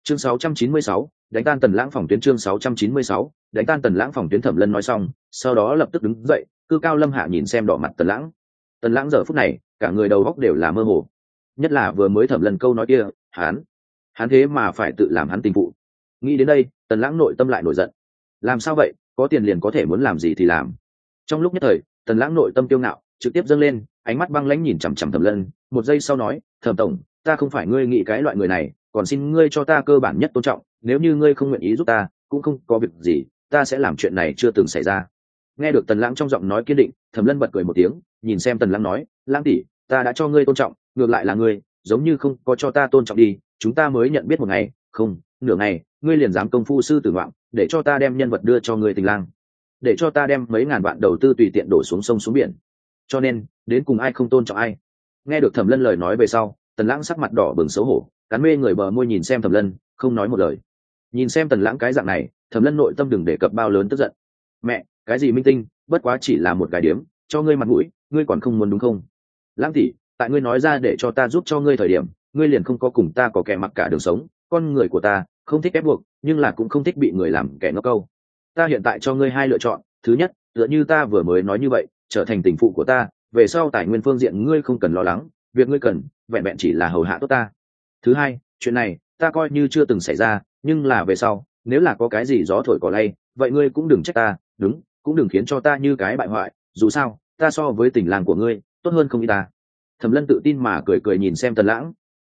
Chương 696, đánh tan Tần Lãng phòng tuyến. Chương 696, đánh tan Tần Lãng phòng tuyến. Thẩm Lân nói xong, sau đó lập tức đứng dậy, cư cao lâm hạ nhìn xem đỏ mặt Tần Lãng. Tần Lãng giờ phút này, cả người đầu óc đều là mơ hồ. Nhất là vừa mới Thẩm Lân câu nói kia, hắn thế mà phải tự làm hắn tình phụ. Nghĩ đến đây, Tần Lãng nội tâm lại nổi giận. Làm sao vậy, có tiền liền có thể muốn làm gì thì làm. Trong lúc nhất thời, Tần Lãng nội tâm kiêu ngạo trực tiếp dâng lên, ánh mắt băng lãnh nhìn chằm chằm Thẩm Lân, một giây sau nói, "Thẩm tổng, ta không phải ngươi nghĩ cái loại người này, còn xin ngươi cho ta cơ bản nhất tôn trọng, nếu như ngươi không nguyện ý giúp ta, cũng không có việc gì, ta sẽ làm chuyện này chưa từng xảy ra." Nghe được Tần Lãng trong giọng nói kiên định, Thẩm Lân bật cười một tiếng, nhìn xem Tần Lãng nói, "Lãng tỷ, ta đã cho ngươi tôn trọng, ngược lại là ngươi, giống như không có cho ta tôn trọng đi, chúng ta mới nhận biết một ngày, không, nửa ngày, ngươi liền dám công phu sư tử ngoạm, để cho ta đem nhân vật đưa cho ngươi Tình Lang, để cho ta đem mấy ngàn vạn đầu tư tùy tiện đổ xuống sông xuống biển, cho nên đến cùng ai không tôn trọng ai." Nghe được Thẩm Lân lời nói về sau, Tần Lãng sắc mặt đỏ bừng xấu hổ, cắn mê người bờ môi nhìn xem Thẩm Lân, không nói một lời. Nhìn xem Tần Lãng cái dạng này, Thẩm Lân nội tâm đừng đề cập bao lớn tức giận. "Mẹ, cái gì minh tinh, bất quá chỉ là một cái điếm, cho ngươi mặt mũi, ngươi còn không muốn đúng không? Lãng tỷ, tại ngươi nói ra để cho ta giúp cho ngươi thời điểm, ngươi liền không có cùng ta có kẻ mặc cả đường sống, con người của ta không thích ép buộc, nhưng là cũng không thích bị người làm kẻ ngốc câu. Ta hiện tại cho ngươi hai lựa chọn, thứ nhất, tựa như ta vừa mới nói như vậy, trở thành tình phụ của ta, về sau tài nguyên phương diện ngươi không cần lo lắng, việc ngươi cần vẹn vẹn chỉ là hầu hạ tốt ta. Thứ hai, chuyện này ta coi như chưa từng xảy ra, nhưng là về sau nếu là có cái gì gió thổi cỏ lay, vậy ngươi cũng đừng trách ta, đúng, cũng đừng khiến cho ta như cái bại hoại, dù sao ta so với Tình Lang của ngươi tốt hơn không ít ta." Thẩm Lân tự tin mà cười cười nhìn xem Tần Lãng.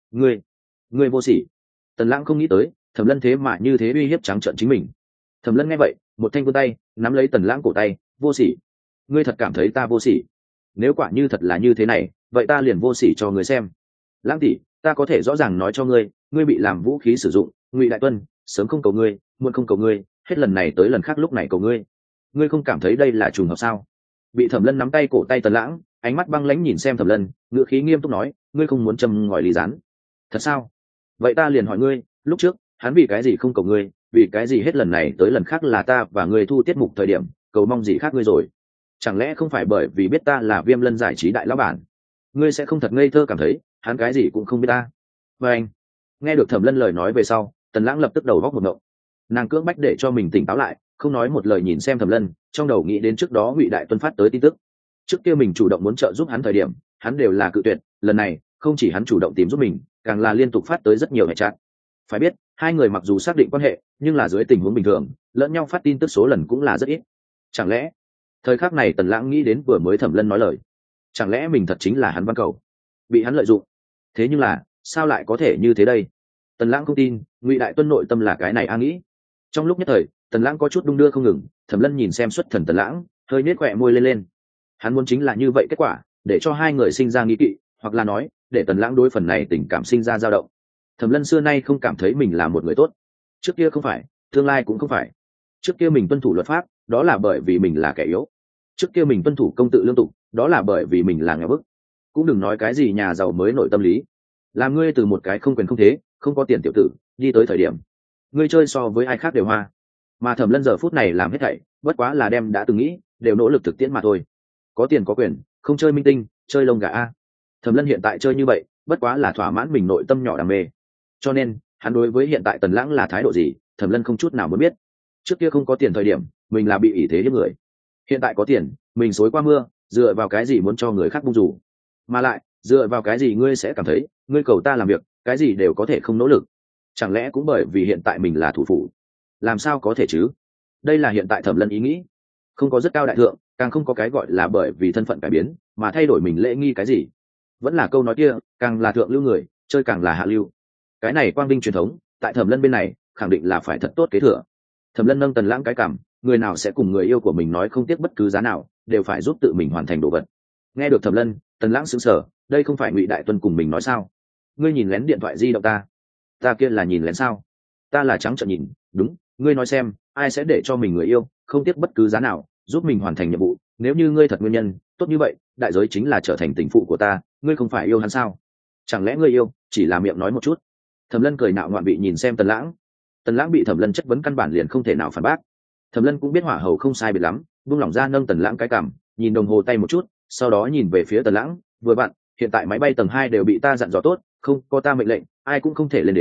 Ngươi vô sỉ." Tần Lãng không nghĩ tới Thẩm Lân thế mà như thế uy hiếp trắng trợn chính mình. Thẩm Lân nghe vậy, một thanh vươn tay nắm lấy Tần Lãng cổ tay, "Vô sỉ? Ngươi thật cảm thấy ta vô sỉ? Nếu quả như thật là như thế này, vậy ta liền vô sỉ cho ngươi xem. Lãng tỷ, ta có thể rõ ràng nói cho ngươi, ngươi bị làm vũ khí sử dụng, Ngụy Đại Tuân sớm không cầu ngươi, muộn không cầu ngươi, hết lần này tới lần khác lúc này cầu ngươi. Ngươi không cảm thấy đây là trùng hợp sao?" Bị Thẩm Lân nắm tay cổ tay Tần Lãng, ánh mắt băng lãnh nhìn xem Thẩm Lân, ngữ khí nghiêm túc nói, "Ngươi không muốn châm ngòi ly rán? Thật sao? Vậy ta liền hỏi ngươi, lúc trước hắn vì cái gì không cầu ngươi, vì cái gì hết lần này tới lần khác là ta và ngươi thu tiết mục thời điểm cầu mong gì khác ngươi rồi? Chẳng lẽ không phải bởi vì biết ta là Viêm Lân giải trí đại lão bản? Ngươi sẽ không thật ngây thơ cảm thấy hắn cái gì cũng không biết ta?" Và anh nghe được Thẩm Lân lời nói về sau, Tần Lãng lập tức đầu góc một ngộng. Nàng cưỡng bách để cho mình tỉnh táo lại, không nói một lời nhìn xem Thẩm Lân, trong đầu nghĩ đến trước đó Ngụy Đại Tuân phát tới tin tức. Trước kia mình chủ động muốn trợ giúp hắn thời điểm, hắn đều là cự tuyệt, lần này không chỉ hắn chủ động tìm giúp mình, càng là liên tục phát tới rất nhiều hệ chat. Phải biết, hai người mặc dù xác định quan hệ, nhưng là dưới tình huống bình thường, lẫn nhau phát tin tức số lần cũng là rất ít. Chẳng lẽ thời khắc này Tần Lãng nghĩ đến vừa mới Thẩm Lân nói lời, chẳng lẽ mình thật chính là hắn văn cầu, bị hắn lợi dụng? Thế nhưng là sao lại có thể như thế đây? Tần Lãng không tin Ngụy Đại Tuân nội tâm là cái này nghĩ. Trong lúc nhất thời, Tần Lãng có chút đung đưa không ngừng. Thẩm Lân nhìn xem xuất thần Tần Lãng, hơi nhếch khóe môi lên. Hắn muốn chính là như vậy kết quả, để cho hai người sinh ra nghi kỵ, hoặc là nói để Tần Lãng đối phần này tình cảm sinh ra dao động. Thẩm Lân xưa nay không cảm thấy mình là một người tốt, trước kia không phải, tương lai cũng không phải. Trước kia mình tuân thủ luật pháp, đó là bởi vì mình là kẻ yếu. Trước kia mình tuân thủ công tự lương tục, đó là bởi vì mình là nghèo bức. Cũng đừng nói cái gì nhà giàu mới nội tâm lý. Làm ngươi từ một cái không quyền không thế, không có tiền tiểu tử, đi tới thời điểm ngươi chơi so với ai khác đều hoa. Mà Thẩm Lân giờ phút này làm hết thảy, bất quá là đem đã từng nghĩ, đều nỗ lực thực tiễn mà thôi. Có tiền có quyền, không chơi minh tinh, chơi lông gà a. Thẩm Lân hiện tại chơi như vậy, bất quá là thỏa mãn mình nội tâm nhỏ đam mê. Cho nên, hắn đối với hiện tại Tần Lãng là thái độ gì, Thẩm Lân không chút nào muốn biết. Trước kia không có tiền thời điểm, mình là bị ỷ thế hiếp người. Hiện tại có tiền, mình xối qua mưa, dựa vào cái gì muốn cho người khác bung rủ? Mà lại, dựa vào cái gì ngươi sẽ cảm thấy, ngươi cầu ta làm việc, cái gì đều có thể không nỗ lực? Chẳng lẽ cũng bởi vì hiện tại mình là thủ phủ? Làm sao có thể chứ? Đây là hiện tại Thẩm Lân ý nghĩ, không có rất cao đại thượng, càng không có cái gọi là bởi vì thân phận cải biến mà thay đổi mình lễ nghi cái gì. Vẫn là câu nói kia, càng là thượng lưu người, chơi càng là hạ lưu. Cái này quang vinh truyền thống, tại Thẩm Lân bên này, khẳng định là phải thật tốt kế thừa. Thẩm Lân nâng Tần Lãng cái cảm, người nào sẽ cùng người yêu của mình nói không tiếc bất cứ giá nào, đều phải giúp tự mình hoàn thành đồ vật. Nghe được Thẩm Lân, Tần Lãng sững sờ, đây không phải Ngụy Đại Tuân cùng mình nói sao? Ngươi nhìn lén điện thoại di động ta kia là nhìn lén sao? Ta là trắng trợn nhìn, đúng, ngươi nói xem, ai sẽ để cho mình người yêu không tiếc bất cứ giá nào giúp mình hoàn thành nhiệm vụ? Nếu như ngươi thật nguyên nhân tốt như vậy, đại giới chính là trở thành tình phụ của ta, ngươi không phải yêu hắn sao? Chẳng lẽ ngươi yêu chỉ là miệng nói một chút? Thẩm Lân cười nạo ngoạn bị nhìn xem Tần Lãng. Tần Lãng bị Thẩm Lân chất vấn căn bản liền không thể nào phản bác. Thẩm Lân cũng biết hỏa hầu không sai biệt lắm, buông lỏng ra nâng Tần Lãng cái cằm, nhìn đồng hồ tay một chút, sau đó nhìn về phía Tần Lãng, vừa vặn, hiện tại máy bay tầng 2 đều bị ta dặn dò tốt, không có ta mệnh lệnh, ai cũng không thể lên đến,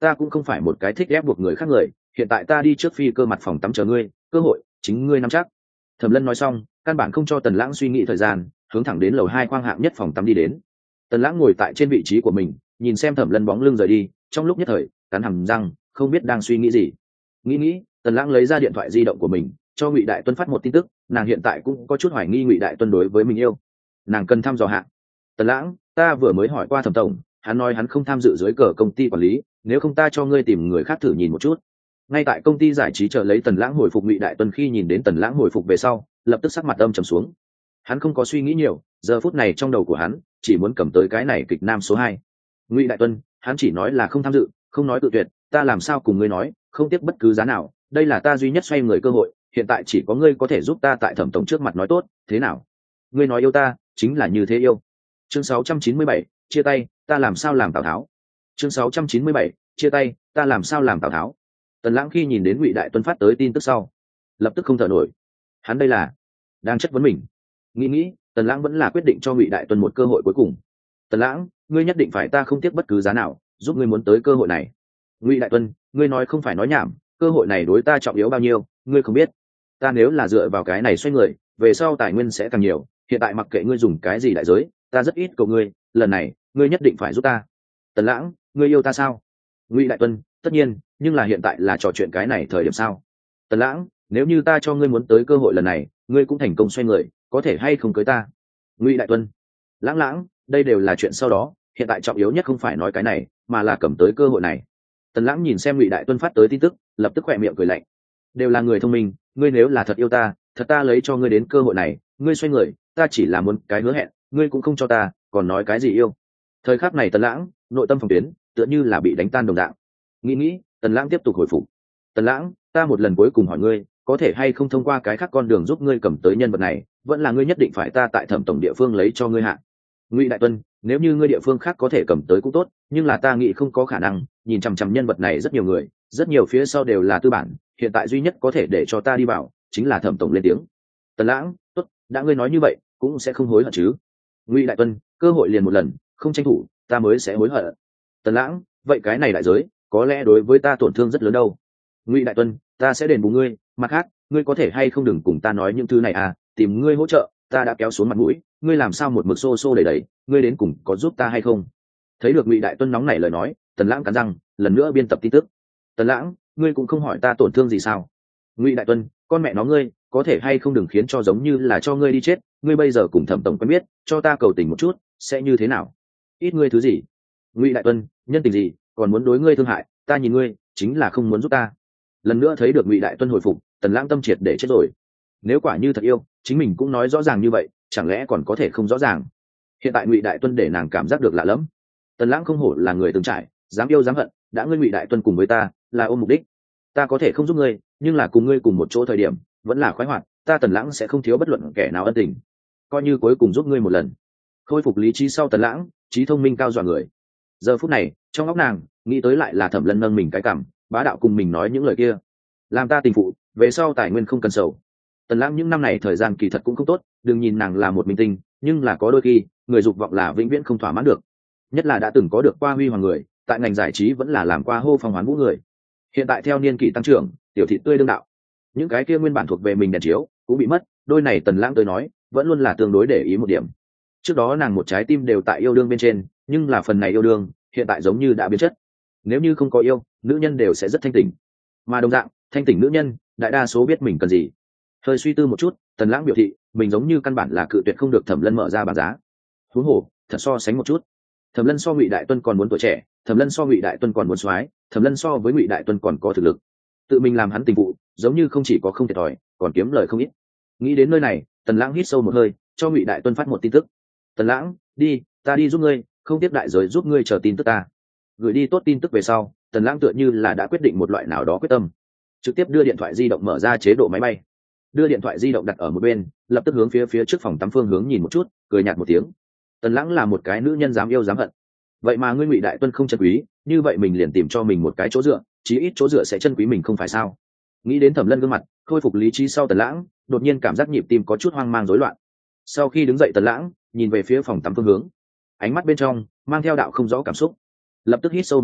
ta cũng không phải một cái thích ép buộc người khác người, hiện tại ta đi trước phi cơ mặt phòng tắm chờ ngươi, cơ hội chính ngươi nắm chắc. Thẩm Lân nói xong, căn bản không cho Tần Lãng suy nghĩ thời gian, hướng thẳng đến lầu 2 khoang hạng nhất phòng tắm đi đến. Tần Lãng ngồi tại trên vị trí của mình, nhìn xem Thẩm Lân bóng lưng rời đi, trong lúc nhất thời cắn hàm răng, không biết đang suy nghĩ gì. Nghĩ, Tần Lãng lấy ra điện thoại di động của mình, cho Ngụy Đại Tuân phát một tin tức, nàng hiện tại cũng có chút hoài nghi Ngụy Đại Tuân đối với mình yêu, nàng cần thăm dò hạ. Tần Lãng, ta vừa mới hỏi qua Thẩm tổng, hắn nói hắn không tham dự dưới cờ công ty quản lý, nếu không ta cho ngươi tìm người khác thử nhìn một chút. Ngay tại công ty giải trí chờ lấy Tần Lãng hồi phục, Ngụy Đại Tuân khi nhìn đến Tần Lãng hồi phục về sau, lập tức sắc mặt âm trầm xuống. Hắn không có suy nghĩ nhiều, giờ phút này trong đầu của hắn chỉ muốn cầm tới cái này kịch nam số 2. Ngụy Đại Tuân, hắn chỉ nói là không tham dự, không nói tự tuyệt, ta làm sao cùng ngươi nói, không tiếc bất cứ giá nào, đây là ta duy nhất xoay người cơ hội, hiện tại chỉ có ngươi có thể giúp ta tại Thẩm tổng trước mặt nói tốt, thế nào? Ngươi nói yêu ta, chính là như thế yêu. Chương 697, chia tay, ta làm sao làm Tào Tháo. Chương 697, chia tay, ta làm sao làm Tào Tháo. Tần Lãng khi nhìn đến Ngụy Đại Tuân phát tới tin tức sau, lập tức không thở nổi. Hắn đây là đang chất vấn mình. Nghĩ, Tần Lãng vẫn là quyết định cho Ngụy Đại Tuân một cơ hội cuối cùng. Tần Lãng, ngươi nhất định phải ta không tiếc bất cứ giá nào, giúp ngươi muốn tới cơ hội này. Ngụy Đại Tuân, ngươi nói không phải nói nhảm, cơ hội này đối ta trọng yếu bao nhiêu, ngươi không biết. Ta nếu là dựa vào cái này xoay người, về sau tài nguyên sẽ càng nhiều, hiện tại mặc kệ ngươi dùng cái gì đại giới, ta rất ít cầu ngươi, lần này, ngươi nhất định phải giúp ta. Tần Lãng, ngươi yêu ta sao? Ngụy Đại Tuân, tất nhiên, nhưng là hiện tại là trò chuyện cái này thời điểm sao? Tần Lãng, nếu như ta cho ngươi muốn tới cơ hội lần này, ngươi cũng thành công xoay người, có thể hay không cưới ta? Ngụy Đại Tuân, Lãng, đây đều là chuyện sau đó, hiện tại trọng yếu nhất không phải nói cái này, mà là cầm tới cơ hội này. Tần Lãng nhìn xem Ngụy Đại Tuân phát tới tin tức, lập tức khỏe miệng cười lạnh. Đều là người thông minh, ngươi nếu là thật yêu ta, thật ta lấy cho ngươi đến cơ hội này, ngươi xoay người, ta chỉ là muốn cái hứa hẹn, ngươi cũng không cho ta, còn nói cái gì yêu? Thời khắc này Tần Lãng, nội tâm phòng tuyến, tựa như là bị đánh tan đồng dạng. Nghĩ, Tần Lãng tiếp tục hồi phục. Tần Lãng, ta một lần cuối cùng hỏi ngươi, có thể hay không thông qua cái khác con đường giúp ngươi cầm tới nhân vật này, vẫn là ngươi nhất định phải ta tại Thẩm tổng địa phương lấy cho ngươi hạ. Ngụy Đại Tuân, nếu như ngươi địa phương khác có thể cầm tới cũng tốt, nhưng là ta nghĩ không có khả năng, nhìn chằm chằm nhân vật này rất nhiều người, rất nhiều phía sau đều là tư bản, hiện tại duy nhất có thể để cho ta đi vào chính là Thẩm tổng lên tiếng. Tần Lãng, tốt, đã ngươi nói như vậy, cũng sẽ không hối hận chứ? Ngụy Đại Tuân, cơ hội liền một lần, không tranh thủ, ta mới sẽ hối hận. Tần Lãng, vậy cái này đại giới, có lẽ đối với ta tổn thương rất lớn đâu. Ngụy Đại Tuân, ta sẽ đền bù ngươi, mặt khác, ngươi có thể hay không đừng cùng ta nói những thứ này à, tìm ngươi hỗ trợ, ta đã kéo xuống mặt mũi, ngươi làm sao một mực xô đẩy đẩy, ngươi đến cùng có giúp ta hay không? Thấy được Ngụy Đại Tuân nóng nảy lời nói, Tần Lãng cắn răng, lần nữa biên tập tin tức. Tần Lãng, ngươi cũng không hỏi ta tổn thương gì sao? Ngụy Đại Tuân, con mẹ nó ngươi, có thể hay không đừng khiến cho giống như là cho ngươi đi chết, ngươi bây giờ cùng Thẩm tổng quen biết, cho ta cầu tình một chút, sẽ như thế nào? Ít ngươi thứ gì? Ngụy Đại Tuân, nhân tình gì, còn muốn đối ngươi thương hại, ta nhìn ngươi, chính là không muốn giúp ta. Lần nữa thấy được Ngụy Đại Tuân hồi phục, Tần Lãng tâm triệt để chết rồi. Nếu quả như thật yêu, chính mình cũng nói rõ ràng như vậy, chẳng lẽ còn có thể không rõ ràng? Hiện tại Ngụy Đại Tuân để nàng cảm giác được lạ lẫm. Tần Lãng không hổ là người từng trải, dám yêu dám hận, đã ngươi Ngụy Đại Tuân cùng với ta, là ôm mục đích. Ta có thể không giúp ngươi, nhưng là cùng ngươi cùng một chỗ thời điểm, vẫn là khoái hoạt, ta Tần Lãng sẽ không thiếu bất luận kẻ nào ân tình. Coi như cuối cùng giúp ngươi một lần. Khôi phục lý trí sau Tần Lãng, trí thông minh cao dọa người. Giờ phút này, trong óc nàng, nghĩ tới lại là Thẩm Lân nâng mình cái cằm, bá đạo cùng mình nói những lời kia. Làm ta tình phụ, về sau tài nguyên không cần sầu. Tần Lãng những năm này thời gian kỳ thật cũng không tốt, đừng nhìn nàng là một minh tinh, nhưng là có đôi khi, người dục vọng là vĩnh viễn không thỏa mãn được. Nhất là đã từng có được qua huy hoàng người, tại ngành giải trí vẫn là làm qua hô phong hoán vũ người. Hiện tại theo niên kỷ tăng trưởng, tiểu thị tươi đương đạo, những cái kia nguyên bản thuộc về mình đèn chiếu cũng bị mất, đôi này Tần Lãng tới nói, vẫn luôn là tương đối để ý một điểm. Trước đó nàng một trái tim đều tại yêu đương bên trên, nhưng là phần này yêu đương, hiện tại giống như đã biến chất. Nếu như không có yêu, nữ nhân đều sẽ rất thanh tỉnh, mà đồng dạng, thanh tỉnh nữ nhân, đại đa số biết mình cần gì. Hơi suy tư một chút, Tần Lãng biểu thị, mình giống như căn bản là cự tuyệt không được Thẩm Lân mở ra bảng giá. Huống hồ, thật so sánh một chút, Thẩm Lân so Ngụy Đại Tuân còn muốn tuổi trẻ, Thẩm Lân so Ngụy Đại Tuân còn muốn soái, Thẩm Lân so với Ngụy Đại Tuân còn có thực lực. Tự mình làm hắn tình phụ, giống như không chỉ có không thiệt thòi, còn kiếm lời không ít. Nghĩ đến nơi này, Tần Lãng hít sâu một hơi, cho Ngụy Đại Tuân phát một tin tức. Tần Lãng, đi, ta đi giúp ngươi, không tiếp đại giới giúp ngươi chờ tin tức ta. Gửi đi tốt tin tức về sau, Tần Lãng tựa như là đã quyết định một loại nào đó quyết tâm, trực tiếp đưa điện thoại di động mở ra chế độ máy bay, đưa điện thoại di động đặt ở một bên, lập tức hướng phía trước phòng tắm phương hướng nhìn một chút, cười nhạt một tiếng. Tần Lãng là một cái nữ nhân dám yêu dám hận, vậy mà ngươi Ngụy Đại Tuân không chân quý, như vậy mình liền tìm cho mình một cái chỗ dựa, chí ít chỗ dựa sẽ chân quý mình không phải sao? Nghĩ đến Thẩm Lân gương mặt khôi phục lý trí sau, Tần Lãng đột nhiên cảm giác nhịp tim có chút hoang mang rối loạn. Sau khi đứng dậy, Tần Lãng nhìn về phía phòng tắm phương hướng, ánh mắt bên trong mang theo đạo không rõ cảm xúc. Lập tức hít sâu một hơi,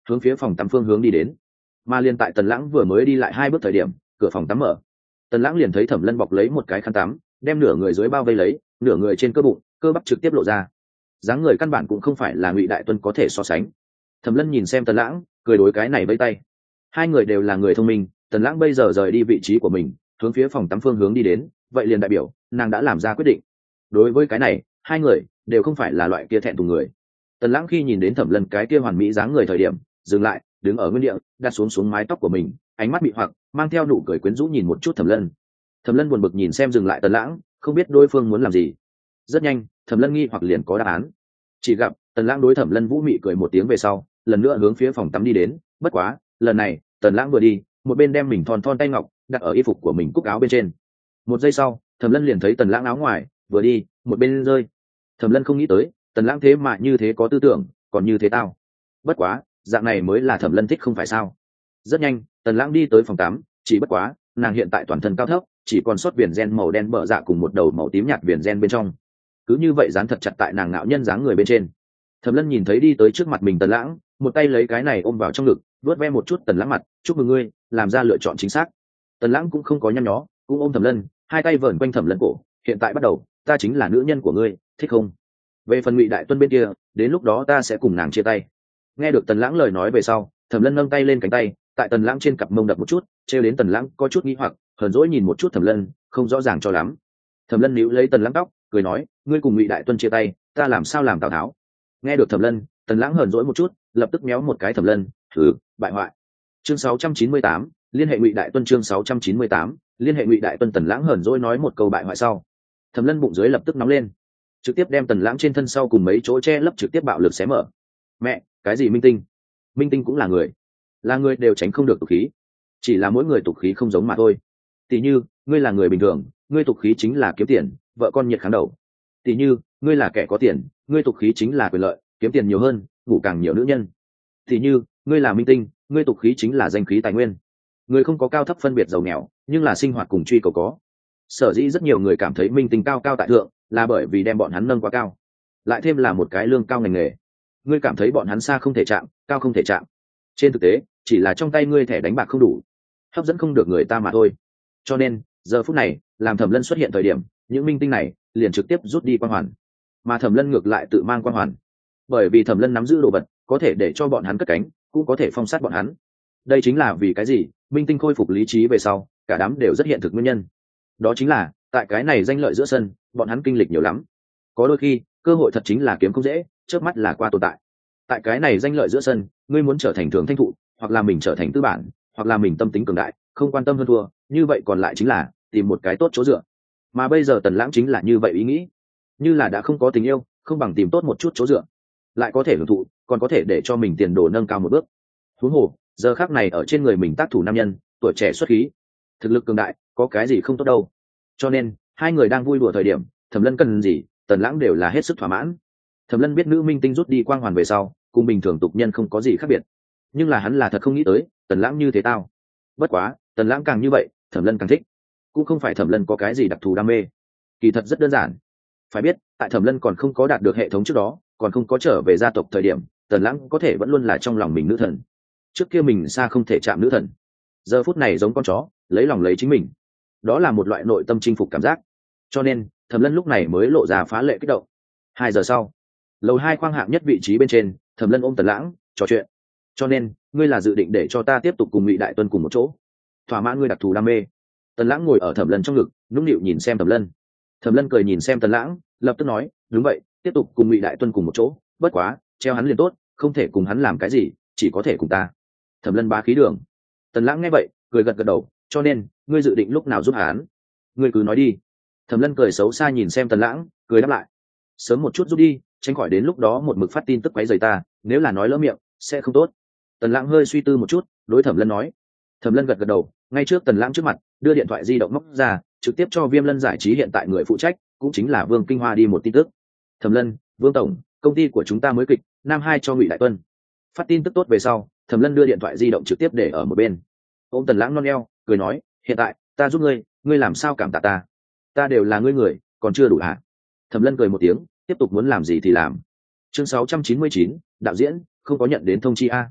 hướng phía phòng tắm phương hướng đi đến. Mà liền tại Tần Lãng vừa mới đi lại 2 bước thời điểm, cửa phòng tắm mở. Tần Lãng liền thấy Thẩm Lân bọc lấy một cái khăn tắm, đem nửa người dưới bao vây lấy, nửa người trên cơ bụng, cơ bắp trực tiếp lộ ra. Dáng người căn bản cũng không phải là Ngụy Đại Tuân có thể so sánh. Thẩm Lân nhìn xem Tần Lãng, cười đối cái này vẫy tay. Hai người đều là người thông minh, Tần Lãng bây giờ rời đi vị trí của mình, hướng phía phòng tắm phương hướng đi đến, vậy liền đại biểu nàng đã làm ra quyết định. Đối với cái này, hai người đều không phải là loại kia thẹn thùng người. Tần Lãng khi nhìn đến Thẩm Lân cái kia hoàn mỹ dáng người thời điểm, dừng lại, đứng ở nguyên địa, đặt xuống mái tóc của mình, ánh mắt bị hoặc mang theo nụ cười quyến rũ nhìn một chút Thẩm Lân. Thẩm Lân buồn bực nhìn xem dừng lại Tần Lãng, không biết đối phương muốn làm gì. Rất nhanh, Thẩm Lân nghi hoặc liền có đáp án. Chỉ gặp Tần Lãng đối Thẩm Lân vũ mị cười một tiếng về sau, lần nữa hướng phía phòng tắm đi đến. Bất quá, lần này Tần Lãng vừa đi, một bên đem mình thon thon tay ngọc đặt ở y phục của mình cúc áo bên trên. Một giây sau, Thẩm Lân liền thấy Tần Lãng áo ngoài vừa đi, một bên rơi. Thẩm Lân không nghĩ tới, Tần Lãng thế mà như thế có tư tưởng, còn như thế tao. Bất quá, dạng này mới là Thẩm Lân thích không phải sao? Rất nhanh, Tần Lãng đi tới phòng tắm, chỉ bất quá, nàng hiện tại toàn thân cao thấp, chỉ còn sót viền ren màu đen bợ dạ cùng một đầu màu tím nhạt viền ren bên trong. Cứ như vậy dán thật chặt tại nàng ngạo nhân dáng người bên trên. Thẩm Lân nhìn thấy đi tới trước mặt mình Tần Lãng, một tay lấy cái này ôm vào trong ngực, vuốt ve một chút Tần Lãng mặt, chúc mừng ngươi, làm ra lựa chọn chính xác. Tần Lãng cũng không có nhăn nhó, cũng ôm Thẩm Lân, hai tay vờn quanh Thẩm Lân cổ, hiện tại bắt đầu, ta chính là nữ nhân của ngươi, thích không? Về phần Ngụy Đại Tuân bên kia, đến lúc đó ta sẽ cùng nàng chia tay. Nghe được Tần Lãng lời nói về sau, Thẩm Lân nâng tay lên cánh tay, tại Tần Lãng trên cặp mông đập một chút, trêu đến Tần Lãng có chút nghi hoặc, hờn dỗi nhìn một chút Thẩm Lân, không rõ ràng cho lắm. Thẩm Lân níu lấy Tần Lãng tóc, cười nói, ngươi cùng Ngụy Đại Tuân chia tay, ta làm sao làm Tào Tháo? Nghe được Thẩm Lân, Tần Lãng hờn dỗi một chút, lập tức méo một cái Thẩm Lân, thử, bại hoại. Chương 698, liên hệ Ngụy Đại Tuân. Chương 698, liên hệ Ngụy Đại Tuân. Tần Lãng hờn dỗi nói một câu bại hoại sau, Thẩm Lân bụng dưới lập tức nóng lên, trực tiếp đem Tần Lãng trên thân sau cùng mấy chỗ che lấp trực tiếp bạo lực xé mở. Mẹ, cái gì minh tinh? Minh tinh cũng là người đều tránh không được tục khí, chỉ là mỗi người tục khí không giống mà thôi. Tỷ như ngươi là người bình thường, ngươi tục khí chính là kiếm tiền, vợ con nhiệt kháng đầu. Tỷ như ngươi là kẻ có tiền, ngươi tục khí chính là quyền lợi, kiếm tiền nhiều hơn, ngủ càng nhiều nữ nhân. Tỷ như ngươi là minh tinh, ngươi tục khí chính là danh khí tài nguyên. Người không có cao thấp phân biệt giàu nghèo, nhưng là sinh hoạt cùng truy cầu có. Sở dĩ rất nhiều người cảm thấy minh tinh cao cao tại thượng, là bởi vì đem bọn hắn nâng quá cao, lại thêm là một cái lương cao ngành nghề. Ngươi cảm thấy bọn hắn xa không thể chạm, cao không thể chạm. Trên thực tế, chỉ là trong tay ngươi thẻ đánh bạc không đủ, hấp dẫn không được người ta mà thôi. Cho nên giờ phút này, làm Thẩm Lân xuất hiện thời điểm, những minh tinh này liền trực tiếp rút đi quang hoàn, mà Thẩm Lân ngược lại tự mang quang hoàn, bởi vì Thẩm Lân nắm giữ đồ vật, có thể để cho bọn hắn cất cánh, cũng có thể phong sát bọn hắn. Đây chính là vì cái gì minh tinh khôi phục lý trí về sau, cả đám đều rất hiện thực nguyên nhân. Đó chính là tại cái này danh lợi giữa sân, bọn hắn kinh lịch nhiều lắm. Có đôi khi cơ hội thật chính là kiếm không dễ, chớp mắt là qua tồn tại. Tại cái này danh lợi giữa sân, ngươi muốn trở thành thường thanh thụ, hoặc là mình trở thành tư bản, hoặc là mình tâm tính cường đại, không quan tâm hơn thua, như vậy còn lại chính là tìm một cái tốt chỗ dựa. Mà bây giờ Tần Lãng chính là như vậy ý nghĩ, như là đã không có tình yêu, không bằng tìm tốt một chút chỗ dựa, lại có thể hưởng thụ, còn có thể để cho mình tiền đồ nâng cao một bước. Huống hồ giờ khắc này ở trên người mình tác thủ nam nhân, tuổi trẻ xuất khí, thực lực cường đại, có cái gì không tốt đâu. Cho nên hai người đang vui đùa thời điểm, Thẩm Lân cần gì, Tần Lãng đều là hết sức thỏa mãn. Thẩm Lân biết nữ minh tinh rút đi quang hoàn về sau, cùng bình thường tục nhân không có gì khác biệt, nhưng là hắn là thật không nghĩ tới Tần Lãng như thế tao. Bất quá Tần Lãng càng như vậy, Thẩm Lân càng thích. Cũng không phải Thẩm Lân có cái gì đặc thù đam mê, kỳ thật rất đơn giản. Phải biết, tại Thẩm Lân còn không có đạt được hệ thống trước đó, còn không có trở về gia tộc thời điểm, Tần Lãng có thể vẫn luôn là trong lòng mình nữ thần. Trước kia mình xa không thể chạm nữ thần, giờ phút này giống con chó lấy lòng lấy chính mình, đó là một loại nội tâm chinh phục cảm giác. Cho nên Thẩm Lân lúc này mới lộ ra phá lệ kích động. 2 giờ sau, lầu 2 khoang hạng nhất vị trí bên trên, Thẩm Lân ôm Tần Lãng trò chuyện. Cho nên ngươi là dự định để cho ta tiếp tục cùng Ngụy Đại Tuân cùng một chỗ, thỏa mãn ngươi đặc thù đam mê? Tần Lãng ngồi ở Thẩm Lân trong ngực, nũng nịu nhìn xem Thẩm Lân. Thẩm Lân cười nhìn xem Tần Lãng, lập tức nói, đúng vậy, tiếp tục cùng Ngụy Đại Tuân cùng một chỗ, bất quá treo hắn liền tốt, không thể cùng hắn làm cái gì, chỉ có thể cùng ta. Thẩm Lân bá khí đường. Tần Lãng nghe vậy cười gật gật đầu, cho nên ngươi dự định lúc nào giúp hắn? Ngươi cứ nói đi. Thẩm Lân cười xấu xa nhìn xem Tần Lãng, cười đáp lại, sớm một chút giúp đi, tránh khỏi đến lúc đó một mực phát tin tức quấy rầy ta, nếu là nói lỡ miệng sẽ không tốt. Tần Lãng hơi suy tư một chút, đối Thẩm Lân nói. Thẩm Lân gật gật đầu, ngay trước Tần Lãng trước mặt đưa điện thoại di động móc ra, trực tiếp cho Viêm Lân giải trí hiện tại người phụ trách, cũng chính là Vương Kinh Hoa đi một tin tức. Thẩm Lân, Vương tổng, công ty của chúng ta mới kịch Nam 2 cho Ngụy Đại Tuân. Phát tin tức tốt về sau, Thẩm Lân đưa điện thoại di động trực tiếp để ở một bên. Ôm Tần Lãng non eo, cười nói, hiện tại ta giúp ngươi, ngươi làm sao cảm tạ ta? Ta đều là ngươi người, còn chưa đủ hả? Thẩm Lân cười một tiếng, tiếp tục muốn làm gì thì làm. Chương 699, đạo diễn không có nhận đến thông chi a.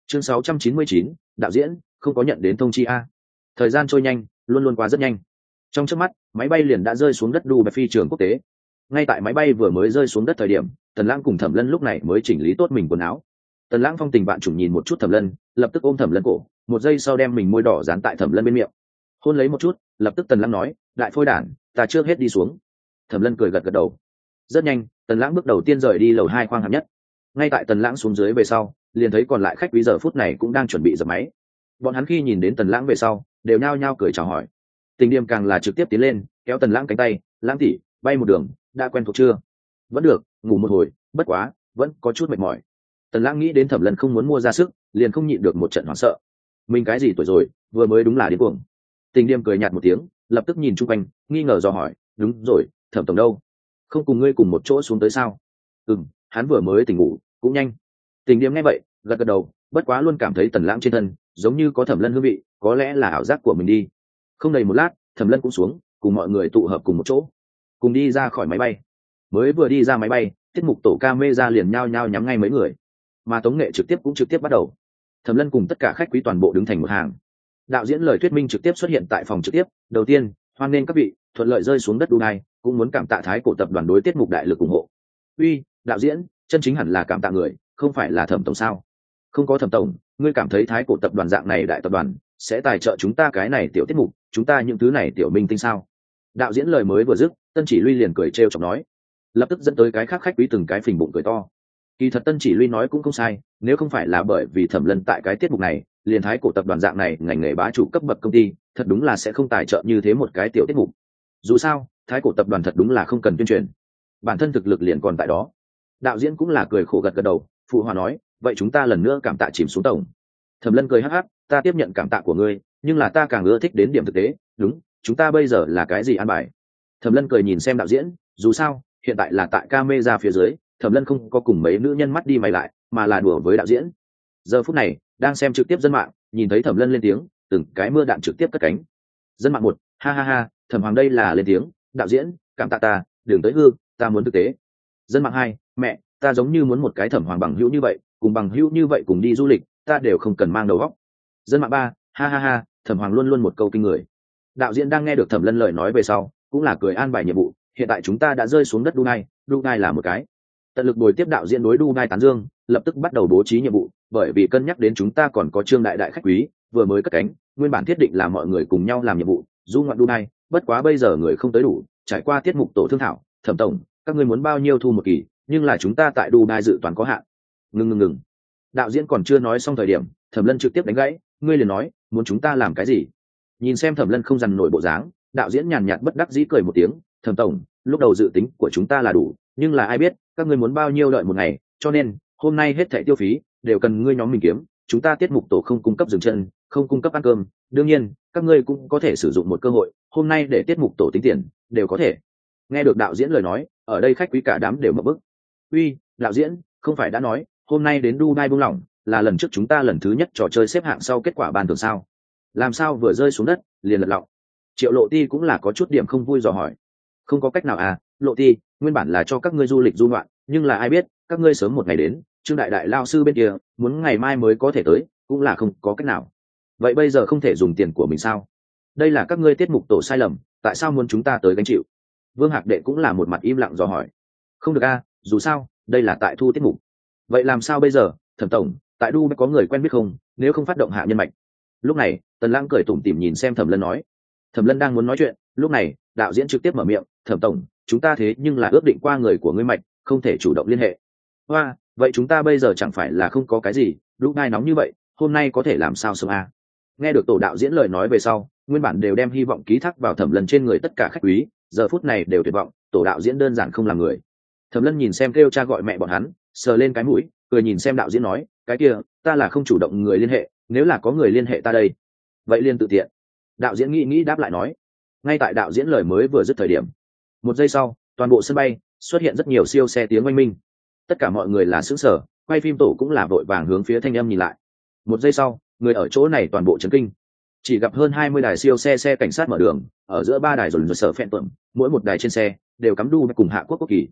chương 699, đạo diễn không có nhận đến thông chi a. Thời gian trôi nhanh, luôn luôn qua rất nhanh. Trong chớp mắt, máy bay liền đã rơi xuống đất Dubai phi trường quốc tế. Ngay tại máy bay vừa mới rơi xuống đất thời điểm, Tần Lãng cùng Thẩm Lân lúc này mới chỉnh lý tốt mình quần áo. Tần Lãng phong tình bạn chủng nhìn một chút Thẩm Lân, lập tức ôm Thẩm Lân cổ, một giây sau đem mình môi đỏ dán tại Thẩm Lân bên miệng. Hôn lấy một chút, lập tức Tần Lãng nói, đại phôi đản, ta trước hết đi xuống. Thẩm Lân cười gật gật đầu. Rất nhanh, Tần Lãng bước đầu tiên rời đi lầu 2 khoang hạng nhất. Ngay tại Tần Lãng xuống dưới về sau, liền thấy còn lại khách quý giờ phút này cũng đang chuẩn bị dập máy. Bọn hắn khi nhìn đến Tần Lãng về sau, đều nhao nhao cười chào hỏi. Tình Điềm càng là trực tiếp tiến lên, kéo Tần Lãng cánh tay, "Lãng tỷ, bay một đường, đã quen thuộc chưa?" "Vẫn được, ngủ một hồi, bất quá, vẫn có chút mệt mỏi." Tần Lãng nghĩ đến Thẩm Lân không muốn mua ra sức, liền không nhịn được một trận hoảng sợ. Mình cái gì tuổi rồi, vừa mới đúng là điên cuồng. Tình Điềm cười nhạt một tiếng, lập tức nhìn chung quanh, nghi ngờ dò hỏi, "Đúng rồi, Thẩm tổng đâu? Không cùng ngươi cùng một chỗ xuống tới sao?" Hắn vừa mới tỉnh ngủ, cũng nhanh." Tình Điềm nghe vậy, gật gật đầu, bất quá luôn cảm thấy Tần Lãng trên thân giống như có Thẩm Lân hương vị, có lẽ là ảo giác của mình đi. Không đầy một lát, Thẩm Lân cũng xuống, cùng mọi người tụ hợp cùng một chỗ, cùng đi ra khỏi máy bay. Mới vừa đi ra máy bay, tiết mục tổ camera liền nhao nhao nhắm ngay mấy người, mà tống nghệ trực tiếp cũng trực tiếp bắt đầu. Thẩm Lân cùng tất cả khách quý toàn bộ đứng thành một hàng. Đạo diễn lời thuyết minh trực tiếp xuất hiện tại phòng trực tiếp. Đầu tiên, hoan nghênh các vị thuận lợi rơi xuống đất Dubai, cũng muốn cảm tạ Thái Cổ tập đoàn đối tiết mục đại lực ủng hộ. Uy, đạo diễn, chân chính hẳn là cảm tạ người, không phải là Thẩm tổng sao? Không có Thẩm tổng, ngươi cảm thấy Thái Cổ tập đoàn dạng này đại tập đoàn sẽ tài trợ chúng ta cái này tiểu tiết mục, chúng ta những thứ này tiểu minh tinh sao? Đạo diễn lời mới vừa dứt, Tân Chỉ Luy liền cười trêu chọc nói, lập tức dẫn tới cái khác khách quý từng cái phình bụng cười to. Kỳ thật Tân Chỉ Luy nói cũng không sai, nếu không phải là bởi vì Thẩm Lân tại cái tiết mục này, liền Thái Cổ tập đoàn dạng này ngành nghề bá chủ cấp bậc công ty, thật đúng là sẽ không tài trợ như thế một cái tiểu tiết mục. Dù sao, Thái Cổ tập đoàn thật đúng là không cần tuyên truyền, bản thân thực lực liền còn tại đó. Đạo diễn cũng là cười khổ gật gật đầu, phụ hòa nói, vậy chúng ta lần nữa cảm tạ chìm xuống tổng. Thẩm Lân cười hắc hắc, ta tiếp nhận cảm tạ của ngươi, nhưng là ta càng ưa thích đến điểm thực tế. Đúng, chúng ta bây giờ là cái gì an bài? Thẩm Lân cười nhìn xem đạo diễn, dù sao hiện tại là tại camera phía dưới, Thẩm Lân không có cùng mấy nữ nhân mắt đi mày lại, mà là đùa với đạo diễn. Giờ phút này đang xem trực tiếp dân mạng nhìn thấy Thẩm Lân lên tiếng, từng cái mưa đạn trực tiếp cất cánh. Dân mạng một, ha ha ha, Thẩm Hoàng đây là lên tiếng, đạo diễn cảm tạ ta, đừng tới hư, ta muốn thực tế. Dân mạng hai, mẹ, ta giống như muốn một cái Thẩm Hoàng bằng hữu như vậy, cùng bằng hữu như vậy cùng đi du lịch, ta đều không cần mang đầu óc. Dân mạng ba, ha ha ha, Thẩm Hoàng luôn luôn một câu kinh người. Đạo diễn đang nghe được Thẩm Lân lời nói về sau, cũng là cười an bài nhiệm vụ. Hiện tại chúng ta đã rơi xuống đất Dubai, Dubai là một cái. Tận lực bồi tiếp đạo diễn đối Dubai tán dương, lập tức bắt đầu bố trí nhiệm vụ, bởi vì cân nhắc đến chúng ta còn có Trương đại đại khách quý vừa mới cất cánh, nguyên bản thiết định là mọi người cùng nhau làm nhiệm vụ, du ngoạn Dubai, bất quá bây giờ người không tới đủ, trải qua tiết mục tổ thương thảo, Thẩm tổng, các ngươi muốn bao nhiêu thu một kỳ, nhưng là chúng ta tại Dubai dự toán có hạn. Ngừng. Đạo diễn còn chưa nói xong thời điểm, Thẩm Lân trực tiếp đánh gãy, ngươi liền nói, muốn chúng ta làm cái gì? Nhìn xem Thẩm Lân không dằn nổi bộ dáng, đạo diễn nhàn nhạt bất đắc dĩ cười một tiếng, Thẩm tổng, lúc đầu dự tính của chúng ta là đủ, nhưng là ai biết các ngươi muốn bao nhiêu đợi một ngày, cho nên hôm nay hết thảy tiêu phí đều cần ngươi nhóm mình kiếm, chúng ta tiết mục tổ không cung cấp dừng chân, không cung cấp ăn cơm, đương nhiên các ngươi cũng có thể sử dụng một cơ hội hôm nay để tiết mục tổ tính tiền, đều có thể. Nghe được đạo diễn lời nói, ở đây khách quý cả đám đều mở bức. Uy, đạo diễn, không phải đã nói hôm nay đến Dubai buông lỏng là lần trước chúng ta lần thứ nhất trò chơi xếp hạng sau kết quả ban thưởng sao? Làm sao vừa rơi xuống đất liền lật lọng? Triệu Lộ Ti cũng là có chút điểm không vui dò hỏi. Không có cách nào à, Lộ Ti, nguyên bản là cho các ngươi du lịch du ngoạn, nhưng là ai biết các ngươi sớm một ngày đến, Trương đại đại lao sư bên kia muốn ngày mai mới có thể tới, cũng là không có cách nào. Vậy bây giờ không thể dùng tiền của mình sao? Đây là các ngươi tiết mục tổ sai lầm, tại sao muốn chúng ta tới gánh chịu? Vương Hạc Đệ cũng là một mặt im lặng dò hỏi. Không được a, dù sao đây là tại thu tiết mục. Vậy làm sao bây giờ, Thẩm tổng, tại Dubai có người quen biết không, nếu không phát động hạ nhân mạch? Lúc này Tần Lãng cười tủm tỉm nhìn xem Thẩm Lân nói. Thẩm Lân đang muốn nói chuyện, lúc này đạo diễn trực tiếp mở miệng, Thẩm tổng, chúng ta thế nhưng là ước định qua người của ngươi mạch, không thể chủ động liên hệ. Hoa, vậy chúng ta bây giờ chẳng phải là không có cái gì, Dubai nóng như vậy, hôm nay có thể làm sao sống a? Nghe được tổ đạo diễn lời nói về sau, nguyên bản đều đem hy vọng ký thác vào Thẩm Lân trên người tất cả khách quý, giờ phút này đều tuyệt vọng, tổ đạo diễn đơn giản không làm người. Thẩm Lân nhìn xem kêu cha gọi mẹ bọn hắn, sờ lên cái mũi, cười nhìn xem đạo diễn nói, cái kia ta là không chủ động người liên hệ, nếu là có người liên hệ ta đây, vậy liền tự tiện. Đạo diễn nghĩ đáp lại nói. Ngay tại đạo diễn lời mới vừa dứt thời điểm, một giây sau toàn bộ sân bay xuất hiện rất nhiều siêu xe tiếng oanh minh. Tất cả mọi người là sững sờ, quay phim tổ cũng là vội vàng hướng phía thanh âm nhìn lại. Một giây sau, người ở chỗ này toàn bộ chấn kinh, chỉ gặp hơn 20 đài siêu xe cảnh sát mở đường, ở giữa 3 đài rồi sở phẹn tuẩm, mỗi một đài trên xe đều cắm đu cùng Hạ Quốc quốc kỳ.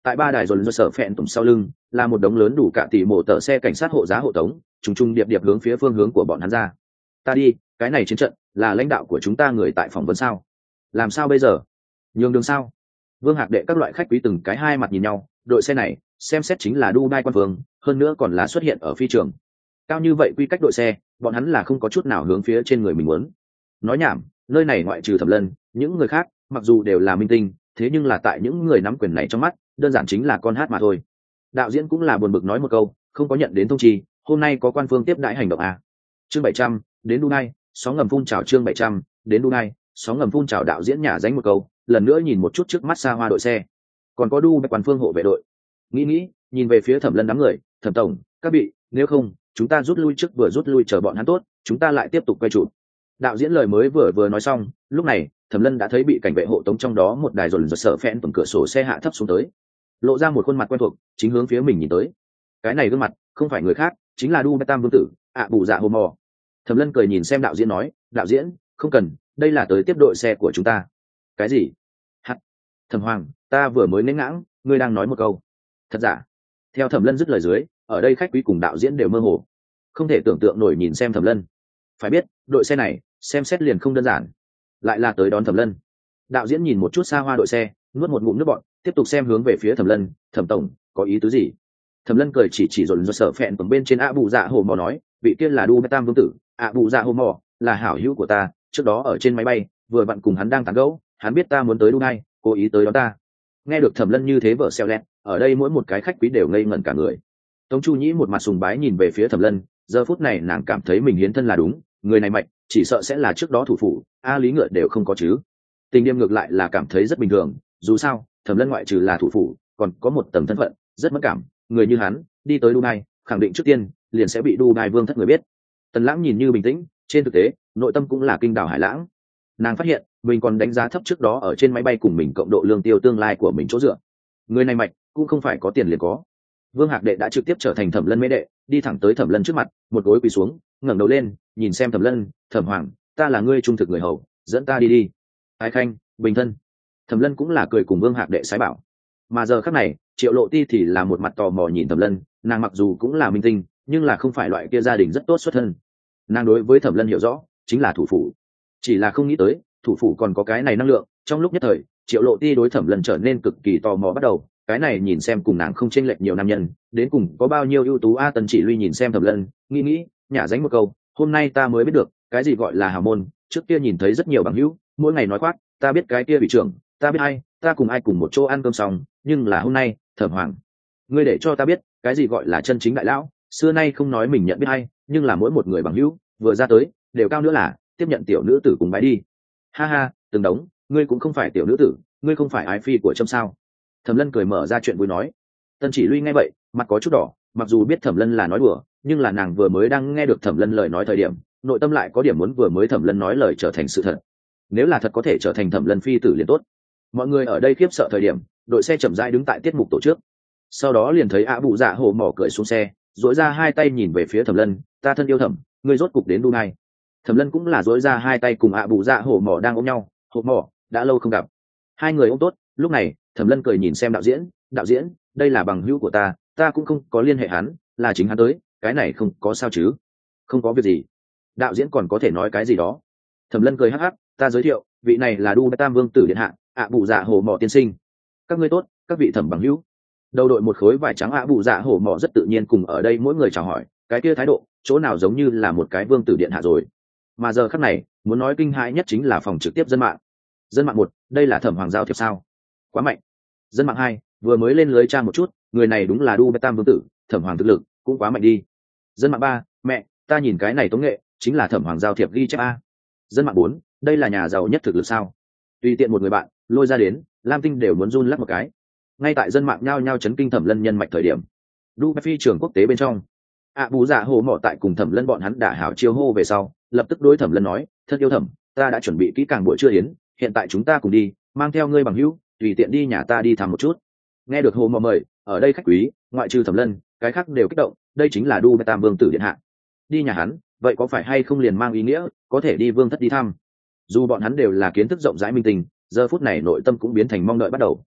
Tại ba đài dồn do sở phẹn tùng sau lưng là một đống lớn đủ cả tỷ mộ tờ xe cảnh sát hộ giá hộ tống, trùng trùng điệp điệp hướng phía phương hướng của bọn hắn ra. Ta đi, cái này chiến trận là lãnh đạo của chúng ta người tại phỏng vấn sao? Làm sao bây giờ? Nhường đường sao? Vương Hạc Đệ các loại khách quý từng cái hai mặt nhìn nhau, đội xe này xem xét chính là Dubai quan phương, hơn nữa còn là xuất hiện ở phi trường. Cao như vậy quy cách đội xe, bọn hắn là không có chút nào hướng phía trên người mình muốn. Nói nhảm, nơi này ngoại trừ Thẩm Lân, những người khác mặc dù đều là minh tinh, thế nhưng là tại những người nắm quyền này trong mắt, đơn giản chính là con hát mà thôi. Đạo diễn cũng là buồn bực nói một câu, không có nhận đến thông chi, hôm nay có quan phương tiếp đãi hành động à? Chương 700, đến Dubai, sóng ngầm phun trào chương 700, đến Dubai, sóng ngầm phun trào đạo diễn nhả dánh một câu, lần nữa nhìn một chút trước mắt xa hoa đội xe, còn có Dubai quan phương hộ vệ đội. Nghĩ, nhìn về phía Thẩm Lân đám người, Thẩm tổng, các vị, nếu không, chúng ta rút lui trước vừa rút lui chờ bọn hắn tốt, chúng ta lại tiếp tục quay chụp. Đạo diễn lời mới vừa nói xong, lúc này Thẩm Lân đã thấy bị cảnh vệ hộ tống trong đó một đài dồn dập sợ phèn tầm cửa sổ xe hạ thấp xuống tới, lộ ra một khuôn mặt quen thuộc, chính hướng phía mình nhìn tới. Cái này gương mặt không phải người khác, chính là Dubai Tam vương tử, Bù Dạ Hồ Mò. Thẩm Lân cười nhìn xem đạo diễn nói, đạo diễn, không cần, đây là tới tiếp đội xe của chúng ta. Cái gì? Hắt. Thẩm Hoàng, ta vừa mới nén ngãng, ngươi đang nói một câu. Thật giả? Theo Thẩm Lân dứt lời dưới, ở đây khách quý cùng đạo diễn đều mơ hồ, không thể tưởng tượng nổi nhìn xem Thẩm Lân. Phải biết, đội xe này xem xét liền không đơn giản, lại là tới đón Thẩm Lân. Đạo diễn nhìn một chút xa hoa đội xe, nuốt một ngụm nước bọt, tiếp tục xem hướng về phía Thẩm Lân, Thẩm tổng, có ý tứ gì? Thẩm Lân cười chỉ dồn do sở phẹn tầm bên trên Bù Dạ Hồ Mò nói, vị kia là Dubai Tam vương tử, Bù Dạ Hồ Mò là hảo hữu của ta, trước đó ở trên máy bay vừa vặn cùng hắn đang tán gẫu, hắn biết ta muốn tới Dubai, cố ý tới đón ta. Nghe được Thẩm Lân như thế vợ xeo lẹt, ở đây mỗi một cái khách quý đều ngây ngẩn cả người. Tống Chu Nhĩ một mặt sùng bái nhìn về phía Thẩm Lân, giờ phút này nàng cảm thấy mình hiến thân là đúng, người này mạnh, chỉ sợ sẽ là trước đó thủ phủ, Lý Ngựa đều không có chứ. Tình Điềm ngược lại là cảm thấy rất bình thường, dù sao Thẩm Lân ngoại trừ là thủ phủ, còn có một tầng thân phận rất mất cảm, người như hắn đi tới Dubai, khẳng định trước tiên liền sẽ bị Dubai vương thất người biết. Tần Lãng nhìn như bình tĩnh, trên thực tế nội tâm cũng là kinh đảo hải lãng. Nàng phát hiện mình còn đánh giá thấp trước đó ở trên máy bay cùng mình cộng độ lương tiêu tương lai của mình chỗ dựa. Người này mạnh cũng không phải có tiền liền có. Vương Hạc Đệ đã trực tiếp trở thành Thẩm Lân mê đệ, đi thẳng tới Thẩm Lân trước mặt, một gối quỳ xuống, ngẩng đầu lên, nhìn xem Thẩm Lân, Thẩm Hoàng, ta là ngươi trung thực người hầu, dẫn ta đi. Ái khanh, bình thân. Thẩm Lân cũng là cười cùng Vương Hạc Đệ sái bảo. Mà giờ khắc này, Triệu Lộ Ti thì là một mặt tò mò nhìn Thẩm Lân, nàng mặc dù cũng là minh tinh, nhưng là không phải loại kia gia đình rất tốt xuất thân. Nàng đối với Thẩm Lân hiểu rõ, chính là thủ phủ. Chỉ là không nghĩ tới, thủ phủ còn có cái này năng lượng, trong lúc nhất thời, Triệu Lộ Ti đối Thẩm Lân trở nên cực kỳ tò mò bắt đầu. Cái này nhìn xem cùng nàng không chênh lệch nhiều nam nhân, đến cùng có bao nhiêu ưu tú a. Tần Chỉ Luy nhìn xem Thẩm Lân, nghĩ, nhả dánh một câu, hôm nay ta mới biết được, cái gì gọi là hào môn, trước kia nhìn thấy rất nhiều bằng hữu, mỗi ngày nói khoác, ta biết cái kia bị trưởng, ta biết ta cùng ai cùng một chỗ ăn cơm xong, nhưng là hôm nay, Thẩm Hoàng, ngươi để cho ta biết, cái gì gọi là chân chính đại lão, xưa nay không nói mình nhận biết nhưng là mỗi một người bằng hữu, vừa ra tới, đều cao nữa là, tiếp nhận tiểu nữ tử cùng bái đi. Ha ha, từng đống, ngươi cũng không phải tiểu nữ tử, ngươi không phải ái phi của Trâm sao? Thẩm Lân cười mở ra chuyện vui nói. Tần Chỉ Luy nghe vậy, mặt có chút đỏ, mặc dù biết Thẩm Lân là nói đùa, nhưng là nàng vừa mới đang nghe được Thẩm Lân lời nói thời điểm, nội tâm lại có điểm muốn vừa mới Thẩm Lân nói lời trở thành sự thật. Nếu là thật có thể trở thành Thẩm Lân phi tử liền tốt. Mọi người ở đây khiếp sợ thời điểm, đội xe chậm rãi đứng tại tiết mục tổ trước. Sau đó liền thấy Bù Dạ Hồ Mò cười xuống xe, duỗi ra hai tay nhìn về phía Thẩm Lân, ta thân yêu Thẩm, ngươi rốt cục đến Dubai. Thẩm Lân cũng là duỗi ra hai tay cùng Bù Dạ Hồ Mò đang ôm nhau, Hồ Mò, đã lâu không gặp. Hai người ôm tốt, lúc này Thẩm Lân cười nhìn xem đạo diễn, đây là bằng hữu của ta cũng không có liên hệ hắn, là chính hắn tới, cái này không có sao chứ? Không có việc gì. Đạo diễn còn có thể nói cái gì đó. Thẩm Lân cười hắc hắc, ta giới thiệu, vị này là Dubai Tam vương tử điện hạ, Bù Dạ Hồ Mò tiên sinh. Các ngươi tốt, các vị Thẩm bằng hữu. Đầu đội một khối vải trắng Bù Dạ Hồ Mò rất tự nhiên cùng ở đây mỗi người chào hỏi, cái kia thái độ, chỗ nào giống như là một cái vương tử điện hạ rồi. Mà giờ khắc này, muốn nói kinh hãi nhất chính là phòng trực tiếp dân mạng. Dân mạng 1, đây là Thẩm Hoàng giao thiệp sao? Quá mạnh. Dân mạng 2, vừa mới lên lưới tra một chút, người này đúng là Dubai Tam vương tử, Thẩm Hoàng thực lực cũng quá mạnh đi. Dân mạng 3, mẹ, ta nhìn cái này tống nghệ, chính là Thẩm Hoàng giao thiệp ghi chép a. Dân mạng 4, đây là nhà giàu nhất thực lực sao? Tùy tiện một người bạn lôi ra đến, Lam Tinh đều muốn run lắc một cái. Ngay tại dân mạng nhao nhao chấn kinh Thẩm Lân nhân mạch thời điểm, Dubai phi trường quốc tế bên trong, Bù Dạ Hồ Mò tại cùng Thẩm Lân bọn hắn đả hảo chiêu hô về sau, lập tức đối Thẩm Lân nói, thân yêu Thẩm, ta đã chuẩn bị kỹ càng buổi trưa yến, hiện tại chúng ta cùng đi, mang theo ngươi bằng hữu, tùy tiện đi nhà ta đi thăm một chút. Nghe được Hồ Mò mời, ở đây khách quý, ngoại trừ Thẩm Lân, cái khác đều kích động, đây chính là Dubai Tam vương tử điện hạ. Đi nhà hắn, vậy có phải hay không liền mang ý nghĩa có thể đi vương thất đi thăm? Dù bọn hắn đều là kiến thức rộng rãi minh tình, giờ phút này nội tâm cũng biến thành mong đợi bắt đầu.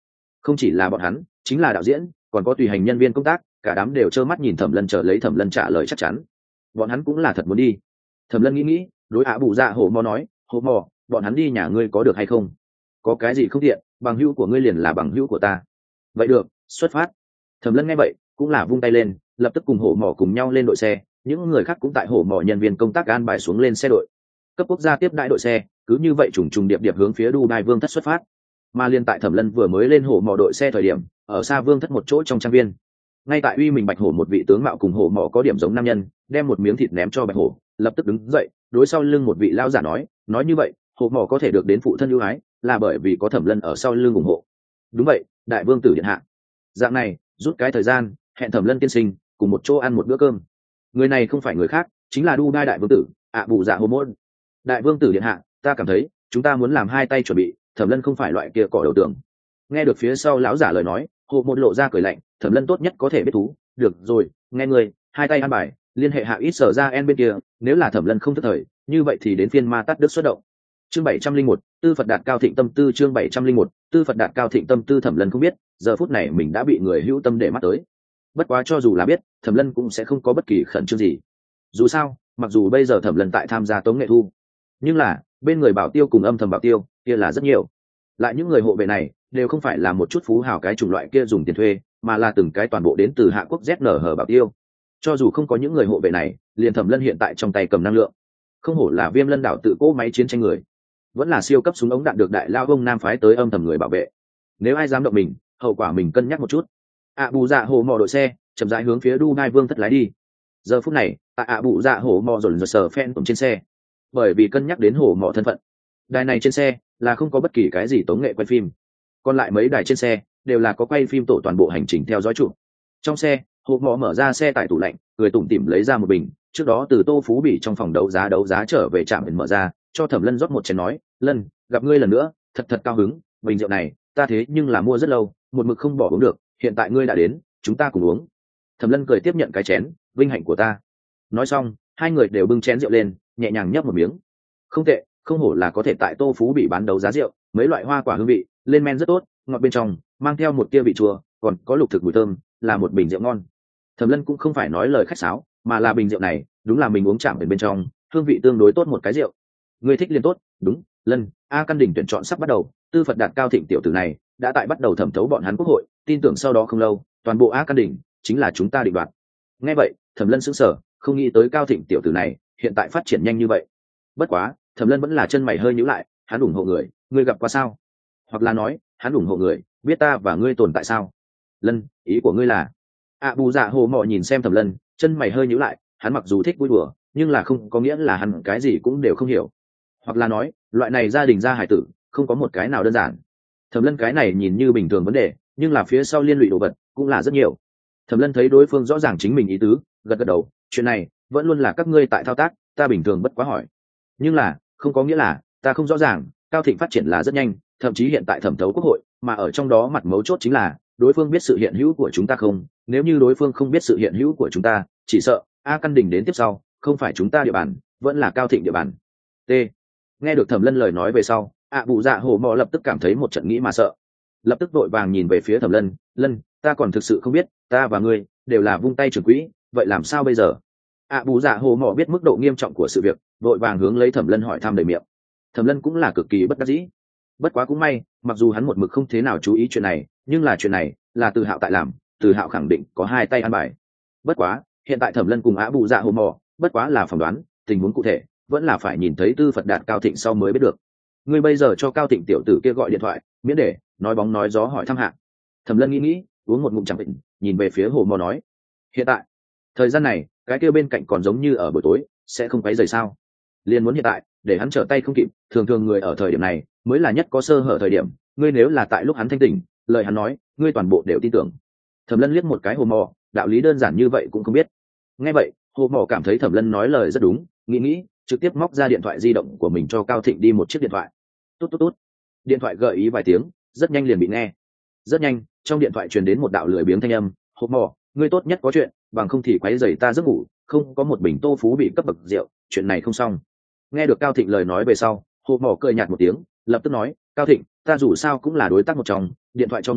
Không chỉ là bọn hắn, chính là đạo diễn, còn có tùy hành nhân viên công tác, cả đám đều trơ mắt nhìn Thẩm Lân chờ lấy Thẩm Lân trả lời chắc chắn. Bọn hắn cũng là thật muốn đi. Thẩm Lân nghĩ, đối ạ bù dạ hổ mò nói, hổ mò, bọn hắn đi nhà ngươi có được hay không? Có cái gì không tiện, bằng hữu của ngươi liền là bằng hữu của ta. Vậy được, xuất phát. Thẩm Lân nghe vậy cũng là vung tay lên, lập tức cùng hổ mò cùng nhau lên đội xe, những người khác cũng tại hổ mò nhân viên công tác an bài xuống lên xe đội cấp quốc gia tiếp đãi đội xe, cứ như vậy trùng trùng điệp điệp hướng phía Dubai Vương thất xuất phát. Mà liên tại Thẩm Lân vừa mới lên hổ mò đội xe thời điểm, ở xa Vương thất một chỗ trong trang viên, ngay tại uy mình bạch hổ một vị tướng mạo cùng hổ mò có điểm giống nam nhân, đem một miếng thịt ném cho bạch hổ, lập tức đứng dậy, đối sau lưng một vị lão giả nói như vậy, hổ mò có thể được đến phụ thân ưu ái, là bởi vì có Thẩm Lân ở sau lưng ủng hộ. Đúng vậy, đại vương tử điện hạ. Dạng này, rút cái thời gian, hẹn Thẩm Lân tiên sinh cùng một chỗ ăn một bữa cơm. Người này không phải người khác, chính là Dubai đại vương tử, ạ bù dạ hổ môn. Đại vương tử điện hạ, ta cảm thấy chúng ta muốn làm hai tay chuẩn bị, Thẩm Lân không phải loại kia cỏ đầu tường. Nghe được phía sau lão giả lời nói, hồ môn lộ ra cười lạnh, Thẩm Lân tốt nhất có thể biết thú. Được rồi, nghe người, hai tay ăn bài, liên hệ hạ ít sở ra en bên kia, nếu là Thẩm Lân không thức thời, như vậy thì đến phiên ma tát đức xuất động. Chương 701, Tư Phật đạt cao thịnh tâm tư. Chương 701, Tư Phật đạt cao thịnh tâm tư. Thẩm Lân không biết, giờ phút này mình đã bị người hữu tâm để mắt tới. Bất quá cho dù là biết, Thẩm Lân cũng sẽ không có bất kỳ khẩn trương gì. Dù sao, mặc dù bây giờ Thẩm Lân tại tham gia tống nghệ thu, nhưng là bên người bảo tiêu cùng âm thầm bảo tiêu kia là rất nhiều. Lại những người hộ vệ này đều không phải là một chút phú hào cái chủng loại kia dùng tiền thuê, mà là từng cái toàn bộ đến từ Hạ Quốc ZNH bảo tiêu. Cho dù không có những người hộ vệ này, liền Thẩm Lân hiện tại trong tay cầm năng lượng, không hổ là Viêm Lân đảo tự cố máy chiến tranh người, vẫn là siêu cấp súng ống đạn được đại lao ông nam phái tới âm thầm người bảo vệ. Nếu ai dám động mình, hậu quả mình cân nhắc một chút. ạ bù dạ hổ mò đội xe chậm rãi hướng phía Dubai Vương thất lái đi. Giờ phút này tại ạ bù dạ hổ mò dồn dồn sờ phen cùng trên xe, bởi vì cân nhắc đến hổ mò thân phận, đài này trên xe là không có bất kỳ cái gì tống nghệ quay phim, còn lại mấy đài trên xe đều là có quay phim tổ toàn bộ hành trình theo dõi chụp. Trong xe, hổ mò mở ra xe tải tủ lạnh, cười tủm tỉm lấy ra một bình trước đó từ Tô Phú Bỉ trong phòng đấu giá trở về trạm mở ra, cho Thẩm Lân rót một chén nói, Lân, gặp ngươi lần nữa, thật cao hứng, bình rượu này ta thế nhưng là mua rất lâu, một mực không bỏ uống được, hiện tại ngươi đã đến, chúng ta cùng uống. Thẩm Lân cười tiếp nhận cái chén, vinh hạnh của ta. Nói xong, hai người đều bưng chén rượu lên, nhẹ nhàng nhấp một miếng. Không tệ, không hổ là có thể tại Tô Phú Bỉ bán đấu giá rượu, mấy loại hoa quả hương vị, lên men rất tốt, ngọt bên trong, mang theo một tia vị chua, còn có lục thực mùi thơm, là một bình rượu ngon. Thẩm Lân cũng không phải nói lời khách sáo, mà là bình rượu này, đúng là mình uống chạm bên trong, hương vị tương đối tốt một cái rượu. Ngươi thích liền tốt, đúng, Lân, A Căn Đỉnh tuyển chọn sắp bắt đầu, Tư Phật đạt cao thịnh tiểu tử này đã tại bắt đầu thẩm thấu bọn hắn quốc hội, tin tưởng sau đó không lâu, toàn bộ A Căn Đỉnh chính là chúng ta định đoạt. Nghe vậy, Thẩm Lân sững sờ, không nghĩ tới cao thịnh tiểu tử này hiện tại phát triển nhanh như vậy. Bất quá, Thẩm Lân vẫn là chân mày hơi nhíu lại, hắn ủng hộ người, ngươi gặp qua sao? Hoặc là nói, hắn ủng hộ người, biết ta và ngươi tồn tại sao? Lân, ý của ngươi là? Bù dạ hồ mò nhìn xem Thẩm Lân, chân mày hơi nhíu lại, hắn mặc dù thích vui đùa, nhưng là không có nghĩa là hắn cái gì cũng đều không hiểu. Hoặc là nói, loại này gia đình gia hải tử, không có một cái nào đơn giản. Thẩm Lân cái này nhìn như bình thường vấn đề, nhưng là phía sau liên lụy đồ vật cũng là rất nhiều. Thẩm Lân thấy đối phương rõ ràng chính mình ý tứ, gật gật đầu, chuyện này vẫn luôn là các ngươi tại thao tác, ta bình thường bất quá hỏi. Nhưng là, không có nghĩa là ta không rõ ràng, Cao Thịnh phát triển là rất nhanh, thậm chí hiện tại thẩm thấu quốc hội, mà ở trong đó mặt mấu chốt chính là đối phương biết sự hiện hữu của chúng ta không? Nếu như đối phương không biết sự hiện hữu của chúng ta, chỉ sợ A Căn Đỉnh đến tiếp sau, không phải chúng ta địa bàn, vẫn là Cao Thịnh địa bàn. T. Nghe được Thẩm Lân lời nói về sau, Bù dạ hồ mò lập tức cảm thấy một trận nghĩ mà sợ, lập tức vội vàng nhìn về phía Thẩm Lân, Lân, ta còn thực sự không biết, ta và ngươi đều là vung tay trưởng quỹ, vậy làm sao bây giờ? Bù dạ hồ mò biết mức độ nghiêm trọng của sự việc, vội vàng hướng lấy Thẩm Lân hỏi thăm đầy miệng. Thẩm Lân cũng là cực kỳ bất đắc dĩ, bất quá cũng may, mặc dù hắn một mực không thế nào chú ý chuyện này, nhưng là chuyện này là Từ Hạo tại làm, Từ Hạo khẳng định có hai tay ăn bài. Bất quá, hiện tại Thẩm Lân cùng Bù dạ hồ mò, bất quá là phỏng đoán, tình huống cụ thể vẫn là phải nhìn thấy Tư Phật đạt Cao Thịnh sau mới biết được. Ngươi bây giờ cho Cao Thịnh tiểu tử kia gọi điện thoại, miễn để nói bóng nói gió hỏi thăm hạng. Thẩm Lân nghĩ, uống một ngụm chẳng định, nhìn về phía hồ mò nói, hiện tại thời gian này cái kia bên cạnh còn giống như ở buổi tối, sẽ không quấy rầy sao? Liên muốn hiện tại để hắn trở tay không kịp, thường người ở thời điểm này mới là nhất có sơ hở thời điểm, ngươi nếu là tại lúc hắn thanh tỉnh, lời hắn nói ngươi toàn bộ đều tin tưởng. Thẩm Lân liếc một cái hồ mò, đạo lý đơn giản như vậy cũng không biết. Nghe vậy, hồ mò cảm thấy Thẩm Lân nói lời rất đúng, nghĩ trực tiếp móc ra điện thoại di động của mình cho Cao Thịnh đi một chiếc điện thoại. Tốt. Điện thoại gợi ý vài tiếng, rất nhanh liền bị nghe. Rất nhanh, trong điện thoại truyền đến một đạo lười biếng thanh âm, hồ mò, ngươi tốt nhất có chuyện, bằng không thì quấy rầy ta giấc ngủ, không có một bình Tô Phú bị cấp bậc rượu, chuyện này không xong. Nghe được Cao Thịnh lời nói về sau, hồ mò cười nhạt một tiếng, lập tức nói, Cao Thịnh, ta dù sao cũng là đối tác một trong, điện thoại cho ngươi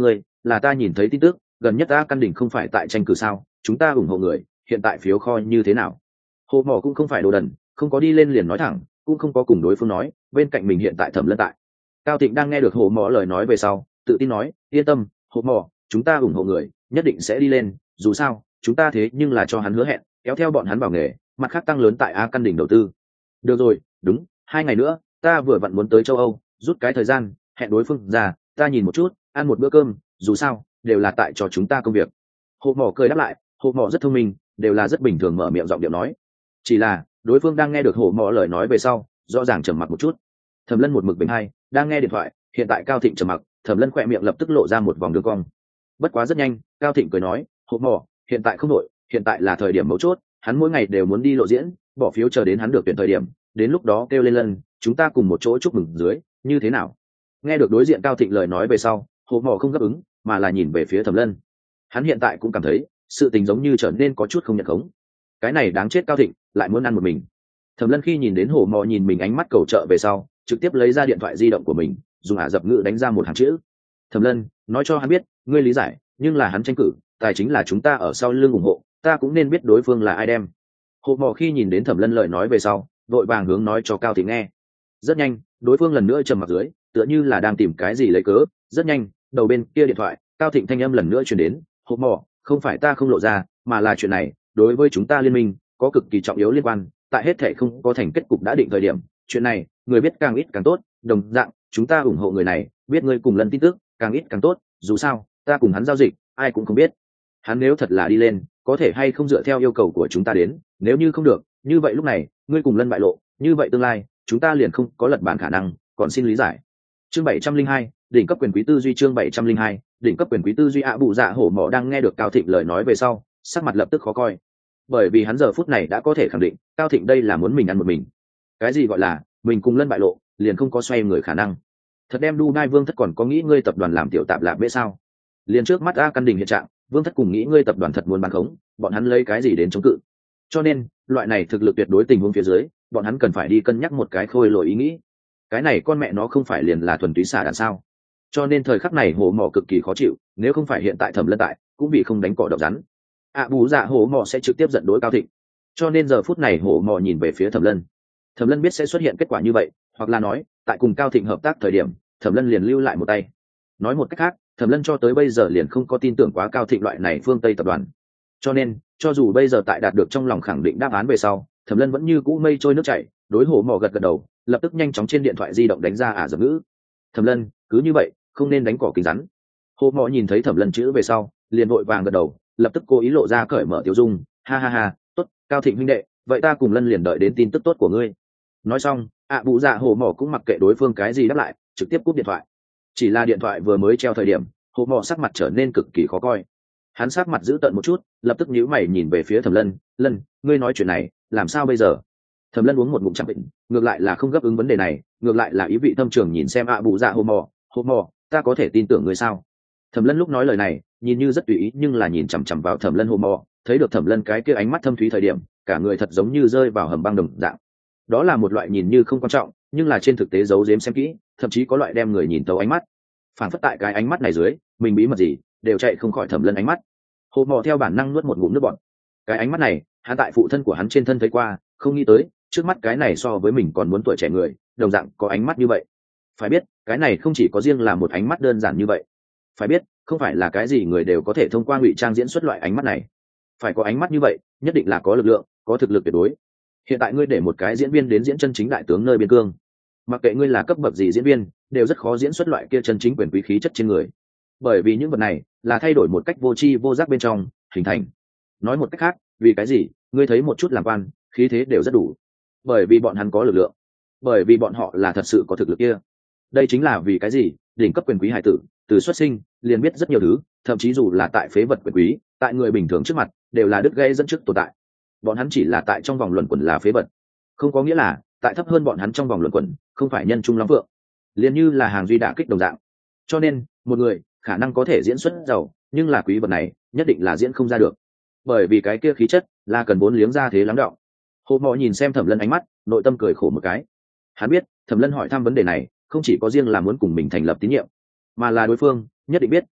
là ta nhìn thấy tin tức, gần nhất A Căn Đình không phải tại tranh cử sao, chúng ta ủng hộ người, hiện tại phiếu kho như thế nào? Hồ Mỏ cũng không phải đồ đần, không có đi lên liền nói thẳng, cũng không có cùng đối phương nói, bên cạnh mình hiện tại Thẩm Lân tại. Cao Thịnh đang nghe được Hồ Mỏ lời nói về sau, tự tin nói, yên tâm, Hồ Mỏ, chúng ta ủng hộ người, nhất định sẽ đi lên, dù sao, chúng ta thế nhưng là cho hắn hứa hẹn, kéo theo bọn hắn vào nghề, mặt khác tăng lớn tại A Căn Đình đầu tư. Được rồi, đúng, 2 ngày nữa, ta vừa vặn muốn tới châu Âu, rút cái thời gian, hẹn đối phương ra, ta nhìn một chút, ăn một bữa cơm, dù sao, đều là tại cho chúng ta công việc. Hồ Mỏ cười đáp lại, Hồ Mỏ rất thông minh, đều là rất bình thường mở miệng giọng điệu nói. Chỉ là, đối phương đang nghe được Hồ Mỏ lời nói về sau, rõ ràng trầm mặc một chút. Thẩm Lân một mực bình hai, đang nghe điện thoại, hiện tại Cao Thịnh trầm mặc, Thẩm Lân khỏe miệng lập tức lộ ra một vòng đường cong. Bất quá rất nhanh, Cao Thịnh cười nói, Hồ Mỏ, hiện tại không đội, hiện tại là thời điểm mấu chốt, hắn mỗi ngày đều muốn đi lộ diễn, bỏ phiếu chờ đến hắn được tuyển thời điểm, đến lúc đó kêu lên lần, chúng ta cùng một chỗ chúc mừng dưới, như thế nào? Nghe được đối diện Cao Thịnh lời nói về sau, Hồ Mỏ không đáp ứng, mà là nhìn về phía Thẩm Lân. Hắn hiện tại cũng cảm thấy sự tình giống như trở nên có chút không nhận khống. Cái này đáng chết, Cao Thịnh lại muốn ăn một mình. Thẩm Lân khi nhìn đến Hồ Mỏ nhìn mình ánh mắt cầu trợ về sau, trực tiếp lấy ra điện thoại di động của mình, dùng ả dập ngữ đánh ra một hàng chữ. Thẩm Lân, nói cho hắn biết, ngươi lý giải, nhưng là hắn tranh cử, tài chính là chúng ta ở sau lưng ủng hộ, ta cũng nên biết đối phương là ai đem. Hồ Mỏ khi nhìn đến Thẩm Lân lời nói về sau, vội vàng hướng nói cho Cao Thịnh nghe. Rất nhanh, đối phương lần nữa trầm mặc dưới, tựa như là đang tìm cái gì lấy cớ. Rất nhanh, đầu bên kia điện thoại, Cao Thịnh thanh âm lần nữa truyền đến, Hồ Mỏ, không phải ta không lộ ra, mà là chuyện này đối với chúng ta liên minh có cực kỳ trọng yếu liên quan, tại hết thể không có thành kết cục đã định thời điểm, chuyện này người biết càng ít càng tốt, đồng dạng chúng ta ủng hộ người này, biết ngươi cùng Lân tin tức càng ít càng tốt, dù sao ta cùng hắn giao dịch ai cũng không biết, hắn nếu thật là đi lên có thể hay không dựa theo yêu cầu của chúng ta đến, nếu như không được, như vậy lúc này ngươi cùng Lân bại lộ, như vậy tương lai chúng ta liền không có lật bản khả năng, còn xin lý giải. Chương 702, đỉnh cấp quyền quý tư duy. Chương 702, đỉnh cấp quyền quý tư duy. Bụ Dạ Hổ Mỏ đang nghe được Cao Thịnh lời nói về sau, sắc mặt lập tức khó coi, bởi vì hắn giờ phút này đã có thể khẳng định Cao Thịnh đây là muốn mình ăn một mình. Cái gì gọi là mình cùng Lân bại lộ liền không có xoay người khả năng? Thật đem Dubai Vương Thất còn có nghĩ ngươi tập đoàn làm tiểu tạp lạp bễ sao? Liền trước mắt A Căn Đình hiện trạng, Vương Thất cùng nghĩ ngươi tập đoàn thật muốn bán khống, bọn hắn lấy cái gì đến chống cự? Cho nên loại này thực lực tuyệt đối tình huống phía dưới, bọn hắn cần phải đi cân nhắc một cái khôi lỗi ý nghĩ. Cái này con mẹ nó không phải liền là thuần túy xả đạn sao? Cho nên thời khắc này Hổ Mỏ cực kỳ khó chịu, nếu không phải hiện tại Thẩm Lân tại, cũng bị không đánh cỏ độc rắn. Bù Dạ Hổ Mỏ sẽ trực tiếp giận đối Cao Thịnh. Cho nên giờ phút này Hổ Mỏ nhìn về phía Thẩm Lân. Thẩm Lân biết sẽ xuất hiện kết quả như vậy, hoặc là nói, tại cùng Cao Thịnh hợp tác thời điểm, Thẩm Lân liền lưu lại một tay. Nói một cách khác, Thẩm Lân cho tới bây giờ liền không có tin tưởng quá Cao Thịnh loại này phương Tây tập đoàn. Cho nên, cho dù bây giờ tại đạt được trong lòng khẳng định đáp án về sau, Thẩm Lân vẫn như cũ mây trôi nước chảy, đối Hổ Mỏ gật gật đầu, lập tức nhanh chóng trên điện thoại di động đánh ra ả dập ngữ. Thẩm Lân, cứ như vậy, không nên đánh cỏ kính rắn. Hổ Mỏ nhìn thấy Thẩm Lân chữ về sau, liền vội vàng gật đầu, lập tức cố ý lộ ra cởi mở tiêu dung, ha ha ha, tốt, Cao Thịnh huynh đệ, vậy ta cùng Lân liền đợi đến tin tức tốt của ngươi. Nói xong, Bụ Dạ Hổ Mỏ cũng mặc kệ đối phương cái gì đáp lại, trực tiếp cúp điện thoại. Chỉ là điện thoại vừa mới treo thời điểm, Hổ Mỏ sắc mặt trở nên cực kỳ khó coi. Hắn sắc mặt giữ tợn một chút, lập tức nhíu mày nhìn về phía Thẩm Lân, Lân, ngươi nói chuyện này, làm sao bây giờ? Thẩm Lân uống một ngụm trà bệnh, ngược lại là không gấp ứng vấn đề này, ngược lại là ý vị thâm trường nhìn xem Bụ Dạ Hổ Mỏ, ta có thể tin tưởng ngươi sao? Thẩm Lân lúc nói lời này, nhìn như rất tùy ý nhưng là nhìn chằm chằm vào Thẩm Lân Hổ Mỏ, thấy được Thẩm Lân cái kia ánh mắt thâm thúy thời điểm, cả người thật giống như rơi vào hầm băng đồng dạng. Đó là một loại nhìn như không quan trọng, nhưng là trên thực tế giấu giếm xem kỹ, thậm chí có loại đem người nhìn tấu ánh mắt. Phản phất tại cái ánh mắt này dưới, mình bí mật gì đều chạy không khỏi Thẩm Lân ánh mắt. Hổ Mỏ theo bản năng nuốt một ngụm nước bọt. Cái ánh mắt này, hắn tại phụ thân của hắn trên thân thấy qua, không nghĩ tới, trước mắt cái này so với mình còn muốn tuổi trẻ người, đồng dạng có ánh mắt như vậy. Phải biết, cái này không chỉ có riêng là một ánh mắt đơn giản như vậy. Phải biết, không phải là cái gì người đều có thể thông qua ngụy trang diễn xuất loại ánh mắt này. Phải có ánh mắt như vậy, nhất định là có lực lượng, có thực lực tuyệt đối. Hiện tại ngươi để một cái diễn viên đến diễn chân chính đại tướng nơi biên cương, mặc kệ ngươi là cấp bậc gì diễn viên, đều rất khó diễn xuất loại kia chân chính quyền quý khí chất trên người. Bởi vì những vật này là thay đổi một cách vô tri vô giác bên trong hình thành. Nói một cách khác, vì cái gì ngươi thấy một chút làm quan khí thế đều rất đủ? Bởi vì bọn hắn có lực lượng, bởi vì bọn họ là thật sự có thực lực kia. Đây chính là vì cái gì đỉnh cấp quyền quý hải tử từ xuất sinh liền biết rất nhiều thứ, thậm chí dù là tại phế vật quyền quý, tại người bình thường trước mặt đều là đứt gãy dẫn trước tồn tại. Bọn hắn chỉ là tại trong vòng luẩn quẩn là phế vật, không có nghĩa là tại thấp hơn bọn hắn trong vòng luẩn quẩn không phải nhân trung lắm vượng, liền như là hàng duy đả kích đồng dạng. Cho nên một người khả năng có thể diễn xuất giàu, nhưng là quý vật này nhất định là diễn không ra được, bởi vì cái kia khí chất là cần vốn liếng ra thế lắng đọng. Hồ Mỏ nhìn xem Thẩm Lân ánh mắt, nội tâm cười khổ một cái. Hắn biết Thẩm Lân hỏi thăm vấn đề này không chỉ có riêng là muốn cùng mình thành lập tín nhiệm, mà là đối phương nhất định biết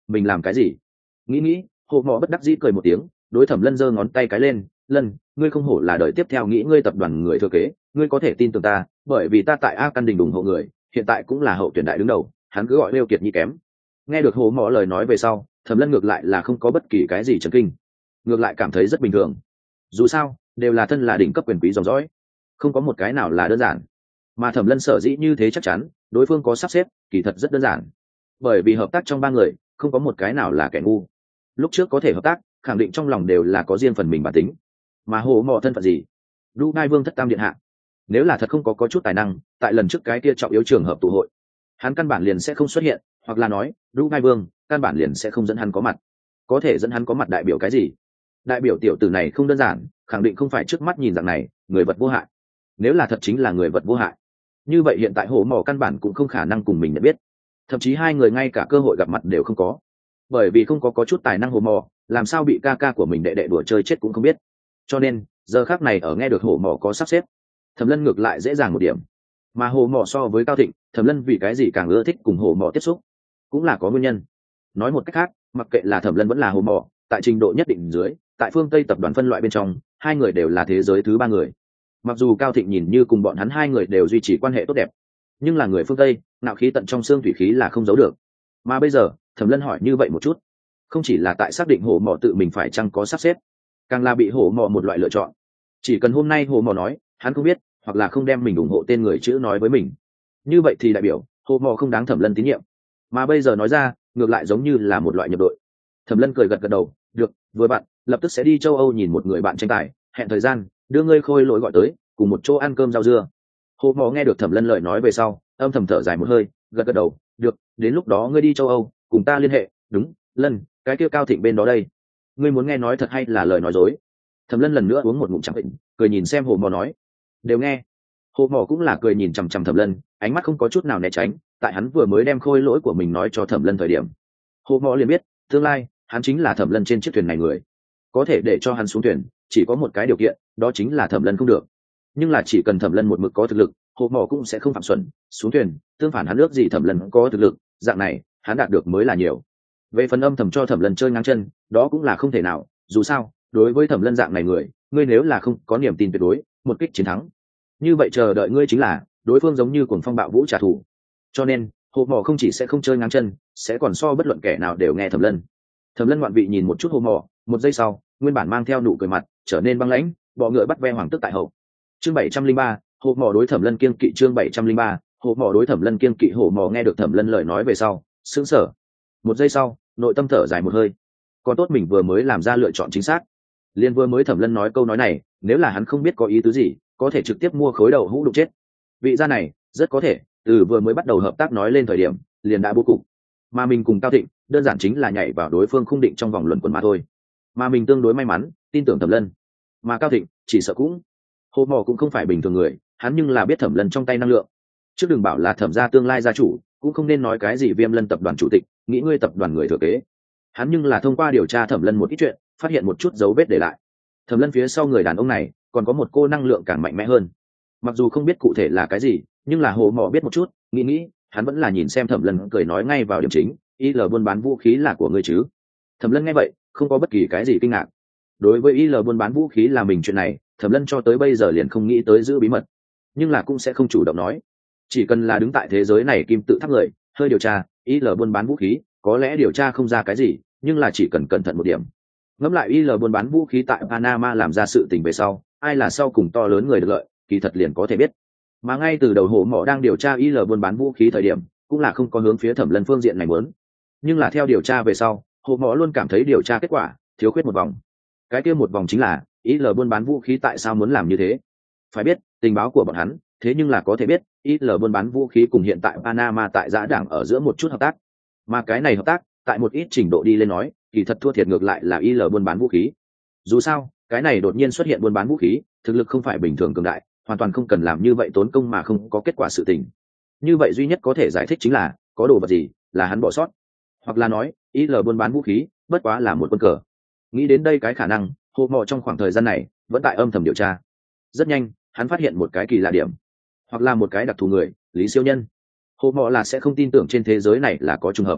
mình làm cái gì? Nghĩ hồ mò bất đắc dĩ cười một tiếng, đối Thẩm Lân giơ ngón tay cái lên, Lân, ngươi không hổ là đời tiếp theo nghĩ ngươi tập đoàn người thừa kế, ngươi có thể tin tưởng ta, bởi vì ta tại A Căn Đình ủng hộ người, hiện tại cũng là hậu tuyển đại đứng đầu, hắn cứ gọi Lêu Kiệt Nhi kém. Nghe được hồ mò lời nói về sau, Thẩm Lân ngược lại là không có bất kỳ cái gì chấn kinh, ngược lại cảm thấy rất bình thường. Dù sao đều là thân là đỉnh cấp quyền quý dòng dõi, không có một cái nào là đơn giản. Mà Thẩm Lân sở dĩ như thế chắc chắn đối phương có sắp xếp, kỳ thật rất đơn giản, bởi vì hợp tác trong ba người không có một cái nào là kẻ ngu. Lúc trước có thể hợp tác, khẳng định trong lòng đều là có riêng phần mình bản tính. Mà hồ mò thân phận gì? Dubai Vương thất tam điện hạ. Nếu là thật không có chút tài năng, tại lần trước cái kia trọng yếu trường hợp tụ hội, hắn căn bản liền sẽ không xuất hiện, hoặc là nói Dubai Vương căn bản liền sẽ không dẫn hắn có mặt. Có thể dẫn hắn có mặt đại biểu cái gì? Đại biểu tiểu tử này không đơn giản, khẳng định không phải trước mắt nhìn dạng này người vật vô hại. Nếu là thật chính là người vật vô hại, như vậy hiện tại hồ mò căn bản cũng không khả năng cùng mình nhận biết, thậm chí hai người ngay cả cơ hội gặp mặt đều không có, bởi vì không có chút tài năng hồ mò làm sao bị ca ca của mình đệ đệ đùa chơi chết cũng không biết. Cho nên giờ khác này ở nghe được hồ mò có sắp xếp, Thẩm Lân ngược lại dễ dàng một điểm. Mà hồ mò so với Cao Thịnh, Thẩm Lân vì cái gì càng ưa thích cùng hồ mò tiếp xúc, cũng là có nguyên nhân. Nói một cách khác, mặc kệ là Thẩm Lân vẫn là hồ mò, tại trình độ nhất định dưới, tại phương Tây tập đoàn phân loại bên trong, hai người đều là thế giới thứ ba người. Mặc dù Cao Thịnh nhìn như cùng bọn hắn hai người đều duy trì quan hệ tốt đẹp, nhưng là người phương Tây, nạo khí tận trong xương thủy khí là không giấu được. Mà bây giờ Thẩm Lân hỏi như vậy một chút, không chỉ là tại xác định hồ mò tự mình phải chăng có sắp xếp, càng là bị hồ mò một loại lựa chọn. Chỉ cần hôm nay hồ mò nói hắn không biết, hoặc là không đem mình ủng hộ tên người chữ nói với mình, như vậy thì đại biểu hồ mò không đáng Thẩm Lân tín nhiệm. Mà bây giờ nói ra ngược lại giống như là một loại nhập đội. Thẩm Lân cười gật gật đầu, được, vừa bạn lập tức sẽ đi châu Âu nhìn một người bạn tranh tài, hẹn thời gian đưa ngươi Khôi Lỗi gọi tới, cùng một chỗ ăn cơm rau dưa. Hồ mò nghe được Thẩm Lân lời nói về sau, âm thầm thở dài một hơi, gật gật đầu, được, đến lúc đó ngươi đi châu Âu cùng ta liên hệ. Đúng, Lân, cái kia Cao Thịnh bên đó đây, ngươi muốn nghe nói thật hay là lời nói dối? Thẩm Lân lần nữa uống một ngụm trà vịnh, cười nhìn xem hồ mò nói, đều nghe. Hồ mò cũng là cười nhìn chằm chằm Thẩm Lân, ánh mắt không có chút nào né tránh. Tại hắn vừa mới đem Khôi Lỗi của mình nói cho Thẩm Lân thời điểm, hồ mò liền biết tương lai hắn chính là Thẩm Lân trên chiếc thuyền này người. Có thể để cho hắn xuống thuyền chỉ có một cái điều kiện, đó chính là Thẩm Lân không được. Nhưng là chỉ cần Thẩm Lân một mực có thực lực, hồ mò cũng sẽ không phạm xuẩn xuống thuyền. Tương phản hắn ước gì Thẩm Lân có thực lực, dạng này hắn đạt được mới là nhiều. Về phần âm thầm cho Thẩm Lân chơi ngang chân, đó cũng là không thể nào. Dù sao đối với Thẩm Lân dạng này người, ngươi nếu là không có niềm tin tuyệt đối một kích chiến thắng, như vậy chờ đợi ngươi chính là đối phương giống như cuồng phong bạo vũ trả thù. Cho nên hồ mò không chỉ sẽ không chơi ngang chân, sẽ còn so bất luận kẻ nào đều nghe Thẩm Lân. Thẩm Lân ngoạn vị nhìn một chút hồ mò, một giây sau nguyên bản mang theo nụ cười mặt trở nên băng lãnh, bọ ngựa bắt ve hoàng tức tại hậu. Chương 703, hồ mò đối Thẩm Lân kiêng kỵ. Chương 703, hồ mò đối Thẩm Lân kiêng kỵ. Hồ mò nghe được Thẩm Lân lời nói về sau sững sờ, một giây sau nội tâm thở dài một hơi. Còn tốt mình vừa mới làm ra lựa chọn chính xác. Liên vừa mới Thẩm Lân nói câu nói này, nếu là hắn không biết có ý tứ gì, có thể trực tiếp mua khối đầu hũ đục chết. Vị gia này rất có thể từ vừa mới bắt đầu hợp tác nói lên thời điểm liền đã bố cục. Mà mình cùng Cao Thịnh đơn giản chính là nhảy vào đối phương khung định trong vòng luẩn quẩn mà thôi. Mà mình tương đối may mắn tin tưởng Thẩm Lân, mà Cao Thịnh chỉ sợ cũng. Hồ mò cũng không phải bình thường người, hắn nhưng là biết Thẩm Lân trong tay năng lượng. Trước đừng bảo là Thẩm gia tương lai gia chủ, cũng không nên nói cái gì Viêm Lân tập đoàn chủ tịch, nghĩ ngươi tập đoàn người thừa kế. Hắn nhưng là thông qua điều tra Thẩm Lân một ít chuyện, phát hiện một chút dấu vết để lại. Thẩm Lân phía sau người đàn ông này còn có một cô năng lượng càng mạnh mẽ hơn. Mặc dù không biết cụ thể là cái gì, nhưng là hồ mò biết một chút, nghĩ hắn vẫn là nhìn xem Thẩm Lân, cười nói ngay vào điểm chính, IL buôn bán vũ khí là của ngươi chứ? Thẩm Lân nghe vậy không có bất kỳ cái gì kinh ngạc. Đối với IL buôn bán vũ khí là mình chuyện này, Thẩm Lân cho tới bây giờ liền không nghĩ tới giữ bí mật, nhưng là cũng sẽ không chủ động nói. Chỉ cần là đứng tại thế giới này kim tự tháp người, hơi điều tra IL buôn bán vũ khí, có lẽ điều tra không ra cái gì, nhưng là chỉ cần cẩn thận một điểm. Ngẫm lại IL buôn bán vũ khí tại Panama làm ra sự tình về sau, ai là sau cùng to lớn người được lợi, kỳ thật liền có thể biết. Mà ngay từ đầu hồ mỏ đang điều tra IL buôn bán vũ khí thời điểm, cũng là không có hướng phía Thẩm Lân phương diện này muốn. Nhưng là theo điều tra về sau, hồ mỏ luôn cảm thấy điều tra kết quả thiếu khuyết một vòng. Cái kia một vòng chính là IL buôn bán vũ khí tại sao muốn làm như thế. Phải biết tình báo của bọn hắn, thế nhưng là có thể biết IL buôn bán vũ khí cùng hiện tại Panama tại giã đảng ở giữa một chút hợp tác. Mà cái này hợp tác tại một ít trình độ đi lên nói, kỳ thật thua thiệt ngược lại là IL buôn bán vũ khí. Dù sao cái này đột nhiên xuất hiện buôn bán vũ khí, thực lực không phải bình thường cường đại, hoàn toàn không cần làm như vậy tốn công mà không có kết quả sự tình. Như vậy duy nhất có thể giải thích chính là có đồ vật gì là hắn bỏ sót, hoặc là nói IL buôn bán vũ khí bất quá là một quân cờ. Nghĩ đến đây cái khả năng, hồ mò trong khoảng thời gian này vẫn tại âm thầm điều tra. Rất nhanh hắn phát hiện một cái kỳ lạ điểm, hoặc là một cái đặc thù người, Lý Siêu Nhân. Hồ mò là sẽ không tin tưởng trên thế giới này là có trùng hợp.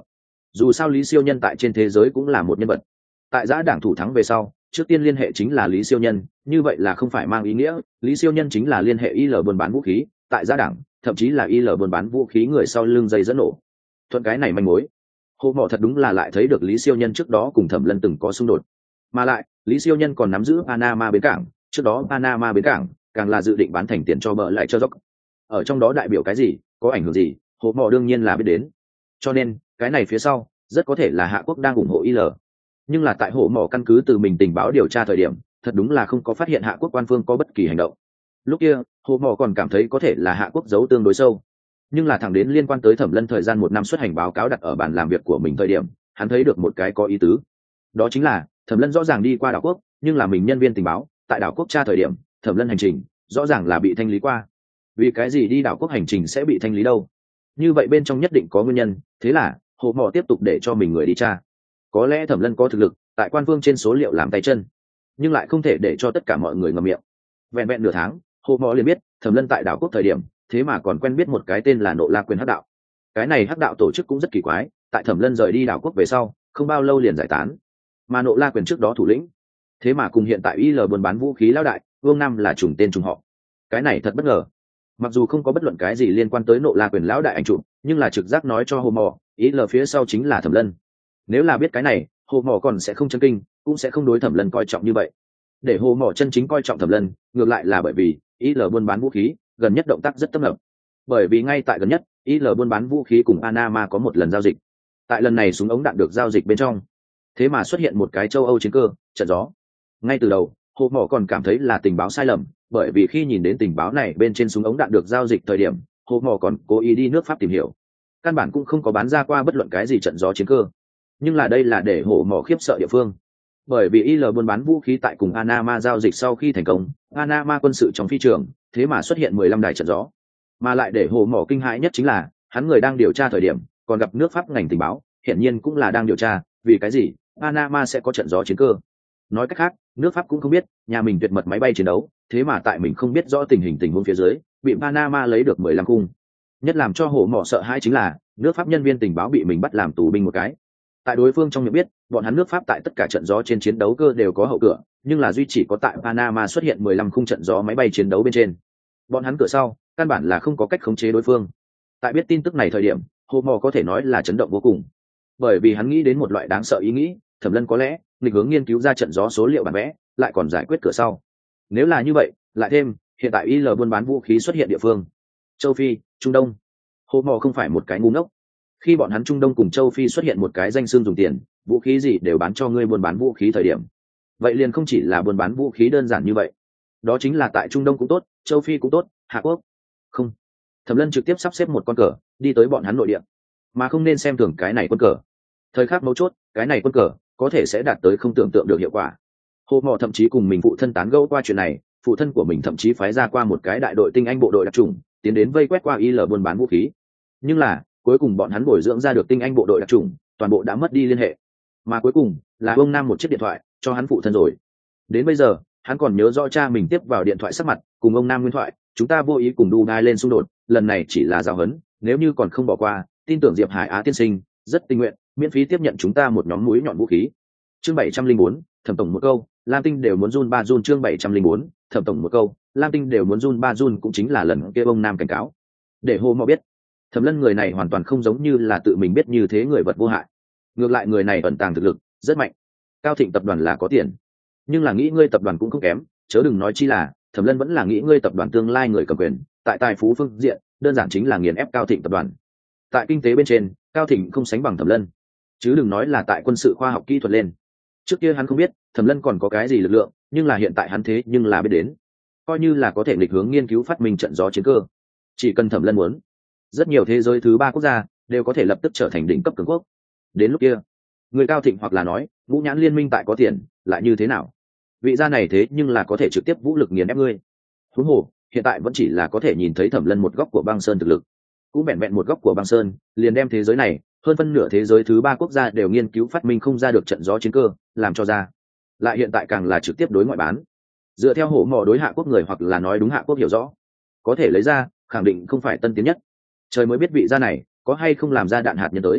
dù sao Lý Siêu Nhân tại trên thế giới cũng là một nhân vật. Tại giã đảng thủ thắng về sau, trước tiên liên hệ chính là Lý Siêu Nhân, như vậy là không phải mang ý nghĩa Lý Siêu Nhân chính là liên hệ IL buôn bán vũ khí tại giã đảng, thậm chí là IL buôn bán vũ khí người sau lưng dây dẫn nổ. Thuận cái này manh mối, Hồ Mộ thật đúng là lại thấy được Lý Siêu Nhân trước đó cùng Thẩm Lân từng có xung đột, mà lại Lý Siêu Nhân còn nắm giữ Panama bến cảng, trước đó Panama bến cảng càng là dự định bán thành tiền cho bợ lại cho dốc. Ở trong đó đại biểu cái gì, có ảnh hưởng gì, Hồ Mộ đương nhiên là biết đến. Cho nên cái này phía sau rất có thể là Hạ Quốc đang ủng hộ IL. Nhưng là tại Hồ Mộ căn cứ từ mình tình báo điều tra thời điểm, thật đúng là không có phát hiện Hạ Quốc quan phương có bất kỳ hành động. Lúc kia Hồ Mộ còn cảm thấy có thể là Hạ Quốc giấu tương đối sâu, nhưng là thẳng đến liên quan tới Thẩm Lân thời gian 1 năm xuất hành báo cáo đặt ở bàn làm việc của mình thời điểm, hắn thấy được một cái có ý tứ. Đó chính là Thẩm Lân rõ ràng đi qua đảo quốc, nhưng là mình nhân viên tình báo tại đảo quốc tra thời điểm, Thẩm Lân hành trình rõ ràng là bị thanh lý qua. Vì cái gì đi đảo quốc hành trình sẽ bị thanh lý đâu? Như vậy bên trong nhất định có nguyên nhân, thế là Hồ Mộ tiếp tục để cho mình người đi tra. Có lẽ Thẩm Lân có thực lực tại quan phương trên số liệu làm tay chân, nhưng lại không thể để cho tất cả mọi người ngậm miệng. Vẹn vẹn nửa tháng, Hồ Mộ liền biết Thẩm Lân tại đảo quốc thời điểm thế mà còn quen biết một cái tên là Nộ La Quyền Hắc Đạo. Cái này Hắc Đạo tổ chức cũng rất kỳ quái, tại Thẩm Lân rời đi đảo quốc về sau không bao lâu liền giải tán, mà Nộ La Quyền trước đó thủ lĩnh thế mà cùng hiện tại IL buôn bán vũ khí lão đại Vương Nam là trùng tên trùng họ. Cái này thật bất ngờ. Mặc dù không có bất luận cái gì liên quan tới Nộ La Quyền lão đại ảnh chụp, nhưng là trực giác nói cho Hồ Mộ IL phía sau chính là Thẩm Lân. Nếu là biết cái này, Hồ Mộ còn sẽ không chấn kinh, cũng sẽ không đối Thẩm Lân coi trọng như vậy. Để Hồ Mộ chân chính coi trọng Thẩm Lân, ngược lại là bởi vì IL buôn bán vũ khí gần nhất động tác rất tấp nập. Bởi vì ngay tại gần nhất IL buôn bán vũ khí cùng Panama có một lần giao dịch. Tại lần này súng ống đạn được giao dịch bên trong, thế mà xuất hiện một cái châu Âu chiến cơ trận gió. Ngay từ đầu Hồ Mộ còn cảm thấy là tình báo sai lầm, bởi vì khi nhìn đến tình báo này bên trên súng ống đạn được giao dịch thời điểm, Hồ Mộ còn cố ý đi nước Pháp tìm hiểu, căn bản cũng không có bán ra qua bất luận cái gì trận gió chiến cơ. Nhưng là đây là để Hồ Mộ khiếp sợ địa phương, bởi vì IL buôn bán vũ khí tại cùng Panama giao dịch sau khi thành công, Panama quân sự trong phi trường thế mà xuất hiện 15 đài trận gió. Mà lại để Hồ Mộ kinh hãi nhất chính là hắn người đang điều tra thời điểm còn gặp nước Pháp ngành tình báo, hiển nhiên cũng là đang điều tra vì cái gì Panama sẽ có trận gió chiến cơ. Nói cách khác, nước Pháp cũng không biết nhà mình tuyệt mật máy bay chiến đấu, thế mà tại mình không biết rõ tình huống phía dưới bị Panama lấy được 15 khung. Nhất làm cho Hồ Mộ sợ hãi chính là nước Pháp nhân viên tình báo bị mình bắt làm tù binh một cái. Tại đối phương trong miệng biết bọn hắn nước Pháp tại tất cả trận gió trên chiến đấu cơ đều có hậu cửa, nhưng là duy chỉ có tại Panama xuất hiện 15 khung trận gió máy bay chiến đấu bên trên. Bọn hắn cửa sau căn bản là không có cách khống chế đối phương. Tại biết tin tức này thời điểm, Hồ Mộ có thể nói là chấn động vô cùng, bởi vì hắn nghĩ đến một loại đáng sợ ý nghĩ, Thẩm Lân có lẽ nghịch hướng nghiên cứu ra trận gió số liệu bản vẽ, lại còn giải quyết cửa sau. Nếu là như vậy, lại thêm hiện tại IL buôn bán vũ khí xuất hiện địa phương châu Phi, Trung Đông, Hồ Mộ không phải một cái ngu ngốc. Khi bọn hắn Trung Đông cùng châu Phi xuất hiện một cái danh xưng dùng tiền, vũ khí gì đều bán cho ngươi buôn bán vũ khí thời điểm, vậy liền không chỉ là buôn bán vũ khí đơn giản như vậy. Đó chính là tại Trung Đông cũng tốt, châu Phi cũng tốt, Hạ Quốc không. Thẩm Lân trực tiếp sắp xếp một con cờ đi tới bọn hắn nội địa, mà không nên xem thường cái này quân cờ. Thời khắc mấu chốt, cái này quân cờ có thể sẽ đạt tới không tưởng tượng được hiệu quả. Hồ Mộ thậm chí cùng mình phụ thân tán gẫu qua chuyện này, phụ thân của mình thậm chí phái ra qua một cái đại đội tinh anh bộ đội đặc trùng tiến đến vây quét qua IL buôn bán vũ khí. Nhưng là cuối cùng bọn hắn bồi dưỡng ra được tinh anh bộ đội đặc trùng toàn bộ đã mất đi liên hệ, mà cuối cùng là ông Nam một chiếc điện thoại cho hắn phụ thân rồi. Đến bây giờ hắn còn nhớ rõ cha mình tiếp vào điện thoại sắc mặt cùng ông Nam nguyên thoại: chúng ta vô ý cùng Dubai lên xung đột, lần này chỉ là giáo huấn, nếu như còn không bỏ qua, tin tưởng Diệp Hải Á tiên sinh rất tình nguyện miễn phí tiếp nhận chúng ta một nhóm mũi nhọn vũ khí. Chương 704, Thẩm tổng một câu, Lam Tinh đều muốn run ba run. Chương 704, Thẩm tổng một câu, Lam Tinh đều muốn run ba run, cũng chính là lần kia ông Nam cảnh cáo. Để Hồ Mộ biết, Thẩm Lân người này hoàn toàn không giống như là tự mình biết như thế người vật vô hại. Ngược lại người này ẩn tàng thực lực rất mạnh. Cao Thịnh tập đoàn là có tiền, nhưng là nghĩ ngươi tập đoàn cũng không kém, chớ đừng nói chi là Thẩm Lân vẫn là nghĩ ngươi tập đoàn tương lai người cầm quyền, tại tài phú phương diện đơn giản chính là nghiền ép Cao Thịnh tập đoàn. Tại kinh tế bên trên, Cao Thịnh không sánh bằng Thẩm Lân, chứ đừng nói là tại quân sự khoa học kỹ thuật lên. Trước kia hắn không biết Thẩm Lân còn có cái gì lực lượng, nhưng là hiện tại hắn thế nhưng là biết đến, coi như là có thể nghịch hướng nghiên cứu phát minh trận gió chiến cơ. Chỉ cần Thẩm Lân muốn, rất nhiều thế giới thứ 3 quốc gia đều có thể lập tức trở thành đỉnh cấp cường quốc. Đến lúc kia, người Cao Thịnh hoặc là nói Ngũ Nhãn liên minh tại có tiền lại như thế nào? Vị gia này thế nhưng là có thể trực tiếp vũ lực nghiền ép ngươi. Huống hồ hiện tại vẫn chỉ là có thể nhìn thấy Thẩm Lân một góc của băng sơn thực lực, cũng vẹn vẹn một góc của băng sơn liền đem thế giới này hơn phân nửa thế giới thứ 3 quốc gia đều nghiên cứu phát minh không ra được trận gió chiến cơ làm cho ra, lại hiện tại càng là trực tiếp đối ngoại bán. Dựa theo Hồ Mộ đối Hạ Quốc người, hoặc là nói đúng Hạ Quốc hiểu rõ, có thể lấy ra khẳng định không phải tân tiến nhất. Trời mới biết vị gia này có hay không làm ra đạn hạt nhân tới.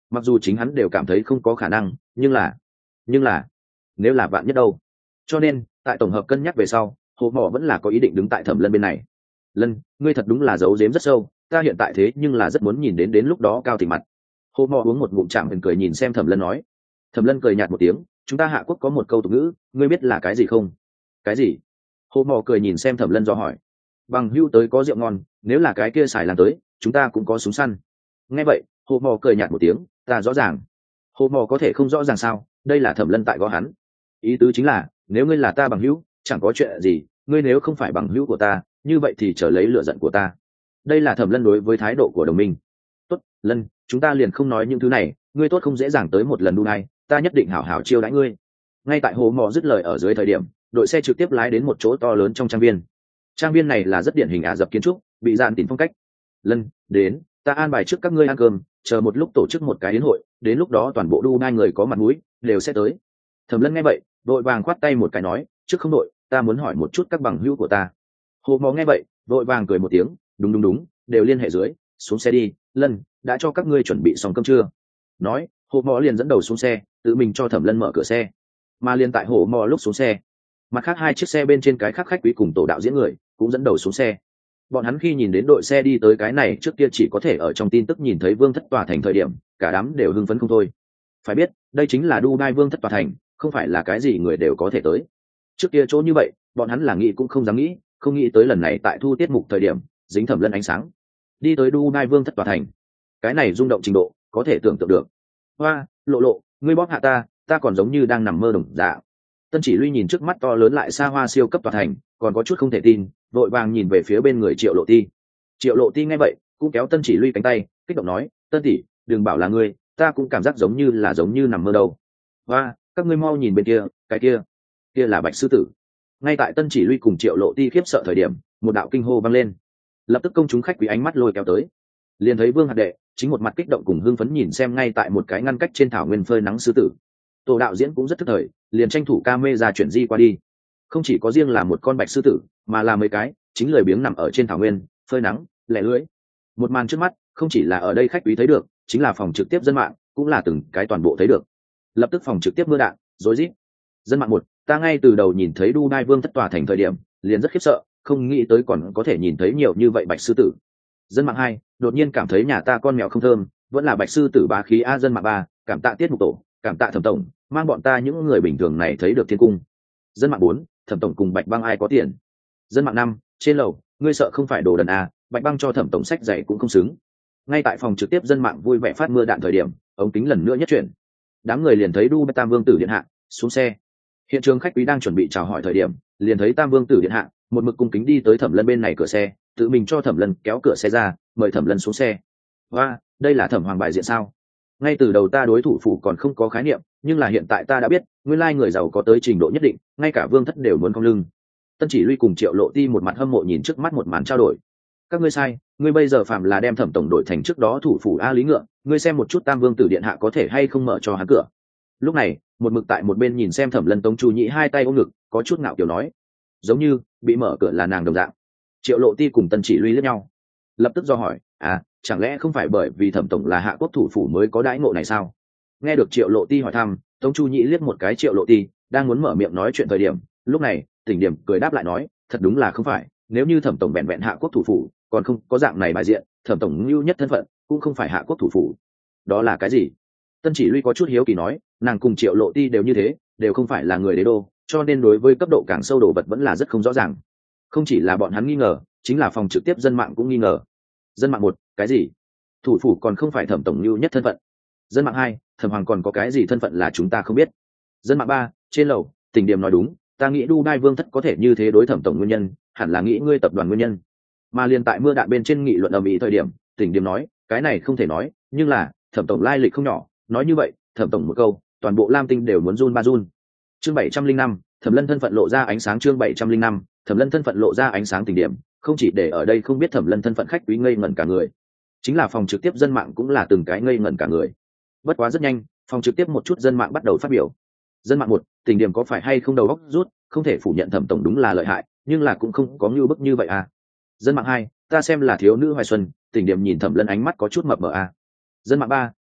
mặc dù chính hắn đều cảm thấy không có khả năng, nhưng là nếu là vạn nhất đâu. Cho nên tại tổng hợp cân nhắc về sau, Hồ Mỏ vẫn là có ý định đứng tại Thẩm Lân bên này. Lân, ngươi thật đúng là giấu giếm rất sâu, ta hiện tại thế nhưng là rất muốn nhìn đến lúc đó Cao Thịnh mặt. Hồ Mỏ uống một ngụm chạm hình cười nhìn xem Thẩm Lân nói. Thẩm Lân cười nhạt một tiếng, chúng ta Hạ Quốc có một câu tục ngữ, ngươi biết là cái gì không? Cái gì? Hồ Mỏ cười nhìn xem Thẩm Lân do hỏi. Bằng hưu tới có rượu ngon, nếu là cái kia xài lan tới, chúng ta cũng có súng săn. Nghe vậy, Hồ Mỏ cười nhạt một tiếng, ta rõ ràng. Hồ Mỏ có thể không rõ ràng sao? Đây là Thẩm Lân tại gõ hắn. Ý tứ chính là, nếu ngươi là ta bằng hữu, chẳng có chuyện gì, ngươi nếu không phải bằng hữu của ta, như vậy thì trở lấy lựa giận của ta. Đây là Thẩm Lân đối với thái độ của đồng minh. Tốt, Lân, chúng ta liền không nói những thứ này, ngươi tốt không dễ dàng tới một lần đu này, ta nhất định hảo hảo chiêu đãi ngươi. Ngay tại Hồ Mỏ dứt lời ở dưới thời điểm, đội xe trực tiếp lái đến một chỗ to lớn trong trang viên. Trang viên này là rất điển hình Ả Rập kiến trúc, bị dạn tìm phong cách. Lân, đến, ta an bài trước các ngươi ăn cơm, chờ một lúc tổ chức một cái yến hội, đến lúc đó toàn bộ Dubai người có mặt mũi đều sẽ tới. Thẩm Lân nghe vậy, đội vàng khoát tay một cái nói, trước không đội, ta muốn hỏi một chút các bằng hữu của ta. Hồ Mỏ nghe vậy, đội vàng cười một tiếng, đúng, đều liên hệ dưới, xuống xe đi. Lân, đã cho các ngươi chuẩn bị xong cơm chưa? Nói, Hồ Mỏ liền dẫn đầu xuống xe, tự mình cho Thẩm Lân mở cửa xe. Mà liền tại Hồ Mỏ lúc xuống xe, mặt khác hai chiếc xe bên trên cái khác khách quý cùng tổ đạo diễn người cũng dẫn đầu xuống xe. Bọn hắn khi nhìn đến đội xe đi tới cái này trước kia chỉ có thể ở trong tin tức nhìn thấy Vương thất tòa thành thời điểm, cả đám đều hưng phấn không thôi. Phải biết, đây chính là Dubai Vương thất tòa thành, không phải là cái gì người đều có thể tới. Trước kia chỗ như vậy, bọn hắn là nghĩ cũng không dám nghĩ, không nghĩ tới lần này tại thu tiết mục thời điểm, dính Thẩm Lân ánh sáng, đi tới Dubai Vương thất tòa thành. Cái này rung động trình độ, có thể tưởng tượng được. Hoa, lộ, ngươi bóp hạ ta còn giống như đang nằm mơ đồng dạng. Tân Chỉ Luy nhìn trước mắt to lớn lại xa hoa siêu cấp tòa thành, còn có chút không thể tin, vội vàng nhìn về phía bên người Triệu Lộ Ti. Triệu Lộ Ti nghe vậy, cũng kéo Tân Chỉ Luy cánh tay, kích động nói, Tân tỷ, đừng bảo là ngươi, ta cũng cảm giác giống như nằm mơ đâu. Hoa, các ngươi mau nhìn bên kia, cái kia là Bạch sư tử. Ngay tại Tân Chỉ Luy cùng Triệu Lộ Ti khiếp sợ thời điểm, một đạo kinh hô vang lên. Lập tức công chúng khách quý ánh mắt lôi kéo tới, liền thấy Vương Hạt Đệ chính một mặt kích động cùng hưng phấn nhìn xem ngay tại một cái ngăn cách trên thảo nguyên phơi nắng sư tử. Tổ đạo diễn cũng rất thức thời, liền tranh thủ camera chuyển di qua đi. Không chỉ có riêng là một con bạch sư tử, mà là mấy cái chính lười biếng nằm ở trên thảo nguyên phơi nắng lẻ lưỡi. Một màn trước mắt, không chỉ là ở đây khách quý thấy được, chính là phòng trực tiếp dân mạng cũng là từng cái toàn bộ thấy được. Lập tức phòng trực tiếp mưa đạn rối rít. Dân mạng một, ta ngay từ đầu nhìn thấy Dubai Vương thất tòa thành thời điểm, liền rất khiếp sợ, không nghĩ tới còn có thể nhìn thấy nhiều như vậy bạch sư tử. Dân mạng hai, đột nhiên cảm thấy nhà ta con mèo không thơm, vẫn là bạch sư tử bá khí a. Dân mạng ba, cảm tạ tiết mục tổ, cảm tạ Thẩm tổng, mang bọn ta những người bình thường này thấy được thiên cung. Dân mạng bốn, Thẩm tổng cùng Bạch Băng ai có tiền. Dân mạng năm, trên lầu, ngươi sợ không phải đồ đần à, Bạch Băng cho Thẩm tổng sách giày cũng không xứng. Ngay tại phòng trực tiếp dân mạng vui vẻ phát mưa đạn thời điểm, ống kính lần nữa nhất chuyển, đám người liền thấy Dubai Tam Vương tử điện hạ xuống xe. Hiện trường khách quý đang chuẩn bị chào hỏi thời điểm, liền thấy Tam Vương tử điện hạ một mực cung kính đi tới Thẩm Lân bên này cửa xe, tự mình cho Thẩm Lân kéo cửa xe ra, mời Thẩm Lân xuống xe. Và đây là Thẩm Hoàng bại diện sao? Ngay từ đầu ta đối thủ phủ còn không có khái niệm, nhưng là hiện tại ta đã biết, nguyên lai người giàu có tới trình độ nhất định, ngay cả Vương thất đều muốn cong lưng. Tân Chỉ Luy cùng Triệu Lộ Ti một mặt hâm mộ nhìn trước mắt một màn trao đổi. Các ngươi sai, ngươi bây giờ phạm là đem Thẩm tổng đổi thành trước đó thủ phủ A Lý Ngựa, ngươi xem một chút Tam Vương tử điện hạ có thể hay không mở cho hắn cửa. Lúc này, một mực tại một bên nhìn xem Thẩm Lân Tống Chu Nhĩ hai tay ôm ngực, có chút ngạo kiều nói, giống như bị mở cửa là nàng đồng dạng. Triệu Lộ Ti cùng Tân Chỉ Luy liếc nhau, lập tức do hỏi, chẳng lẽ không phải bởi vì Thẩm tổng là Hạ Quốc thủ phủ mới có đãi ngộ này sao? Nghe được Triệu Lộ Ti hỏi thăm, Tống Chu Nhĩ liếc một cái Triệu Lộ Ti, đang muốn mở miệng nói chuyện thời điểm, lúc này Tỉnh Điểm cười đáp lại nói, thật đúng là không phải, nếu như Thẩm tổng vẹn vẹn Hạ Quốc thủ phủ, còn không có dạng này bài diện, Thẩm tổng lưu nhất thân phận cũng không phải Hạ Quốc thủ phủ. Đó là cái gì? Tân Chỉ Luy có chút hiếu kỳ nói, nàng cùng Triệu Lộ Ti đều như thế, đều không phải là người đế đô, cho nên đối với cấp độ càng sâu đồ vật vẫn là rất không rõ ràng. Không chỉ là bọn hắn nghi ngờ, chính là phòng trực tiếp dân mạng cũng nghi ngờ. Dân mạng một, cái gì? Thủ phủ còn không phải Thẩm tổng lưu nhất thân phận? Dân mạng hai, Thẩm Hoàng còn có cái gì thân phận là chúng ta không biết? Dân mạng ba, trên lầu, Tỉnh Điểm nói đúng, ta nghĩ Dubai Vương thất có thể như thế đối Thẩm tổng nguyên nhân, hẳn là nghĩ ngươi tập đoàn nguyên nhân. Mà liền tại mưa đạn bên trên nghị luận ầm ĩ thời điểm, Tỉnh Điểm nói, cái này không thể nói, nhưng là Thẩm tổng lai lịch không nhỏ, nói như vậy, Thẩm tổng một câu, toàn bộ Lam Tinh đều muốn run ba run. Chương 705, Thẩm Lân thân phận lộ ra ánh sáng. Chương 705, Thẩm Lân thân phận lộ ra ánh sáng. Tỉnh Điểm không chỉ để ở đây không biết Thẩm Lân thân phận khách quý ngây ngẩn cả người, chính là phòng trực tiếp dân mạng cũng là từng cái ngây ngẩn cả người. Bất quá rất nhanh, phòng trực tiếp một chút dân mạng bắt đầu phát biểu. Dân mạng một, Tỉnh Điểm có phải hay không đầu óc rút, không thể phủ nhận Thẩm tổng đúng là lợi hại, nhưng là cũng không có như bức như vậy à. Dân mạng hai, ta xem là thiếu nữ hoài xuân, Tỉnh Điểm nhìn Thẩm Lân ánh mắt có chút mập mờ à. Dân mạng ba,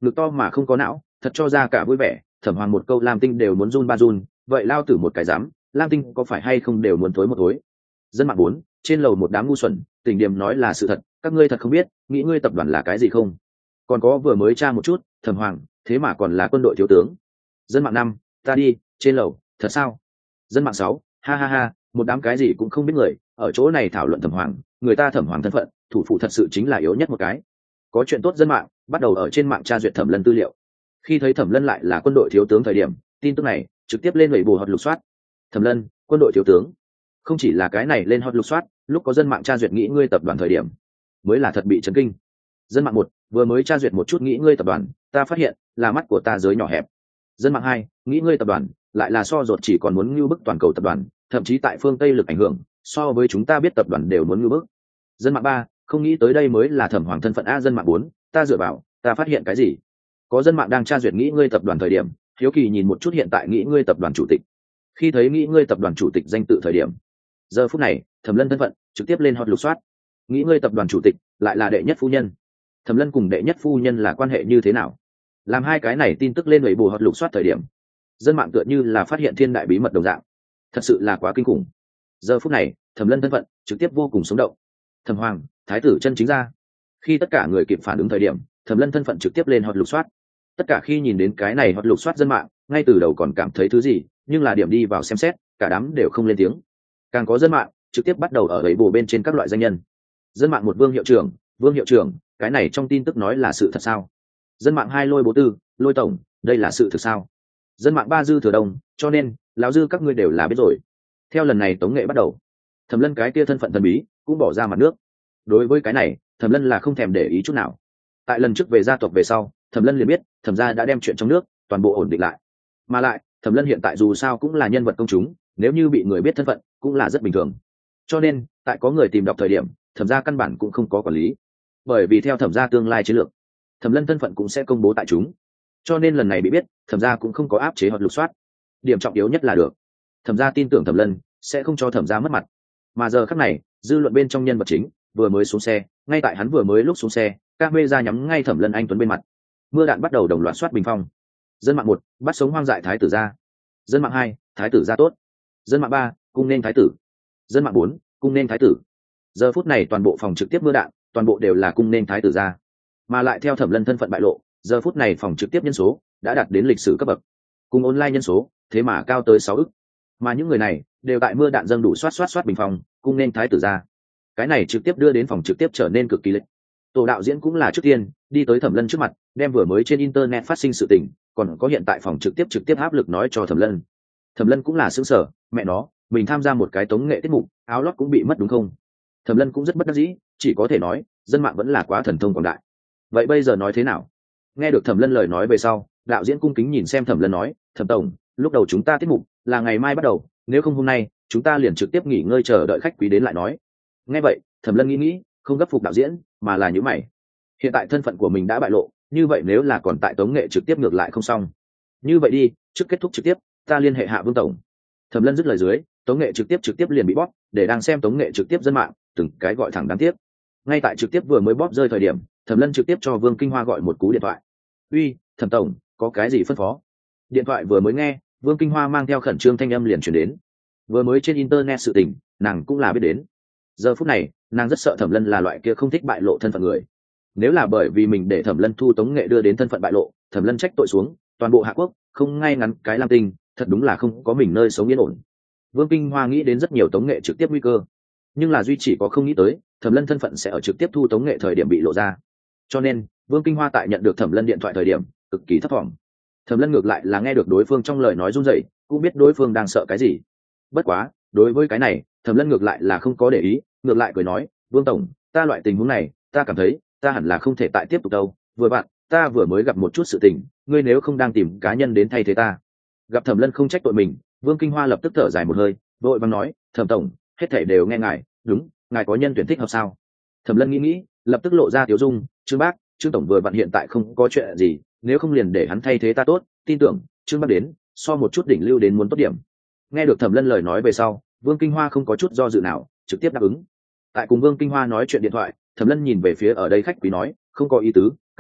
ngực to mà không có não, thật cho ra cả vui vẻ. Thẩm Hoàng một câu Lam Tinh đều muốn run ba run, vậy lao tử một cái dám, Lam Tinh có phải hay không đều muốn thối một thối. Dân mạng 4, trên lầu một đám ngu xuẩn, Tình Điểm nói là sự thật, các ngươi thật không biết, nghĩ ngươi tập đoàn là cái gì không? Còn có vừa mới tra một chút, Thẩm Hoàng, thế mà còn là quân đội thiếu tướng. Dân mạng 5, ta đi, trên lầu, thật sao? Dân mạng 6, ha ha ha, một đám cái gì cũng không biết người, ở chỗ này thảo luận Thẩm Hoàng, người ta Thẩm Hoàng thân phận, thủ phủ thật sự chính là yếu nhất một cái. Có chuyện tốt dân mạng, bắt đầu ở trên mạng tra duyệt Thẩm Lân tư liệu. Khi thấy Thẩm Lân lại là quân đội thiếu tướng thời điểm, tin tức này trực tiếp lên Weibo hot lục soát. Thẩm Lân, quân đội thiếu tướng. Không chỉ là cái này lên hot lục soát, lúc có dân mạng tra duyệt nghĩ ngươi tập đoàn thời điểm, mới là thật bị chấn kinh. Dân mạng 1, vừa mới tra duyệt một chút nghĩ ngươi tập đoàn, ta phát hiện là mắt của ta giới nhỏ hẹp. Dân mạng 2, nghĩ ngươi tập đoàn lại là so ruột chỉ còn muốn ngưu bức toàn cầu tập đoàn, thậm chí tại phương Tây lực ảnh hưởng, so với chúng ta biết tập đoàn đều muốn ngưu bức. Dân mạng 3, không nghĩ tới đây mới là Thẩm Hoàng thân phận a. Dân mạng 4, ta dựa vào, ta phát hiện cái gì? Có dân mạng đang tra duyệt nghĩ ngươi tập đoàn thời điểm, hiếu kỳ nhìn một chút hiện tại nghĩ ngươi tập đoàn chủ tịch. Khi thấy nghĩ ngươi tập đoàn chủ tịch danh tự thời điểm, giờ phút này Thẩm Lân thân phận trực tiếp lên hot lục soát. Nghĩ ngươi tập đoàn chủ tịch lại là đệ nhất phu nhân. Thẩm Lân cùng đệ nhất phu nhân là quan hệ như thế nào? Làm hai cái này tin tức lên Weibo hot lục soát thời điểm, dân mạng tựa như là phát hiện thiên đại bí mật đồng dạng, thật sự là quá kinh khủng. Giờ phút này Thẩm Lân thân phận trực tiếp vô cùng sống động. Thẩm Hoàng, thái tử chân chính ra. Khi tất cả người kịp phản ứng thời điểm, Thẩm Lân thân phận trực tiếp lên hot lục soát. Tất cả khi nhìn đến cái này hot lục soát dân mạng, ngay từ đầu còn cảm thấy thứ gì, nhưng là điểm đi vào xem xét, cả đám đều không lên tiếng. Càng có dân mạng trực tiếp bắt đầu ở Weibo bên trên các loại danh nhân. Dân mạng 1, Vương hiệu trưởng, cái này trong tin tức nói là sự thật sao? Dân mạng 2, Lôi bố tư, Lôi tổng, đây là sự thực sao? Dân mạng 3, Dư Thừa Đông, cho nên lão Dư các ngươi đều là biết rồi. Theo lần này tống nghệ bắt đầu, Thẩm Lân cái kia thân phận thần bí cũng bỏ ra mặt nước. Đối với cái này, Thẩm Lân là không thèm để ý chút nào. Tại lần trước về gia tộc về sau, Thẩm Lân liền biết Thẩm gia đã đem chuyện trong nước toàn bộ ổn định lại. Mà lại Thẩm Lân hiện tại dù sao cũng là nhân vật công chúng, nếu như bị người biết thân phận cũng là rất bình thường. Cho nên tại có người tìm đọc thời điểm, Thẩm gia căn bản cũng không có quản lý, bởi vì theo Thẩm gia tương lai chiến lược, Thẩm Lân thân phận cũng sẽ công bố tại chúng. Cho nên lần này bị biết, Thẩm gia cũng không có áp chế hoặc lục soát. Điểm trọng yếu nhất là được Thẩm gia tin tưởng Thẩm Lân sẽ không cho Thẩm gia mất mặt. Mà giờ khắc này, dư luận bên trong nhân vật chính vừa mới xuống xe, ngay tại hắn vừa mới lúc xuống xe, camera nhắm ngay Thẩm Lân anh tuấn bên mặt. Mưa đạn bắt đầu đồng loạt soát bình phong. Dân mạng 1, bắt sống hoang dại thái tử gia. Dân mạng 2, thái tử gia tốt. Dân mạng 3, cung nên thái tử. Dân mạng 4, cung nên thái tử. Giờ phút này toàn bộ phòng trực tiếp mưa đạn, toàn bộ đều là cung nên thái tử gia. Mà lại theo Thẩm Lân thân phận bại lộ, giờ phút này phòng trực tiếp nhân số đã đạt đến lịch sử cấp bậc. Cùng online nhân số, thế mà cao tới 6 ức. Mà những người này đều tại mưa đạn dâng đủ soát bình phòng, cung nên thái tử gia. Cái này trực tiếp đưa đến phòng trực tiếp trở nên cực kỳ lịch. Tổ đạo diễn cũng là trước tiên đi tới Thẩm Lân trước mặt, đem vừa mới trên internet phát sinh sự tình, còn có hiện tại phòng trực tiếp áp lực nói cho Thẩm Lân. Thẩm Lân cũng là sững sờ, mẹ nó, mình tham gia một cái tống nghệ tiết mục, áo lót cũng bị mất đúng không? Thẩm Lân cũng rất bất đắc dĩ, chỉ có thể nói, dân mạng vẫn là quá thần thông quảng đại. Vậy bây giờ nói thế nào? Nghe được Thẩm Lân lời nói về sau, đạo diễn cung kính nhìn xem Thẩm Lân nói, Thẩm tổng, lúc đầu chúng ta tiết mục là ngày mai bắt đầu, nếu không hôm nay chúng ta liền trực tiếp nghỉ ngơi chờ đợi khách quý đến lại nói. Nghe vậy, Thẩm Lân nghĩ, không gấp phục đạo diễn, mà là nhíu mày. Hiện tại thân phận của mình đã bại lộ, như vậy nếu là còn tại tống nghệ trực tiếp ngược lại không xong. Như vậy đi, trước kết thúc trực tiếp, ta liên hệ hạ Vương tổng. Thẩm Lân dứt lời dưới, tống nghệ trực tiếp liền bị bóp, để đang xem tống nghệ trực tiếp dân mạng từng cái gọi thẳng đáng tiếc. Ngay tại trực tiếp vừa mới bóp rơi thời điểm, Thẩm Lân trực tiếp cho Vương Kinh Hoa gọi một cú điện thoại. Uy, Thẩm tổng, có cái gì phân phó? Điện thoại vừa mới nghe, Vương Kinh Hoa mang theo khẩn trương thanh âm liền truyền đến. Vừa mới trên internet sự tình, nàng cũng là biết đến. Giờ phút này, nàng rất sợ Thẩm Lân là loại kia không thích bại lộ thân phận người. Nếu là bởi vì mình để Thẩm Lân thu tống nghệ đưa đến thân phận bại lộ, Thẩm Lân trách tội xuống, toàn bộ Hạ Quốc không ngay ngắn cái Lam Tinh, thật đúng là không có mình nơi sống yên ổn. Vương Kinh Hoa nghĩ đến rất nhiều tống nghệ trực tiếp nguy cơ, nhưng là duy chỉ có không nghĩ tới Thẩm Lân thân phận sẽ ở trực tiếp thu tống nghệ thời điểm bị lộ ra. Cho nên Vương Kinh Hoa tại nhận được Thẩm Lân điện thoại thời điểm cực kỳ thấp thỏm. Thẩm Lân ngược lại là nghe được đối phương trong lời nói run rẩy, cũng biết đối phương đang sợ cái gì. Bất quá đối với cái này, Thẩm Lân ngược lại là không có để ý, ngược lại cười nói, Vương tổng, ta loại tình huống này ta cảm thấy ta hẳn là không thể tại tiếp tục đâu, vừa bạn ta vừa mới gặp một chút sự tình, ngươi nếu không đang tìm cá nhân đến thay thế ta. Gặp Thẩm Lân không trách tội mình, Vương Kinh Hoa lập tức thở dài một hơi, vội vàng nói, Thẩm tổng, hết thảy đều nghe ngài, đúng, ngài có nhân tuyển thích hợp sao? Thẩm Lân nghĩ, lập tức lộ ra tiếu dung, Trương Bác, Trương tổng vừa vặn hiện tại không có chuyện gì, nếu không liền để hắn thay thế ta tốt, tin tưởng Trương Bác đến so một chút đỉnh lưu đến muốn tốt điểm. Nghe được Thẩm Lân lời nói về sau, Vương Kinh Hoa không có chút do dự nào, trực tiếp đáp ứng. Tại cùng Vương Kinh Hoa nói chuyện điện thoại, Thẩm Lân nhìn về phía ở đây khách quý nói, không có ý tứ, các vị,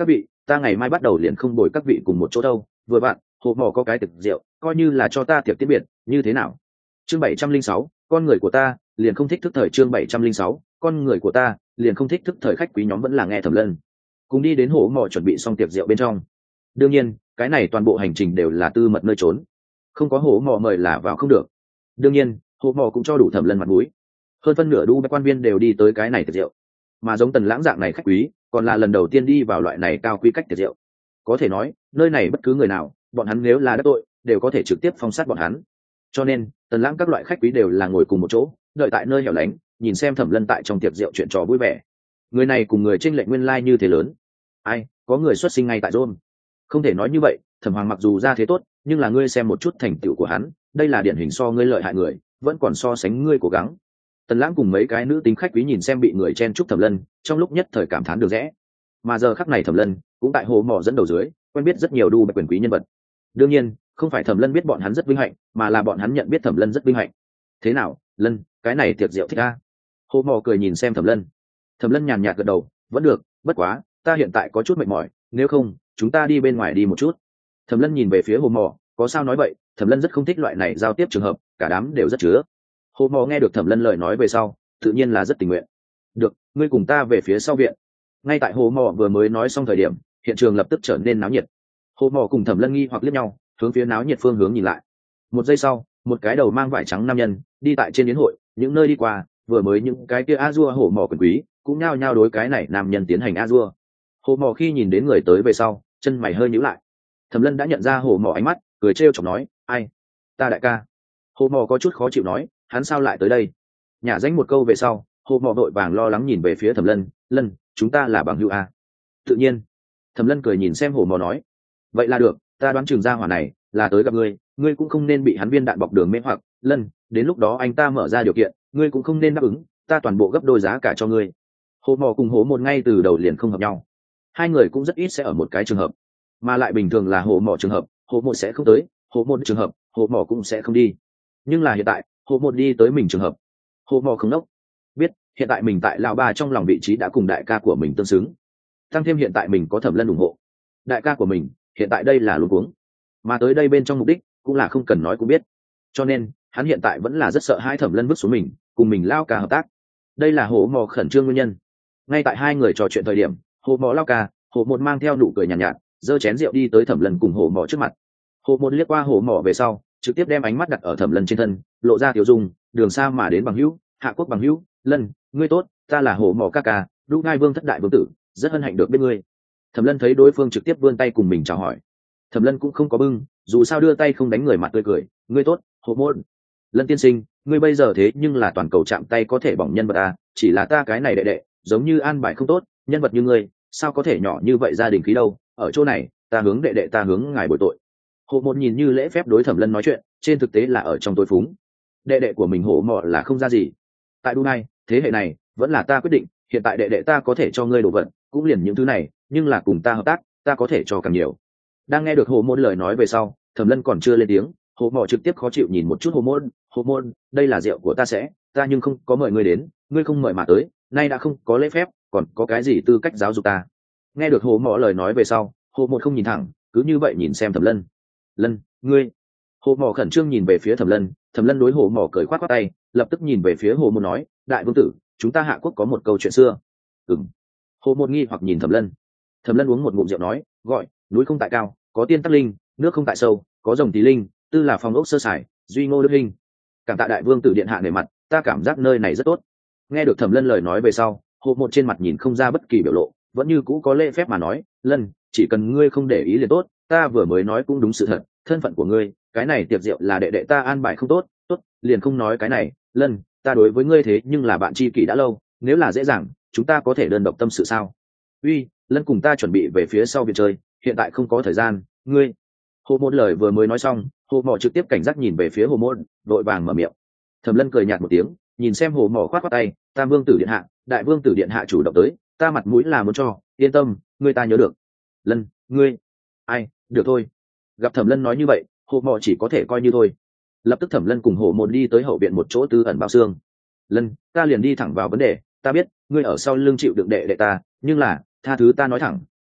ta ngày mai bắt đầu liền không bồi các vị cùng một chỗ đâu, vừa bạn hồ mò có cái tiệc rượu coi như là cho ta tiệc tiễn biệt, như thế nào? Chương 706, con người của ta liền không thích thức thời. Chương 706, con người của ta liền không thích thức thời. Khách quý nhóm vẫn là nghe Thẩm Lân cùng đi đến hồ mò chuẩn bị xong tiệc rượu bên trong. Đương nhiên cái này toàn bộ hành trình đều là tư mật nơi trốn, không có hồ mò mời là vào không được. đương nhiên hồ mò cũng cho đủ Thẩm Lân mặt mũi, hơn phân nửa đu quan viên đều đi tới cái này tiệc rượu, mà giống Tần Lãng dạng này khách quý còn là lần đầu tiên đi vào loại này cao quý cách tiệc rượu. Có thể nói nơi này bất cứ người nào bọn hắn nếu là đắc tội đều có thể trực tiếp phong sát bọn hắn, cho nên Tần Lãng các loại khách quý đều là ngồi cùng một chỗ đợi tại nơi hẻo lánh, nhìn xem Thẩm Lân tại trong tiệc rượu chuyện trò vui vẻ. Người này cùng người tranh lệch nguyên lai như thế lớn, ai có người xuất sinh ngay tại Rome. Không thể nói như vậy, Thẩm Hoàng mặc dù ra thế tốt nhưng là ngươi xem một chút thành tựu của hắn, đây là điển hình so ngươi lợi hại người vẫn còn so sánh ngươi cố gắng. Tần Lãng cùng mấy cái nữ tính khách quý nhìn xem bị người chen chúc Thẩm Lân, trong lúc nhất thời cảm thán được rẽ. Mà giờ khắc này Thẩm Lân cũng tại hồ mỏ dẫn đầu dưới quen biết rất nhiều đu bạch quyền quý nhân vật. Đương nhiên không phải Thẩm Lân biết bọn hắn rất vinh hạnh, mà là bọn hắn nhận biết Thẩm Lân rất vinh hạnh. Thế nào Lân, cái này tiệc rượu thích a? Hồ mỏ cười nhìn xem Thẩm Lân. Thẩm Lân nhàn nhạt gật đầu, vẫn được, bất quá ta hiện tại có chút mệt mỏi, nếu không chúng ta đi bên ngoài đi một chút. Thẩm Lân nhìn về phía hồ mỏ, có sao nói vậy, Thẩm Lân rất không thích loại này giao tiếp trường hợp, cả đám đều rất chứa. Hồ mỏ nghe được Thẩm Lân lời nói về sau tự nhiên là rất tình nguyện. Được, ngươi cùng ta về phía sau viện. Ngay tại hồ mỏ vừa mới nói xong thời điểm, hiện trường lập tức trở nên náo nhiệt. Hồ mỏ cùng Thẩm Lân nghi hoặc liếc nhau, hướng phía náo nhiệt phương hướng nhìn lại. Một giây sau, một cái đầu mang vải trắng nam nhân đi tại trên yến hội, những nơi đi qua vừa mới những cái kia a dua hổ mỏ quyền quý cũng nhao nhao đối cái này nam nhân tiến hành a dua. Hồ mỏ khi nhìn đến người tới về sau chân mày hơi nhíu lại. Thẩm Lân đã nhận ra hồ mỏ ánh mắt, cười trêu chọc nói, ai? Ta đại ca. Hồ mỏ có chút khó chịu nói, hắn sao lại tới đây? Nhả danh một câu về sau, hồ mỏ vội vàng lo lắng nhìn về phía Thẩm Lân, Lân, chúng ta là bằng hữu a. Tự nhiên. Thẩm Lân cười nhìn xem hồ mỏ nói, vậy là được, ta đoán chừng gia hỏa này là tới gặp ngươi, ngươi cũng không nên bị hắn viên đạn bọc đường mê hoặc. Lân, đến lúc đó anh ta mở ra điều kiện ngươi cũng không nên đáp ứng, ta toàn bộ gấp đôi giá cả cho ngươi. Hồ mỏ cùng hồ một ngay từ đầu liền không hợp nhau, hai người cũng rất ít sẽ ở một cái trường hợp, mà lại bình thường là hồ mỏ trường hợp hồ một sẽ không tới, hồ một trường hợp hồ mỏ cũng sẽ không đi. Nhưng là hiện tại hồ một đi tới mình trường hợp, hồ mỏ không đốc, biết hiện tại mình tại lão ba trong lòng vị trí đã cùng đại ca của mình tương xứng, tăng thêm hiện tại mình có Thẩm Lân ủng hộ, đại ca của mình hiện tại đây là luống cuống, mà tới đây bên trong mục đích cũng là không cần nói cũng biết, cho nên hắn hiện tại vẫn là rất sợ hai Thẩm Lân vứt xuống mình cùng mình lao ca hợp tác. Đây là hồ mò khẩn trương nguyên nhân. Ngay tại hai người trò chuyện thời điểm, hồ mò lao ca hồ một mang theo nụ cười nhàn nhạt, giơ chén rượu đi tới Thẩm Lân cùng hồ mò trước mặt. Hồ một liếc qua hồ mò về sau trực tiếp đem ánh mắt đặt ở Thẩm Lân trên thân, lộ ra tiểu dung, đường xa mà đến bằng hữu, hạ quốc bằng hữu, Lân, ngươi tốt, ta là hồ mò ca ca, đu ngai vương thất đại vương tử, rất hân hạnh được biết ngươi. Thẩm Lân thấy đối phương trực tiếp vươn tay cùng mình chào hỏi, Thẩm Lân cũng không có bưng, dù sao đưa tay không đánh người, mặt tươi cười, ngươi tốt hồ môn. Lân tiên sinh, ngươi bây giờ thế nhưng là toàn cầu chạm tay có thể bỏng nhân vật à, chỉ là ta cái này đệ đệ giống như an bài không tốt, nhân vật như ngươi sao có thể nhỏ như vậy gia đình khí đâu, ở chỗ này ta hướng đệ đệ ta hướng ngài bồi tội. Hồ một nhìn như lễ phép đối Thẩm Lân nói chuyện, trên thực tế là ở trong tối phúng. Đệ đệ của mình hổ mọ là không ra gì, tại Dunai thế hệ này vẫn là ta quyết định, hiện tại đệ đệ ta có thể cho ngươi đồ vật cũng liền những thứ này, nhưng là cùng ta hợp tác ta có thể cho càng nhiều. Đang nghe được hồ môn lời nói về sau, Thẩm Lân còn chưa lên tiếng, hồ mọ trực tiếp khó chịu nhìn một chút hồ môn, đây là rượu của ta sẽ, ta nhưng không có mời ngươi đến, ngươi không mời mà tới, nay đã không có lễ phép, còn có cái gì tư cách giáo dục ta? Nghe được hồ mọ lời nói về sau, hồ một không nhìn thẳng, cứ như vậy nhìn xem Thẩm Lân. Lân, ngươi. Hồ mọ khẩn trương nhìn về phía Thẩm Lân, Thẩm Lân đối hồ mọ cười khoát khoát tay, lập tức nhìn về phía hồ một nói, đại vương tử, chúng ta Hạ Quốc có một câu chuyện xưa. Hồ một nghi hoặc nhìn Thẩm Lân. Thẩm Lân uống một ngụm rượu nói, gọi núi không tại cao, có tiên tắc linh, nước không tại sâu, có rồng tí linh, tư là phòng ốc sơ sài, duy ngô đức linh. Cảm tạ đại vương tử điện hạ nể mặt, ta cảm giác nơi này rất tốt. Nghe được Thẩm Lân lời nói về sau, hồ một trên mặt nhìn không ra bất kỳ biểu lộ, vẫn như cũ có lễ phép mà nói, Lân, chỉ cần ngươi không để ý liền tốt, ta vừa mới nói cũng đúng sự thật, thân phận của ngươi, cái này tiệc rượu là đệ đệ ta an bài không tốt, tốt, liền không nói cái này, Lân, ta đối với ngươi thế nhưng là bạn tri kỷ đã lâu, nếu là dễ dàng, chúng ta có thể đơn độc tâm sự sao? Uy, Lân cùng ta chuẩn bị về phía sau viện chơi, hiện tại không có thời gian, ngươi. Hồ một lời vừa mới nói xong, hồ mỏ trực tiếp cảnh giác nhìn về phía hồ môn, vội vàng mở miệng. Thẩm Lân cười nhạt một tiếng, nhìn xem hồ mỏ khoát khoát tay, tam vương tử điện hạ, đại vương tử điện hạ chủ động tới, ta mặt mũi là muốn cho, yên tâm, ngươi ta nhớ được. Lân, ngươi. Ai, được thôi. Gặp Thẩm Lân nói như vậy, hồ mỏ chỉ có thể coi như thôi. Lập tức Thẩm Lân cùng hồ một đi tới hậu viện một chỗ tư ẩn bao xương. Lân, ta liền đi thẳng vào vấn đề, ta biết ngươi ở sau lưng chịu đựng đệ đệ ta, nhưng là tha thứ ta nói thẳng,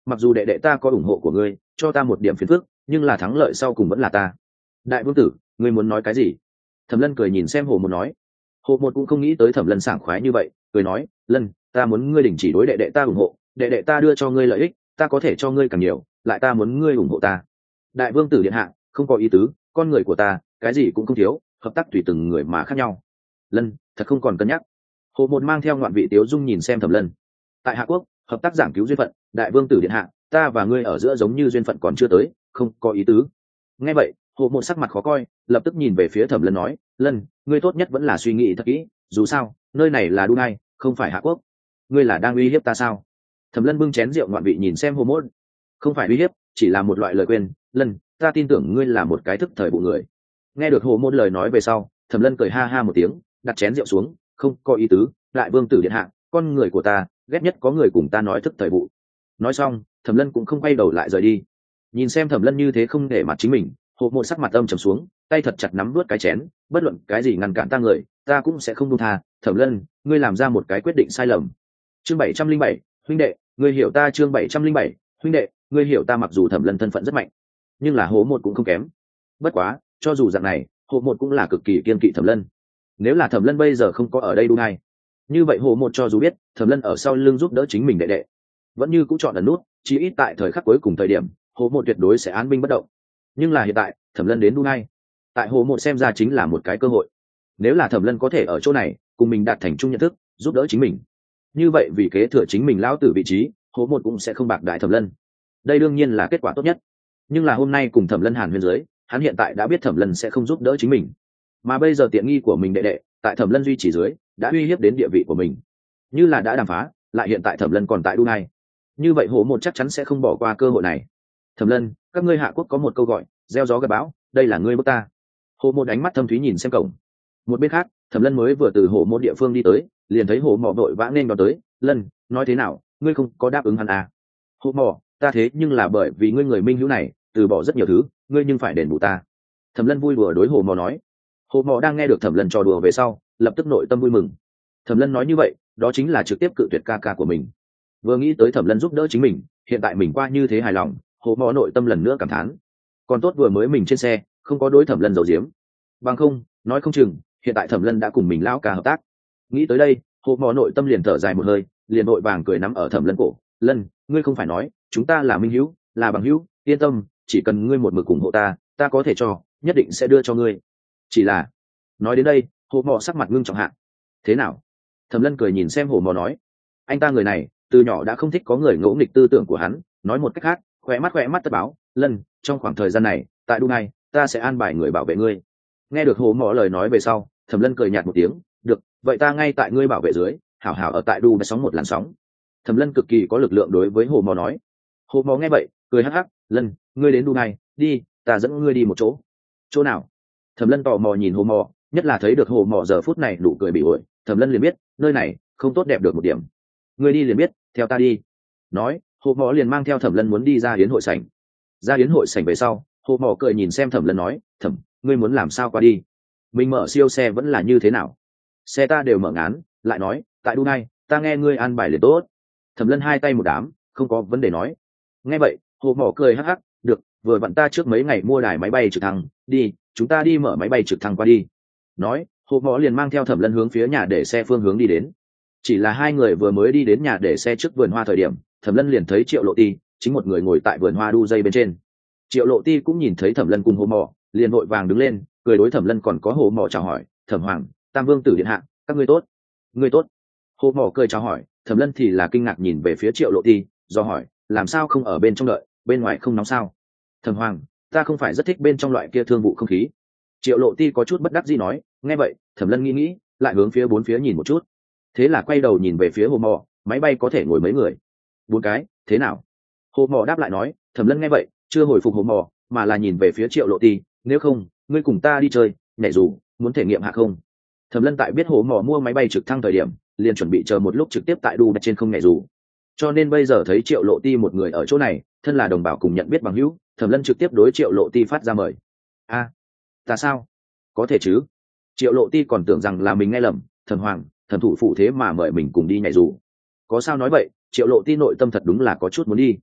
mặc dù đệ đệ ta có ủng hộ của ngươi, cho ta một điểm phiền phức, nhưng là thắng lợi sau cùng vẫn là ta. Đại vương tử, ngươi muốn nói cái gì? Thẩm Lân cười nhìn xem Hồ Một nói. Hồ Một cũng không nghĩ tới Thẩm Lân sảng khoái như vậy, cười nói, Lân, ta muốn ngươi đình chỉ đối đệ đệ ta ủng hộ, đệ đệ ta đưa cho ngươi lợi ích, ta có thể cho ngươi càng nhiều, lại ta muốn ngươi ủng hộ ta. Đại vương tử điện hạ, không có ý tứ, con người của ta cái gì cũng không thiếu, hợp tác tùy từng người mà khác nhau. Lân, thật không còn cân nhắc. Hồ Một mang theo ngoạn vị tiếu dung nhìn xem Thẩm Lân. Tại Hạ Quốc, hợp tác giảng cứu duyên phận, đại vương tử điện hạ, ta và ngươi ở giữa giống như duyên phận còn chưa tới, không có ý tứ. Nghe vậy, Hồ Một sắc mặt khó coi, lập tức nhìn về phía Thẩm Lân nói, Lân, ngươi tốt nhất vẫn là suy nghĩ thật kỹ, dù sao nơi này là Đu Nai, không phải Hạ Quốc. Ngươi là đang uy hiếp ta sao? Thẩm Lân bưng chén rượu ngoạn vị nhìn xem Hồ Một. Không phải uy hiếp, chỉ là một loại lời quên. Lân, ta tin tưởng ngươi là một cái thức thời vụ người. Nghe được Hồ Môn lời nói về sau, Thẩm Lân cười ha ha một tiếng, đặt chén rượu xuống, không có ý tứ, đại vương tử điện hạ, con người của ta ghét nhất có người cùng ta nói thức thời vụ. Nói xong, Thẩm Lân cũng không quay đầu lại rời đi. Nhìn xem Thẩm Lân như thế không để mặt chính mình, Hồ Môn sắc mặt âm trầm xuống, tay thật chặt nắm nuốt cái chén, bất luận cái gì ngăn cản ta người, ta cũng sẽ không buông tha. Thẩm Lân, ngươi làm ra một cái quyết định sai lầm. Chương 707, huynh đệ, ngươi hiểu ta. Chương 707, huynh đệ, ngươi hiểu ta. Mặc dù Thẩm Lân thân phận rất mạnh, nhưng là Hồ Một cũng không kém. Bất quá, cho dù dạng này, Hồ Một cũng là cực kỳ kiên kỵ Thẩm Lân. Nếu là Thẩm Lân bây giờ không có ở đây Đu Nai, như vậy Hồ Một cho dù biết Thẩm Lân ở sau lưng giúp đỡ chính mình đệ đệ, vẫn như cũng chọn ẩn nút, chí ít tại thời khắc cuối cùng thời điểm, Hồ Một tuyệt đối sẽ án binh bất động. Nhưng là hiện tại, Thẩm Lân đến Đu Nai, tại Hồ Một xem ra chính là một cái cơ hội. Nếu là Thẩm Lân có thể ở chỗ này cùng mình đạt thành chung nhận thức, giúp đỡ chính mình, như vậy vì kế thừa chính mình lão tử vị trí, Hồ Một cũng sẽ không bạc đại Thẩm Lân. Đây đương nhiên là kết quả tốt nhất. Nhưng là hôm nay cùng Thẩm Lân hàn huyên dưới, hắn hiện tại đã biết Thẩm Lân sẽ không giúp đỡ chính mình, mà bây giờ tiện nghi của mình đệ đệ tại Thẩm Lân duy trì dưới đã uy hiếp đến địa vị của mình, như là đã đàm phá, lại hiện tại Thẩm Lân còn tại Đu Nai, như vậy Hồ Một chắc chắn sẽ không bỏ qua cơ hội này. Thẩm Lân, các ngươi Hạ Quốc có một câu gọi, gieo gió gặt bão, đây là ngươi bức ta. Hồ Một ánh mắt thâm thúy nhìn xem cổng. Một bên khác, Thẩm Lân mới vừa từ Hồ Một địa phương đi tới, liền thấy Hồ Mọ vội vã nên đón tới. Lân, nói thế nào, ngươi không có đáp ứng hắn à? Hồ Mọ, ta thế nhưng là bởi vì ngươi người minh hữu này từ bỏ rất nhiều thứ, ngươi nhưng phải đền bù ta. Thẩm Lân vui đùa đối Hồ Mọ nói. Hồ Mọ đang nghe được Thẩm Lân trò đùa về sau, lập tức nội tâm vui mừng. Thẩm Lân nói như vậy, đó chính là trực tiếp cự tuyệt ca ca của mình. Vừa nghĩ tới Thẩm Lân giúp đỡ chính mình, hiện tại mình qua như thế hài lòng, Hồ Mọ nội tâm lần nữa cảm thán. Còn tốt vừa mới mình trên xe, không có đối Thẩm Lân giấu giếm. Bằng không, nói không chừng, hiện tại Thẩm Lân đã cùng mình lão ca hợp tác. Nghĩ tới đây, Hồ Mọ nội tâm liền thở dài một hơi, liền vội vàng cười nắm ở Thẩm Lân cổ. Lân, ngươi không phải nói, chúng ta là minh hữu, là bằng hữu, yên tâm, chỉ cần ngươi một mực ủng hộ ta, ta có thể cho, nhất định sẽ đưa cho ngươi. Chỉ là, nói đến đây, Hồ Mọ sắc mặt ngưng trọng hạ. Thế nào? Thẩm Lân cười nhìn xem Hồ Mọ nói, anh ta người này từ nhỏ đã không thích có người ngỗ nghịch tư tưởng của hắn. Nói một cách khác, khỏe mắt tất báo. Lân, trong khoảng thời gian này tại Đu Nai, ta sẽ an bài người bảo vệ ngươi. Nghe được Hồ Mọ lời nói về sau, Thẩm Lân cười nhạt một tiếng. Được, vậy ta ngay tại ngươi bảo vệ dưới, hảo hảo ở tại Đu Nai sóng một làn sóng. Thẩm Lân cực kỳ có lực lượng đối với Hồ Mọ nói. Hồ Mọ nghe vậy cười hắc hắc. Lân, ngươi đến Đu Nai đi, ta dẫn ngươi đi một chỗ. Chỗ nào? Thẩm Lân tò mò nhìn Hồ Mọ, nhất là thấy được Hồ Mọ giờ phút này nụ cười bị ổi, Thẩm Lân liền biết nơi này không tốt đẹp được một điểm. Ngươi đi liền biết, theo ta đi. Nói, Hồ Mọ liền mang theo Thẩm Lân muốn đi ra yến hội sảnh. Ra yến hội sảnh về sau, Hồ Mọ cười nhìn xem Thẩm Lân nói, Thẩm, ngươi muốn làm sao qua đi? Mình mở siêu xe vẫn là như thế nào? Xe ta đều mở ngán. Lại nói, tại Đu Nai, ta nghe ngươi an bài liền tốt. Thẩm Lân hai tay một đám, không có vấn đề nói. Nghe vậy, Hồ Mọ cười hắc hắc. Được, vừa vặn ta trước mấy ngày mua đài máy bay trực thăng, đi, chúng ta đi mở máy bay trực thăng qua đi. Nói, Hồ Mọ liền mang theo Thẩm Lân hướng phía nhà để xe phương hướng đi đến. Chỉ là hai người vừa mới đi đến nhà để xe trước vườn hoa thời điểm, Thẩm Lân liền thấy Triệu Lộ Ti chính một người ngồi tại vườn hoa đu dây bên trên. Triệu Lộ Ti cũng nhìn thấy Thẩm Lân cùng Hồ Mọ, liền vội vàng đứng lên, cười đối Thẩm Lân còn có Hồ Mọ chào hỏi. Thẩm Hoàng, Tam Vương tử điện hạ, các ngươi tốt. Ngươi tốt. Hồ Mọ cười chào hỏi, Thẩm Lân thì là kinh ngạc nhìn về phía Triệu Lộ Ti, do hỏi, làm sao không ở bên trong đợi, bên ngoài không nóng sao? Thẩm Hoàng, ta không phải rất thích bên trong loại kia thương vụ không khí. Triệu Lộ Ti có chút bất đắc dĩ nói. Nghe vậy, Thẩm Lân nghĩ, lại hướng phía bốn phía nhìn một chút. Thế là quay đầu nhìn về phía Hồ Mọ, máy bay có thể ngồi mấy người? 4 cái, thế nào? Hồ Mọ đáp lại nói. Thẩm Lân nghe vậy, chưa hồi phục Hồ Mọ, mà là nhìn về phía Triệu Lộ Ti. Nếu không, ngươi cùng ta đi chơi, nhảy dù, muốn thể nghiệm hạ không? Thẩm Lân tại biết Hồ Mọ mua máy bay trực thăng thời điểm, liền chuẩn bị chờ một lúc trực tiếp tại đu trên không nhảy dù. Cho nên bây giờ thấy Triệu Lộ Ti một người ở chỗ này, thân là đồng bào cùng nhận biết bằng hữu, Thẩm Lân trực tiếp đối Triệu Lộ Ti phát ra mời. A, ta sao? Có thể chứ? Triệu Lộ Ti còn tưởng rằng là mình nghe lầm, Thẩm Hoàng, Thẩm thủ phụ thế mà mời mình cùng đi nhảy dù. Có sao nói vậy, Triệu Lộ Ti nội tâm thật đúng là có chút muốn đi.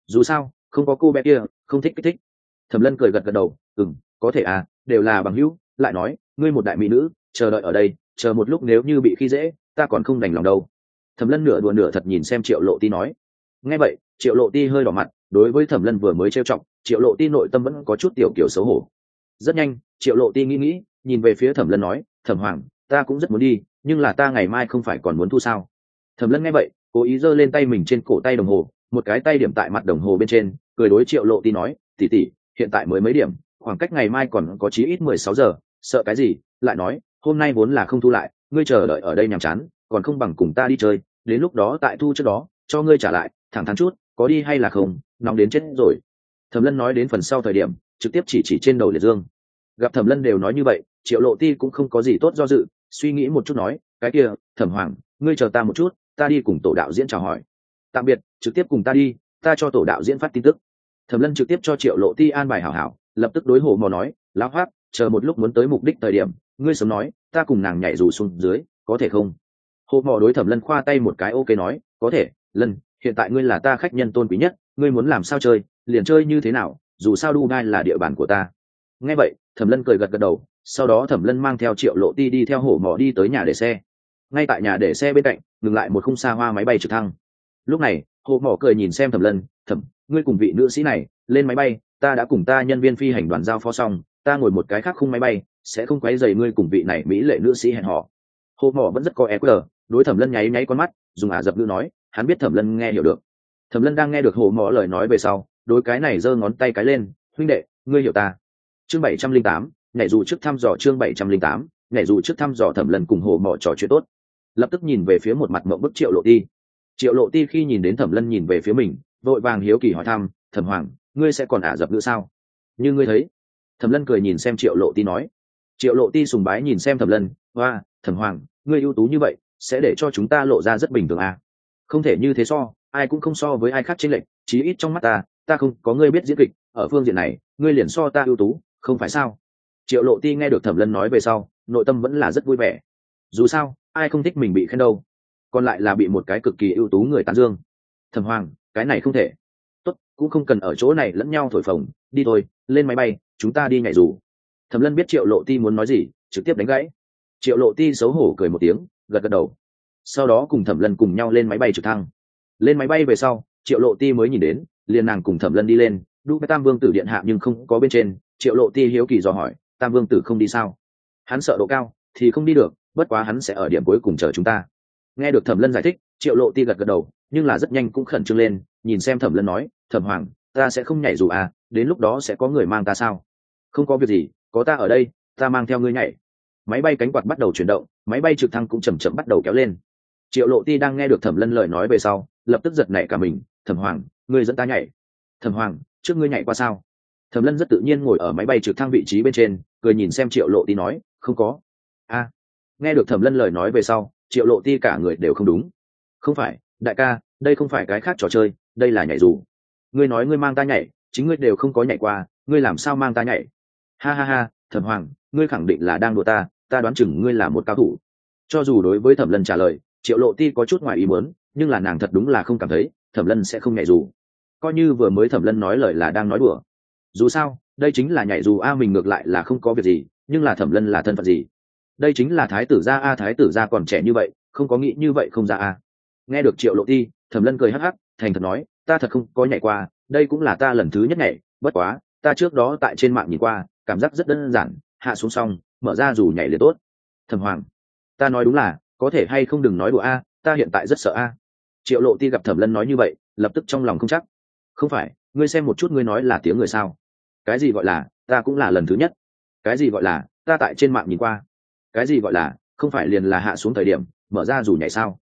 dù sao không có cô bé kia không thích kích thích. Thẩm Lân cười gật gật đầu, có thể à, đều là bằng hữu. Lại nói ngươi một đại mỹ nữ chờ đợi ở đây, chờ một lúc nếu như bị khi dễ ta còn không đành lòng đâu. Thẩm Lân nửa đùa nửa thật nhìn xem Triệu Lộ Ti nói. Nghe vậy Triệu Lộ Ti hơi đỏ mặt, đối với Thẩm Lân vừa mới trêu chọc, Triệu Lộ Ti nội tâm vẫn có chút tiểu kiểu xấu hổ. Rất nhanh Triệu Lộ Ti nghĩ nhìn về phía Thẩm Lân nói, Thẩm Hoàng, ta cũng rất muốn đi, nhưng là ta ngày mai không phải còn muốn thu sao. Thẩm Lân nghe vậy cố ý giơ lên tay mình trên cổ tay đồng hồ, một cái tay điểm tại mặt đồng hồ bên trên, cười đối Triệu Lộ Ti nói, tỷ tỷ, hiện tại mới mấy điểm, khoảng cách ngày mai còn có chí ít 16 giờ, sợ cái gì. Lại nói hôm nay vốn là không thu lại, ngươi chờ đợi ở đây nhàm chán, còn không bằng cùng ta đi chơi, đến lúc đó tại thu trước đó cho ngươi trả lại, thẳng thắn chút, có đi hay là không, nóng đến chết rồi. Thẩm Lân nói đến phần sau thời điểm trực tiếp chỉ trên đầu liệt dương. Gặp Thẩm Lân đều nói như vậy, Triệu Lộ Ti cũng không có gì tốt do dự, suy nghĩ một chút nói, cái kia Thẩm Hoàng, ngươi chờ ta một chút, ta đi cùng tổ đạo diễn chào hỏi. Tạm biệt, trực tiếp cùng ta đi, ta cho tổ đạo diễn phát tin tức. Thẩm Lân trực tiếp cho Triệu Lộ Ti an bài hảo hảo, lập tức đối Hồ Mò nói, lão Hoắc, chờ một lúc muốn tới mục đích thời điểm, ngươi sớm nói, ta cùng nàng nhảy dù xuống dưới, có thể không? Hồ Mò đối Thẩm Lân khoa tay một cái, ok nói, có thể. Lân, hiện tại ngươi là ta khách nhân tôn quý nhất, ngươi muốn làm sao chơi liền chơi như thế nào, dù sao Dubai là địa bàn của ta. Nghe vậy Thẩm Lân cười gật gật đầu, sau đó Thẩm Lân mang theo Triệu Lộ Ti đi theo Hổ Mỏ đi tới nhà để xe. Ngay tại nhà để xe bên cạnh ngừng lại một khung xa hoa máy bay trực thăng. Lúc này Hổ Mỏ cười nhìn xem Thẩm Lân, Thẩm, ngươi cùng vị nữ sĩ này lên máy bay, ta đã cùng ta nhân viên phi hành đoàn giao phó xong, ta ngồi một cái khác khung máy bay, sẽ không quấy rầy ngươi cùng vị này mỹ lệ nữ sĩ hẹn hò. Hổ Mỏ vẫn rất có EQ, đối Thẩm Lân nháy nháy con mắt, dùng Ả Rập ngữ nói, hắn biết Thẩm Lân nghe hiểu được. Thẩm Lân đang nghe được Hổ Mỏ lời nói về sau, đối cái này giơ ngón tay cái lên, huynh đệ, ngươi hiểu ta. Chương 708, nhảy dù trước thăm dò. Chương 708, nhảy dù trước thăm dò. Thẩm Lân cùng Hổ Mỏ trò chuyện tốt, lập tức nhìn về phía một mặt mộng bức Triệu Lộ Ti. Triệu Lộ Ti khi nhìn đến Thẩm Lân nhìn về phía mình, vội vàng hiếu kỳ hỏi thăm, Thẩm Hoàng, ngươi sẽ còn Ả Rập nữa sao? Như ngươi thấy. Thẩm Lân cười nhìn xem Triệu Lộ Ti nói. Triệu Lộ Ti sùng bái nhìn xem Thẩm Lân, hoa, Thẩm Hoàng, ngươi ưu tú như vậy, sẽ để cho chúng ta lộ ra rất bình thường à? Không thể như thế so, ai cũng không so với ai khác chênh lệch, chí ít trong mắt ta không có ngươi biết diễn kịch, ở phương diện này ngươi liền so ta ưu tú, không phải sao? Triệu Lộ Ti nghe được Thẩm Lân nói về sau, nội tâm vẫn là rất vui vẻ. Dù sao ai không thích mình bị khen đâu, còn lại là bị một cái cực kỳ ưu tú người tán dương. Thẩm Hoàng, cái này không thể. Tốt, cũng không cần ở chỗ này lẫn nhau thổi phồng, đi thôi, lên máy bay, chúng ta đi nhảy dù. Thẩm Lân biết Triệu Lộ Ti muốn nói gì, trực tiếp đánh gãy. Triệu Lộ Ti xấu hổ cười một tiếng, gật gật đầu, sau đó cùng Thẩm Lân cùng nhau lên máy bay trực thăng. Lên máy bay về sau Triệu Lộ Ti mới nhìn đến, liền nàng cùng Thẩm Lân đi lên, Dubai Tam Vương tử điện hạ nhưng không có bên trên. Triệu Lộ Ti hiếu kỳ dò hỏi, Tam Vương tử không đi sao? Hắn sợ độ cao thì không đi được, bất quá hắn sẽ ở điểm cuối cùng chờ chúng ta. Nghe được Thẩm Lân giải thích, Triệu Lộ Ti gật gật đầu, nhưng là rất nhanh cũng khẩn trương lên, nhìn xem Thẩm Lân nói, Thẩm Hoàng, ta sẽ không nhảy dù à, đến lúc đó sẽ có người mang ta sao? Không có việc gì, có ta ở đây, ta mang theo ngươi nhảy. Máy bay cánh quạt bắt đầu chuyển động, máy bay trực thăng cũng chậm chậm bắt đầu kéo lên. Triệu Lộ Ti đang nghe được Thẩm Lân lời nói về sau, lập tức giật nảy cả mình, Thẩm Hoàng, ngươi dẫn ta nhảy. Thẩm Hoàng, trước ngươi nhảy qua sao? Thẩm Lân rất tự nhiên ngồi ở máy bay trực thăng vị trí bên trên, cười nhìn xem Triệu Lộ Ti nói, không có. A. Nghe được Thẩm Lân lời nói về sau, Triệu Lộ Ti cả người đều không đúng. Không phải, đại ca, đây không phải cái khác trò chơi, đây là nhảy dù. Ngươi nói ngươi mang ta nhảy, chính ngươi đều không có nhảy qua, ngươi làm sao mang ta nhảy? Ha ha ha, Thẩm Hoàng, ngươi khẳng định là đang đùa ta đoán chừng ngươi là một cao thủ. Cho dù đối với Thẩm Lân trả lời, Triệu Lộ Ti có chút ngoài ý muốn, nhưng là nàng thật đúng là không cảm thấy Thẩm Lân sẽ không nhảy dù. Coi như vừa mới Thẩm Lân nói lời là đang nói đùa. Dù sao đây chính là nhảy dù a, mình ngược lại là không có việc gì, nhưng là Thẩm Lân là thân phận gì? Đây chính là thái tử gia a, thái tử gia còn trẻ như vậy, không có nghĩ như vậy không ra a. Nghe được Triệu Lộ Ti, Thẩm Lân cười hắc hắc, thành thật nói, ta thật không có nhảy qua, đây cũng là ta lần thứ nhất nhảy, bất quá ta trước đó tại trên mạng nhìn qua, cảm giác rất đơn giản, hạ xuống xong mở ra dù nhảy liền tốt. Thẩm Hoàng, ta nói đúng là, có thể hay không đừng nói đùa a, ta hiện tại rất sợ a. Triệu Lộ Ti gặp Thẩm Lân nói như vậy, lập tức trong lòng không chắc. Không phải, ngươi xem một chút, ngươi nói là tiếng người sao? Cái gì gọi là ta cũng là lần thứ nhất? Cái gì gọi là ta tại trên mạng nhìn qua? Cái gì gọi là không phải liền là hạ xuống thời điểm mở ra dù nhảy sao?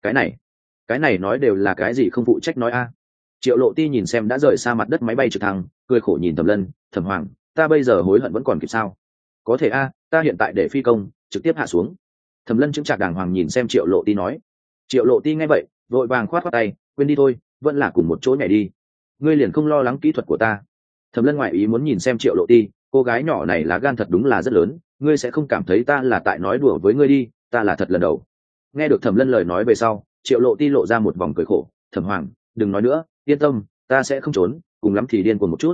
Cái này nói đều là cái gì không phụ trách nói a. Triệu Lộ Ti nhìn xem đã rời xa mặt đất máy bay trực thăng, cười khổ nhìn Thẩm Lân, Thẩm Hoàng, ta bây giờ hối hận vẫn còn kịp sao? Có thể a, ta hiện tại để phi công trực tiếp hạ xuống. Thẩm Lân chứng trạc đàng hoàng nhìn xem Triệu Lộ Ti nói. Triệu Lộ Ti nghe vậy vội vàng khoát khoát tay, quên đi thôi, vẫn là cùng một chỗ nhảy đi, ngươi liền không lo lắng kỹ thuật của ta. Thẩm Lân ngoại ý muốn nhìn xem Triệu Lộ Ti, cô gái nhỏ này lá gan thật đúng là rất lớn, ngươi sẽ không cảm thấy ta là tại nói đùa với ngươi đi, ta là thật lần đầu. Nghe được Thẩm Lân lời nói về sau, Triệu Lộ Ti lộ ra một vòng cười khổ, Thẩm Hoàng, đừng nói nữa, yên tâm, ta sẽ không trốn, cùng lắm thì điên cuồng một chút.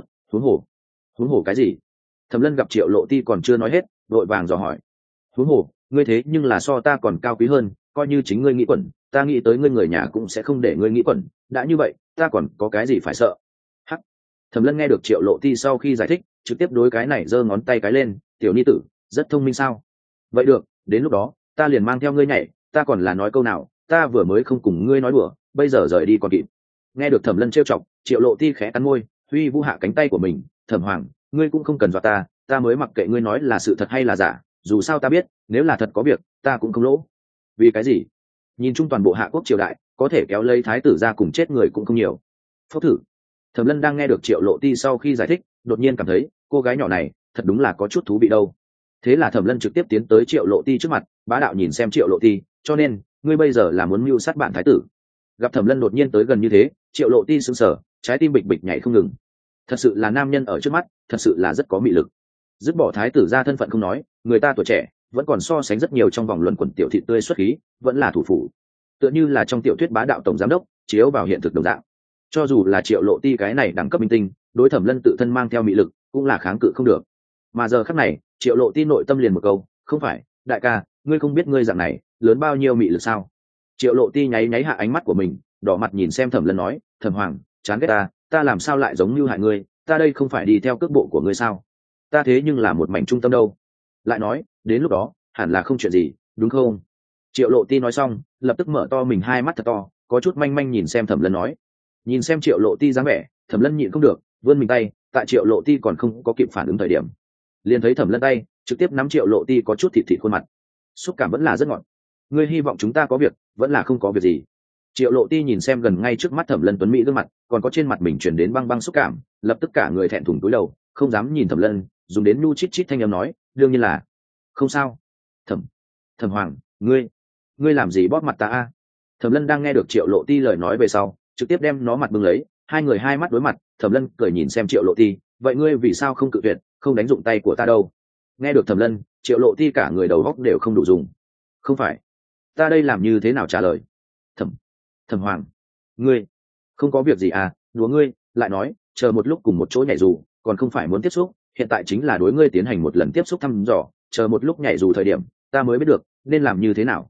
Huống hồ cái gì? Thẩm Lân gặp Triệu Lộ Ti còn chưa nói hết, vội vàng dò hỏi. Huống hồ, ngươi thế nhưng là so ta còn cao quý hơn, coi như chính ngươi nghĩ quẩn, ta nghĩ tới ngươi người nhà cũng sẽ không để ngươi nghĩ quẩn, đã như vậy ta còn có cái gì phải sợ. Hắc. Thẩm Lân nghe được Triệu Lộ Ti sau khi giải thích, trực tiếp đối cái này giơ ngón tay cái lên, tiểu ni tử rất thông minh sao? Vậy được, đến lúc đó ta liền mang theo ngươi nhảy, ta còn là nói câu nào, ta vừa mới không cùng ngươi nói đùa, bây giờ rời đi còn kịp. Nghe được Thẩm Lân trêu chọc, Triệu Lộ Ti khẽ cắn môi, huy vũ hạ cánh tay của mình. Thẩm Hoàng, ngươi cũng không cần dọa ta, ta mới mặc kệ ngươi nói là sự thật hay là giả, dù sao ta biết nếu là thật có việc ta cũng không lỗ. Vì cái gì? Nhìn chung toàn bộ Hạ Quốc triều đại, có thể kéo lấy thái tử ra cùng chết người cũng không nhiều. Phốc thử. Thẩm Lân đang nghe được Triệu Lộ Ti sau khi giải thích, đột nhiên cảm thấy cô gái nhỏ này thật đúng là có chút thú vị đâu. Thế là Thẩm Lân trực tiếp tiến tới Triệu Lộ Ti trước mặt, bá đạo nhìn xem Triệu Lộ Ti, cho nên ngươi bây giờ là muốn mưu sát bạn thái tử. Gặp Thẩm Lân đột nhiên tới gần như thế, Triệu Lộ Ti sững sờ, trái tim bịch bịch nhảy không ngừng. Thật sự là nam nhân ở trước mắt, thật sự là rất có mị lực. Dứt bỏ thái tử ra thân phận không nói, người ta tuổi trẻ vẫn còn so sánh rất nhiều trong vòng luận quần tiểu thị tươi xuất khí, vẫn là thủ phủ, tựa như là trong tiểu thuyết bá đạo tổng giám đốc chiếu vào hiện thực đồng dạng. Cho dù là Triệu Lộ Ti cái này đẳng cấp minh tinh, đối Thẩm Lân tự thân mang theo mị lực cũng là kháng cự không được. Mà giờ khắc này, Triệu Lộ Ti nội tâm liền một câu, không phải, đại ca, ngươi không biết ngươi dạng này lớn bao nhiêu mị lực sao? Triệu Lộ Ti nháy nháy hạ ánh mắt của mình, đỏ mặt nhìn xem Thẩm Lân nói, Thẩm Hoàng, chán ghét ta làm sao lại giống như hại ngươi, ta đây không phải đi theo cước bộ của ngươi sao? Ta thế nhưng là một mảnh trung tâm đâu. Lại nói, đến lúc đó hẳn là không chuyện gì, đúng không? Triệu Lộ Ti nói xong, lập tức mở to mình hai mắt thật to, có chút manh manh nhìn xem Thẩm Lân nói. Nhìn xem Triệu Lộ Ti dáng vẻ, Thẩm Lân nhịn không được, vươn mình tay, tại Triệu Lộ Ti còn không có kịp phản ứng thời điểm, liền thấy Thẩm Lân tay trực tiếp nắm Triệu Lộ Ti có chút thịt thịt khuôn mặt, xúc cảm vẫn là rất ngọt. Ngươi hy vọng chúng ta có việc, vẫn là không có việc gì? Triệu Lộ Ti nhìn xem gần ngay trước mắt Thẩm Lân tuấn mỹ gương mặt, còn có trên mặt mình truyền đến băng băng xúc cảm, lập tức cả người thẹn thùng cúi đầu, không dám nhìn Thẩm Lân, dùng đến nu chít chít thanh âm nói, đương nhiên là không sao. Thẩm Hoàng, ngươi làm gì bóp mặt ta a? Thẩm Lân đang nghe được Triệu Lộ Ti lời nói về sau, trực tiếp đem nó mặt bưng lấy, hai người hai mắt đối mặt. Thẩm Lân cười nhìn xem Triệu Lộ Ti, vậy ngươi vì sao không cự tuyệt, không đánh dụng tay của ta đâu? Nghe được Thẩm Lân, Triệu Lộ Ti cả người đầu óc đều không đủ dùng. Không phải, ta đây làm như thế nào trả lời? Thẩm Hoàng, ngươi không có việc gì à? Đùa ngươi, lại nói, chờ một lúc cùng một chỗ nhảy dù, còn không phải muốn tiếp xúc, hiện tại chính là đối ngươi tiến hành một lần tiếp xúc thăm dò, chờ một lúc nhảy dù thời điểm, ta mới biết được nên làm như thế nào.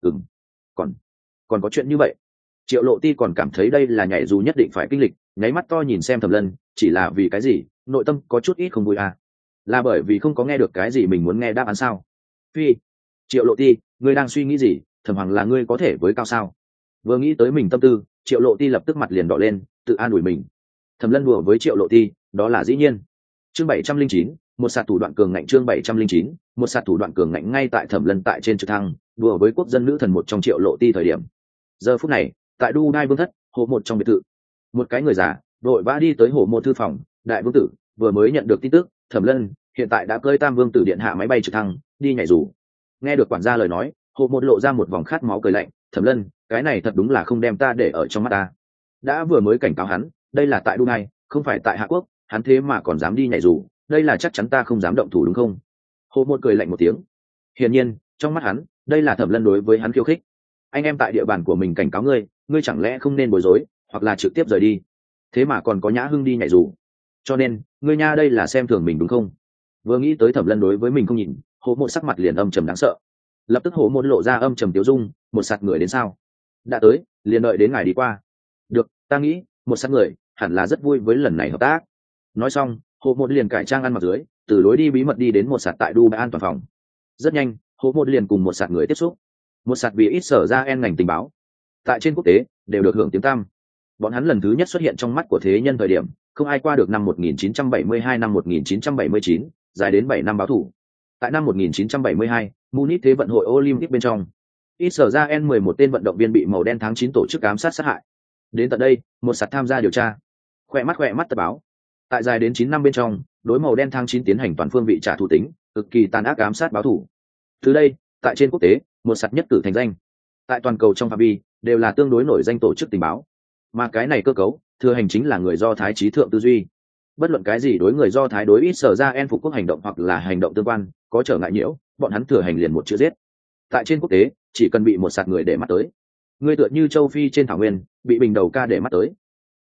Còn có chuyện như vậy? Triệu Lộ Ti còn cảm thấy đây là nhảy dù nhất định phải kinh lịch, nháy mắt to nhìn xem Thẩm Lân, chỉ là vì cái gì, nội tâm có chút ít không vui à? Là bởi vì không có nghe được cái gì mình muốn nghe đáp án sao? Phi, Triệu Lộ Ti, ngươi đang suy nghĩ gì? Thẩm Hoàng là ngươi có thể với cao sao? Vừa nghĩ tới mình tâm tư, Triệu Lộ Ti lập tức mặt liền đỏ lên, tự an ủi mình. Thẩm Lân đùa với Triệu Lộ Ti, đó là dĩ nhiên. Chương 709, một sạt thủ đoạn cường ngạnh. Chương 709, một sạt thủ đoạn cường ngạnh. Ngay tại Thẩm Lân tại trên trực thăng đùa với quốc dân nữ thần một trong Triệu Lộ Ti thời điểm, giờ phút này tại Đu Đai Vương thất hồ một trong biệt thự, một cái người già vội vã đi tới hồ một thư phòng. Đại vương tử vừa mới nhận được tin tức, Thẩm Lân hiện tại đã cơi Tam Vương tử điện hạ máy bay trực thăng đi nhảy dù. Nghe được quản gia lời nói, hồ một lộ ra một vòng khát máu cười lạnh. Thẩm Lân, cái này thật đúng là không đem ta để ở trong mắt ta. Đã vừa mới cảnh cáo hắn, đây là tại Đu Đai, không phải tại Hạ Quốc, hắn thế mà còn dám đi nhảy dù, đây là chắc chắn ta không dám động thủ đúng không? Hồ một cười lạnh một tiếng. Hiển nhiên trong mắt hắn, đây là Thẩm Lân đối với hắn khiêu khích. Anh em tại địa bàn của mình cảnh cáo ngươi, ngươi chẳng lẽ không nên bối rối, hoặc là trực tiếp rời đi? Thế mà còn có Nhã Hưng đi nhảy dù, cho nên ngươi nha đây là xem thường mình đúng không? Vừa nghĩ tới Thẩm Lân đối với mình không nhìn, Hồ một sắc mặt liền âm trầm đáng sợ. Lập tức Hồ một lộ ra âm trầm tiêu dung, một sạt người đến sao? Đã tới, liền đợi đến ngài đi qua. Được, ta nghĩ một sạt người hẳn là rất vui với lần này hợp tác. Nói xong, Hồ một liền cải trang ăn mặc dưới, từ lối đi bí mật đi đến một sạt tại Dubai an toàn phòng. Rất nhanh, Hồ một liền cùng một sạt người tiếp xúc. Một sạt vì ít sở ra en ngành tình báo, tại trên quốc tế đều được hưởng tiếng tăm. Bọn hắn lần thứ nhất xuất hiện trong mắt của thế nhân thời điểm, không ai qua được năm 1972 năm 1979, dài đến 7 năm báo thủ. Tại năm 1972, Munich Thế vận hội Olympic bên trong, ít sở ra en 11 tên vận động viên bị màu đen tháng 9 tổ chức ám sát sát hại. Đến tận đây, một sạt tham gia điều tra. Khỏe mắt tập báo. Tại dài đến 9 năm bên trong, đối màu đen tháng 9 tiến hành toàn phương vị trả thù tính, cực kỳ tàn ác ám sát báo thủ. Từ đây, tại trên quốc tế, một sạt nhất cử thành danh. Tại toàn cầu trong phạm vi, đều là tương đối nổi danh tổ chức tình báo. Mà cái này cơ cấu, thừa hành chính là người Do Thái trí thượng tư duy. Bất luận cái gì đối người Do Thái đối ít sở ra en phục quốc hành động hoặc là hành động tương quan, có trở ngại nhiễu, bọn hắn thừa hành liền một chữ giết. Tại trên quốc tế, chỉ cần bị một sạt người để mắt tới, người tựa như châu Phi trên thảo nguyên bị bình đầu ca để mắt tới,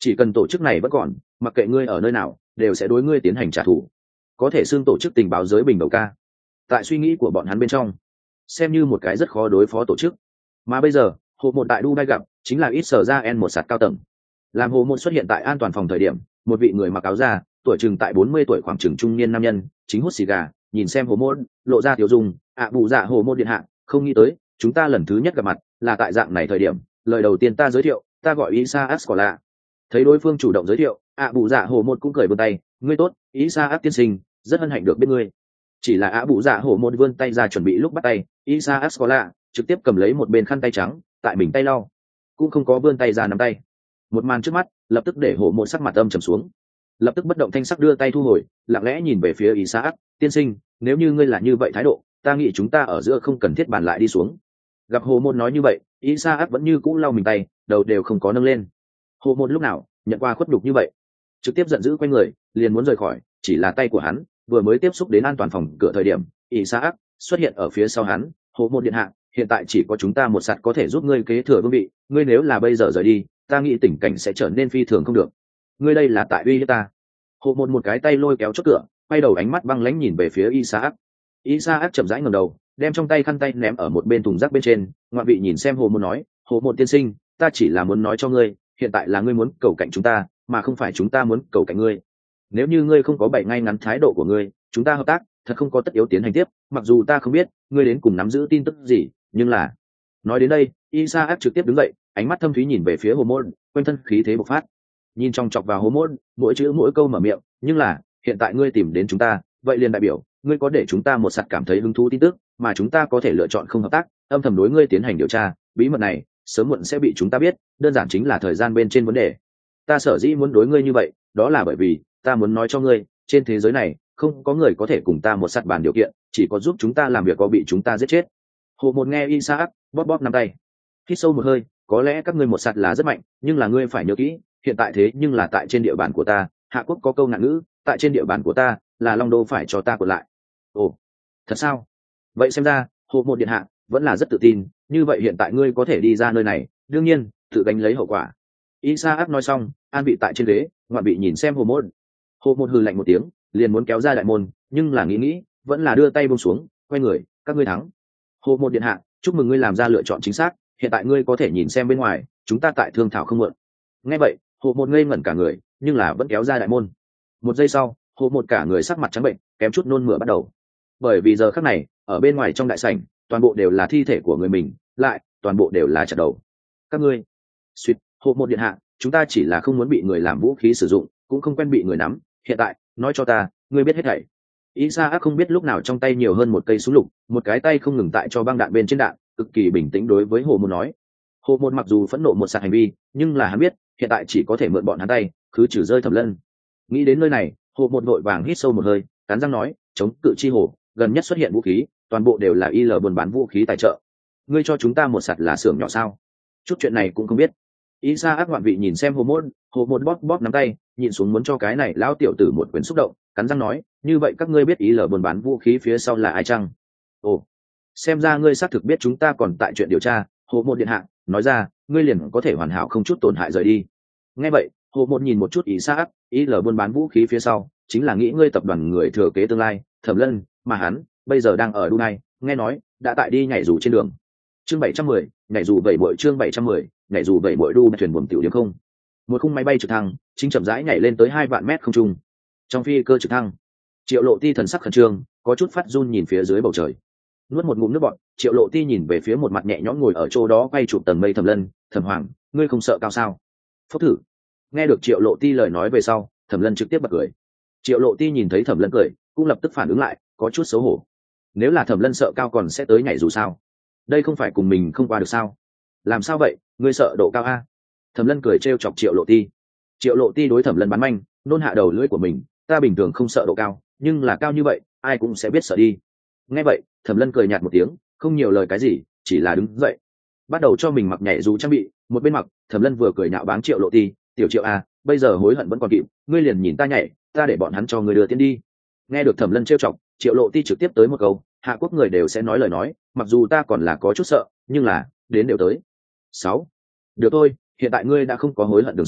chỉ cần tổ chức này vẫn còn, mặc kệ ngươi ở nơi nào đều sẽ đối ngươi tiến hành trả thù. Có thể xưng tổ chức tình báo giới bình đầu ca. Tại suy nghĩ của bọn hắn bên trong, xem như một cái rất khó đối phó tổ chức. Mà bây giờ hồ một đại Dubai gặp chính là ít sở ra en một sạt cao tầng. Làm hồ một xuất hiện tại an toàn phòng thời điểm, một vị người mặc áo da, tuổi chừng tại 40 tuổi khoảng chừng trung niên nam nhân chính hút xì gà, nhìn xem hồ một lộ ra tiểu dung. Bù dạ hồ một điện hạ, không nghĩ tới chúng ta lần thứ nhất gặp mặt là tại dạng này thời điểm. Lời đầu tiên ta giới thiệu, ta gọi Isa Ascola. Thấy đối phương chủ động giới thiệu, bù dạ hồ một cũng cười vươn tay, ngươi tốt, Isa tiên sinh, rất hân hạnh được biết ngươi. Chỉ là bù dạ hồ một vươn tay ra chuẩn bị lúc bắt tay, Isa Ascola trực tiếp cầm lấy một bên khăn tay trắng tại mình tay lau, cũng không có vươn tay ra nắm tay. Một màn trước mắt lập tức để hồ một sắc mặt âm trầm xuống, lập tức bất động thanh sắc đưa tay thu hồi, lặng lẽ nhìn về phía Isaac tiên sinh, nếu như ngươi là như vậy thái độ, ta nghĩ chúng ta ở giữa không cần thiết bàn lại đi xuống. Gặp hồ môn nói như vậy, Isaac vẫn như cũ lau mình tay, đầu đều không có nâng lên. Hồ môn lúc nào nhận qua khuất nhục như vậy, trực tiếp giận dữ quay người liền muốn rời khỏi, chỉ là tay của hắn vừa mới tiếp xúc đến an toàn phòng cửa thời điểm, Isaac xuất hiện ở phía sau hắn. Hồ môn điện hạ, hiện tại chỉ có chúng ta một sạt có thể giúp ngươi kế thừa vương vị, ngươi nếu là bây giờ rời đi, ta nghĩ tình cảnh sẽ trở nên phi thường không được. Ngươi đây là tại uy hiếp ta. Hồ một cái tay lôi kéo chốt cửa, quay đầu ánh mắt băng lãnh nhìn về phía Isaac. Isaac chậm rãi ngẩng đầu, đem trong tay khăn tay ném ở một bên thùng rác bên trên, ngoại vị nhìn xem hồ một nói, hồ một tiên sinh, ta chỉ là muốn nói cho ngươi, hiện tại là ngươi muốn cầu cạnh chúng ta, mà không phải chúng ta muốn cầu cạnh ngươi. Nếu như ngươi không có bày ngay ngắn thái độ của ngươi, chúng ta hợp tác thật không có tất yếu tiến hành tiếp, mặc dù ta không biết ngươi đến cùng nắm giữ tin tức gì, nhưng là nói đến đây, Isaac trực tiếp đứng dậy, ánh mắt thâm thúy nhìn về phía hồ môn, quanh thân khí thế bộc phát, nhìn trong chọc vào hồ môn, mỗi chữ mỗi câu mở miệng, nhưng là hiện tại ngươi tìm đến chúng ta, vậy liền đại biểu ngươi có để chúng ta một sạt cảm thấy hứng thú tin tức, mà chúng ta có thể lựa chọn không hợp tác, âm thầm đối ngươi tiến hành điều tra, bí mật này sớm muộn sẽ bị chúng ta biết, đơn giản chính là thời gian bên trên vấn đề. Ta sở dĩ muốn đối ngươi như vậy, đó là bởi vì ta muốn nói cho ngươi, trên thế giới này không có người có thể cùng ta một sạt bàn điều kiện, chỉ có giúp chúng ta làm việc có bị chúng ta giết chết. Hồ một nghe Isaac bóp bóp nắm tay, hít sâu một hơi, có lẽ các ngươi một sạt là rất mạnh, nhưng là ngươi phải nhớ kỹ, hiện tại thế nhưng là tại trên địa bàn của ta. Hạ quốc có câu ngạn ngữ, tại trên địa bàn của ta là long đô phải cho ta còn lại. Ồ, thật sao? Vậy xem ra hồ một điện hạ vẫn là rất tự tin, như vậy hiện tại ngươi có thể đi ra nơi này, đương nhiên tự gánh lấy hậu quả. Isaac nói xong, an vị tại trên ghế, ngoạn vị nhìn xem hồ một. Hồ một hừ lạnh một tiếng, liền muốn kéo ra đại môn, nhưng là nghĩ vẫn là đưa tay buông xuống, quay người, các ngươi thắng. Hồ một điện hạ, chúc mừng ngươi làm ra lựa chọn chính xác, hiện tại ngươi có thể nhìn xem bên ngoài, chúng ta tại thương thảo không muộn. Nghe vậy, hồ một ngây ngẩn cả người, nhưng là vẫn kéo ra đại môn. Một giây sau, hồ một cả người sắc mặt trắng bệnh, kém chút nôn mửa bắt đầu. Bởi vì giờ khắc này, ở bên ngoài trong đại sảnh, toàn bộ đều là thi thể của người mình, lại toàn bộ đều là chặt đầu. Các ngươi, suýt, hồ một điện hạ, chúng ta chỉ là không muốn bị người làm vũ khí sử dụng, cũng không quen bị người nắm, hiện tại nói cho ta, ngươi biết hết thảy. Isaac không biết lúc nào trong tay nhiều hơn một cây súng lục, một cái tay không ngừng tại cho băng đạn bên trên đạn, cực kỳ bình tĩnh đối với hồ một nói. Hồ một mặc dù phẫn nộ một sạt hành vi, nhưng là hắn biết hiện tại chỉ có thể mượn bọn hắn tay cứ trừ rơi Thẩm Lân. Nghĩ đến nơi này, hồ một vội vàng hít sâu một hơi, cắn răng nói, chống cự chi hồ gần nhất xuất hiện vũ khí, toàn bộ đều là IL buôn bán vũ khí tài trợ. Ngươi cho chúng ta một sạt là xưởng nhỏ sao? Chút chuyện này cũng không biết. Isaac ngoạn vị nhìn xem hồ một bóp bóp nắm tay, nhìn xuống muốn cho cái này lão tiểu tử một quyền xúc động, cắn răng nói, như vậy các ngươi biết IL buôn bán vũ khí phía sau là ai chăng? Ồ, xem ra ngươi xác thực biết chúng ta còn tại chuyện điều tra. Hồ một điện hạ nói ra, ngươi liền có thể hoàn hảo không chút tổn hại rời đi. Nghe vậy, hồ một nhìn một chút Isaac, IL buôn bán vũ khí phía sau chính là nghĩ ngươi tập đoàn người thừa kế tương lai Thẩm Lân, mà hắn bây giờ đang ở Dubai, nghe nói đã tại đi nhảy dù trên đường. Chương 710, nhảy dù bảy bội, chương 710, nhảy dù bảy bội Dubai thuyền buồm tiểu điểm không. Một khung máy bay trực thăng chính chậm rãi nhảy lên tới 2 vạn mét không trung. Trong phi cơ trực thăng, Triệu Lộ Ti thần sắc khẩn trương, có chút phát run nhìn phía dưới bầu trời. Nuốt một ngụm nước bọt, Triệu Lộ Ti nhìn về phía một mặt nhẹ nhõm ngồi ở chỗ đó quay chụp tầng mây Thẩm Lân, Thẩm Hoàng, ngươi không sợ cao sao? Phốc thử. Nghe được Triệu Lộ Ti lời nói về sau, Thẩm Lân trực tiếp bật cười. Triệu Lộ Ti nhìn thấy Thẩm Lân cười, cũng lập tức phản ứng lại, có chút xấu hổ. Nếu là Thẩm Lân sợ cao còn sẽ tới nhảy dù sao? Đây không phải cùng mình không qua được sao? Làm sao vậy, ngươi sợ độ cao a? Thẩm Lân cười trêu chọc Triệu Lộ Ti. Triệu Lộ Ti đối Thẩm Lân bắn manh, nôn hạ đầu lưỡi của mình, ta bình thường không sợ độ cao, nhưng là cao như vậy, ai cũng sẽ biết sợ đi. Nghe vậy, Thẩm Lân cười nhạt một tiếng, không nhiều lời cái gì, chỉ là đứng dậy, bắt đầu cho mình mặc nhảy dù trang bị. Một bên mặc, Thẩm Lân vừa cười nhạo báng Triệu Lộ Ti, tiểu Triệu a, bây giờ hối hận vẫn còn kịp, ngươi liền nhìn ta nhảy, ta để bọn hắn cho ngươi đưa tiến đi. Nghe được Thẩm Lân trêu chọc, Triệu Lộ Ti trực tiếp tới một câu, hạ quốc người đều sẽ nói lời nói, mặc dù ta còn là có chút sợ, nhưng là đến đều tới. 6. Được thôi, hiện tại ngươi đã không có hối hận đường sống,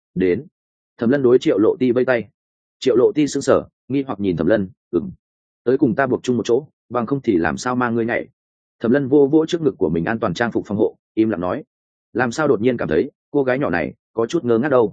đến. Thẩm Lân đối Triệu Lộ Ti vây tay. Triệu Lộ Ti sững sờ, nghi hoặc nhìn Thẩm Lân, tới cùng ta buộc chung một chỗ, bằng không thì làm sao mang ngươi nhảy. Thẩm Lân vô vỗ trước ngực của mình an toàn trang phục phòng hộ, im lặng nói, làm sao đột nhiên cảm thấy cô gái nhỏ này có chút ngơ ngác đâu.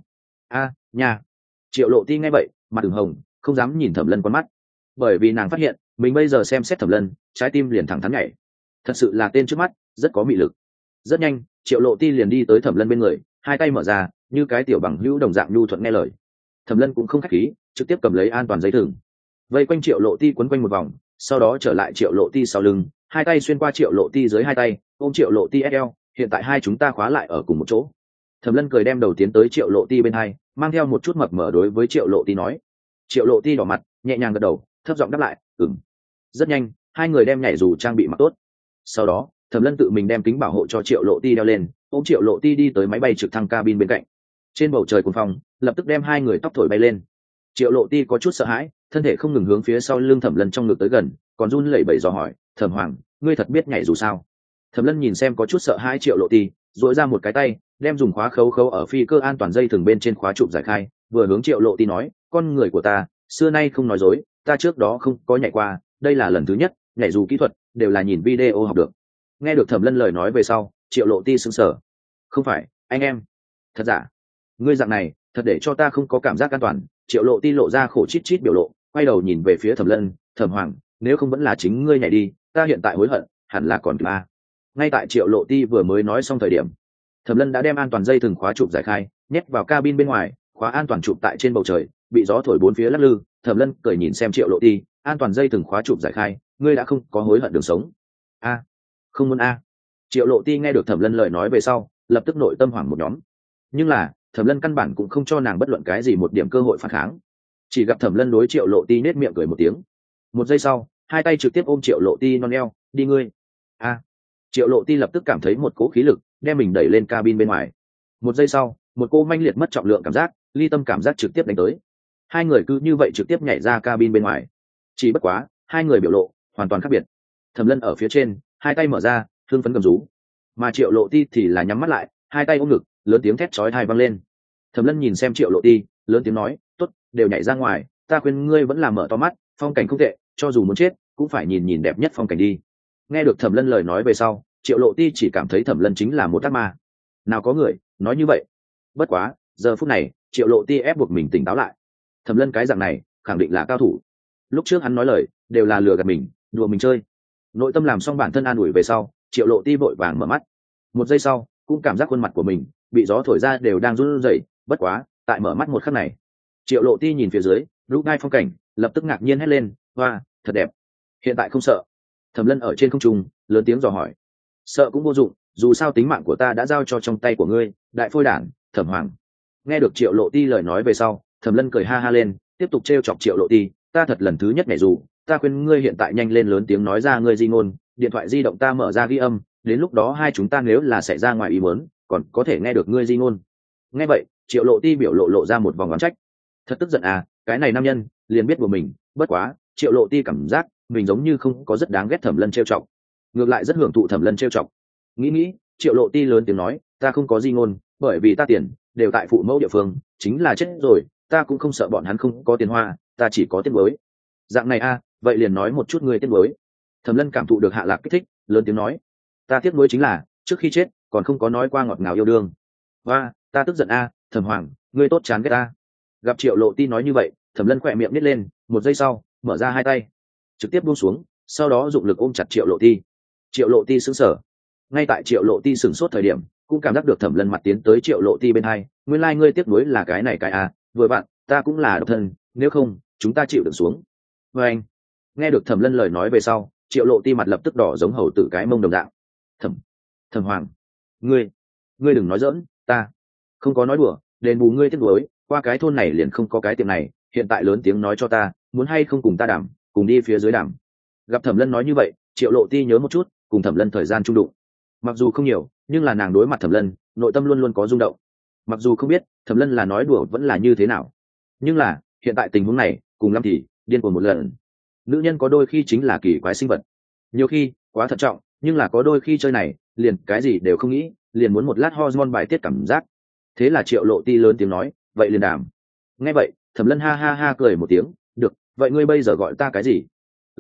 Nha. Triệu Lộ Ti nghe vậy, mặt ửng hồng, không dám nhìn Thẩm Lân con mắt, bởi vì nàng phát hiện mình bây giờ xem xét Thẩm Lân, trái tim liền thẳng thắn nhảy. Thật sự là tên trước mắt rất có mị lực. Rất nhanh, Triệu Lộ Ti liền đi tới Thẩm Lân bên người, hai tay mở ra như cái tiểu bằng hữu đồng dạng nhu thuận nghe lời. Thẩm Lân cũng không khách khí, trực tiếp cầm lấy an toàn dây thừng, vây quanh Triệu Lộ Ti quấn quanh một vòng, sau đó trở lại Triệu Lộ Ti sau lưng, hai tay xuyên qua Triệu Lộ Ti dưới hai tay, ôm Triệu Lộ Ti eo, hiện tại hai chúng ta khóa lại ở cùng một chỗ. Thẩm Lân cười đem đầu tiến tới Triệu Lộ Ti bên hai, mang theo một chút mập mờ đối với Triệu Lộ Ti nói. Triệu Lộ Ti đỏ mặt, nhẹ nhàng gật đầu, thấp giọng đáp lại, ừm. Rất nhanh, hai người đem nhảy dù trang bị mặc tốt. Sau đó, Thẩm Lân tự mình đem kính bảo hộ cho Triệu Lộ Ti đeo lên, ôm Triệu Lộ Ti đi tới máy bay trực thăng cabin bên cạnh. Trên bầu trời cuồng phong, lập tức đem hai người tóc thổi bay lên. Triệu Lộ Ti có chút sợ hãi, thân thể không ngừng hướng phía sau lưng Thẩm Lân trong ngực tới gần, còn run lẩy bẩy dò hỏi, Thẩm Hoàng, ngươi thật biết nhảy dù sao? Thẩm Lân nhìn xem có chút sợ hãi Triệu Lộ Ti, duỗi ra một cái tay, đem dùng khóa khấu khấu ở phi cơ an toàn dây thừng bên trên khóa chụp giải khai, vừa hướng Triệu Lộ Ti nói, con người của ta xưa nay không nói dối, ta trước đó không có nhảy qua, đây là lần thứ nhất, nhảy dù kỹ thuật đều là nhìn video học được. Nghe được Thẩm Lân lời nói về sau, Triệu Lộ Ti sững sờ. Không phải, anh em, thật giả? Ngươi dạng này thật để cho ta không có cảm giác an toàn. Triệu Lộ Ti lộ ra khổ chít chít biểu lộ, quay đầu nhìn về phía Thẩm Lân, Thẩm Hoàng, nếu không vẫn là chính ngươi nhảy đi, ta hiện tại hối hận hẳn là còn kịp a. Ngay tại Triệu Lộ Ti vừa mới nói xong thời điểm, Thẩm Lân đã đem an toàn dây thừng khóa chụp giải khai, nhét vào cabin bên ngoài, khóa an toàn chụp tại trên bầu trời, bị gió thổi bốn phía lắc lư. Thẩm Lân cười nhìn xem Triệu Lộ Ti, an toàn dây thừng khóa chụp giải khai, ngươi đã không có hối hận đường sống. Không muốn Triệu Lộ Ti nghe được Thẩm Lân lời nói về sau, lập tức nội tâm hoảng một nhóm. Nhưng là Thẩm Lân căn bản cũng không cho nàng bất luận cái gì một điểm cơ hội phản kháng. Chỉ gặp Thẩm Lân đối Triệu Lộ Ti nết miệng cười một tiếng. Một giây sau, hai tay trực tiếp ôm Triệu Lộ Ti non eo, đi ngươi. Triệu Lộ Ti lập tức cảm thấy một cỗ khí lực đem mình đẩy lên cabin bên ngoài. Một giây sau, một cô manh liệt mất trọng lượng cảm giác, ly tâm cảm giác trực tiếp đánh tới. Hai người cứ như vậy trực tiếp nhảy ra cabin bên ngoài. Chỉ bất quá, hai người biểu lộ hoàn toàn khác biệt. Thẩm Lân ở phía trên, hai tay mở ra, hưng phấn cầm rú, mà Triệu Lộ Ti thì là nhắm mắt lại, hai tay ôm ngực, lớn tiếng thét chói tai vang lên. Thẩm Lân nhìn xem Triệu Lộ Ti, lớn tiếng nói, tốt, đều nhảy ra ngoài, ta khuyên ngươi vẫn là mở to mắt, phong cảnh không tệ, cho dù muốn chết cũng phải nhìn nhìn đẹp nhất phong cảnh đi. Nghe được Thẩm Lân lời nói về sau, Triệu Lộ Ti chỉ cảm thấy Thẩm Lân chính là một ác ma. Nào có người nói như vậy. Bất quá, giờ phút này, Triệu Lộ Ti ép buộc mình tỉnh táo lại. Thẩm Lân cái dạng này, khẳng định là cao thủ. Lúc trước hắn nói lời đều là lừa gạt mình, đùa mình chơi. Nội tâm làm xong bản thân an ủi về sau, Triệu Lộ Ti vội vàng mở mắt. Một giây sau, cũng cảm giác khuôn mặt của mình bị gió thổi ra đều đang run rẩy. Bất quá, tại mở mắt một khắc này, Triệu Lộ Ti nhìn phía dưới, lúc ngay phong cảnh, lập tức ngạc nhiên hét lên, "Hoa, thật đẹp." Hiện tại không sợ? Thẩm Lân ở trên không trung, lớn tiếng dò hỏi. Sợ cũng vô dụng, dù sao tính mạng của ta đã giao cho trong tay của ngươi, đại phôi đản, Thẩm Hoàng. Nghe được Triệu Lộ Ti lời nói về sau, Thẩm Lân cười ha ha lên, tiếp tục trêu chọc Triệu Lộ Ti, ta thật lần thứ nhất nhảy dù, ta khuyên ngươi hiện tại nhanh lên lớn tiếng nói ra ngươi di ngôn, điện thoại di động ta mở ra ghi âm, đến lúc đó hai chúng ta nếu là xảy ra ngoài ý muốn, còn có thể nghe được ngươi di ngôn. Nghe vậy, Triệu Lộ Ti biểu lộ ra một vòng oán trách. Thật tức giận cái này nam nhân liền biết của mình. Bất quá, Triệu Lộ Ti cảm giác mình giống như không có rất đáng ghét Thẩm Lân trêu chọc, ngược lại rất hưởng thụ Thẩm Lân trêu chọc. Nghĩ, Triệu Lộ Ti lớn tiếng nói, ta không có di ngôn, bởi vì ta tiền đều tại phụ mẫu địa phương, chính là chết rồi, ta cũng không sợ bọn hắn không có tiền hoa, ta chỉ có tiếc nuối. Dạng này vậy liền nói một chút ngươi tiếc nuối. Thẩm Lân cảm thụ được hạ lạc kích thích, lớn tiếng nói, ta tiếc nuối chính là trước khi chết còn không có nói qua ngọt ngào yêu đương. Và ta tức giận Thẩm Hoàng, ngươi tốt chán ghét ta. Gặp Triệu Lộ Ti nói như vậy, Thẩm Lân khỏe miệng nít lên, một giây sau, mở ra hai tay, trực tiếp buông xuống, sau đó dụng lực ôm chặt Triệu Lộ Ti. Triệu Lộ Ti sững sờ. Ngay tại Triệu Lộ Ti sửng sốt thời điểm, cũng cảm giác được Thẩm Lân mặt tiến tới Triệu Lộ Ti bên hai, nguyên lai ngươi tiếc nuối là cái này cái vừa bạn, ta cũng là độc thân, nếu không, chúng ta chịu đựng xuống. Và anh, nghe được Thẩm Lân lời nói về sau, Triệu Lộ Ti mặt lập tức đỏ giống hầu tử cái mông đồng dạng. Thẩm Hoàng, ngươi đừng nói giỡn, ta không có nói đùa, đền bù ngươi tiếc nuối, qua cái thôn này liền không có cái tiệm này, hiện tại lớn tiếng nói cho ta, muốn hay không cùng ta đảm, cùng đi phía dưới đảm. Gặp Thẩm Lân nói như vậy, Triệu Lộ Ti nhớ một chút, cùng Thẩm Lân thời gian chung đụng, mặc dù không nhiều, nhưng là nàng đối mặt Thẩm Lân, nội tâm luôn luôn có rung động. Mặc dù không biết Thẩm Lân là nói đùa vẫn là như thế nào, nhưng là hiện tại tình huống này, cùng lắm thì điên cuồng một lần. Nữ nhân có đôi khi chính là kỳ quái sinh vật, nhiều khi quá thận trọng, nhưng là có đôi khi chơi này liền cái gì đều không nghĩ, liền muốn một lát hormone bài tiết cảm giác. Thế là Triệu Lộ Ti lớn tiếng nói, vậy liền đàm. Nghe vậy Thẩm Lân ha ha ha cười một tiếng, được, vậy ngươi bây giờ gọi ta cái gì?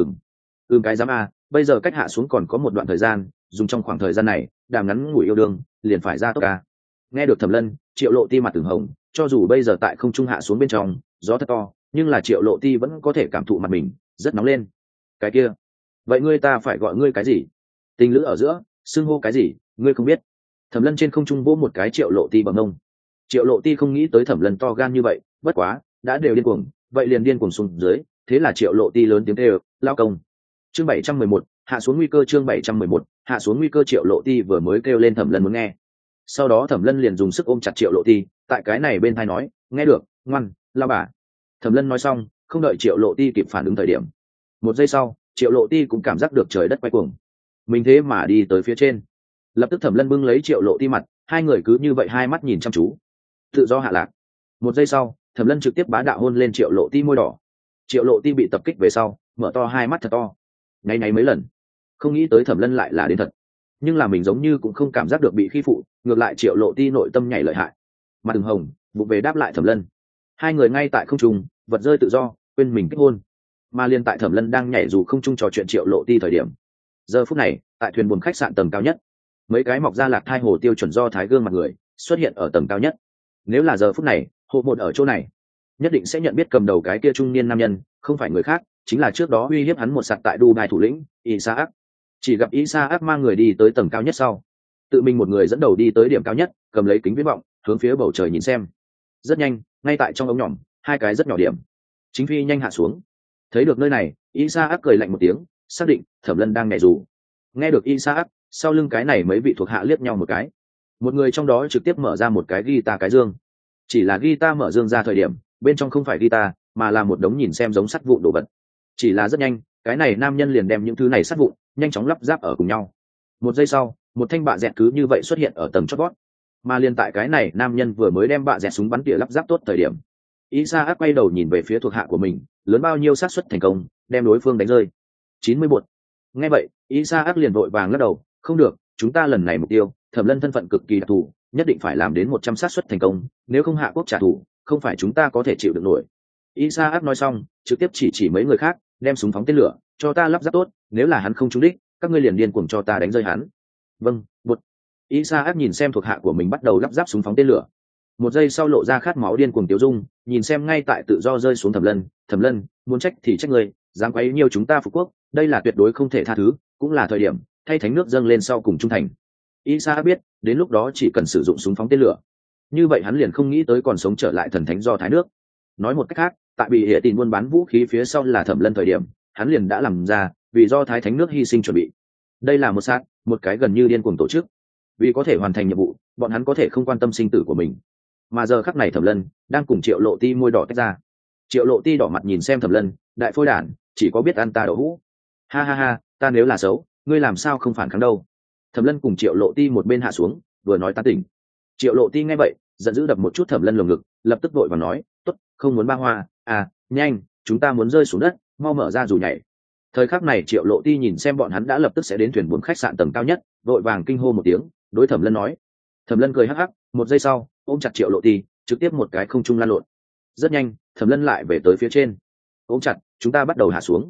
Cái dám a, bây giờ cách hạ xuống còn có một đoạn thời gian, dùng trong khoảng thời gian này đàm ngắn ngủi yêu đương liền phải ra tốc ca. Nghe được Thẩm Lân, Triệu Lộ Ti mặt từng hồng, cho dù bây giờ tại không trung hạ xuống bên trong gió thật to, nhưng là Triệu Lộ Ti vẫn có thể cảm thụ mặt mình rất nóng lên. Cái kia, vậy ngươi ta phải gọi ngươi cái gì? Tình lữ ở giữa xưng hô cái gì ngươi không biết? Thẩm Lân trên không trung vỗ một cái Triệu Lộ Ti bằng mông. Triệu Lộ Ti không nghĩ tới Thẩm Lân to gan như vậy, bất quá đã đều điên cuồng, vậy liền điên cuồng xuống dưới. Thế là Triệu Lộ Ti lớn tiếng kêu lao công. Chương 711, hạ xuống nguy cơ. Chương 711, hạ xuống nguy cơ. Triệu Lộ Ti vừa mới kêu lên Thẩm Lân muốn nghe, sau đó Thẩm Lân liền dùng sức ôm chặt Triệu Lộ Ti, tại cái này bên tai nói, nghe được, ngoan, lao bà. Thẩm Lân nói xong, không đợi Triệu Lộ Ti kịp phản ứng thời điểm, một giây sau Triệu Lộ Ti cũng cảm giác được trời đất quay cuồng, mình thế mà đi tới phía trên. Lập tức Thẩm Lân bưng lấy Triệu Lộ Ti mặt, hai người cứ như vậy hai mắt nhìn chăm chú, tự do hạ lạc. Một giây sau Thẩm Lân trực tiếp bá đạo hôn lên Triệu Lộ Ti môi đỏ. Triệu Lộ Ti bị tập kích về sau mở to hai mắt thật to, nháy nháy mấy lần, không nghĩ tới Thẩm Lân lại là đến thật, nhưng là mình giống như cũng không cảm giác được bị khi phụ, ngược lại Triệu Lộ Ti nội tâm nhảy lợi hại, mặt từng hồng bụng về đáp lại Thẩm Lân. Hai người ngay tại không trung vật rơi tự do, quên mình kết hôn. Mà liên tại Thẩm Lân đang nhảy dù không trung trò chuyện Triệu Lộ Ti thời điểm, giờ phút này tại thuyền buồm khách sạn tầng cao nhất, mấy cái mọc ra lạc thai hồ tiêu chuẩn do thái gương mặt người xuất hiện ở tầng cao nhất. Nếu là giờ phút này hộ một ở chỗ này, nhất định sẽ nhận biết cầm đầu cái kia trung niên nam nhân không phải người khác, chính là trước đó uy hiếp hắn một sạt tại Dubai thủ lĩnh Isaac. Chỉ gặp Isaac mang người đi tới tầng cao nhất sau, tự mình một người dẫn đầu đi tới điểm cao nhất, cầm lấy kính viễn vọng hướng phía bầu trời nhìn xem. Rất nhanh, ngay tại trong ống nhỏm hai cái rất nhỏ điểm chính phi nhanh hạ xuống. Thấy được nơi này, Isaac cười lạnh một tiếng, xác định Thẩm Lân đang nhảy dù. Nghe được Isaac, sau lưng cái này mấy vị thuộc hạ liếc nhau một cái, một người trong đó trực tiếp mở ra một cái guitar cái dương. Chỉ là guitar mở dương ra thời điểm, bên trong không phải guitar mà là một đống nhìn xem giống sắt vụn đồ vật. Chỉ là rất nhanh, cái này nam nhân liền đem những thứ này sắt vụn nhanh chóng lắp ráp ở cùng nhau. Một giây sau, một thanh bạ dẹt cứ như vậy xuất hiện ở tầng chót vót. Mà liền tại cái này nam nhân vừa mới đem bạ dẹt súng bắn tỉa lắp ráp tốt thời điểm, Isaac quay đầu nhìn về phía thuộc hạ của mình, lớn bao nhiêu xác suất thành công đem đối phương đánh rơi? 90 bột. Nghe vậy, Isaac liền vội vàng lắc đầu, không được, chúng ta lần này mục tiêu Thẩm Lân thân phận cực kỳ đặc thù, nhất định phải làm đến 100 xác suất thành công, nếu không hạ quốc trả thù không phải chúng ta có thể chịu được nổi. Isaac nói xong trực tiếp chỉ mấy người khác, đem súng phóng tên lửa cho ta lắp ráp tốt, nếu là hắn không trúng đích các ngươi liền điên cuồng cho ta đánh rơi hắn. Vâng, bột. Isaac nhìn xem thuộc hạ của mình bắt đầu lắp ráp súng phóng tên lửa, một giây sau lộ ra khát máu điên cuồng tiêu dung, nhìn xem ngay tại tự do rơi xuống Thẩm Lân, muốn trách thì trách người, dám quấy nhiêu chúng ta phục quốc, đây là tuyệt đối không thể tha thứ, cũng là thời điểm thay thánh nước dâng lên sau cùng trung thành. Isaac biết đến lúc đó chỉ cần sử dụng súng phóng tên lửa, như vậy hắn liền không nghĩ tới còn sống trở lại thần thánh do thái nước. Nói một cách khác, tại bị hệ tin buôn bán vũ khí phía sau là Thẩm Lân thời điểm, hắn liền đã làm ra vì do thái thánh nước hy sinh chuẩn bị. Đây là một cái gần như điên cuồng tổ chức, vì có thể hoàn thành nhiệm vụ bọn hắn có thể không quan tâm sinh tử của mình. Mà giờ khắc này Thẩm Lân đang cùng Triệu Lộ Ti môi đỏ tách ra. Triệu Lộ Ti đỏ mặt nhìn xem Thẩm Lân, đại phôi đản, chỉ có biết ăn ta đậu hũ. Ha ha ha, ta nếu là xấu ngươi làm sao không phản kháng đâu. Thẩm Lân cùng Triệu Lộ Ti một bên hạ xuống vừa nói tán tỉnh. Triệu Lộ Ti nghe vậy giận dữ đập một chút Thẩm Lân lồng ngực, lập tức vội và nói, tốt, không muốn ba hoa à, nhanh, chúng ta muốn rơi xuống đất, mau mở ra dù nhảy. Thời khắc này Triệu Lộ Ti nhìn xem bọn hắn đã lập tức sẽ đến thuyền buồm khách sạn tầng cao nhất, vội vàng kinh hô một tiếng, đối Thẩm Lân nói. Thẩm Lân cười hắc hắc, một giây sau ôm chặt Triệu Lộ Ti, trực tiếp một cái không trung lan lộn. Rất nhanh Thẩm Lân lại về tới phía trên, ôm chặt, chúng ta bắt đầu hạ xuống.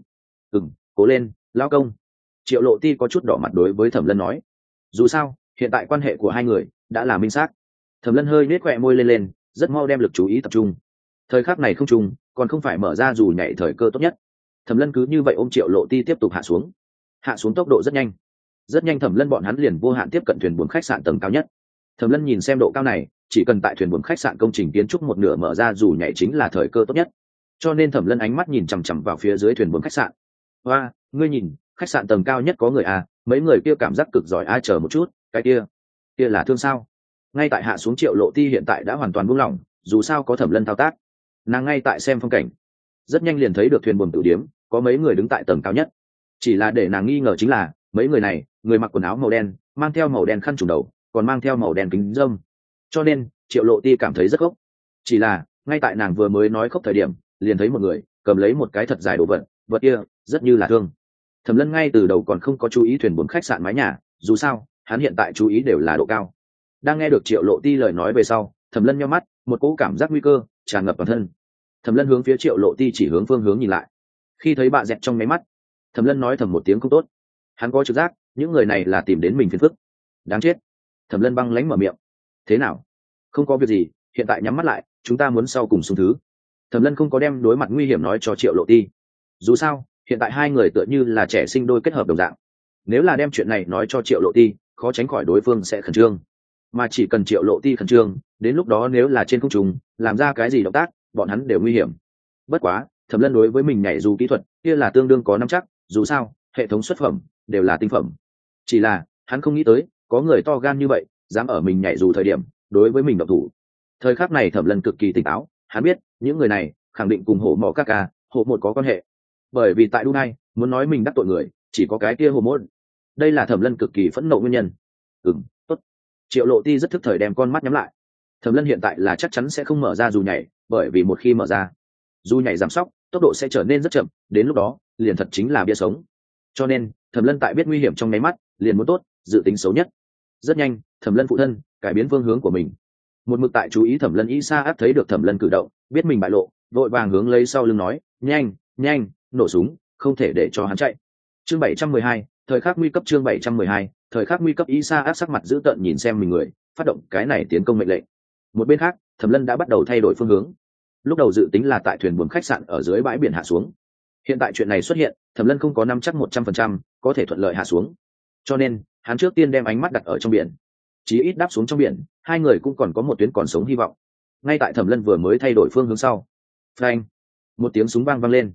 Cố lên, lao công. Triệu Lộ Ti có chút đỏ mặt đối với Thẩm Lân nói. Dù sao hiện tại quan hệ của hai người đã là minh xác. Thẩm Lân hơi nết khỏe môi lên, rất mau đem lực chú ý tập trung. Thời khắc này không trung còn không phải mở ra dù nhảy thời cơ tốt nhất. Thẩm Lân cứ như vậy ôm Triệu Lộ Ti tiếp tục hạ xuống tốc độ rất nhanh Thẩm Lân bọn hắn liền vô hạn tiếp cận thuyền buồm khách sạn tầng cao nhất. Thẩm Lân nhìn xem độ cao này, chỉ cần tại thuyền buồm khách sạn công trình kiến trúc một nửa mở ra dù nhảy chính là thời cơ tốt nhất. Cho nên Thẩm Lân ánh mắt nhìn chằm chằm vào phía dưới thuyền buồm khách sạn. Hoa, ngươi nhìn, khách sạn tầng cao nhất có người à, mấy người kia cảm giác cực giỏi, ai chờ một chút, cái kia là thương sao? Ngay tại hạ xuống Triệu Lộ Ti hiện tại đã hoàn toàn buông lỏng, dù sao có Thẩm Lân thao tác, nàng ngay tại xem phong cảnh, rất nhanh liền thấy được thuyền buồm tử điếm, có mấy người đứng tại tầng cao nhất. Chỉ là để nàng nghi ngờ chính là mấy người này, người mặc quần áo màu đen, mang theo màu đen khăn trùm đầu, còn mang theo màu đen kính râm, cho nên Triệu Lộ Ti cảm thấy rất khốc. Chỉ là ngay tại nàng vừa mới nói khốc thời điểm, liền thấy một người cầm lấy một cái thật dài đồ vật kia rất như là thương. Thẩm Lân ngay từ đầu còn không có chú ý thuyền buồm khách sạn mái nhà, dù sao hắn hiện tại chú ý đều là độ cao. Đang nghe được Triệu Lộ Ti lời nói về sau, Thẩm Lân nhíu mắt, một cỗ cảm giác nguy cơ tràn ngập toàn thân. Thẩm Lân hướng phía Triệu Lộ Ti chỉ hướng phương hướng nhìn lại. Khi thấy bà dẹt trong máy mắt, Thẩm Lân nói thầm một tiếng không tốt. Hắn có trực giác những người này là tìm đến mình phiền phức. Đáng chết. Thẩm Lân băng lãnh mở miệng. Thế nào? Không có việc gì, hiện tại nhắm mắt lại, chúng ta muốn sau cùng xuống thứ. Thẩm Lân không có đem đối mặt nguy hiểm nói cho Triệu Lộ Ti. Dù sao hiện tại hai người tựa như là trẻ sinh đôi kết hợp đồng dạng, nếu là đem chuyện này nói cho Triệu Lộ Ti, khó tránh khỏi đối phương sẽ khẩn trương, mà chỉ cần Triệu Lộ Ti khẩn trương, đến lúc đó nếu là trên không trung làm ra cái gì động tác, bọn hắn đều nguy hiểm. Bất quá Thẩm Lân đối với mình nhảy dù kỹ thuật kia là tương đương có nắm chắc, dù sao hệ thống xuất phẩm đều là tinh phẩm. Chỉ là hắn không nghĩ tới có người to gan như vậy dám ở mình nhảy dù thời điểm đối với mình động thủ. Thời khắc này Thẩm Lân cực kỳ tỉnh táo, hắn biết những người này khẳng định cùng hổ mỏ các ca hộ một có quan hệ, bởi vì tại Dunai muốn nói mình đắc tội người chỉ có cái kia hồ môn. Đây là Thẩm Lân cực kỳ phẫn nộ nguyên nhân. Tốt. Triệu Lộ Ti rất thức thời đem con mắt nhắm lại. Thẩm Lân hiện tại là chắc chắn sẽ không mở ra dù nhảy, bởi vì một khi mở ra dù nhảy giảm sóc, tốc độ sẽ trở nên rất chậm, đến lúc đó liền thật chính là bia sống. Cho nên Thẩm Lân tại biết nguy hiểm trong nháy mắt liền muốn tốt dự tính xấu nhất. Rất nhanh Thẩm Lân phụ thân cải biến phương hướng của mình. Một mực tại chú ý Thẩm Lân Isa áp thấy được Thẩm Lân cử động, biết mình bại lộ, vội vàng hướng lấy sau lưng nói, nhanh nhanh nổ súng, không thể để cho hắn chạy. Chương 712, thời khắc nguy cấp. Chương 712, thời khắc nguy cấp. Isa áp sắc mặt dữ tợn nhìn xem mình người, phát động cái này tiến công mệnh lệnh. Một bên khác Thẩm Lân đã bắt đầu thay đổi phương hướng. Lúc đầu dự tính là tại thuyền buồm khách sạn ở dưới bãi biển hạ xuống, hiện tại chuyện này xuất hiện, Thẩm Lân không có nắm chắc 100% có thể thuận lợi hạ xuống, cho nên hắn trước tiên đem ánh mắt đặt ở trong biển. Chí ít đáp xuống trong biển, hai người cũng còn có một tuyến còn sống hy vọng. Ngay tại Thẩm Lân vừa mới thay đổi phương hướng sau, phanh, một tiếng súng vang lên.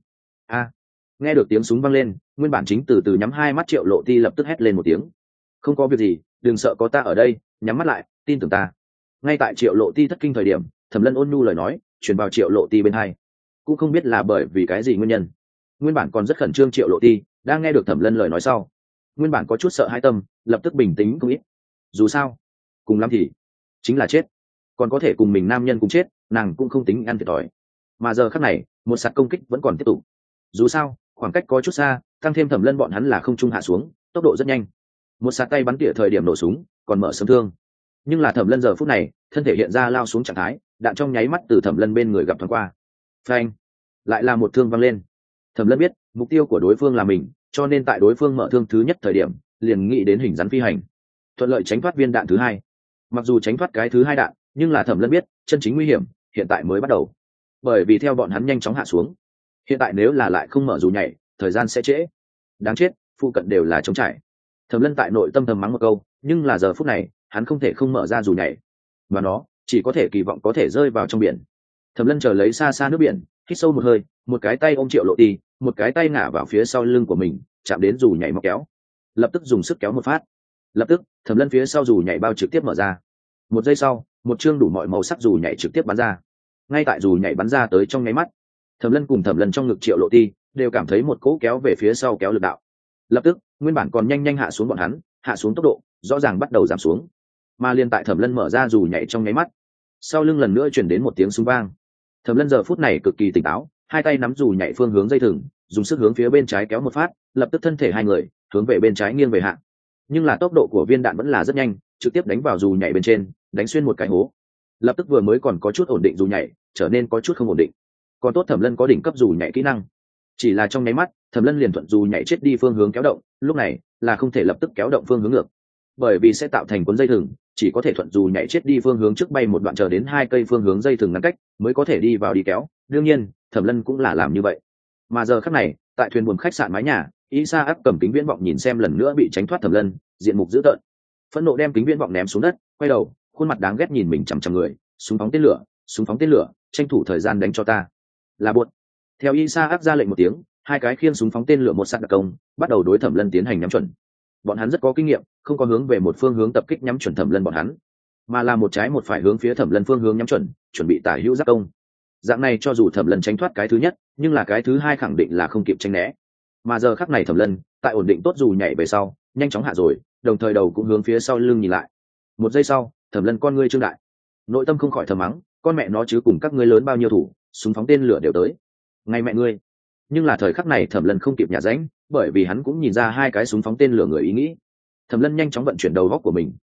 Nghe được tiếng súng vang lên, nguyên bản chính từ từ nhắm hai mắt Triệu Lộ Ti lập tức hét lên một tiếng. Không có việc gì, đừng sợ, có ta ở đây, nhắm mắt lại, tin tưởng ta. Ngay tại Triệu Lộ Ti thất kinh thời điểm, Thẩm Lân ôn nhu lời nói truyền vào Triệu Lộ Ti bên hai. Cũng không biết là bởi vì cái gì nguyên nhân, nguyên bản còn rất khẩn trương Triệu Lộ Ti đang nghe được Thẩm Lân lời nói sau, nguyên bản có chút sợ hãi tâm lập tức bình tĩnh không ít. Dù sao cùng lắm thì chính là chết, còn có thể cùng mình nam nhân cùng chết, nàng cũng không tính ăn thiệt thòi. Mà giờ khắc này một sạt công kích vẫn còn tiếp tục. Dù sao khoảng cách có chút xa, tăng thêm Thẩm Lân bọn hắn là không trung hạ xuống, tốc độ rất nhanh. Một sạt tay bắn tỉa thời điểm nổ súng còn mở sớm thương, nhưng là Thẩm Lân giờ phút này thân thể hiện ra lao xuống trạng thái, đạn trong nháy mắt từ Thẩm Lân bên người gặp thoáng qua. Phanh, lại là một thương văng lên. Thẩm Lân biết mục tiêu của đối phương là mình, cho nên tại đối phương mở thương thứ nhất thời điểm liền nghĩ đến hình rắn phi hành, thuận lợi tránh thoát viên đạn thứ hai. Mặc dù tránh thoát cái thứ hai đạn, nhưng là Thẩm Lân biết chân chính nguy hiểm hiện tại mới bắt đầu, bởi vì theo bọn hắn nhanh chóng hạ xuống, hiện tại nếu là lại không mở dù nhảy, thời gian sẽ trễ. Đáng chết, phụ cận đều là trống trải. Thẩm Lân tại nội tâm thầm mắng một câu, nhưng là giờ phút này hắn không thể không mở ra dù nhảy, và nó chỉ có thể kỳ vọng có thể rơi vào trong biển. Thẩm Lân chờ lấy xa xa nước biển, hít sâu một hơi, một cái tay ôm Triệu Lộ Ti, một cái tay ngả vào phía sau lưng của mình, chạm đến dù nhảy móc kéo, lập tức dùng sức kéo một phát. Lập tức Thẩm Lân phía sau dù nhảy bao trực tiếp mở ra. Một giây sau, một chương đủ mọi màu sắc dù nhảy trực tiếp bắn ra. Ngay tại dù nhảy bắn ra tới trong nháy mắt, Thẩm Lân cùng Thẩm Lân trong ngực Triệu Lộ Ti đều cảm thấy một cỗ kéo về phía sau kéo lực đạo. Lập tức nguyên bản còn nhanh nhanh hạ xuống bọn hắn, hạ xuống tốc độ rõ ràng bắt đầu giảm xuống. Mà liên tại Thẩm Lân mở ra dù nhảy trong nháy mắt, sau lưng lần nữa truyền đến một tiếng súng vang. Thẩm Lân giờ phút này cực kỳ tỉnh táo, hai tay nắm dù nhảy phương hướng dây thừng, dùng sức hướng phía bên trái kéo một phát, lập tức thân thể hai người hướng về bên trái nghiêng về hạ. Nhưng là tốc độ của viên đạn vẫn là rất nhanh, trực tiếp đánh vào dù nhảy bên trên, đánh xuyên một cái hố. Lập tức vừa mới còn có chút ổn định dù nhảy trở nên có chút không ổn định. Còn tốt Thẩm Lân có đỉnh cấp dù nhảy kỹ năng, chỉ là trong nháy mắt Thẩm Lân liền thuận dù nhảy chết đi phương hướng kéo động, lúc này là không thể lập tức kéo động phương hướng ngược, bởi vì sẽ tạo thành cuốn dây thừng, chỉ có thể thuận dù nhảy chết đi phương hướng trước bay một đoạn, chờ đến hai cây phương hướng dây thừng ngăn cách mới có thể đi vào đi kéo. Đương nhiên Thẩm Lân cũng là làm như vậy. Mà giờ khắc này tại thuyền buồm khách sạn mái nhà, Isa áp cầm kính viễn vọng nhìn xem lần nữa bị tránh thoát Thẩm Lân, diện mục dữ tợn, phẫn nộ đem kính viễn vọng ném xuống đất, quay đầu khuôn mặt đáng ghét nhìn mình chằm chằm người. Súng phóng tên lửa, súng phóng tên lửa, tranh thủ thời gian đánh cho ta. Là buột. Theo Isa áp ra lệnh một tiếng, hai cái khiên súng phóng tên lửa một sát đặc công bắt đầu đối Thẩm Lân tiến hành nhắm chuẩn. Bọn hắn rất có kinh nghiệm, không có hướng về một phương hướng tập kích nhắm chuẩn Thẩm Lân bọn hắn, mà là một trái một phải hướng phía Thẩm Lân phương hướng nhắm chuẩn, chuẩn bị tả hữu giáp công. Dạng này cho dù Thẩm Lân tránh thoát cái thứ nhất, nhưng là cái thứ hai khẳng định là không kịp tránh né. Mà giờ khắc này Thẩm Lân tại ổn định tốt dù nhảy về sau, nhanh chóng hạ rồi, đồng thời đầu cũng hướng phía sau lưng nhìn lại. Một giây sau, Thẩm Lân con ngươi trương đại, nội tâm không khỏi thầm mắng, con mẹ nó chứ cùng các ngươi lớn bao nhiêu thủ, súng phóng tên lửa đều tới, ngay mẹ ngươi. Nhưng là thời khắc này Thẩm Lân không kịp nhả rãnh, bởi vì hắn cũng nhìn ra hai cái súng phóng tên lửa người ý nghĩ. Thẩm Lân nhanh chóng vận chuyển đầu góc của mình,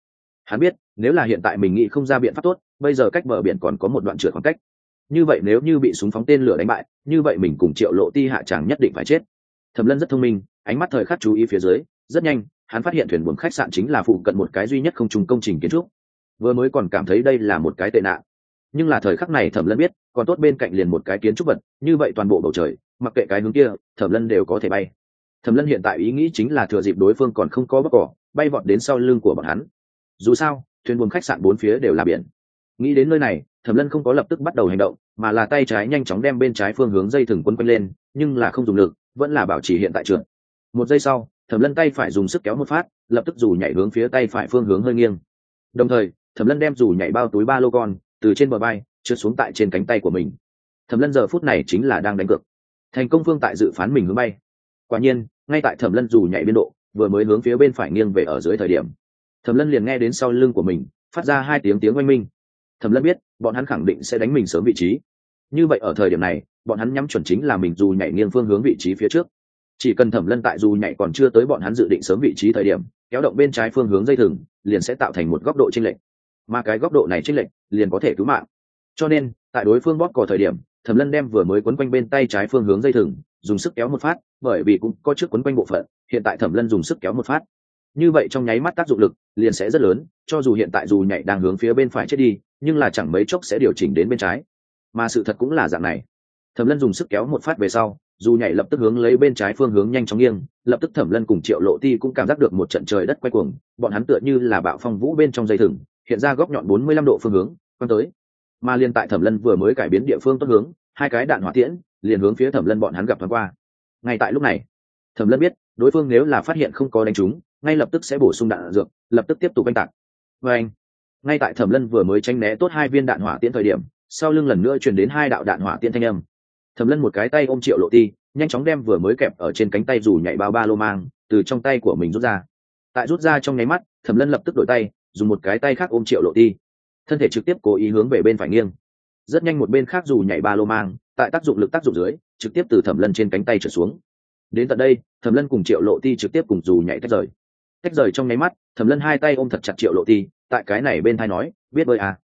Hắn biết nếu là hiện tại mình nghĩ không ra biện pháp tốt, bây giờ cách bờ biển còn có một đoạn trượt khoảng cách, như vậy nếu như bị súng phóng tên lửa đánh bại, như vậy mình cùng Triệu Lộ Ti hạ tràng nhất định phải chết. Thẩm Lân rất thông minh, ánh mắt thời khắc chú ý phía dưới, rất nhanh hắn phát hiện thuyền buồm khách sạn chính là phụ cận một cái duy nhất không trùng công trình kiến trúc. Vừa mới còn cảm thấy đây là một cái tệ nạn, nhưng là thời khắc này Thẩm Lân biết còn tốt bên cạnh liền một cái kiến trúc vật, như vậy toàn bộ bầu trời mặc kệ cái hướng kia Thẩm Lân đều có thể bay. Thẩm Lân hiện tại ý nghĩ chính là thừa dịp đối phương còn không có bóc cỏ, bay vọt đến sau lưng của bọn hắn. Dù sao thuyền buồm khách sạn bốn phía đều là biển. Nghĩ đến nơi này, Thẩm Lân không có lập tức bắt đầu hành động, mà là tay trái nhanh chóng đem bên trái phương hướng dây thừng quấn quanh lên, nhưng là không dùng lực, vẫn là bảo trì hiện tại trượt. Một giây sau, Thẩm Lân tay phải dùng sức kéo một phát, lập tức dù nhảy hướng phía tay phải phương hướng hơi nghiêng. Đồng thời, Thẩm Lân đem dù nhảy bao túi ba lô con từ trên bờ vai trượt xuống tại trên cánh tay của mình. Thẩm Lân giờ phút này chính là đang đánh cược, thành công phương tại dự phán mình hướng bay. Quả nhiên, ngay tại Thẩm Lân dù nhảy biên độ vừa mới hướng phía bên phải nghiêng về ở dưới thời điểm, Thẩm Lân liền nghe đến sau lưng của mình phát ra hai tiếng oanh minh. Thẩm Lân biết bọn hắn khẳng định sẽ đánh mình sớm vị trí, như vậy ở thời điểm này bọn hắn nhắm chuẩn chính là mình dù nhảy nghiêng phương hướng vị trí phía trước. Chỉ cần Thẩm Lân tại dù nhảy còn chưa tới bọn hắn dự định sớm vị trí thời điểm kéo động bên trái phương hướng dây thừng, liền sẽ tạo thành một góc độ chênh lệch, mà cái góc độ này chênh lệch liền có thể cứu mạng. Cho nên tại đối phương bóp cò thời điểm, Thẩm Lân đem vừa mới quấn quanh bên tay trái phương hướng dây thừng dùng sức kéo một phát, bởi vì cũng có trước quấn quanh bộ phận, hiện tại Thẩm Lân dùng sức kéo một phát, như vậy trong nháy mắt tác dụng lực liền sẽ rất lớn, cho dù hiện tại dù nhảy đang hướng phía bên phải chết đi, nhưng là chẳng mấy chốc sẽ điều chỉnh đến bên trái. Mà sự thật cũng là dạng này. Thẩm Lân dùng sức kéo một phát về sau, dù nhảy lập tức hướng lấy bên trái phương hướng nhanh chóng nghiêng, lập tức Thẩm Lân cùng Triệu Lộ Ti cũng cảm giác được một trận trời đất quay cuồng, bọn hắn tựa như là bạo phong vũ bên trong dây thừng, hiện ra góc nhọn 45 độ phương hướng quăng tới. Mà liên tại Thẩm Lân vừa mới cải biến địa phương tốt hướng, hai cái đạn hỏa tiễn liền hướng phía Thẩm Lân bọn hắn gặp thoáng qua. Ngay tại lúc này, Thẩm Lân biết đối phương nếu là phát hiện không có đánh trúng, ngay lập tức sẽ bổ sung đạn dược, lập tức tiếp tục oanh tạc. Và anh, ngay tại Thẩm Lân vừa mới tránh né tốt hai viên đạn hỏa tiễn thời điểm, sau lưng lần nữa truyền đến hai đạo đạn hỏa tiễn thanh âm. Thẩm Lân một cái tay ôm Triệu Lộ Ti, nhanh chóng đem vừa mới kẹp ở trên cánh tay dù nhảy bao ba lô mang từ trong tay của mình rút ra. Tại rút ra trong nháy mắt, Thẩm Lân lập tức đổi tay, dùng một cái tay khác ôm Triệu Lộ Ti, thân thể trực tiếp cố ý hướng về bên phải nghiêng. Rất nhanh một bên khác dù nhảy ba lô mang tại tác dụng lực tác dụng dưới trực tiếp từ Thẩm Lân trên cánh tay trở xuống. Đến tận đây, Thẩm Lân cùng Triệu Lộ Ti trực tiếp cùng dù nhảy tách rời trong nháy mắt. Thẩm Lân hai tay ôm thật chặt Triệu Lộ Ti, tại cái này bên thai nói, biết bơi à?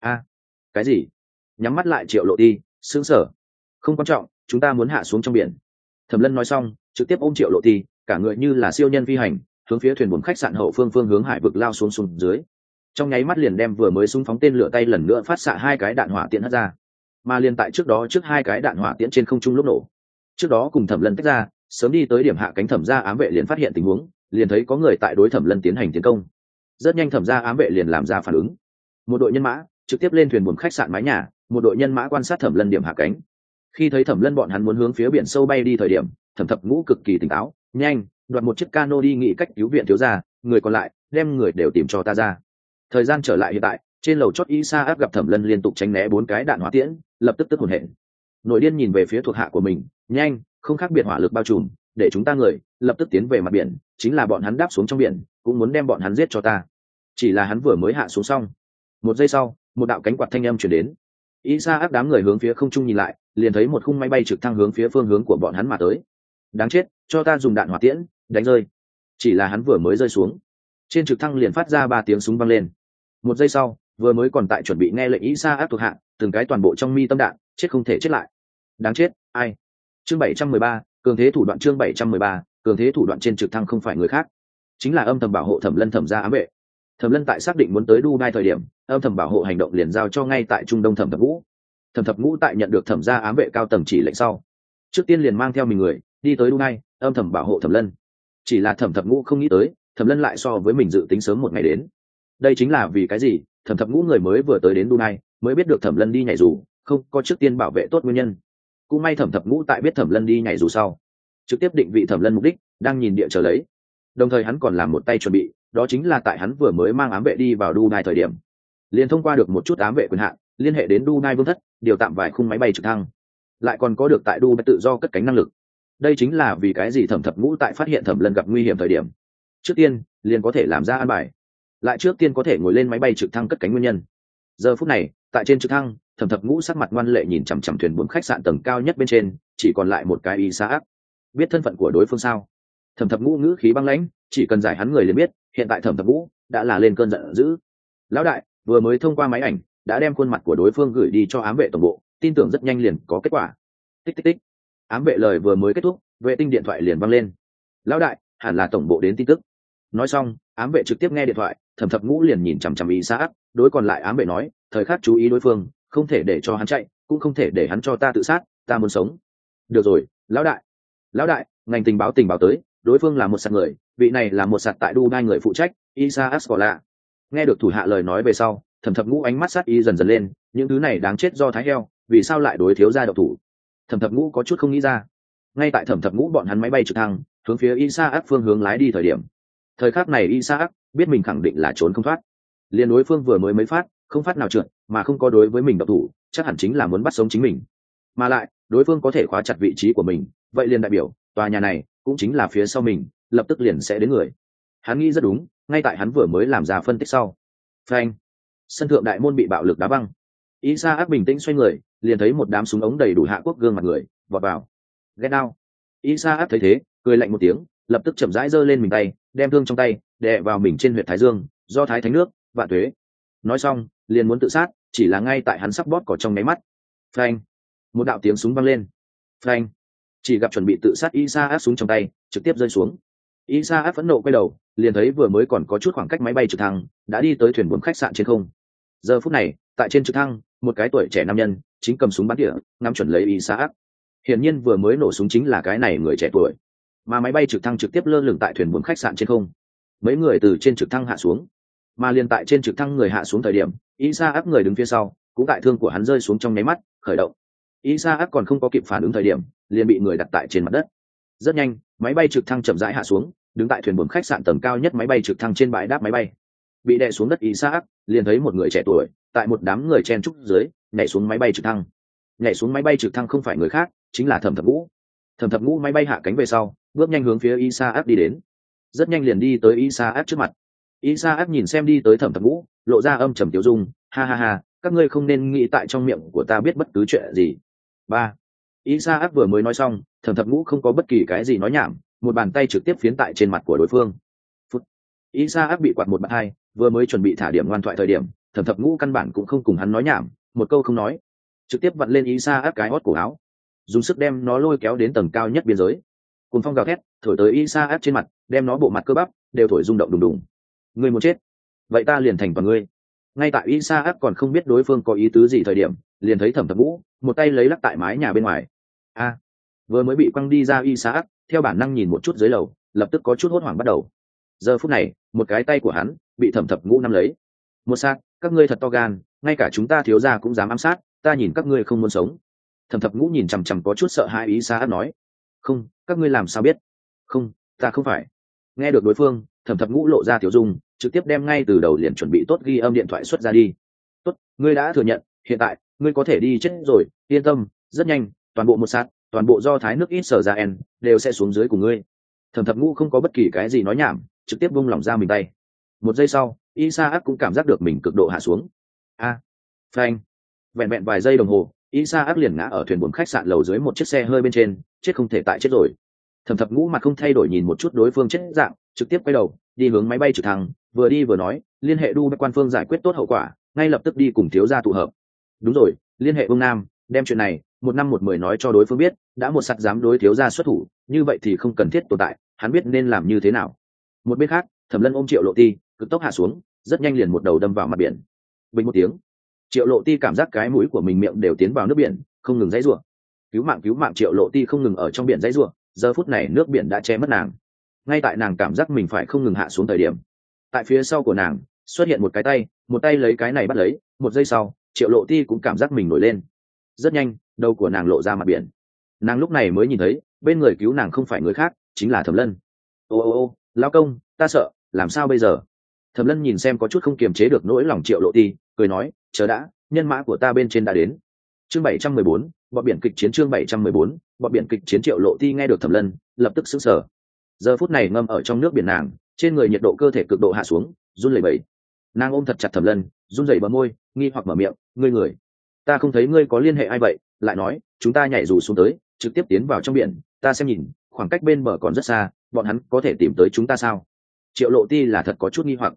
Cái gì? Nhắm mắt lại Triệu Lộ Ti sững sờ. Không quan trọng, chúng ta muốn hạ xuống trong biển. Thẩm Lân nói xong trực tiếp ôm Triệu Lộ Ti, cả người như là siêu nhân phi hành hướng phía thuyền buồm khách sạn hậu phương phương hướng hải vực lao xuống dưới. Trong nháy mắt liền đem vừa mới súng phóng tên lửa tay lần nữa phát xạ hai cái đạn hỏa tiễn hất ra, mà liền tại trước đó trước hai cái đạn hỏa tiễn trên không trung lúc nổ trước đó cùng Thẩm Lân tách ra, sớm đi tới điểm hạ cánh Thẩm gia ám vệ liền phát hiện tình huống, liền thấy có người tại đối Thẩm Lân tiến hành tiến công. Rất nhanh Thẩm gia ám vệ liền làm ra phản ứng, một đội nhân mã trực tiếp lên thuyền buồm khách sạn mái nhà, một đội nhân mã quan sát Thẩm Lân điểm hạ cánh. Khi thấy Thẩm Lân bọn hắn muốn hướng phía biển sâu bay đi thời điểm, Thẩm Thập Ngũ cực kỳ tỉnh táo, nhanh đoạt một chiếc cano đi nghĩ cách cứu viện thiếu gia, người còn lại đem người đều tìm cho ta ra. Thời gian trở lại hiện tại, trên lầu chót Isa áp gặp Thẩm Lân liên tục tránh né bốn cái đạn hỏa tiễn, lập tức tức hổn hển. Nội điên nhìn về phía thuộc hạ của mình, nhanh, không khác biệt hỏa lực bao trùm, để chúng ta người lập tức tiến về mặt biển, chính là bọn hắn đáp xuống trong biển, cũng muốn đem bọn hắn giết cho ta. Chỉ là hắn vừa mới hạ xuống xong, một giây sau, một đạo cánh quạt thanh âm truyền đến. Isa áp đám người hướng phía không trung nhìn lại, liền thấy một khung máy bay trực thăng hướng phía phương hướng của bọn hắn mà tới. Đáng chết, cho ta dùng đạn hỏa tiễn đánh rơi. Chỉ là hắn vừa mới rơi xuống, trên trực thăng liền phát ra 3 tiếng súng vang lên. Một giây sau, vừa mới còn tại chuẩn bị nghe lệnh Isa áp thuộc hạ, từng cái toàn bộ trong mi tâm đạn, chết không thể chết lại. Đáng chết, ai? Chương 713, cường thế thủ đoạn. Chương 713, cường thế thủ đoạn. Trên trực thăng không phải người khác, chính là âm thầm bảo hộ Thẩm Lân Thẩm gia ám vệ. Thẩm Lân tại xác định muốn tới Dubai thời điểm, âm thầm bảo hộ hành động liền giao cho ngay tại Trung Đông Thẩm Thập Ngũ. Thẩm Thập Ngũ tại nhận được Thẩm gia ám vệ cao tầng chỉ lệnh sau, trước tiên liền mang theo mình người đi tới Dubai, âm thầm bảo hộ Thẩm Lân. Chỉ là Thẩm Thập Ngũ không nghĩ tới, Thẩm Lân lại so với mình dự tính sớm một ngày đến. Đây chính là vì cái gì Thẩm Thập Ngũ người mới vừa tới đến Dubai mới biết được Thẩm Lân đi nhảy dù không có trước tiên bảo vệ tốt nguyên nhân. Cũng may Thẩm Thập Ngũ tại biết Thẩm Lân đi nhảy dù sau, trực tiếp định vị Thẩm Lân mục đích, đang nhìn địa chờ lấy. Đồng thời hắn còn làm một tay chuẩn bị, đó chính là tại hắn vừa mới mang ám vệ đi vào Dubai thời điểm, liền thông qua được một chút ám vệ quyền hạn, liên hệ đến Dubai vương thất, điều tạm vài khung máy bay trực thăng, lại còn có được tại Dubai tự do cất cánh năng lực. Đây chính là vì cái gì Thẩm Thập Ngũ tại phát hiện Thẩm Lân gặp nguy hiểm thời điểm, trước tiên liền có thể làm ra an bài, lại trước tiên có thể ngồi lên máy bay trực thăng cất cánh nguyên nhân. Giờ phút này tại trên trực thăng, Thẩm Thập Ngũ sắc mặt ngoan lệ nhìn chằm chằm thuyền buồm khách sạn tầng cao nhất bên trên, chỉ còn lại một cái Isa. Biết thân phận của đối phương sao? Thẩm Thập Ngũ ngữ khí băng lãnh, chỉ cần giải hắn người liền biết, hiện tại Thẩm Thập Ngũ đã là lên cơn giận dữ, Lão đại vừa mới thông qua máy ảnh đã đem khuôn mặt của đối phương gửi đi cho ám vệ tổng bộ, tin tưởng rất nhanh liền có kết quả. Tích tích tích. Ám vệ lời vừa mới kết thúc, vệ tinh điện thoại liền văng lên. Lão đại, hẳn là tổng bộ đến tin tức. Nói xong, ám vệ trực tiếp nghe điện thoại, Thẩm Thập Ngũ liền nhìn chằm chằm Isaac, đối còn lại ám vệ nói, thời khắc chú ý đối phương, không thể để cho hắn chạy, cũng không thể để hắn cho ta tự sát, ta muốn sống. Được rồi, lão đại. Lão đại, ngành tình báo tới, đối phương là một sạt người, vị này là một sạt tại Dubai người phụ trách, Isa Ascola. Nghe được thủ hạ lời nói về sau, Thẩm Thập Ngũ ánh mắt sát ý dần dần lên, những thứ này đáng chết do thái heo, vì sao lại đối thiếu gia độc thủ? Thẩm Thập Ngũ có chút không nghĩ ra. Ngay tại Thẩm Thập Ngũ bọn hắn máy bay trực thăng hướng phía Isaac phương hướng lái đi thời điểm, thời khắc này Isaac biết mình khẳng định là trốn không thoát. Liên đối phương vừa mới phát, không phát nào trượt, mà không có đối với mình độc thủ, chắc hẳn chính là muốn bắt sống chính mình. Mà lại, đối phương có thể khóa chặt vị trí của mình, vậy liền đại biểu tòa nhà này cũng chính là phía sau mình, lập tức liền sẽ đến người. Hắn nghĩ rất đúng, ngay tại hắn vừa mới làm ra phân tích sau. Phanh! Sân thượng đại môn bị bạo lực đá văng. Isaac bình tĩnh xoay người, liền thấy một đám súng ống đầy đủ hạ quốc gương mặt người vọt vào. Get down! Isaac thấy thế, cười lạnh một tiếng, lập tức chậm rãi giơ lên mình tay, đem thương trong tay đè vào mình trên huyệt thái dương, do thái thánh nước, vạn tuế. Nói xong, liền muốn tự sát, chỉ là ngay tại hắn sắp bóp cỏ trong máy mắt. Phanh! Một đạo tiếng súng vang lên. Phanh! Chỉ gặp chuẩn bị tự sát Isaac súng trong tay trực tiếp rơi xuống. Isaac phẫn nộ quay đầu, liền thấy vừa mới còn có chút khoảng cách máy bay trực thăng đã đi tới thuyền buồm khách sạn trên không. Giờ phút này, tại trên trực thăng, một cái tuổi trẻ nam nhân chính cầm súng bắn tỉa, ngắm chuẩn lấy Isaac. Hiển nhiên vừa mới nổ súng chính là cái này người trẻ tuổi. Mà máy bay trực thăng trực tiếp lơ lửng tại thuyền buồm khách sạn trên không. Mấy người từ trên trực thăng hạ xuống, mà liền tại trên trực thăng người hạ xuống thời điểm, Isaac người đứng phía sau, cũng tại thương của hắn rơi xuống trong nháy mắt, khởi động. Isaac còn không có kịp phản ứng thời điểm, liền bị người đặt tại trên mặt đất. Rất nhanh, máy bay trực thăng chậm rãi hạ xuống, đứng tại thuyền buồm khách sạn tầng cao nhất máy bay trực thăng trên bãi đáp máy bay. Bị đè xuống đất Isaac, liền thấy một người trẻ tuổi, tại một đám người chen trúc dưới, nhảy xuống máy bay trực thăng. Nhảy xuống máy bay trực thăng không phải người khác, chính là Thẩm Thập Ngũ. Thẩm Thập Ngũ máy bay hạ cánh về sau, bước nhanh hướng phía Isaac đi đến. Rất nhanh liền đi tới Isaac trước mặt. Isaac nhìn xem đi tới Thẩm Thập Ngũ, lộ ra âm trầm tiêu dung, ha ha ha, các ngươi không nên nghĩ tại trong miệng của ta biết bất cứ chuyện gì. Ba. Isaac vừa mới nói xong, Thẩm Thập Ngũ không có bất kỳ cái gì nói nhảm, một bàn tay trực tiếp phiến tại trên mặt của đối phương. Phút. Isaac bị quạt một bạt hai, vừa mới chuẩn bị thả điểm ngoan thoại thời điểm, Thẩm Thập Ngũ căn bản cũng không cùng hắn nói nhảm, một câu không nói, trực tiếp vặn lên Isaac cái hót cổ áo, dùng sức đem nó lôi kéo đến tầng cao nhất biên giới. Cùng phong gào thét, thổi tới Isaac trên mặt, đem nó bộ mặt cơ bắp đều thổi rung động đùng đùng. Ngươi muốn chết, vậy ta liền thành toàn ngươi. Ngay tại Isaac còn không biết đối phương có ý tứ gì thời điểm, liền thấy Thẩm Thập Ngũ một tay lấy lắc tại mái nhà bên ngoài. A, vừa mới bị quăng đi ra Isaac, theo bản năng nhìn một chút dưới lầu, lập tức có chút hốt hoảng bắt đầu. Giờ phút này, một cái tay của hắn bị Thẩm Thập Ngũ nắm lấy. Một sát, các ngươi thật to gan, ngay cả chúng ta thiếu gia cũng dám ám sát, ta nhìn các ngươi không muốn sống. Thẩm Thập Ngũ nhìn chằm chằm có chút sợ hãi Isaac nói. Không, các ngươi làm sao biết? Không, ta không phải. Nghe được đối phương, Thẩm Thập Ngũ lộ ra tiểu dung, trực tiếp đem ngay từ đầu liền chuẩn bị tốt ghi âm điện thoại xuất ra đi. Tốt, ngươi đã thừa nhận, hiện tại ngươi có thể đi chết rồi, yên tâm, rất nhanh, toàn bộ một sát, toàn bộ do thái nước ít sở ra en đều sẽ xuống dưới của ngươi. Thẩm Thập Ngũ không có bất kỳ cái gì nói nhảm, trực tiếp buông lỏng ra mình tay. Một giây sau, Isaac cũng cảm giác được mình cực độ hạ xuống. A, phanh. Vẹn vẹn vài giây đồng hồ, Isaac liền ngã ở thuyền buồm khách sạn lầu dưới một chiếc xe hơi bên trên, chết không thể tại chết rồi. Thẩm Thập Ngũ mặt không thay đổi nhìn một chút đối phương chết dạng, trực tiếp quay đầu đi hướng máy bay trực thăng, vừa đi vừa nói, liên hệ Dubai quan phương giải quyết tốt hậu quả, ngay lập tức đi cùng thiếu gia tụ hợp. Đúng rồi, liên hệ Vương Nam, đem chuyện này một năm một mười nói cho đối phương biết, đã một sắt dám đối thiếu gia xuất thủ, như vậy thì không cần thiết tồn tại, hắn biết nên làm như thế nào. Một bên khác, Thẩm Lân ôm Triệu Lộ Ti, cực tốc hạ xuống, rất nhanh liền một đầu đâm vào mặt biển. Bình một tiếng, Triệu Lộ Ti cảm giác cái mũi của mình miệng đều tiến vào nước biển, không ngừng giãy giụa. Cứu mạng Triệu Lộ Ti không ngừng ở trong biển giãy giụa, giờ phút này nước biển đã che mất nàng. Ngay tại nàng cảm giác mình phải không ngừng hạ xuống thời điểm, tại phía sau của nàng xuất hiện một cái tay, một tay lấy cái này bắt lấy, một giây sau, Triệu Lộ Ti cũng cảm giác mình nổi lên. Rất nhanh, đầu của nàng lộ ra mặt biển. Nàng lúc này mới nhìn thấy, bên người cứu nàng không phải người khác, chính là Thẩm Lân. Ô, lão công, ta sợ, làm sao bây giờ? Thẩm Lân nhìn xem có chút không kiềm chế được nỗi lòng Triệu Lộ Ti, cười nói, chờ đã, nhân mã của ta bên trên đã đến. Chương 714, bọn biển kịch chiến. Chương 714, bọn biển kịch chiến. Triệu Lộ Ti nghe được Thẩm Lân, lập tức sững sờ. Giờ phút này ngâm ở trong nước biển nàng, trên người nhiệt độ cơ thể cực độ hạ xuống, run lẩy bẩy. Nàng ôm thật chặt Thẩm Lân, run rẩy bờ môi, nghi hoặc mở miệng, ngươi người, ta không thấy ngươi có liên hệ ai vậy? Lại nói, chúng ta nhảy dù xuống tới, trực tiếp tiến vào trong biển, ta xem nhìn, khoảng cách bên bờ còn rất xa, bọn hắn có thể tìm tới chúng ta sao? Triệu Lộ Ti là thật có chút nghi hoặc.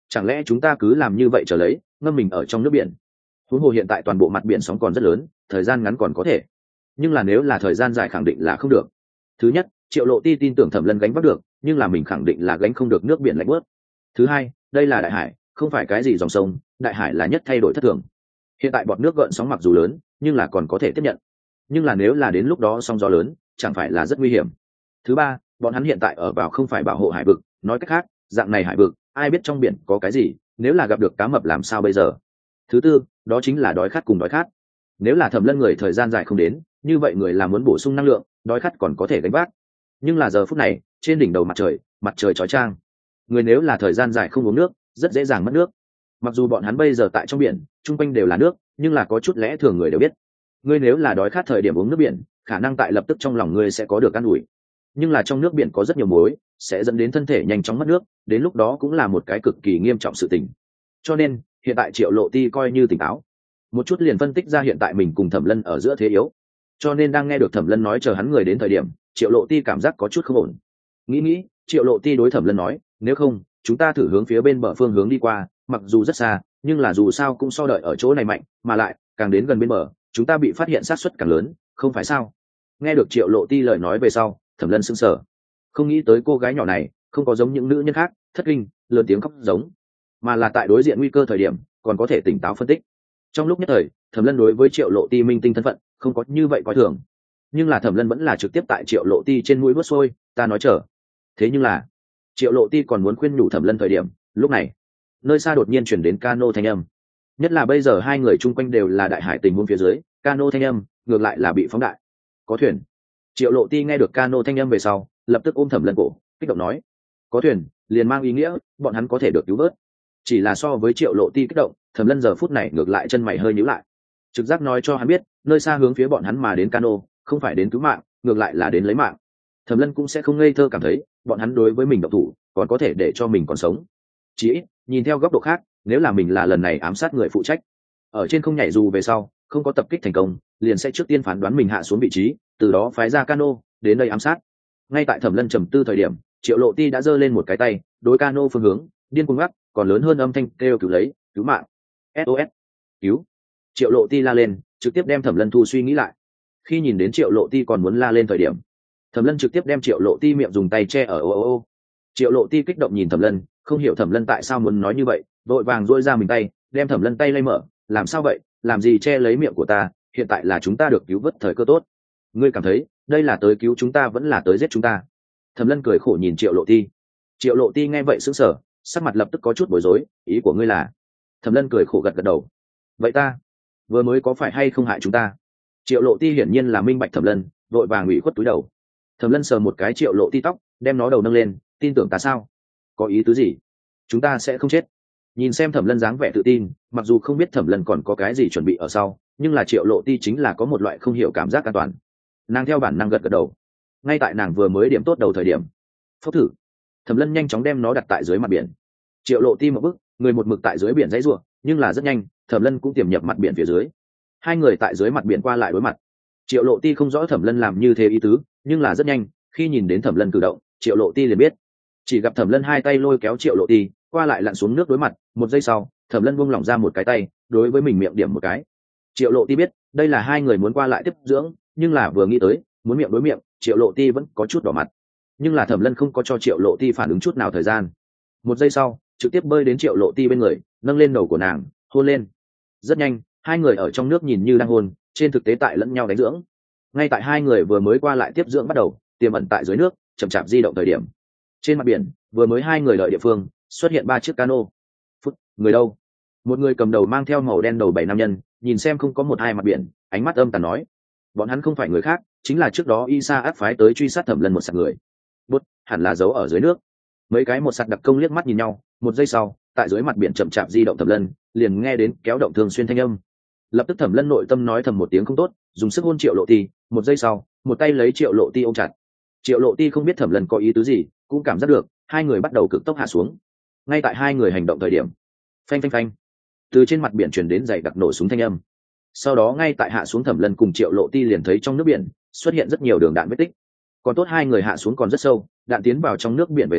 chẳng lẽ chúng ta cứ làm như vậy trở lấy ngâm mình ở trong nước biển? Huống hồ hiện tại toàn bộ mặt biển sóng còn rất lớn, thời gian ngắn còn có thể, nhưng là nếu là thời gian dài khẳng định là không được. Thứ nhất, Triệu Lộ Ti tin tưởng Thẩm Lân gánh vác được, nhưng là mình khẳng định là gánh không được nước biển lạnh bớt. Thứ hai, đây là đại hải, không phải cái gì dòng sông, đại hải là nhất thay đổi thất thường. Hiện tại bọt nước gợn sóng mặc dù lớn, nhưng là còn có thể tiếp nhận. Nhưng là nếu là đến lúc đó sóng gió lớn, chẳng phải là rất nguy hiểm. Thứ ba, bọn hắn hiện tại ở vào không phải bảo hộ hải vực, nói cách khác, dạng này hải vực, ai biết trong biển có cái gì, nếu là gặp được cá mập làm sao bây giờ? Thứ tư, đó chính là đói khát cùng đói khát. Nếu là Thẩm Lân người thời gian dài không đến, như vậy người là muốn bổ sung năng lượng, đói khát còn có thể gánh vác. Nhưng là giờ phút này, trên đỉnh đầu mặt trời chói chang, người nếu là thời gian dài không uống nước, rất dễ dàng mất nước. Mặc dù bọn hắn bây giờ tại trong biển, chung quanh đều là nước, nhưng là có chút lẽ thường người đều biết. Ngươi nếu là đói khát thời điểm uống nước biển, khả năng tại lập tức trong lòng ngươi sẽ có được an ủi. Nhưng là trong nước biển có rất nhiều muối, sẽ dẫn đến thân thể nhanh chóng mất nước, đến lúc đó cũng là một cái cực kỳ nghiêm trọng sự tình. Cho nên, hiện tại Triệu Lộ Ti coi như tỉnh táo, một chút liền phân tích ra hiện tại mình cùng Thẩm Lân ở giữa thế yếu. Cho nên đang nghe được Thẩm Lân nói chờ hắn người đến thời điểm, Triệu Lộ Ti cảm giác có chút không ổn. Nghĩ, Triệu Lộ Ti đối Thẩm Lân nói, nếu không, chúng ta thử hướng phía bên bờ phương hướng đi qua, mặc dù rất xa, nhưng là dù sao cũng so đợi ở chỗ này mạnh, mà lại, càng đến gần bên bờ, chúng ta bị phát hiện xác suất càng lớn, không phải sao? Nghe được Triệu Lộ Ti lời nói về sau, Thẩm Lân sững sờ, không nghĩ tới cô gái nhỏ này không có giống những nữ nhân khác thất kinh lớn tiếng khóc giống, mà là tại đối diện nguy cơ thời điểm còn có thể tỉnh táo phân tích. Trong lúc nhất thời, Thẩm Lân đối với Triệu Lộ Ti minh tinh thân phận không có như vậy coi thường, nhưng là Thẩm Lân vẫn là trực tiếp tại Triệu Lộ Ti trên mũi vuốt sôi, ta nói chờ. Thế nhưng là Triệu Lộ Ti còn muốn khuyên nhủ Thẩm Lân thời điểm, lúc này nơi xa đột nhiên chuyển đến cano thanh âm. Nhất là bây giờ hai người chung quanh đều là đại hải tình huống phía dưới, cano thanh âm ngược lại là bị phóng đại. Có thuyền. Triệu Lộ Ti nghe được cano thanh âm về sau, lập tức ôm Thẩm Lân cổ, kích động nói: có thuyền, liền mang ý nghĩa bọn hắn có thể được cứu vớt. Chỉ là so với Triệu Lộ Ti kích động, Thẩm Lân giờ phút này ngược lại chân mày hơi nhíu lại. Trực giác nói cho hắn biết, nơi xa hướng phía bọn hắn mà đến cano, không phải đến cứu mạng, ngược lại là đến lấy mạng. Thẩm Lân cũng sẽ không ngây thơ cảm thấy bọn hắn đối với mình động thủ, còn có thể để cho mình còn sống. Chỉ ít, nhìn theo góc độ khác, nếu là mình là lần này ám sát người phụ trách, ở trên không nhảy dù về sau, không có tập kích thành công, liền sẽ trước tiên phán đoán mình hạ xuống vị trí, từ đó phái ra cano đến đây ám sát. Ngay tại Thẩm Lân trầm tư thời điểm, Triệu Lộ Ti đã giơ lên một cái tay, đối cano phương hướng điên cuồng ngắc, còn lớn hơn âm thanh kêu cứu lấy, cứu mạng, SOS, cứu. Triệu Lộ Ti la lên, trực tiếp đem Thẩm Lân thu suy nghĩ lại. Khi nhìn đến Triệu Lộ Ti còn muốn la lên thời điểm, Thẩm Lân trực tiếp đem Triệu Lộ Ti miệng dùng tay che ở ô. Triệu Lộ Ti kích động nhìn Thẩm Lân, không hiểu Thẩm Lân tại sao muốn nói như vậy, vội vàng duỗi ra mình tay, đem Thẩm Lân tay lay mở, làm sao vậy, làm gì che lấy miệng của ta, hiện tại là chúng ta được cứu vớt thời cơ tốt. Ngươi cảm thấy đây là tới cứu chúng ta vẫn là tới giết chúng ta? Thẩm Lân cười khổ nhìn Triệu Lộ Ti. Triệu Lộ Ti nghe vậy sững sờ, sắc mặt lập tức có chút bối rối, ý của ngươi là? Thẩm Lân cười khổ gật gật đầu. Vậy ta vừa mới có phải hay không hại chúng ta? Triệu Lộ Ti hiển nhiên là minh bạch Thẩm Lân, vội vàng ủy khuất túi đầu. Thẩm Lân sờ một cái Triệu Lộ Ti tóc, đem nó đầu nâng lên, tin tưởng ta sao? Có ý tứ gì? Chúng ta sẽ không chết. Nhìn xem Thẩm Lân dáng vẻ tự tin, mặc dù không biết Thẩm Lân còn có cái gì chuẩn bị ở sau, nhưng là Triệu Lộ Ti chính là có một loại không hiểu cảm giác an toàn. Nàng theo bản năng gật gật đầu. Ngay tại nàng vừa mới điểm tốt đầu thời điểm, phốc thử, Thẩm Lân nhanh chóng đem nó đặt tại dưới mặt biển. Triệu Lộ Ti một bước, người một mực tại dưới biển dãy rủa, nhưng là rất nhanh, Thẩm Lân cũng tiềm nhập mặt biển phía dưới. Hai người tại dưới mặt biển qua lại đối mặt. Triệu Lộ Ti không rõ Thẩm Lân làm như thế ý tứ, nhưng là rất nhanh, khi nhìn đến Thẩm Lân cử động, Triệu Lộ Ti liền biết. Chỉ gặp Thẩm Lân hai tay lôi kéo Triệu Lộ Ti, qua lại lặn xuống nước đối mặt, một giây sau, Thẩm Lân buông lỏng ra một cái tay, đối với mình miệng điểm một cái. Triệu Lộ Ti biết, đây là hai người muốn qua lại tiếp dưỡng, nhưng là vừa nghĩ tới, muốn miệng đối miệng, Triệu Lộ Ti vẫn có chút đỏ mặt. Nhưng là Thẩm Lân không có cho Triệu Lộ Ti phản ứng chút nào thời gian. Một giây sau, trực tiếp bơi đến Triệu Lộ Ti bên người, nâng lên đầu của nàng, hôn lên. Rất nhanh, hai người ở trong nước nhìn như đang hôn, trên thực tế tại lẫn nhau đánh dưỡng. Ngay tại hai người vừa mới qua lại tiếp dưỡng bắt đầu, tiềm ẩn tại dưới nước, chậm chạp di động thời điểm. Trên mặt biển, vừa mới hai người đợi địa phương, xuất hiện ba chiếc cano. Phút, người đâu? Một người cầm đầu mang theo màu đen đầu bảy nam nhân, nhìn xem không có một hai mặt biển, ánh mắt âm tàn nói: bọn hắn không phải người khác, chính là trước đó Isa áp phái tới truy sát Thẩm Lân một sạc người. Bút, hẳn là giấu ở dưới nước. Mấy cái một sạc đặc công liếc mắt nhìn nhau, một giây sau, tại dưới mặt biển chậm chạp di động Thẩm Lân, liền nghe đến kéo động thường xuyên thanh âm. Lập tức Thẩm Lân nội tâm nói thầm một tiếng không tốt, dùng sức hôn Triệu Lộ Ti, một giây sau, một tay lấy Triệu Lộ Ti ôm chặt. Triệu Lộ Ti không biết Thẩm Lân có ý tứ gì, cũng cảm giác được, hai người bắt đầu cực tốc hạ xuống. Ngay tại hai người hành động thời điểm, phanh phanh phanh, từ trên mặt biển truyền đến dày đặc nổ súng thanh âm. Sau đó ngay tại hạ xuống Thẩm Lân cùng Triệu Lộ Ti liền thấy trong nước biển xuất hiện rất nhiều đường đạn vết tích. Còn tốt hai người hạ xuống còn rất sâu, đạn tiến vào trong nước biển về sau,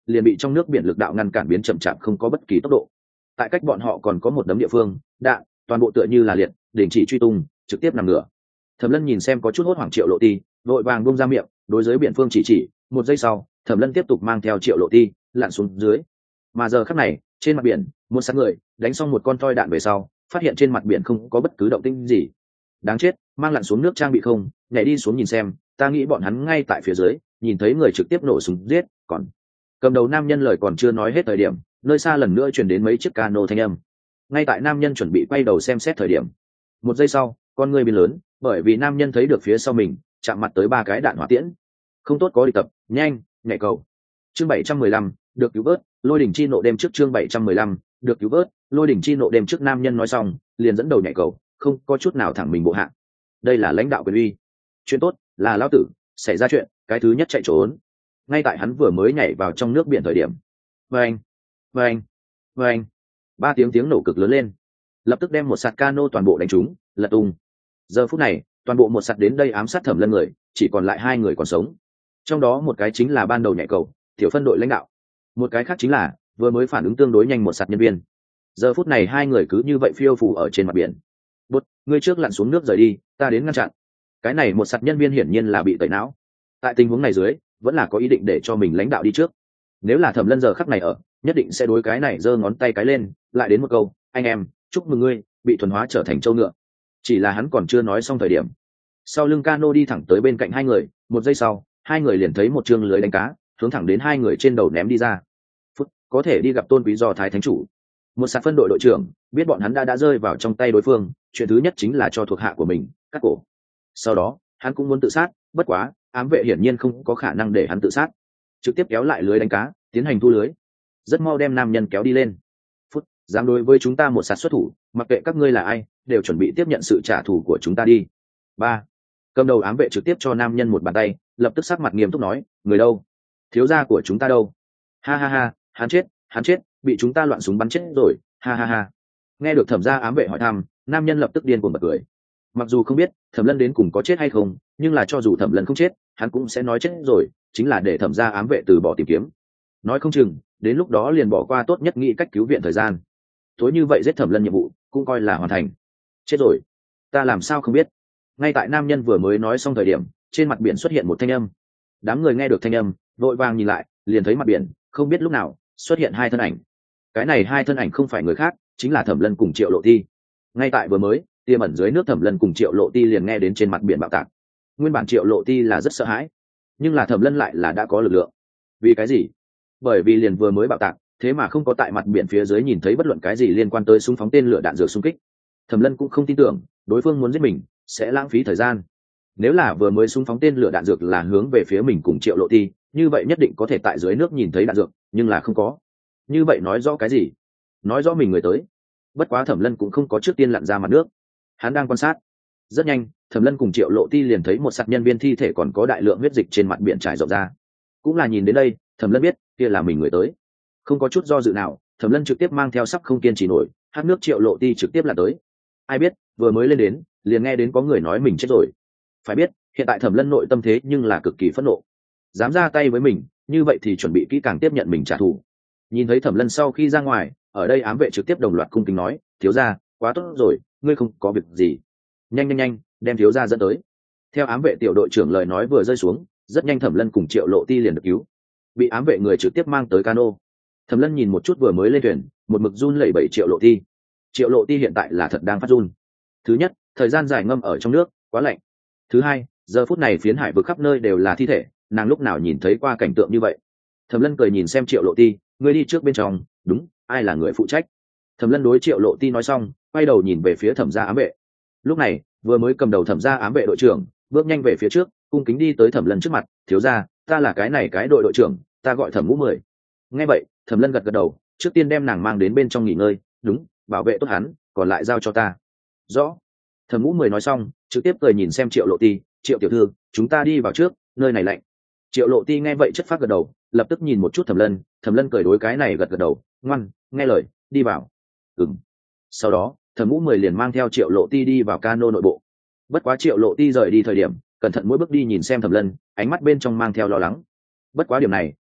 liền bị trong nước biển lực đạo ngăn cản biến chậm chạp không có bất kỳ tốc độ. Tại cách bọn họ còn có một đống địa phương đạn, toàn bộ tựa như là liệt đình chỉ truy tung, trực tiếp nằm ngửa. Thẩm Lân nhìn xem có chút hốt hoảng Triệu Lộ Ti, vội vàng buông ra miệng, đối với biển phương chỉ. Một giây sau, Thẩm Lân tiếp tục mang theo Triệu Lộ Ti lặn xuống dưới. Mà giờ khắc này, trên mặt biển, một sát người đánh xong một con toi đạn về sau, phát hiện trên mặt biển không có bất cứ động tĩnh gì. Đáng chết, mang lặn xuống nước trang bị không, nhảy đi xuống nhìn xem, ta nghĩ bọn hắn ngay tại phía dưới, nhìn thấy người trực tiếp nổ súng giết, còn cầm đầu nam nhân lời còn chưa nói hết thời điểm, nơi xa lần nữa truyền đến mấy chiếc cano thanh âm. Ngay tại nam nhân chuẩn bị quay đầu xem xét thời điểm, một giây sau, con người biến lớn, bởi vì nam nhân thấy được phía sau mình chạm mặt tới 3 cái đạn hỏa tiễn. Không tốt có đi tập, nhanh, nhảy cầu. Chương 715, được cứu vớt, Lôi đỉnh chi nộ đêm trước. Chương 715, được cứu vớt, Lôi đỉnh chi nộ đêm trước. Nam nhân nói xong, liền dẫn đầu nhảy cầu, không có chút nào thẳng mình bộ hạng. Đây là lãnh đạo quyền uy. Chuyện tốt, là lão tử, xảy ra chuyện, cái thứ nhất chạy trốn. Ngay tại hắn vừa mới nhảy vào trong nước biển thời điểm. Vâng, vâng, vâng. 3 tiếng nổ cực lớn lên, lập tức đem một sạt cano toàn bộ đánh trúng, lật tung. Giờ phút này, toàn bộ một sạt đến đây ám sát Thẩm Lân người, chỉ còn lại 2 người còn sống. Trong đó một cái chính là ban đầu nhảy cầu, tiểu phân đội lãnh đạo. Một cái khác chính là vừa mới phản ứng tương đối nhanh một sạt nhân viên. Giờ phút này 2 người cứ như vậy phiêu phù ở trên mặt biển. Bút, ngươi trước lặn xuống nước rời đi, ta đến ngăn chặn. Cái này một sạt nhân viên hiển nhiên là bị tẩy não. Tại tình huống này dưới, vẫn là có ý định để cho mình lãnh đạo đi trước. Nếu là Thẩm Lân giờ khắc này ở, nhất định sẽ đối cái này giơ ngón tay cái lên, lại đến một câu, anh em, chúc mừng ngươi bị thuần hóa trở thành trâu ngựa. Chỉ là hắn còn chưa nói xong thời điểm, sau lưng cano đi thẳng tới bên cạnh 2 người, một giây sau, 2 người liền thấy một chương lưới đánh cá hướng thẳng đến 2 người trên đầu ném đi ra. Phút, có thể đi gặp Tôn Quý Do Thái Thánh Chủ. Một sạc phân đội đội trưởng biết bọn hắn đã rơi vào trong tay đối phương, chuyện thứ nhất chính là cho thuộc hạ của mình cắt cổ. Sau đó hắn cũng muốn tự sát, bất quá ám vệ hiển nhiên không có khả năng để hắn tự sát, trực tiếp kéo lại lưới đánh cá tiến hành thu lưới, rất mau đem nam nhân kéo đi lên. Phút, dám đối với chúng ta một sạt xuất thủ, mặc kệ các ngươi là ai, đều chuẩn bị tiếp nhận sự trả thù của chúng ta đi. 3. Cầm đầu ám vệ trực tiếp cho nam nhân một bàn tay, lập tức sắc mặt nghiêm túc nói, người đâu? Thiếu gia của chúng ta đâu? Ha ha ha, hắn chết, bị chúng ta loạn súng bắn chết rồi, ha ha ha. Nghe được Thẩm gia ám vệ hỏi thăm, nam nhân lập tức điên cuồng bật cười. Mặc dù không biết Thẩm Lân đến cùng có chết hay không, nhưng là cho dù Thẩm Lân không chết, hắn cũng sẽ nói chết rồi, chính là để Thẩm gia ám vệ từ bỏ tìm kiếm. Nói không chừng đến lúc đó liền bỏ qua tốt nhất nghĩ cách cứu viện thời gian. Tối như vậy giết Thẩm Lân nhiệm vụ cũng coi là hoàn thành. Chết rồi, ta làm sao không biết? Ngay tại nam nhân vừa mới nói xong thời điểm, trên mặt biển xuất hiện một thanh âm. Đám người nghe được thanh âm, vội vàng nhìn lại, liền thấy mặt biển không biết lúc nào xuất hiện 2 thân ảnh. Cái này 2 thân ảnh không phải người khác, chính là Thẩm Lân cùng Triệu Lộ Ti. Ngay tại vừa mới tiềm ẩn dưới nước Thẩm Lân cùng Triệu Lộ Ti liền nghe đến trên mặt biển bạo tạc. Nguyên bản Triệu Lộ Ti là rất sợ hãi, nhưng là Thẩm Lân lại là đã có lực lượng. Vì cái gì? Bởi vì liền vừa mới bạo tạc, thế mà không có tại mặt biển phía dưới nhìn thấy bất luận cái gì liên quan tới súng phóng tên lửa đạn dược xung kích. Thẩm Lân cũng không tin tưởng đối phương muốn giết mình sẽ lãng phí thời gian. Nếu là vừa mới súng phóng tên lửa đạn dược là hướng về phía mình cùng Triệu Lộ Ti, như vậy nhất định có thể tại dưới nước nhìn thấy đạn dược, nhưng là không có. Như vậy nói rõ cái gì? Nói rõ mình người tới. Bất quá Thẩm Lân cũng không có trước tiên lặn ra mặt nước, hắn đang quan sát. Rất nhanh, Thẩm Lân cùng Triệu Lộ Ti liền thấy một sát nhân viên thi thể còn có đại lượng huyết dịch trên mặt biển trải rộng ra. Cũng là nhìn đến đây, Thẩm Lân biết kia là mình người tới. Không có chút do dự nào, Thẩm Lân trực tiếp mang theo sắp không kiên trì nổi, hát nước Triệu Lộ Ti trực tiếp là tới. Ai biết vừa mới lên đến liền nghe đến có người nói mình chết rồi. Phải biết hiện tại Thẩm Lân nội tâm thế nhưng là cực kỳ phẫn nộ, dám ra tay với mình như vậy thì chuẩn bị kỹ càng tiếp nhận mình trả thù. Nhìn thấy Thẩm Lân sau khi ra ngoài, ở đây ám vệ trực tiếp đồng loạt cung kính nói, thiếu gia quá tốt rồi, ngươi không có việc gì, nhanh đem thiếu gia dẫn tới. Theo ám vệ tiểu đội trưởng lời nói vừa rơi xuống, rất nhanh Thẩm Lân cùng Triệu Lộ Ti liền được cứu, bị ám vệ người trực tiếp mang tới cano. Thẩm Lân nhìn một chút vừa mới lên thuyền, một mực run lẩy bẩy Triệu Lộ Ti. Triệu Lộ Ti hiện tại là thật đang phát run. Thứ nhất, thời gian dài ngâm ở trong nước quá lạnh. Thứ hai, giờ phút này phiến hải vực khắp nơi đều là thi thể, nàng lúc nào nhìn thấy qua cảnh tượng như vậy. Thẩm Lân cười nhìn xem Triệu Lộ Ti, ngươi đi trước bên trong. Đúng, ai là người phụ trách? Thẩm Lân đối Triệu Lộ Ti nói xong, quay đầu nhìn về phía Thẩm gia ám vệ. Lúc này vừa mới cầm đầu Thẩm gia ám vệ đội trưởng bước nhanh về phía trước, cung kính đi tới Thẩm Lân trước mặt, thiếu gia, ta là cái này cái đội trưởng, ta gọi Thẩm Ngũ Mười. Nghe vậy Thẩm Lân gật gật đầu, trước tiên đem nàng mang đến bên trong nghỉ ngơi. Đúng, bảo vệ tốt hắn, còn lại giao cho ta. Rõ. Thẩm Ngũ Mười nói xong, trực tiếp cười nhìn xem Triệu Lộ Ti, Triệu tiểu thư, chúng ta đi vào trước, nơi này lạnh. Triệu Lộ Ti nghe vậy chất phát gật đầu, lập tức nhìn một chút Thẩm Lân. Thẩm Lân cười đối cái này gật gật đầu, ngoan, nghe lời, đi vào. Ừm. Sau đó Thẩm Ngũ Mười liền mang theo Triệu Lộ Ti đi vào cano nội bộ. Bất quá Triệu Lộ Ti rời đi thời điểm, cẩn thận mỗi bước đi nhìn xem Thẩm Lân, ánh mắt bên trong mang theo lo lắng. Bất quá điểm này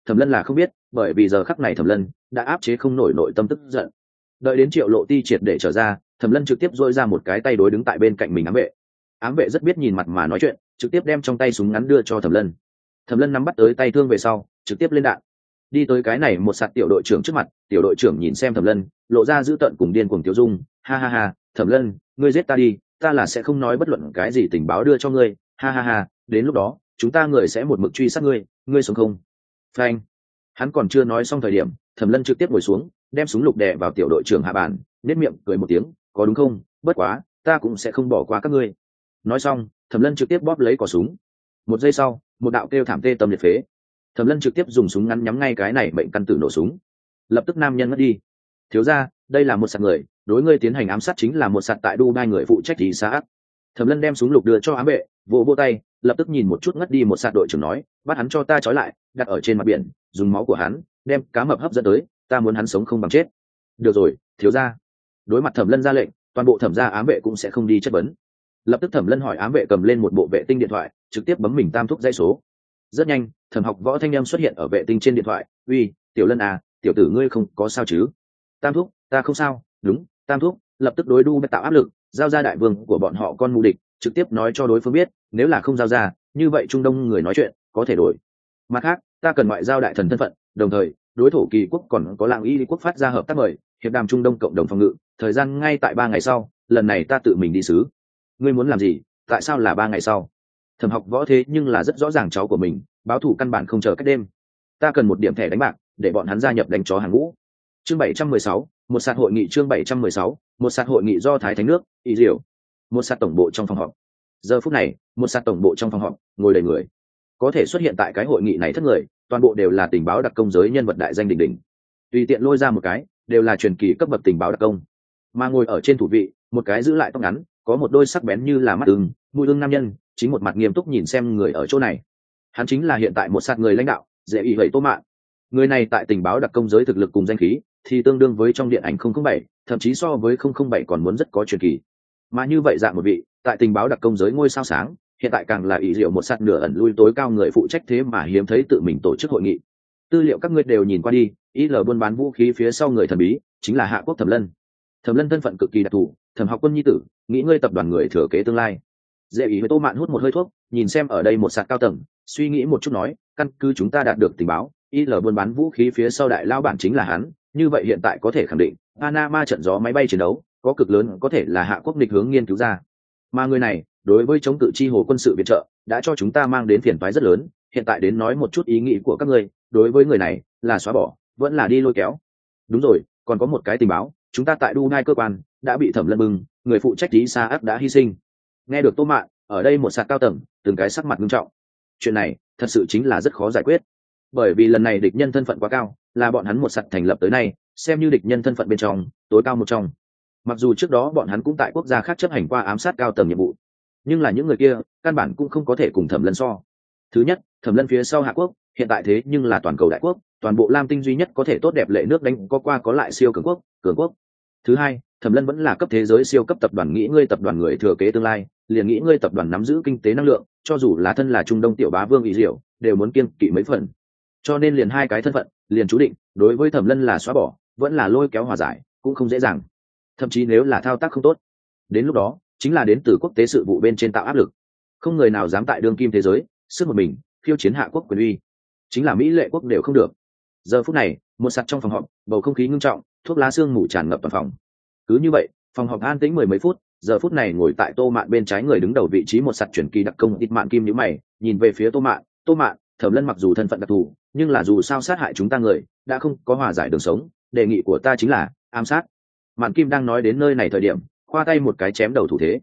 Thẩm Lân là không biết, bởi vì giờ khắc này Thẩm Lân đã áp chế không nổi nội tâm tức giận. Đợi đến Triệu Lộ Ti triệt để trở ra, Thẩm Lân trực tiếp dội ra một cái tay đối đứng tại bên cạnh mình ám vệ. Ám vệ rất biết nhìn mặt mà nói chuyện, trực tiếp đem trong tay súng ngắn đưa cho Thẩm Lân. Thẩm Lân nắm bắt tới tay thương về sau, trực tiếp lên đạn. Đi tới cái này một sạt tiểu đội trưởng trước mặt, tiểu đội trưởng nhìn xem Thẩm Lân, lộ ra dữ tợn cùng điên cuồng tiêu dung, ha ha ha, Thẩm Lân, ngươi giết ta đi, ta là sẽ không nói bất luận cái gì tình báo đưa cho ngươi, ha ha ha, đến lúc đó, chúng ta người sẽ một mực truy sát ngươi, ngươi sống không? Phanh. Hắn còn chưa nói xong thời điểm, Thẩm Lân trực tiếp ngồi xuống, đem súng lục đè vào tiểu đội trưởng hạ bàn, nét miệng cười một tiếng, có đúng không? Bất quá, ta cũng sẽ không bỏ qua các ngươi. Nói xong, Thẩm Lân trực tiếp bóp lấy cò súng. Một giây sau, một đạo kêu thảm tê tâm liệt phế. Thẩm Lân trực tiếp dùng súng ngắn nhắm ngay cái này bệnh căn tử nổ súng. Lập tức nam nhân ngất đi. Thiếu gia, đây là một sạt người, đối ngươi tiến hành ám sát chính là một sạt tại Dubai người phụ trách thị xã. Thẩm Lân đem súng lục đưa cho ám vệ, vỗ tay, lập tức nhìn một chút ngất đi một sạt đội trưởng nói, bắt hắn cho ta trói lại, đặt ở trên mặt biển, dùng máu của hắn đem cá mập hấp dẫn tới, ta muốn hắn sống không bằng chết. Được rồi, thiếu gia. Đối mặt Thẩm Lân ra lệnh, toàn bộ thẩm gia ám vệ cũng sẽ không đi chất vấn. Lập tức Thẩm Lân hỏi ám vệ cầm lên một bộ vệ tinh điện thoại, trực tiếp bấm mình tam thúc dây số. Rất nhanh, Thẩm Học Võ thanh em xuất hiện ở vệ tinh trên điện thoại, uy, tiểu Lân à, tiểu tử ngươi không có sao chứ? Tam thúc, ta không sao. Đúng, tam thúc, lập tức đối đu tạo áp lực, giao ra đại vương của bọn họ con mù địch, trực tiếp nói cho đối phương biết, nếu là không giao ra, như vậy Trung Đông người nói chuyện có thể đổi. Mặt khác, ta cần ngoại giao đại thần thân phận, đồng thời đối thủ kỳ quốc còn có làng y quốc phát ra hợp tác mời, hiệp đàm Trung Đông cộng đồng phòng ngự, thời gian ngay tại 3 ngày sau, lần này ta tự mình đi sứ. Ngươi muốn làm gì? Tại sao là 3 ngày sau? Thẩm Học Võ thế nhưng là rất rõ ràng cháu của mình, báo thù căn bản không chờ cách đêm. Ta cần một điểm thẻ đánh bạc để bọn hắn gia nhập đánh chó hàng ngũ. Chương 716, một sạt hội nghị. Chương 716, một sạt hội nghị do Thái Thánh nước, ý diệu. Một sạt tổng bộ trong phòng họp. Giờ phút này, một sạt tổng bộ trong phòng họp, ngồi đầy người. Có thể xuất hiện tại cái hội nghị này thất người, toàn bộ đều là tình báo đặc công giới nhân vật đại danh đỉnh đỉnh. Tùy tiện lôi ra một cái, đều là truyền kỳ cấp bậc tình báo đặc công. Mà ngồi ở trên thủ vị, một cái giữ lại tóc ngắn, có một đôi sắc bén như là mắt ưng, mũi ưng nam nhân, chính một mặt nghiêm túc nhìn xem người ở chỗ này. Hắn chính là hiện tại một sạt người lãnh đạo, Dễ Ý Vậy Tô Mạn. Người này tại tình báo đặc công giới thực lực cùng danh khí, thì tương đương với trong điện ảnh 007, thậm chí so với 007 còn muốn rất có truyền kỳ. Mà như vậy dạng một vị, tại tình báo đặc công giới ngôi sao sáng, hiện tại càng là ý liệu một sạt nửa ẩn lui tối cao người phụ trách thế mà hiếm thấy tự mình tổ chức hội nghị. Tư liệu các ngươi đều nhìn qua đi, IL buôn bán vũ khí phía sau người thần bí, chính là Hạ Quốc Thẩm Lân. Thẩm Lân thân phận cực kỳ đặc thù, Thẩm Học Quân nhi tử, nghĩ ngươi tập đoàn người thừa kế tương lai. Dễ Ý với Tô Mạn hút một hơi thuốc, nhìn xem ở đây một sạt cao tầng, suy nghĩ một chút nói, căn cứ chúng ta đạt được tình báo, IL buôn bán vũ khí phía sau đại lao bản chính là hắn, như vậy hiện tại có thể khẳng định, Panama trận gió máy bay chiến đấu, có cực lớn có thể là Hạ Quốc nghịch hướng nghiên cứu ra. Mà người này, đối với chống cự chi hồ quân sự viện trợ, đã cho chúng ta mang đến phiền toái rất lớn, hiện tại đến nói một chút ý nghĩ của các ngươi, đối với người này, là xóa bỏ, vẫn là đi lôi kéo. Đúng rồi, còn có một cái tình báo, chúng ta tại Dubai cơ quan đã bị Thẩm Lân bưng, người phụ trách Lý Sa Ác đã hy sinh. Nghe được Tô Mạn, ở đây một sạt cao tầng, từng cái sắc mặt nghiêm trọng. Chuyện này, thật sự chính là rất khó giải quyết. Bởi vì lần này địch nhân thân phận quá cao, là bọn hắn một sạt thành lập tới nay, xem như địch nhân thân phận bên trong, tối cao một trong. Mặc dù trước đó bọn hắn cũng tại quốc gia khác chấp hành qua ám sát cao tầng nhiệm vụ, nhưng là những người kia, căn bản cũng không có thể cùng Thẩm Lân so. Thứ nhất, Thẩm Lân phía sau Hạ Quốc, hiện tại thế nhưng là toàn cầu đại quốc, toàn bộ Lam Tinh duy nhất có thể tốt đẹp lệ nước đánh có qua có lại siêu cường quốc. Thứ hai, Thẩm Lân vẫn là cấp thế giới siêu cấp tập đoàn, nghĩ ngươi tập đoàn người thừa kế tương lai, liền nghĩ ngươi tập đoàn nắm giữ kinh tế năng lượng, cho dù là thân là Trung Đông tiểu bá vương Ý Diệu, đều muốn kiêng kỵ mấy phần. Cho nên liền hai cái thân phận, liền chú định, đối với Thẩm Lân là xóa bỏ, vẫn là lôi kéo hòa giải, cũng không dễ dàng. Thậm chí nếu là thao tác không tốt, đến lúc đó, chính là đến từ quốc tế sự vụ bên trên tạo áp lực. Không người nào dám tại đương kim thế giới, sức một mình, khiêu chiến Hạ Quốc quyền uy. Chính là Mỹ lệ quốc đều không được. Giờ phút này, một sạt trong phòng họp, bầu không khí ngưng trọng, thuốc lá sương mù tràn ngập toàn phòng. Cứ như vậy, phòng họp an tĩnh 10 phút, giờ phút này ngồi tại Tô Mạn bên trái người đứng đầu vị trí một sạt chuyển kỳ đặc công Tịt Mạn Kim nhíu mày, nhìn về phía Tô Mạn, Thẩm Lân mặc dù thân phận đặc thù, nhưng là dù sao sát hại chúng ta người, đã không có hòa giải đường sống, đề nghị của ta chính là ám sát. Mạn Kim đang nói đến nơi này thời điểm, khoa tay một cái chém đầu thủ thế.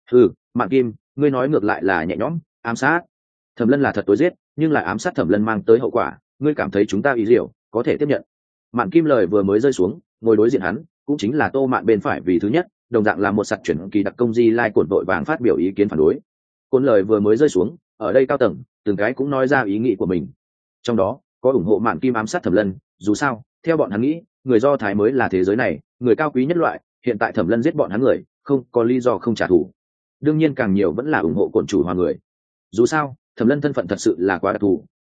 Mạn Kim, ngươi nói ngược lại là nhẹ nhõm, ám sát. Thẩm Lân là thật tối giết, nhưng lại ám sát Thẩm Lân mang tới hậu quả, ngươi cảm thấy chúng ta Ý Diệu có thể tiếp nhận? Mạn Kim lời vừa mới rơi xuống, ngồi đối diện hắn, cũng chính là Tô Mạn bên phải vì thứ nhất, đồng dạng là một sạt chuyển kỳ đặc công Di Lai cuộn vội vàng phát biểu ý kiến phản đối. Côn lời vừa mới rơi xuống, ở đây cao tầng, từng cái cũng nói ra ý nghĩ của mình. Trong đó, có ủng hộ Mạn Kim ám sát Thẩm Lân, dù sao, theo bọn hắn nghĩ, người Do Thái mới là thế giới này, người cao quý nhất loại, hiện tại Thẩm Lân giết bọn hắn người, không có lý do không trả thù. Đương nhiên càng nhiều vẫn là ủng hộ cổn chủ hòa người. Dù sao, Thẩm Lân thân phận thật sự là quá đặc thù,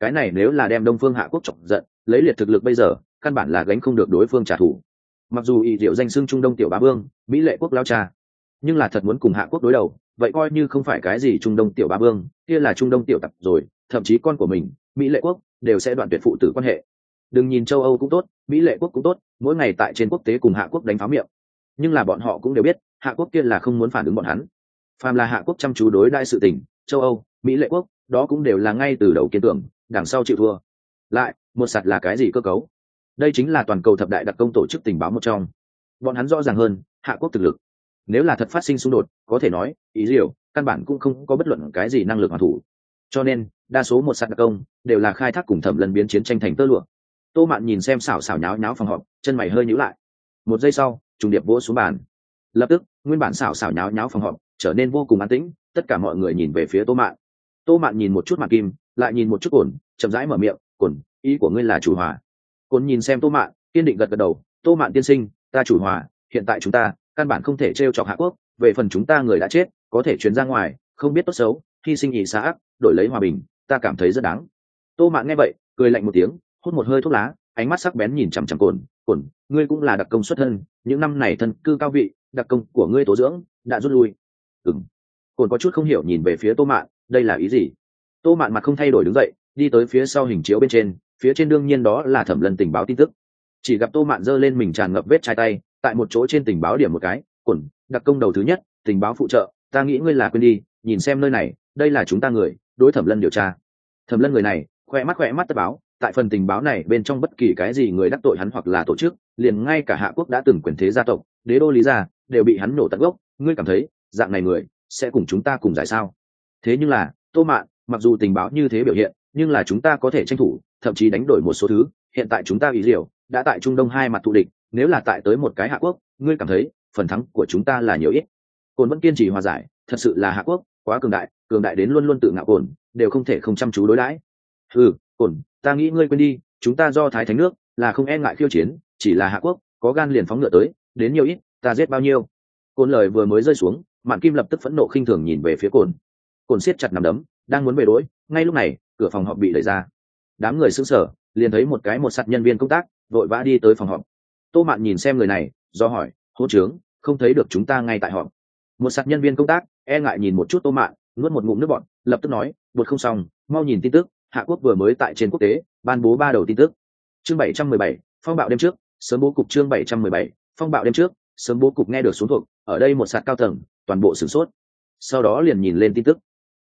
cái này nếu là đem Đông Phương Hạ Quốc chọc giận, lấy liệt thực lực bây giờ căn bản là gánh không được đối phương trả thù. Mặc dù Y Diệu danh xưng Trung Đông tiểu bá vương, Mỹ Lệ quốc lao cha, nhưng là thật muốn cùng Hạ Quốc đối đầu, vậy coi như không phải cái gì Trung Đông tiểu bá vương, kia là Trung Đông tiểu tập rồi, thậm chí con của mình, Mỹ Lệ quốc đều sẽ đoạn tuyệt phụ tử quan hệ. Đừng nhìn châu Âu cũng tốt, Mỹ Lệ quốc cũng tốt, mỗi ngày tại trên quốc tế cùng Hạ Quốc đánh pháo miệng, nhưng là bọn họ cũng đều biết Hạ Quốc kia là không muốn phản ứng bọn hắn. Phàm là Hạ Quốc chăm chú đối đãi sự tình, châu Âu, Mỹ Lệ quốc đó cũng đều là ngay từ đầu kiên tưởng, đằng sau chịu thua. Lại một sạt là cái gì cơ cấu? Đây chính là toàn cầu thập đại đặc công tổ chức tình báo một trong, bọn hắn rõ ràng hơn Hạ Quốc thực lực. Nếu là thật phát sinh xung đột, có thể nói ý Diệu căn bản cũng không có bất luận cái gì năng lực hoàn thủ, cho nên đa số một sạt đặc công đều là khai thác cùng Thẩm Lân biến chiến tranh thành tơ lụa. Tô Mạn nhìn xem xảo xảo nháo nháo phòng họp, chân mày hơi nhíu lại. Một giây sau, trùng điệp vỗ xuống bàn. Lập tức, nguyên bản xảo xảo nháo nháo phòng họp trở nên vô cùng an tĩnh, tất cả mọi người nhìn về phía Tô Mạn. Tô Mạn nhìn một chút Mạn Kim, lại nhìn một chút Cổn, chậm rãi mở miệng, "Cổn, ý của ngươi là chủ hòa?" Cổn nhìn xem Tô Mạn, kiên định gật gật đầu, "Tô Mạn tiên sinh, ta chủ hòa, hiện tại chúng ta căn bản không thể trêu chọc Hạ Quốc, về phần chúng ta người đã chết, có thể truyền ra ngoài, không biết tốt xấu, hy sinh ỷ xã đổi lấy hòa bình, ta cảm thấy rất đáng." Tô Mạn nghe vậy, cười lạnh một tiếng, hút một hơi thuốc lá, ánh mắt sắc bén nhìn chằm chằm Cổn, "Cổn, ngươi cũng là đặc công xuất thân, những năm này thân cư cao vị, đặc công của ngươi tố dưỡng đã rút lui." Ừm. Cổn có chút không hiểu nhìn về phía Tô Mạn, đây là ý gì? Tô Mạn mặt không thay đổi đứng dậy, đi tới phía sau hình chiếu bên trên, phía trên đương nhiên đó là Thẩm Lân tình báo tin tức. Chỉ gặp Tô Mạn giơ lên mình tràn ngập vết chai tay, tại một chỗ trên tình báo điểm một cái, "Cổn, đặc công đầu thứ nhất, tình báo phụ trợ, ta nghĩ ngươi là quên đi, nhìn xem nơi này, đây là chúng ta người, đối Thẩm Lân điều tra." Thẩm Lân người này, khoe mắt tất báo, tại phần tình báo này bên trong bất kỳ cái gì người đắc tội hắn hoặc là tổ chức, liền ngay cả Hạ Quốc đã từng quyền thế gia tộc, đế đô Lý gia, đều bị hắn nổ tận gốc, ngươi cảm thấy, dạng này người sẽ cùng chúng ta cùng giải sao? Thế nhưng là, Tô Mạn, mặc dù tình báo như thế biểu hiện, nhưng là chúng ta có thể tranh thủ, thậm chí đánh đổi một số thứ, hiện tại chúng ta ý Diệu đã tại Trung Đông hai mặt thù địch, nếu là tại tới một cái Hạ Quốc, ngươi cảm thấy, phần thắng của chúng ta là nhiều ít? Cổn vẫn kiên trì hòa giải, thật sự là Hạ Quốc quá cường đại đến luôn luôn tự ngạo Cổn đều không thể không chăm chú đối đãi. Cổn, ta nghĩ ngươi quên đi, chúng ta do Thái Thánh nước, là không e ngại khiêu chiến, chỉ là Hạ Quốc có gan liền phóng ngựa tới, đến nhiều ít, ta giết bao nhiêu. Cổn lời vừa mới rơi xuống, Mạn Kim lập tức phẫn nộ khinh thường nhìn về phía Cổn. Cổn siết chặt nắm đấm, đang muốn về đối, ngay lúc này, cửa phòng họp bị đẩy ra. Đám người sững sờ, liền thấy một sạt nhân viên công tác vội vã đi tới phòng họp. Tô Mạn nhìn xem người này, do hỏi, "Hô trướng, không thấy được chúng ta ngay tại họp?" Một sạt nhân viên công tác e ngại nhìn một chút Tô Mạn, nuốt một ngụm nước bọt, lập tức nói, "Bột không xong, mau nhìn tin tức, Hạ Quốc vừa mới tại trên quốc tế ban bố 3 đầu tin tức." Chương 717, phong bạo đêm trước, sớm bố cục. Chương 717, phong bạo đêm trước, sớm bố cục. Nghe được xuống thuộc, ở đây một sạt cao tầng, toàn bộ sửng sốt. Sau đó liền nhìn lên tin tức.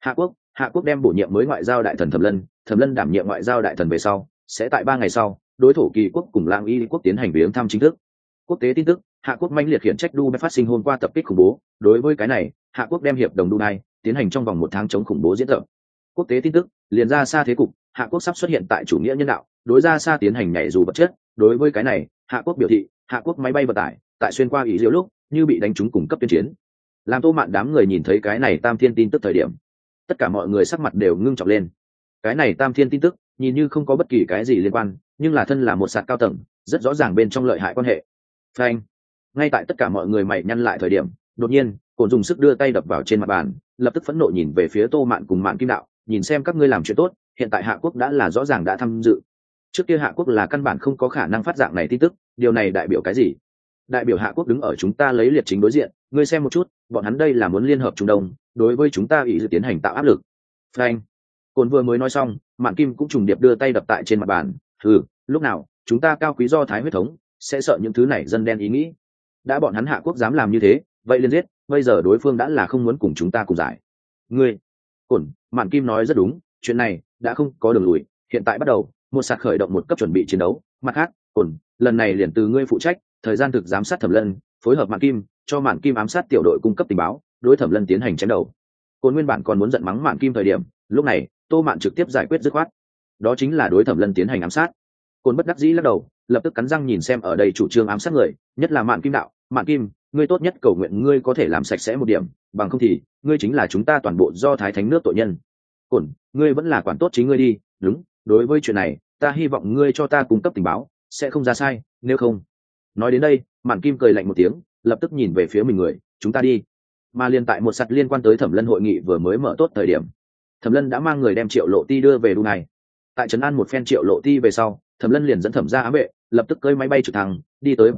Hạ Quốc đem bổ nhiệm mới ngoại giao đại thần Thẩm Lân đảm nhiệm ngoại giao đại thần về sau, sẽ tại 3 ngày sau, đối Thổ Kỳ quốc cùng Lang Y quốc tiến hành viếng thăm chính thức. Quốc tế tin tức, Hạ Quốc mãnh liệt khiển trách Dubai phát sinh hôm qua tập kích khủng bố, đối với cái này, Hạ Quốc đem hiệp đồng Dubai tiến hành trong vòng 1 tháng chống khủng bố diễn tập. Quốc tế tin tức, liền ra xa thế cục, Hạ Quốc sắp xuất hiện tại chủ nghĩa nhân đạo, đối ra xa tiến hành nhảy dù vật chất, đối với cái này, Hạ Quốc biểu thị, Hạ Quốc máy bay vận tải tại xuyên qua ý Diệu lúc, như bị đánh trúng cùng cấp tuyên chiến. Làm Tô Mạn đám người nhìn thấy cái này tam thiên tin tức thời điểm, tất cả mọi người sắc mặt đều ngưng trọng lên. Cái này tam thiên tin tức, nhìn như không có bất kỳ cái gì liên quan, nhưng là thân là một sạt cao tầng, rất rõ ràng bên trong lợi hại quan hệ. Phanh! Ngay tại tất cả mọi người mày nhăn lại thời điểm, đột nhiên, Cổn dùng sức đưa tay đập vào trên mặt bàn, lập tức phẫn nộ nhìn về phía Tô Mạn cùng Mạn Kim Đạo, nhìn xem các ngươi làm chuyện tốt, hiện tại Hạ Quốc đã là rõ ràng đã tham dự. Trước kia Hạ Quốc là căn bản không có khả năng phát dạng này tin tức, điều này đại biểu cái gì? Đại biểu Hạ Quốc đứng ở chúng ta lấy liệt chính đối diện, ngươi xem một chút, bọn hắn đây là muốn liên hợp Trung Đông, đối với chúng ta ý dự tiến hành tạo áp lực. Phanh! Cổn vừa mới nói xong, Mạn Kim cũng trùng điệp đưa tay đập tại trên mặt bàn, lúc nào, chúng ta cao quý do Thái huyết thống, sẽ sợ những thứ này dân đen ý nghĩ. Đã bọn hắn Hạ Quốc dám làm như thế, vậy liền giết, bây giờ đối phương đã là không muốn cùng chúng ta cùng giải. Ngươi! Cổn, Mạn Kim nói rất đúng, chuyện này đã không có đường lùi, hiện tại bắt đầu, một sạt khởi động một cấp chuẩn bị chiến đấu. Mặt khác, Cổn, lần này liền từ ngươi phụ trách, thời gian thực giám sát Thẩm Lân, phối hợp Mạn Kim, cho Mạn Kim ám sát tiểu đội cung cấp tình báo, đối Thẩm Lân tiến hành chém đầu. Cổn nguyên bản còn muốn giận mắng Mạn Kim thời điểm, lúc này, Tô Mạn trực tiếp giải quyết dứt khoát, đó chính là đối Thẩm Lân tiến hành ám sát. Cổn bất đắc dĩ lắc đầu, lập tức cắn răng nhìn xem ở đây chủ trương ám sát người, nhất là Mạn Kim Đạo, Mạn Kim, ngươi tốt nhất cầu nguyện ngươi có thể làm sạch sẽ một điểm, bằng không thì ngươi chính là chúng ta toàn bộ do Thái Thánh nước tội nhân. Cổn, ngươi vẫn là quản tốt chính ngươi đi, đúng, đối với chuyện này, ta hy vọng ngươi cho ta cung cấp tình báo, sẽ không ra sai, nếu không. Nói đến đây, Mạn Kim cười lạnh một tiếng, lập tức nhìn về phía mình người, chúng ta đi. Mà liên tại một sạt liên quan tới Thẩm Lân hội nghị vừa mới mở tốt thời điểm, Thẩm Lân đã mang người đem Triệu Lộ Ti đưa về Dubai. Tại trấn an một phen Triệu Lộ Ti về sau, Thẩm Lân liền dẫn Thẩm gia ám vệ lập tức cơi máy bay trực thăng đi tới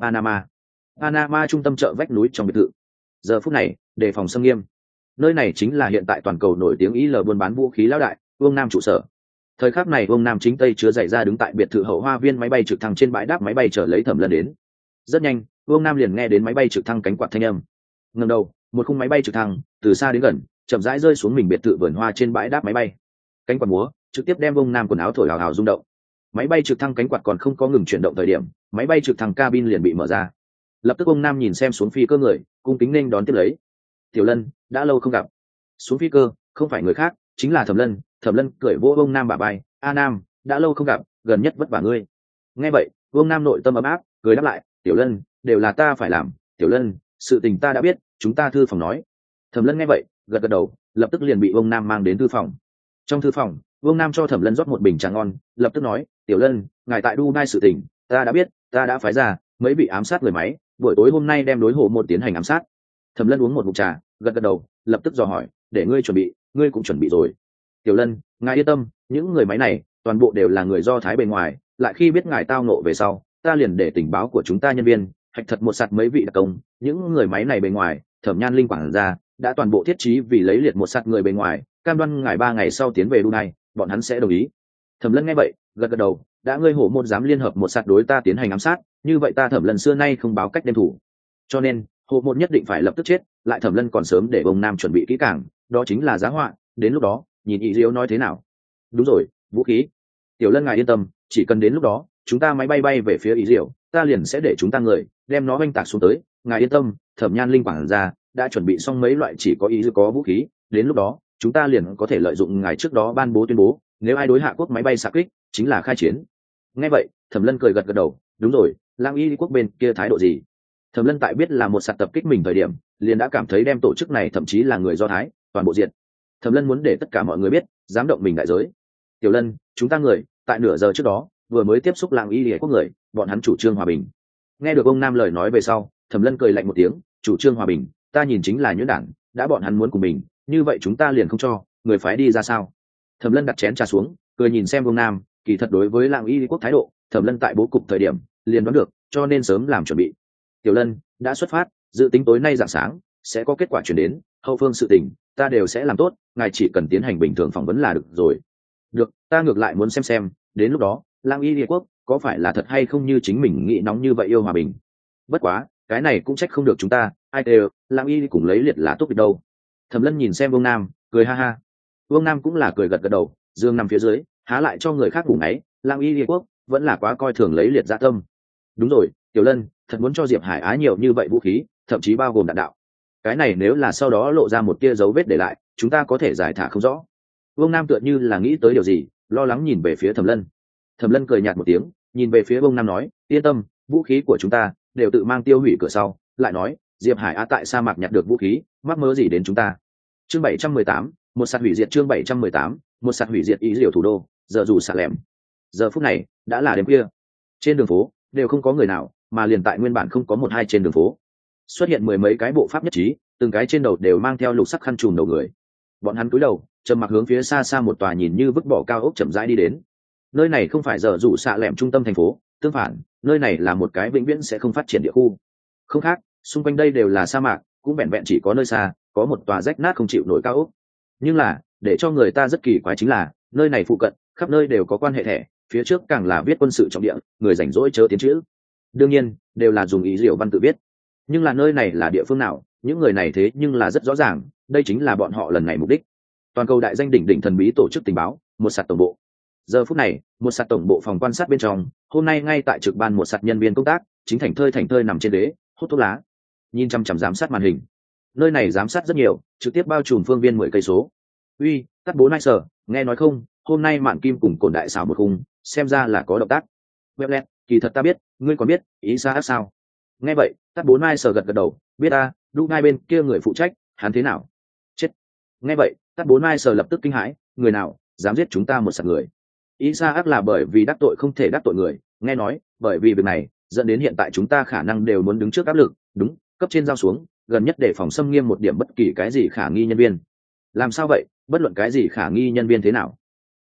Panama trung tâm chợ vách núi trong biệt thự. Giờ phút này đề phòng xâm nghiêm, nơi này chính là hiện tại toàn cầu nổi tiếng IL buôn bán vũ khí lão đại Vương Nam trụ sở. Thời khắc này Vương Nam chính tây chứa dậy ra đứng tại biệt thự hậu hoa viên máy bay trực thăng trên bãi đáp máy bay chờ lấy Thẩm Lân đến. Rất nhanh Vương Nam liền nghe đến máy bay trực thăng cánh quạt thanh âm. Ngẩng đầu, một khung máy bay trực thăng từ xa đến gần chậm rãi rơi xuống mình biệt thự vườn hoa trên bãi đáp máy bay. Cánh quạt múa trực tiếp đem Vương Nam quần áo thổi hào hào rung động. Máy bay trực thăng cánh quạt còn không có ngừng chuyển động thời điểm, máy bay trực thăng cabin liền bị mở ra. Lập tức Vương Nam nhìn xem xuống phi cơ người, cung kính nên đón tiếp lấy. Tiểu Lân, đã lâu không gặp. Xuống phi cơ không phải người khác, chính là Thẩm Lân. Thẩm Lân cười vỗ Vương Nam bả vai, "A Nam, đã lâu không gặp, gần nhất vất vả ngươi." Nghe vậy Vương Nam nội tâm ấm áp, cười đáp lại, "Tiểu Lân, đều là ta phải làm. Tiểu Lân, sự tình ta đã biết, chúng ta thư phòng nói." Thẩm Lân nghe vậy gật gật đầu, lập tức liền bị Vương Nam mang đến thư phòng. Trong thư phòng Vương Nam cho Thẩm Lân rót một bình trà ngon, lập tức nói, "Tiểu Lân, ngài tại Dubai sự tình ta đã biết, ta đã phái ra mấy vị ám sát người máy, buổi tối hôm nay đem đối hộ một tiến hành ám sát." Thẩm Lân uống một ngụm trà, gật gật đầu, lập tức dò hỏi, "Để ngươi chuẩn bị, ngươi cũng chuẩn bị rồi?" "Tiểu Lân, ngài yên tâm, những người máy này toàn bộ đều là người Do Thái bên ngoài, lại khi biết ngài tao nộ về sau, ta liền để tình báo của chúng ta nhân viên hạch thật một sạt mấy vị đặc công, những người máy này bên ngoài, Thẩm Nhan Linh quản ra đã toàn bộ thiết trí vì lấy liệt một sạt người bên ngoài, cam đoan ngài 3 ngày sau tiến về Dubai, bọn hắn sẽ đồng ý." Thẩm Lân nghe vậy gật gật đầu, "Đã ngươi hổ môn dám liên hợp một sạt đối ta tiến hành ám sát, như vậy ta Thẩm Lân xưa nay không báo cách đem thủ, cho nên hổ môn nhất định phải lập tức chết. Lại Thẩm Lân còn sớm để ông Nam chuẩn bị kỹ càng, đó chính là giá họa, đến lúc đó nhìn ý Diếu nói thế nào." "Đúng rồi, vũ khí." "Tiểu Lân ngài yên tâm, chỉ cần đến lúc đó chúng ta máy bay bay về phía ý Diệu, ta liền sẽ để chúng ta người đem nó oanh tạc xuống tới. Ngài yên tâm, Thẩm Nhan Linh quản ra đã chuẩn bị xong mấy loại chỉ có ý Diệu có vũ khí, đến lúc đó chúng ta liền có thể lợi dụng ngài trước đó ban bố tuyên bố, nếu ai đối hạ quốc máy bay xạ kích chính là khai chiến." Nghe vậy Thẩm Lân cười gật gật đầu, "Đúng rồi, Lang Y quốc bên kia thái độ gì?" Thẩm Lân tại biết là một sạt tập kích mình thời điểm, liền đã cảm thấy đem tổ chức này thậm chí là người Do Thái toàn bộ diệt. Thẩm Lân muốn để tất cả mọi người biết, dám động mình đại giới. "Tiểu Lân, chúng ta người tại nửa giờ trước đó vừa mới tiếp xúc Lang Y quốc người, bọn hắn chủ trương hòa bình." Nghe được ông Nam lời nói về sau, Thẩm Lân cười lạnh một tiếng, "Chủ trương hòa bình, ta nhìn chính là nhuyễn đản, đã bọn hắn muốn cùng mình, như vậy chúng ta liền không cho, người phái đi ra sao?" Thẩm Lân đặt chén trà xuống, cười nhìn xem ông Nam, kỳ thật đối với Lang Y quốc thái độ, Thẩm Lân tại bố cục thời điểm liền đoán được, cho nên sớm làm chuẩn bị. "Tiểu Lân, đã xuất phát, dự tính tối nay rạng sáng sẽ có kết quả chuyển đến, hậu phương sự tình ta đều sẽ làm tốt, ngài chỉ cần tiến hành bình thường phỏng vấn là được rồi." "Được, ta ngược lại muốn xem đến lúc đó Lang Y Địa quốc có phải là thật hay không như chính mình nghĩ nóng như vậy yêu hòa bình. Bất quá cái này cũng trách không được chúng ta, ai đều Lang Y cùng lấy liệt là tốt được đâu." Thẩm Lân nhìn xem Vương Nam cười ha ha. Vương Nam cũng là cười gật gật đầu, dương nằm phía dưới há lại cho người khác ngủ ngáy, Lang Y Địa quốc vẫn là quá coi thường lấy liệt dạ tâm. "Đúng rồi, Tiểu Lân, thật muốn cho Diệp Hải Á nhiều như vậy vũ khí, thậm chí bao gồm đạn đạo. Cái này nếu là sau đó lộ ra một tia dấu vết để lại, chúng ta có thể giải thả không rõ." Vương Nam tựa như là nghĩ tới điều gì, lo lắng nhìn về phía Thẩm Lân. Thẩm Lân cười nhạt một tiếng, nhìn về phía Vương Nam nói, "Yên tâm, vũ khí của chúng ta đều tự mang tiêu hủy cửa sau." Lại nói, Diệp Hải Á tại sa mạc nhặt được vũ khí, mắc mớ gì đến chúng ta? Chương 718, một sạt hủy diệt. Chương 718, một sạt hủy diệt ý Diệu thủ đô, giờ dù xạ lẻm. Giờ phút này đã là đêm khuya, trên đường phố đều không có người nào, mà liền tại nguyên bản không có một hai trên đường phố xuất hiện mười mấy cái bộ pháp nhất trí, từng cái trên đầu đều mang theo lục sắc khăn trùm đầu người. Bọn hắn cúi đầu trầm mặc hướng phía xa xa một tòa nhìn như vứt bỏ cao ốc chậm rãi đi đến. Nơi này không phải giờ rủ xạ lẻm trung tâm thành phố, tương phản nơi này là một cái vĩnh viễn sẽ không phát triển địa khu. Không khác, xung quanh đây đều là sa mạc, cũng vẹn vẹn chỉ có nơi xa có một tòa rách nát không chịu nổi cao ốc. Nhưng là để cho người ta rất kỳ quái chính là nơi này phụ cận khắp nơi đều có quan hệ thẻ, phía trước càng là viết quân sự trọng địa, người rảnh rỗi chớ tiến chữ. Đương nhiên đều là dùng ý Diệu văn tự viết. Nhưng là nơi này là địa phương nào, những người này thế nhưng là rất rõ ràng, đây chính là bọn họ lần này mục đích. Toàn cầu đại danh đỉnh đỉnh thần bí tổ chức tình báo, một sạt tổng bộ. Giờ phút này một sạt tổng bộ phòng quan sát bên trong, hôm nay ngay tại trực ban một sạt nhân viên công tác chính thảnh thơi nằm trên ghế hút thuốc lá, nhìn chăm chăm giám sát màn hình. Nơi này giám sát rất nhiều, trực tiếp bao trùm phương viên 10 cây số. "Uy, Cắt Bố Nai Sở, nghe nói không, hôm nay Mạn Kim cùng Cổn Đại xảo một khung, xem ra là có động tác." "Weblet, kỳ thật ta biết, ngươi còn biết ý xa sao?" Nghe vậy Cắt Bố Nai Sở gật gật đầu, "Biết ta, Dubai bên kia người phụ trách, hắn thế nào?" "Chết." Nghe vậy Cắt Bố Nai Sở lập tức kinh hãi, "Người nào dám giết chúng ta một sạt người?" Isaac là bởi vì đắc tội không thể đắc tội người, nghe nói bởi vì việc này dẫn đến hiện tại chúng ta khả năng đều muốn đứng trước áp lực, đúng, cấp trên giao xuống gần nhất để phòng xâm nghiêm một điểm bất kỳ cái gì khả nghi nhân viên. "Làm sao vậy, bất luận cái gì khả nghi nhân viên thế nào?"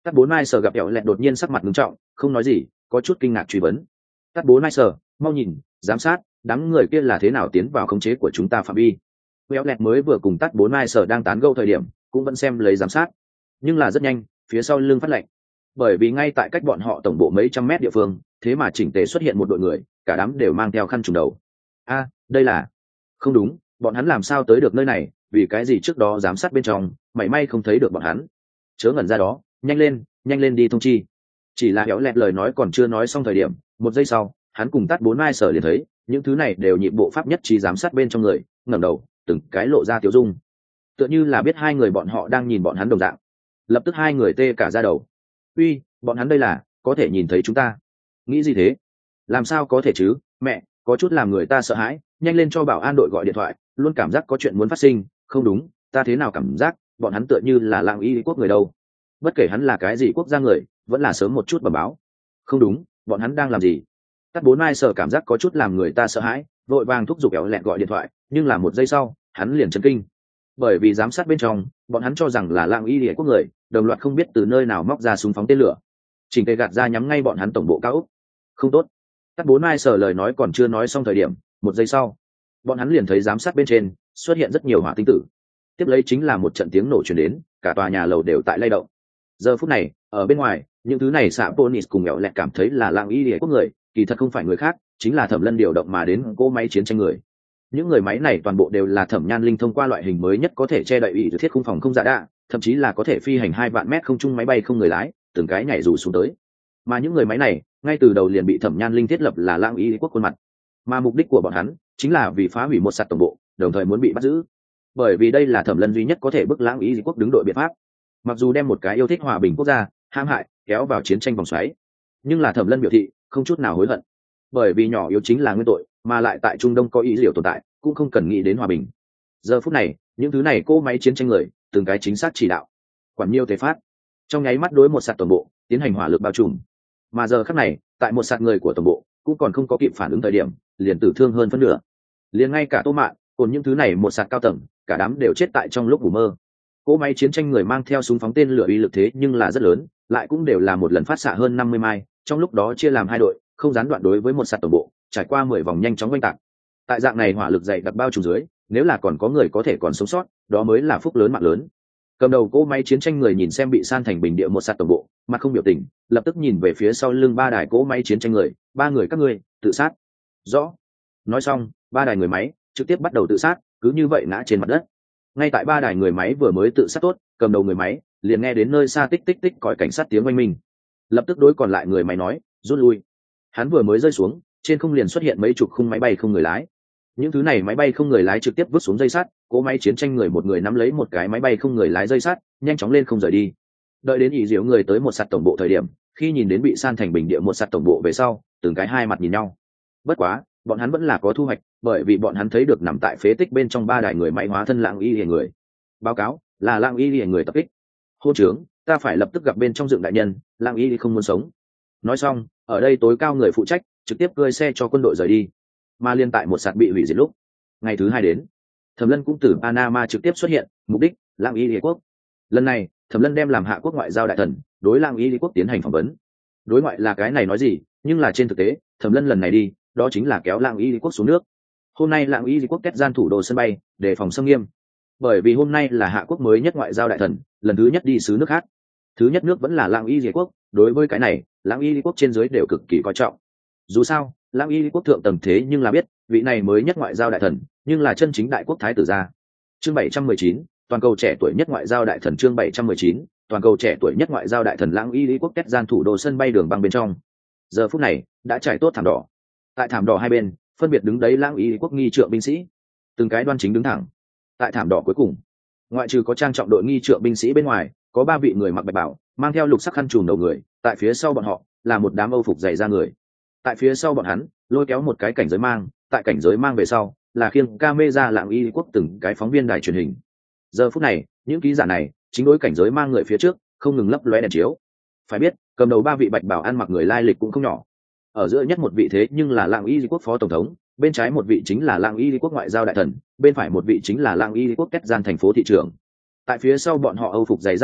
Tắt bốn mai sở gặp kẹo lẹt đột nhiên sắc mặt nghiêm trọng, không nói gì, có chút kinh ngạc truy vấn. Tắt bốn mai sở, mau nhìn, giám sát, đám người kia là thế nào tiến vào khống chế của chúng ta phạm vi. Kẹo lẹt mới vừa cùng tắt bốn mai sở đang tán gẫu thời điểm, cũng vẫn xem lấy giám sát, nhưng là rất nhanh, phía sau lưng phát lệnh, bởi vì ngay tại cách bọn họ tổng bộ mấy trăm mét địa phương, thế mà chỉnh tề xuất hiện một đội người, cả đám đều mang theo khăn trùm đầu. A, đây là không đúng, bọn hắn làm sao tới được nơi này, vì cái gì trước đó giám sát bên trong mảy may không thấy được bọn hắn. Chớ ngẩn ra đó, nhanh lên đi thông chi. Chỉ là héo lẹt lời nói còn chưa nói xong thời điểm, một giây sau hắn cùng tắt bốn mai sở liền thấy những thứ này đều nhịp bộ pháp nhất trí giám sát bên trong người ngẩng đầu từng cái lộ ra tiểu dung, tựa như là biết hai người bọn họ đang nhìn bọn hắn đồng dạng. Lập tức hai người tê cả ra đầu. Uy, bọn hắn đây là có thể nhìn thấy chúng ta? Nghĩ gì thế? Làm sao có thể chứ, mẹ, có chút làm người ta sợ hãi, nhanh lên cho bảo an đội gọi điện thoại, luôn cảm giác có chuyện muốn phát sinh. Không đúng, ta thế nào cảm giác bọn hắn tựa như là Lang Y quốc người đâu. Bất kể hắn là cái gì quốc gia người, vẫn là sớm một chút bẩm báo. Không đúng, bọn hắn đang làm gì? Tắt bốn mai sở cảm giác có chút làm người ta sợ hãi, vội vàng thúc giục kéo lẹt gọi điện thoại, nhưng là một giây sau hắn liền chấn kinh, bởi vì giám sát bên trong bọn hắn cho rằng là Lang Y quốc người, đồng loạt không biết từ nơi nào móc ra súng phóng tên lửa, chỉnh tề gạt ra nhắm ngay bọn hắn tổng bộ cao ốc. Không tốt. Tắt bốn mai sở lời nói còn chưa nói xong thời điểm, một giây sau bọn hắn liền thấy giám sát bên trên xuất hiện rất nhiều hỏa tinh tử, tiếp lấy chính là một trận tiếng nổ truyền đến, cả tòa nhà lầu đều tại lay động. Giờ phút này ở bên ngoài, những thứ này xạ Ponis cùng mẹo lẹt cảm thấy là Lang Y quốc người, kỳ thật không phải người khác, chính là Thẩm Lân điều động mà đến cỗ máy chiến tranh người. Những người máy này toàn bộ đều là Thẩm Nhan Linh thông qua loại hình mới nhất có thể che đậy ủy thiết khung phòng không dạ đạ, thậm chí là có thể phi hành 2 vạn mét không trung máy bay không người lái, từng cái nhảy dù xuống tới. Mà những người máy này ngay từ đầu liền bị Thẩm Nhan Linh thiết lập là Lang Y quốc khuôn mặt, mà mục đích của bọn hắn chính là vì phá hủy một sạt tổng bộ, đồng thời muốn bị bắt giữ, bởi vì đây là Thẩm Lân duy nhất có thể bức Lang Y quốc đứng đội biện pháp. Mặc dù đem một cái yêu thích hòa bình quốc gia hãm hại kéo vào chiến tranh vòng xoáy, nhưng là Thẩm Lân biểu thị không chút nào hối hận, bởi vì nhỏ yếu chính là nguyên tội, mà lại tại Trung Đông có ý liệu tồn tại, cũng không cần nghĩ đến hòa bình. Giờ phút này những thứ này cỗ máy chiến tranh người từng cái chính xác chỉ đạo, quản nhiêu tế phát, trong nháy mắt đối một sạt tổng bộ tiến hành hỏa lực bao trùm. Mà giờ khắc này tại một sạt người của tổng bộ cũng còn không có kịp phản ứng thời điểm, liền tử thương hơn phân nửa, liền ngay cả Tô Mạn còn những thứ này một sạt cao tầng cả đám đều chết tại trong lúc ngủ mơ. Cỗ máy chiến tranh người mang theo súng phóng tên lửa uy lực thế nhưng là rất lớn, lại cũng đều là một lần phát xạ hơn 50 mai, trong lúc đó chia làm 2 đội, không gián đoạn đối với một sạt tổng bộ, trải qua 10 vòng nhanh chóng oanh tạc. Tại dạng này hỏa lực dày đặc bao trùm dưới, nếu là còn có người có thể còn sống sót, đó mới là phúc lớn mạng lớn. Cầm đầu cỗ máy chiến tranh người nhìn xem bị san thành bình địa một sạt tổng bộ, mặt không biểu tình, lập tức nhìn về phía sau lưng 3 đài cỗ máy chiến tranh người, 3 người các ngươi tự sát. Rõ. Nói xong, 3 đài người máy trực tiếp bắt đầu tự sát, cứ như vậy ngã trên mặt đất. Ngay tại 3 đài người máy vừa mới tự sát tốt, cầm đầu người máy liền nghe đến nơi xa tích tích tích còi cảnh sát tiếng oanh minh, lập tức đối còn lại người máy nói rút lui. Hắn vừa mới rơi xuống, trên không liền xuất hiện mấy chục khung máy bay không người lái. Những thứ này máy bay không người lái trực tiếp vứt xuống dây sắt, cỗ máy chiến tranh người một người nắm lấy một cái máy bay không người lái dây sắt, nhanh chóng lên không rời đi. Đợi đến ý diệu người tới một sạt tổng bộ thời điểm, khi nhìn đến bị san thành bình địa một sạt tổng bộ về sau, từng cái hai mặt nhìn nhau. Bất quá bọn hắn vẫn là có thu hoạch, bởi vì bọn hắn thấy được nằm tại phế tích bên trong 3 đài người máy hóa thân Lang Y người. Báo cáo là Lang Y người tập kích. Hô trưởng, ta phải lập tức gặp bên trong dựng đại nhân, Lang Y không muốn sống. Nói xong, ở đây tối cao người phụ trách trực tiếp cơi xe cho quân đội rời đi. Mà liên tại một sạt bị hủy diệt lúc, ngày thứ 2 đến, Thẩm Lân cũng từ Panama trực tiếp xuất hiện, mục đích Lang Y quốc. Lần này Thẩm Lân đem làm Hạ quốc ngoại giao đại thần, đối Lang Y quốc tiến hành phỏng vấn. Đối ngoại là cái này nói gì, nhưng là trên thực tế Thẩm Lân lần này đi, đó chính là kéo Lang Y quốc xuống nước. Hôm nay Lang Y quốc kết gian thủ đô sân bay, đề phòng xâm nghiêm, bởi vì hôm nay là Hạ quốc mới nhất ngoại giao đại thần lần thứ nhất đi xứ nước khác. Thứ nhất nước vẫn là Lang Y quốc, đối với cái này Lang Y quốc trên dưới đều cực kỳ coi trọng. Dù sao Lang Y quốc thượng tầng thế nhưng là biết vị này mới nhất ngoại giao đại thần nhưng là chân chính đại quốc thái tử gia. Chương 719, toàn cầu trẻ tuổi nhất ngoại giao đại thần. Chương 719, toàn cầu trẻ tuổi nhất ngoại giao đại thần. Lang Y quốc kết gian thủ đô sân bay đường băng bên trong, giờ phút này đã trải tốt thảm đỏ. Tại thảm đỏ hai bên phân biệt đứng đấy Lang Y quốc nghi trượng binh sĩ, từng cái đoan chính đứng thẳng. Tại thảm đỏ cuối cùng, ngoại trừ có trang trọng đội nghi trượng binh sĩ bên ngoài, có 3 vị người mặc bạch bào, mang theo lục sắc khăn trùm đầu người, tại phía sau bọn họ là một đám âu phục dày da người. Tại phía sau bọn hắn lôi kéo một cái cảnh giới mang, tại cảnh giới mang về sau là khiêng camera Lang Y quốc từng cái phóng viên đài truyền hình. Giờ phút này những ký giả này chính đối cảnh giới mang người phía trước không ngừng lấp lóe đèn chiếu. Phải biết cầm đầu 3 vị bạch bào ăn mặc người lai lịch cũng không nhỏ, ở giữa nhất một vị thế nhưng là Lang Y quốc phó tổng thống, bên trái một vị chính là Lang Y quốc ngoại giao đại thần, bên phải một vị chính là Lang Y quốc kết gian thành phố thị trưởng. Tại phía sau bọn họ âu phục dày da người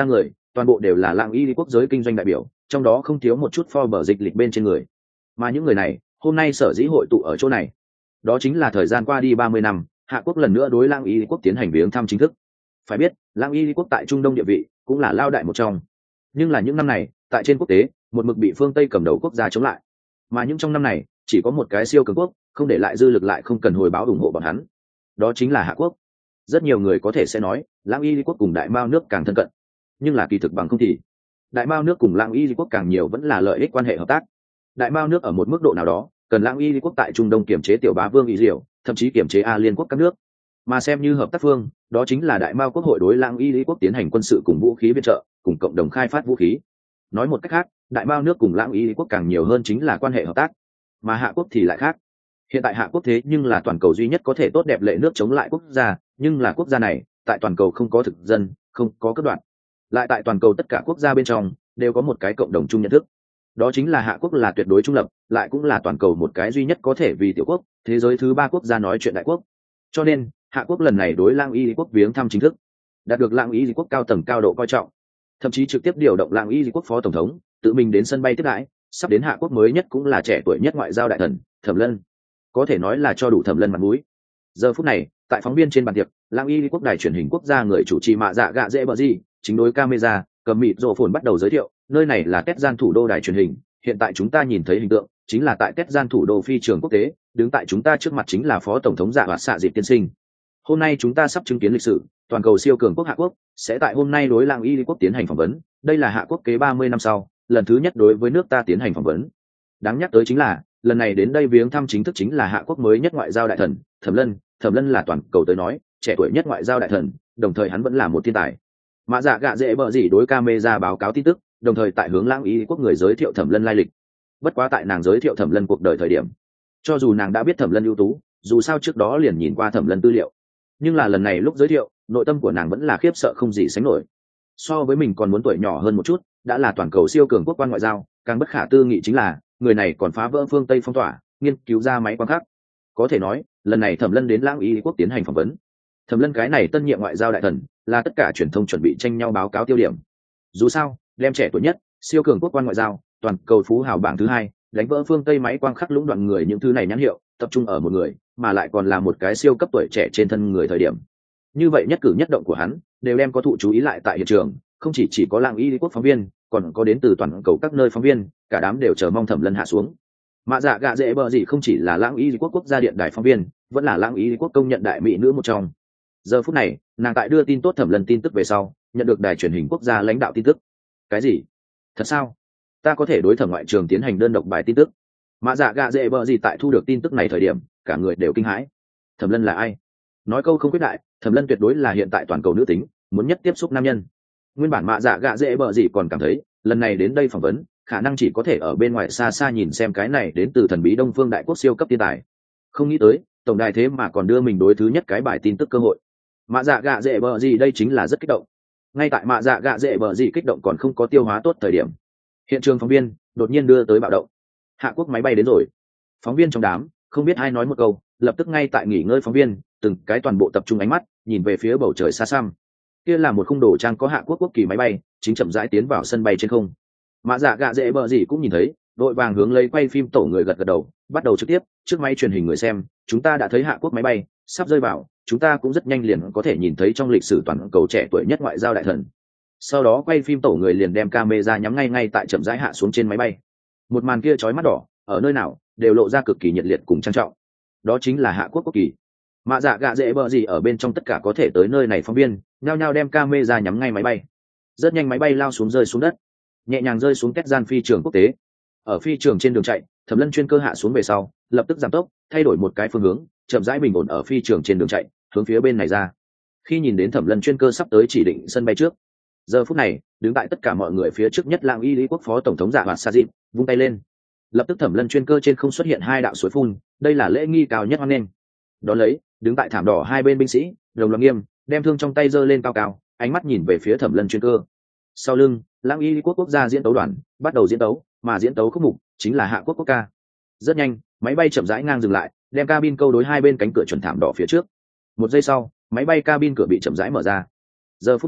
toàn bộ đều là Lang Y quốc giới kinh doanh đại biểu, trong đó không thiếu một chút Forbes dịch lịch bên trên người. Mà những người này hôm nay sở dĩ hội tụ ở chỗ này, đó chính là thời gian qua đi 30 năm, Hạ quốc lần nữa đối Lang Y quốc tiến hành viếng thăm chính thức. Phải biết, Lang Y quốc tại Trung Đông địa vị cũng là lao đại một trong, nhưng là những năm này tại trên quốc tế một mực bị phương Tây cầm đầu quốc gia chống lại, mà những trong năm này chỉ có một cái siêu cường quốc không để lại dư lực, lại không cần hồi báo ủng hộ bọn hắn, đó chính là Hạ quốc. Rất nhiều người có thể sẽ nói Lang Y quốc cùng Đại Mao nước càng thân cận, nhưng là kỳ thực bằng không thì Đại Mao nước cùng Lang Y quốc càng nhiều vẫn là lợi ích quan hệ hợp tác. Đại Mao nước ở một mức độ nào đó cần Lang Y quốc tại Trung Đông kiểm chế tiểu bá vương Y Diệu, thậm chí kiểm chế A Liên quốc các nước, mà xem như hợp tác phương đó chính là Đại Mao quốc hội đối Lang Y quốc tiến hành quân sự cùng vũ khí viện trợ, cùng cộng đồng khai phát vũ khí. Nói một cách khác, Đại Mao nước cùng Lang Y quốc càng nhiều hơn chính là quan hệ hợp tác, mà Hạ quốc thì lại khác. Hiện tại Hạ quốc thế nhưng là toàn cầu duy nhất có thể tốt đẹp lệ nước chống lại quốc gia, nhưng là quốc gia này tại toàn cầu không có thực dân, không có cấp đoạn, lại tại toàn cầu tất cả quốc gia bên trong đều có một cái cộng đồng chung nhận thức, đó chính là Hạ quốc là tuyệt đối trung lập, lại cũng là toàn cầu một cái duy nhất có thể vì tiểu quốc thế giới thứ ba quốc gia nói chuyện đại quốc. Cho nên Hạ quốc lần này đối Lang Y quốc viếng thăm chính thức, đạt được Lang Y quốc cao tầng cao độ coi trọng, thậm chí trực tiếp điều động Lang Y quốc phó tổng thống tự mình đến sân bay tiếp đãi. Sắp đến Hạ quốc mới nhất cũng là trẻ tuổi nhất ngoại giao đại thần Thẩm Lân, có thể nói là cho đủ Thẩm Lân mặt mũi. Giờ phút này tại phóng viên trên bàn tiệc, Lang Y quốc đài truyền hình quốc gia người chủ trì Mạ Dạ Gạ Dễ Bờ Gì chính đối camera cầm mịt rộ phồn bắt đầu giới thiệu, nơi này là Tét Gian thủ đô đài truyền hình, hiện tại chúng ta nhìn thấy hình tượng chính là tại Tét Gian thủ đô phi trường quốc tế, đứng tại chúng ta trước mặt chính là phó tổng thống Dạ Hoạt Xạ Dịp tiên sinh. Hôm nay chúng ta sắp chứng kiến lịch sử, toàn cầu siêu cường quốc Hạ quốc sẽ tại hôm nay đối Lang Y quốc tiến hành phỏng vấn, đây là Hạ quốc kế 30 năm sau lần thứ nhất đối với nước ta tiến hành phỏng vấn. Đáng nhắc tới chính là lần này đến đây viếng thăm chính thức chính là Hạ quốc mới nhất ngoại giao đại thần Thẩm Lân. Thẩm Lân là toàn cầu tới nói trẻ tuổi nhất ngoại giao đại thần, đồng thời hắn vẫn là một thiên tài. Mạ Dạ Gạ Dễ Bờ Gì đối camera báo cáo tin tức, đồng thời tại hướng Lang Y quốc người giới thiệu Thẩm Lân lai lịch. Bất quá tại nàng giới thiệu Thẩm Lân cuộc đời thời điểm, cho dù nàng đã biết Thẩm Lân ưu tú, dù sao trước đó liền nhìn qua Thẩm Lân tư liệu, nhưng là lần này lúc giới thiệu, nội tâm của nàng vẫn là khiếp sợ không gì sánh nổi. So với mình còn muốn tuổi nhỏ hơn một chút, đã là toàn cầu siêu cường quốc quan ngoại giao, càng bất khả tư nghị chính là người này còn phá vỡ phương Tây phong tỏa, nghiên cứu ra máy quan khắc. Có thể nói lần này Thẩm Lân đến Lang Y quốc tiến hành phỏng vấn. Thẩm Lân cái này tân nhiệm ngoại giao đại thần là tất cả truyền thông chuẩn bị tranh nhau báo cáo tiêu điểm. Dù sao đem trẻ tuổi nhất siêu cường quốc quan ngoại giao, toàn cầu phú hào bảng thứ hai, đánh vỡ phương Tây máy quang khắc lũng đoạn người những thứ này nhãn hiệu, tập trung ở một người, mà lại còn là một cái siêu cấp tuổi trẻ trên thân người thời điểm. Như vậy nhất cử nhất động của hắn đều đem có thụ chú ý lại tại hiện trường, không chỉ có Lang Y quốc phóng viên, còn có đến từ toàn cầu các nơi phóng viên, cả đám đều chờ mong Thẩm Lân hạ xuống. Mạ Dạ Gạ Dễ Bờ Gì không chỉ là Lang Y quốc quốc gia điện đài phóng viên, vẫn là Lang Y quốc công nhận đại mỹ nữ một trong. Giờ phút này nàng tại đưa tin tốt Thẩm Lân tin tức về sau, nhận được đài truyền hình quốc gia lãnh đạo tin tức. Cái gì? Thật sao? Ta có thể đối Thẩm ngoại trường tiến hành đơn độc bài tin tức? Mạ Dạ Gạ Dễ Bờ Gì tại thu được tin tức này thời điểm, cả người đều kinh hãi. Thẩm Lân là ai? Nói câu không quyết đại, Thẩm Lân tuyệt đối là hiện tại toàn cầu nữ tính muốn nhất tiếp xúc nam nhân. Nguyên bản Mạ Dạ Gạ Dễ Bờ Gì còn cảm thấy lần này đến đây phỏng vấn khả năng chỉ có thể ở bên ngoài xa xa nhìn xem cái này đến từ thần bí Đông Phương đại quốc siêu cấp thiên tài, không nghĩ tới tổng đài thế mà còn đưa mình đối thứ nhất cái bài tin tức cơ hội. Mạ Dạ Gạ Dễ Bờ Gì đây chính là rất kích động. Ngay tại Mạ Dạ Gạ Dễ Bờ Gì kích động còn không có tiêu hóa tốt thời điểm, hiện trường phóng viên đột nhiên đưa tới bạo động. Hạ quốc máy bay đến rồi. Phóng viên trong đám không biết ai nói một câu, lập tức ngay tại nghỉ ngơi phóng viên từng cái toàn bộ tập trung ánh mắt nhìn về phía bầu trời xa xăm. Kia là một khung đồ trang có Hạ quốc quốc kỳ máy bay chính chậm rãi tiến vào sân bay trên không. Mạ Dạ Gạ Dễ Bờ Gì cũng nhìn thấy, đội vàng hướng lấy quay phim tổ người gật gật đầu, bắt đầu trực tiếp trước máy truyền hình người xem, chúng ta đã thấy Hạ quốc máy bay sắp rơi vào, chúng ta cũng rất nhanh liền có thể nhìn thấy trong lịch sử toàn cầu trẻ tuổi nhất ngoại giao đại thần. Sau đó quay phim tổ người liền đem camera nhắm ngay tại chậm rãi hạ xuống trên máy bay. Một màn kia chói mắt đỏ, ở nơi nào đều lộ ra cực kỳ nhiệt liệt cùng trang trọng. Đó chính là Hạ quốc quốc kỳ. Mạ Dạ Gạ Dễ Bờ Gì ở bên trong tất cả có thể tới nơi này phóng viên nhao nhao đem camera nhắm ngay máy bay. Rất nhanh máy bay lao xuống rơi xuống đất, nhẹ nhàng rơi xuống Tét Gian phi trường quốc tế. Ở phi trường trên đường chạy, Thẩm Lân chuyên cơ hạ xuống về sau lập tức giảm tốc, thay đổi một cái phương hướng, chậm rãi bình ổn ở phi trường trên đường chạy, hướng phía bên này ra. Khi nhìn đến Thẩm Lân chuyên cơ sắp tới chỉ định sân bay trước, giờ phút này đứng tại tất cả mọi người phía trước nhất Lang Y quốc phó tổng thống Dạ Hoạt Sa Dịp vung tay lên, lập tức Thẩm Lân chuyên cơ trên không xuất hiện hai đạo suối phun, đây là lễ nghi cao nhất hoan nghênh. Đó lấy đứng tại thảm đỏ hai bên binh sĩ đồng loạt nghiêm, đem thương trong tay giơ lên cao cao, ánh mắt nhìn về phía Thẩm Lân chuyên cơ. Sau lưng Lang Y quốc quốc gia diễn tấu đoàn bắt đầu diễn tấu, mà diễn tấu khúc mục chính là Hạ quốc quốc ca. Rất nhanh máy bay chậm rãi ngang dừng lại, đem cabin câu đối hai bên cánh cửa chuẩn thảm đỏ phía trước. Một giây sau máy bay cabin cửa bị chậm rãi mở ra. Giờ phút này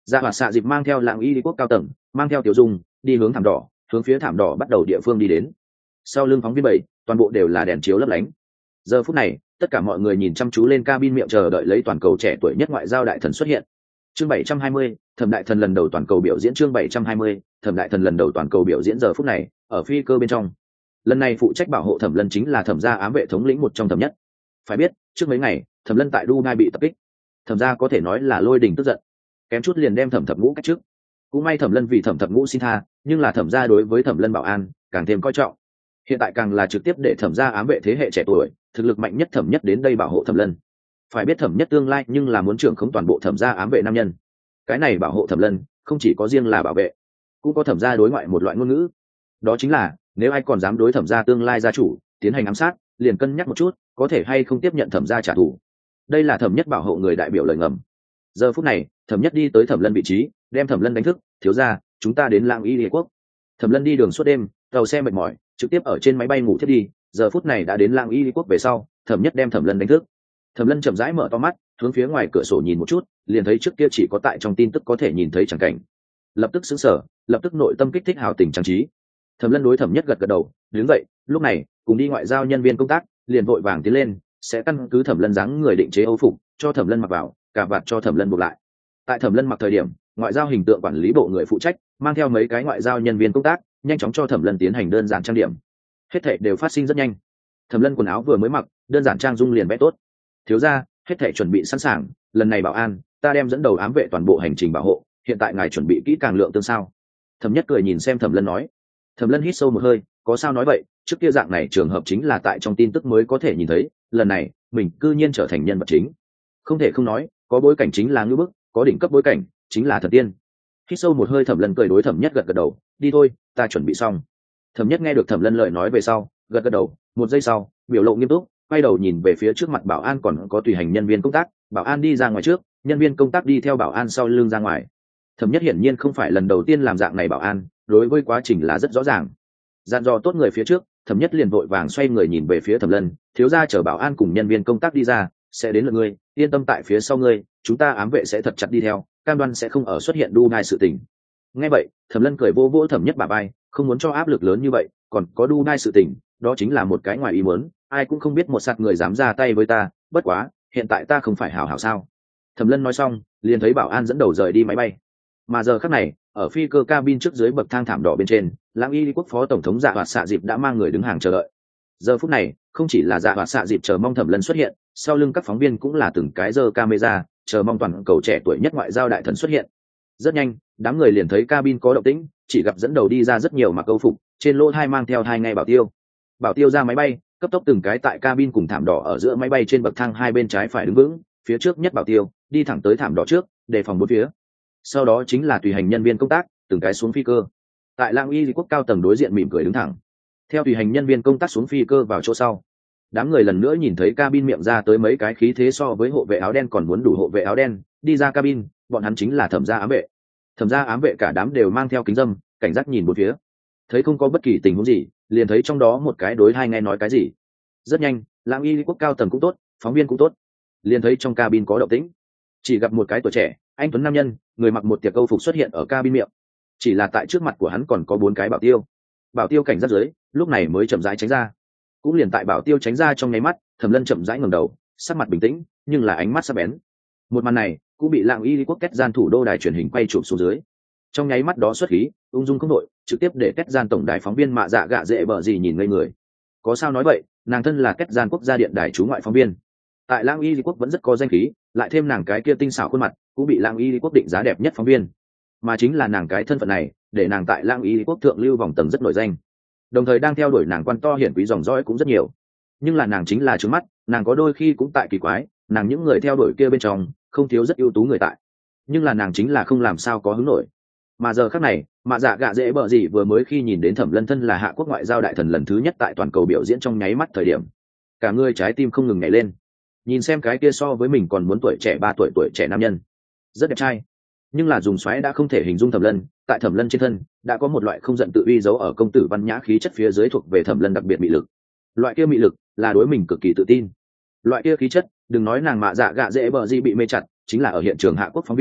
Dạ Hoạt Xạ Dịp mang theo Lãng Y Quốc cao tầng, mang theo Tiểu Dung, đi hướng thảm đỏ, hướng phía thảm đỏ bắt đầu địa phương đi đến. Sau lưng phóng viên 7, toàn bộ đều là đèn chiếu lấp lánh. Giờ phút này, tất cả mọi người nhìn chăm chú lên cabin miệng chờ đợi lấy toàn cầu trẻ tuổi nhất ngoại giao đại thần xuất hiện. Chương 720, Thẩm đại thần lần đầu toàn cầu biểu diễn. Chương 720, Thẩm đại thần lần đầu toàn cầu biểu diễn. Giờ phút này, ở phi cơ bên trong, lần này phụ trách bảo hộ Thẩm Lân chính là Thẩm gia ám vệ thống lĩnh một trong Thẩm Nhất. Phải biết, trước mấy ngày, Thẩm Lân tại Dubai bị tập kích, Thẩm gia có thể nói là lôi đình tức giận, kém chút liền đem Thẩm Thập Ngũ cách trước. Cũng may Thẩm Lân vì Thẩm Thập Ngũ xin tha, nhưng là Thẩm gia đối với Thẩm Lân bảo an càng thêm coi trọng. Hiện tại càng là trực tiếp để Thẩm gia ám vệ thế hệ trẻ tuổi, thực lực mạnh nhất Thẩm Nhất đến đây bảo hộ Thẩm Lân. Phải biết Thẩm Nhất tương lai nhưng là muốn trưởng khống toàn bộ Thẩm gia ám vệ nam nhân. Cái này bảo hộ Thẩm Lân, không chỉ có riêng là bảo vệ, cũng có Thẩm gia đối ngoại một loại ngôn ngữ. Đó chính là, nếu ai còn dám đối Thẩm gia tương lai gia chủ tiến hành ám sát, liền cân nhắc một chút, có thể hay không tiếp nhận Thẩm gia trả thù. Đây là Thẩm Nhất bảo hộ người đại biểu lời ngầm. Giờ phút này, Thẩm Nhất đi tới Thẩm Lân vị trí, đem Thẩm Lân đánh thức, thiếu gia, chúng ta đến Lãng Y Quốc. Thẩm Lân đi đường suốt đêm, tàu xe mệt mỏi, trực tiếp ở trên máy bay ngủ thiết đi. Giờ phút này đã đến Lãng Y Quốc về sau, Thẩm Nhất đem Thẩm Lân đánh thức. Thẩm Lân chậm rãi mở to mắt, hướng phía ngoài cửa sổ nhìn một chút, liền thấy trước kia chỉ có tại trong tin tức có thể nhìn thấy chẳng cảnh. Lập tức sững sờ, lập tức nội tâm kích thích hào tình trang trí. Thẩm Lân đối Thẩm Nhất gật gật đầu, đứng dậy, lúc này, cùng đi ngoại giao nhân viên công tác, liền vội vàng tiến lên, sẽ căn cứ Thẩm Lân dáng người định chế âu phục, cho Thẩm Lân mặc vào, cà vạt cho Thẩm Lân buộc lại. Tại Thẩm Lân mặc thời điểm, ngoại giao hình tượng quản lý bộ người phụ trách mang theo mấy cái ngoại giao nhân viên công tác, nhanh chóng cho Thẩm Lân tiến hành đơn giản trang điểm. Hết thảy đều phát sinh rất nhanh. Thẩm Lân quần áo vừa mới mặc, đơn giản trang dung liền vẽ tốt. Thiếu gia, hết thảy chuẩn bị sẵn sàng, lần này bảo an, ta đem dẫn đầu ám vệ toàn bộ hành trình bảo hộ, hiện tại ngài chuẩn bị kỹ càng lượng tương sao? Thẩm Nhất cười nhìn xem Thẩm Lân nói. Thẩm Lân hít sâu một hơi, có sao nói vậy, trước kia dạng này trường hợp chính là tại trong tin tức mới có thể nhìn thấy, lần này, mình cư nhiên trở thành nhân vật chính. Không thể không nói, có bối cảnh chính là ngưu bức, có đỉnh cấp bối cảnh chính là thần tiên. Hít sâu một hơi, Thẩm Lân cười đối Thẩm Nhất gật gật đầu, đi thôi, ta chuẩn bị xong. Thẩm Nhất nghe được Thẩm Lân lời nói về sau, gật gật đầu, một giây sau, biểu lộ nghiêm túc, quay đầu nhìn về phía trước mặt bảo an còn có tùy hành nhân viên công tác, bảo an đi ra ngoài trước, nhân viên công tác đi theo bảo an sau lưng ra ngoài. Thẩm Nhất hiển nhiên không phải lần đầu tiên làm dạng này bảo an, đối với quá trình là rất rõ ràng. Dặn dò tốt người phía trước, Thẩm Nhất liền vội vàng xoay người nhìn về phía Thẩm Lân, thiếu gia chở bảo an cùng nhân viên công tác đi ra, sẽ đến lượt ngươi, yên tâm, tại phía sau ngươi, chúng ta ám vệ sẽ thật chặt đi theo, cam đoan sẽ không ở xuất hiện đu nai sự tình. Nghe vậy, Thẩm Lân cười vô vỗ Thẩm Nhất bả vai, không muốn cho áp lực lớn như vậy, còn có đu nai sự tình, đó chính là một cái ngoài ý muốn, ai cũng không biết một sạt người dám ra tay với ta, bất quá, hiện tại ta không phải hảo hảo sao? Thẩm Lân nói xong, liền thấy bảo an dẫn đầu rời đi máy bay. Mà giờ khắc này, ở phi cơ cabin trước dưới bậc thang thảm đỏ bên trên, Lãng Y Quốc phó tổng thống Dạ Hoạt Xạ Dịp đã mang người đứng hàng chờ đợi. Giờ phút này, không chỉ là Dạ Hoạt Xạ Dịp chờ mong Thẩm Lân xuất hiện, sau lưng các phóng viên cũng là từng cái giơ camera, chờ mong toàn cầu trẻ tuổi nhất ngoại giao đại thần xuất hiện. Rất nhanh, đám người liền thấy cabin có động tĩnh, chỉ gặp dẫn đầu đi ra rất nhiều mặc câu phục, trên lỗ hai mang theo hai ngay bảo tiêu. Bảo tiêu ra máy bay, cấp tốc từng cái tại cabin cùng thảm đỏ ở giữa máy bay trên bậc thang hai bên trái phải đứng vững, phía trước nhất bảo tiêu đi thẳng tới thảm đỏ trước, đề phòng bốn phía. Sau đó chính là tùy hành nhân viên công tác, từng cái xuống phi cơ. Tại Lãng Y Quốc cao tầng đối diện mỉm cười đứng thẳng. Theo tùy hành nhân viên công tác xuống phi cơ vào chỗ sau, đám người lần nữa nhìn thấy cabin miệng ra tới mấy cái khí thế so với hộ vệ áo đen còn muốn đủ hộ vệ áo đen đi ra cabin, bọn hắn chính là Thẩm gia ám vệ. Thẩm gia ám vệ cả đám đều mang theo kính dâm, cảnh giác nhìn bốn phía. Thấy không có bất kỳ tình huống gì, liền thấy trong đó một cái đối hai nghe nói cái gì. Rất nhanh, Lãng Y Quốc cao tầng cũng tốt, phóng viên cũng tốt, liền thấy trong cabin có động tĩnh. Chỉ gặp một cái tuổi trẻ, anh tuấn nam nhân, người mặc một tiệc câu phục xuất hiện ở cabin miệng. Chỉ là tại trước mặt của hắn còn có bốn cái bảo tiêu. Bảo tiêu cảnh giác dưới, lúc này mới chậm rãi tránh ra. Cũng liền tại bảo tiêu tránh ra trong nháy mắt, Thẩm Lân chậm rãi ngẩng đầu, sắc mặt bình tĩnh, nhưng là ánh mắt sắc bén. Một màn này cũng bị Lãng Y Quốc kết gian thủ đô đài truyền hình quay chụp xuống dưới. Trong nháy mắt đó xuất khí, ung dung không đội, trực tiếp để kết gian tổng đài phóng viên Mạ Dạ Gạ Dễ bở gì nhìn ngây người. Có sao nói vậy, nàng thân là kết gian quốc gia điện đài chú ngoại phóng viên, tại Lãng Y Quốc vẫn rất có danh khí, lại thêm nàng cái kia tinh xảo khuôn mặt, cũng bị Lãng Y Quốc định giá đẹp nhất phóng viên. Mà chính là nàng cái thân phận này, để nàng tại Lãng Y Quốc thượng lưu vòng tầng rất nổi danh. Đồng thời đang theo đuổi nàng quan to hiển quý dòng dõi cũng rất nhiều. Nhưng là nàng chính là trướng mắt, nàng có đôi khi cũng tại kỳ quái, nàng những người theo đuổi kia bên trong, không thiếu rất ưu tú người tại. Nhưng là nàng chính là không làm sao có hứng nổi. Mà giờ khắc này, Mạ Dạ Gạ Dễ bở gì vừa mới khi nhìn đến Thẩm Lân thân là Hạ Quốc ngoại giao đại thần lần thứ nhất tại toàn cầu biểu diễn trong nháy mắt thời điểm, cả người trái tim không ngừng nhảy lên. Nhìn xem cái kia so với mình còn muốn tuổi trẻ 3 tuổi trẻ nam nhân, rất đẹp trai. Nhưng là dùng xoáy đã không thể hình dung Thẩm Lân, tại Thẩm Lân trên thân đã có một loại không giận tự uy giấu ở công tử văn nhã khí chất phía dưới thuộc về Thẩm Lân đặc biệt mị lực. Loại kia mị lực là đối mình cực kỳ tự tin. Loại kia khí chất, đừng nói nàng Mạ Dạ Gạ Dễ bở gì bị mê chặt, chính là ở hiện trường Hạ Quốc phóng viên,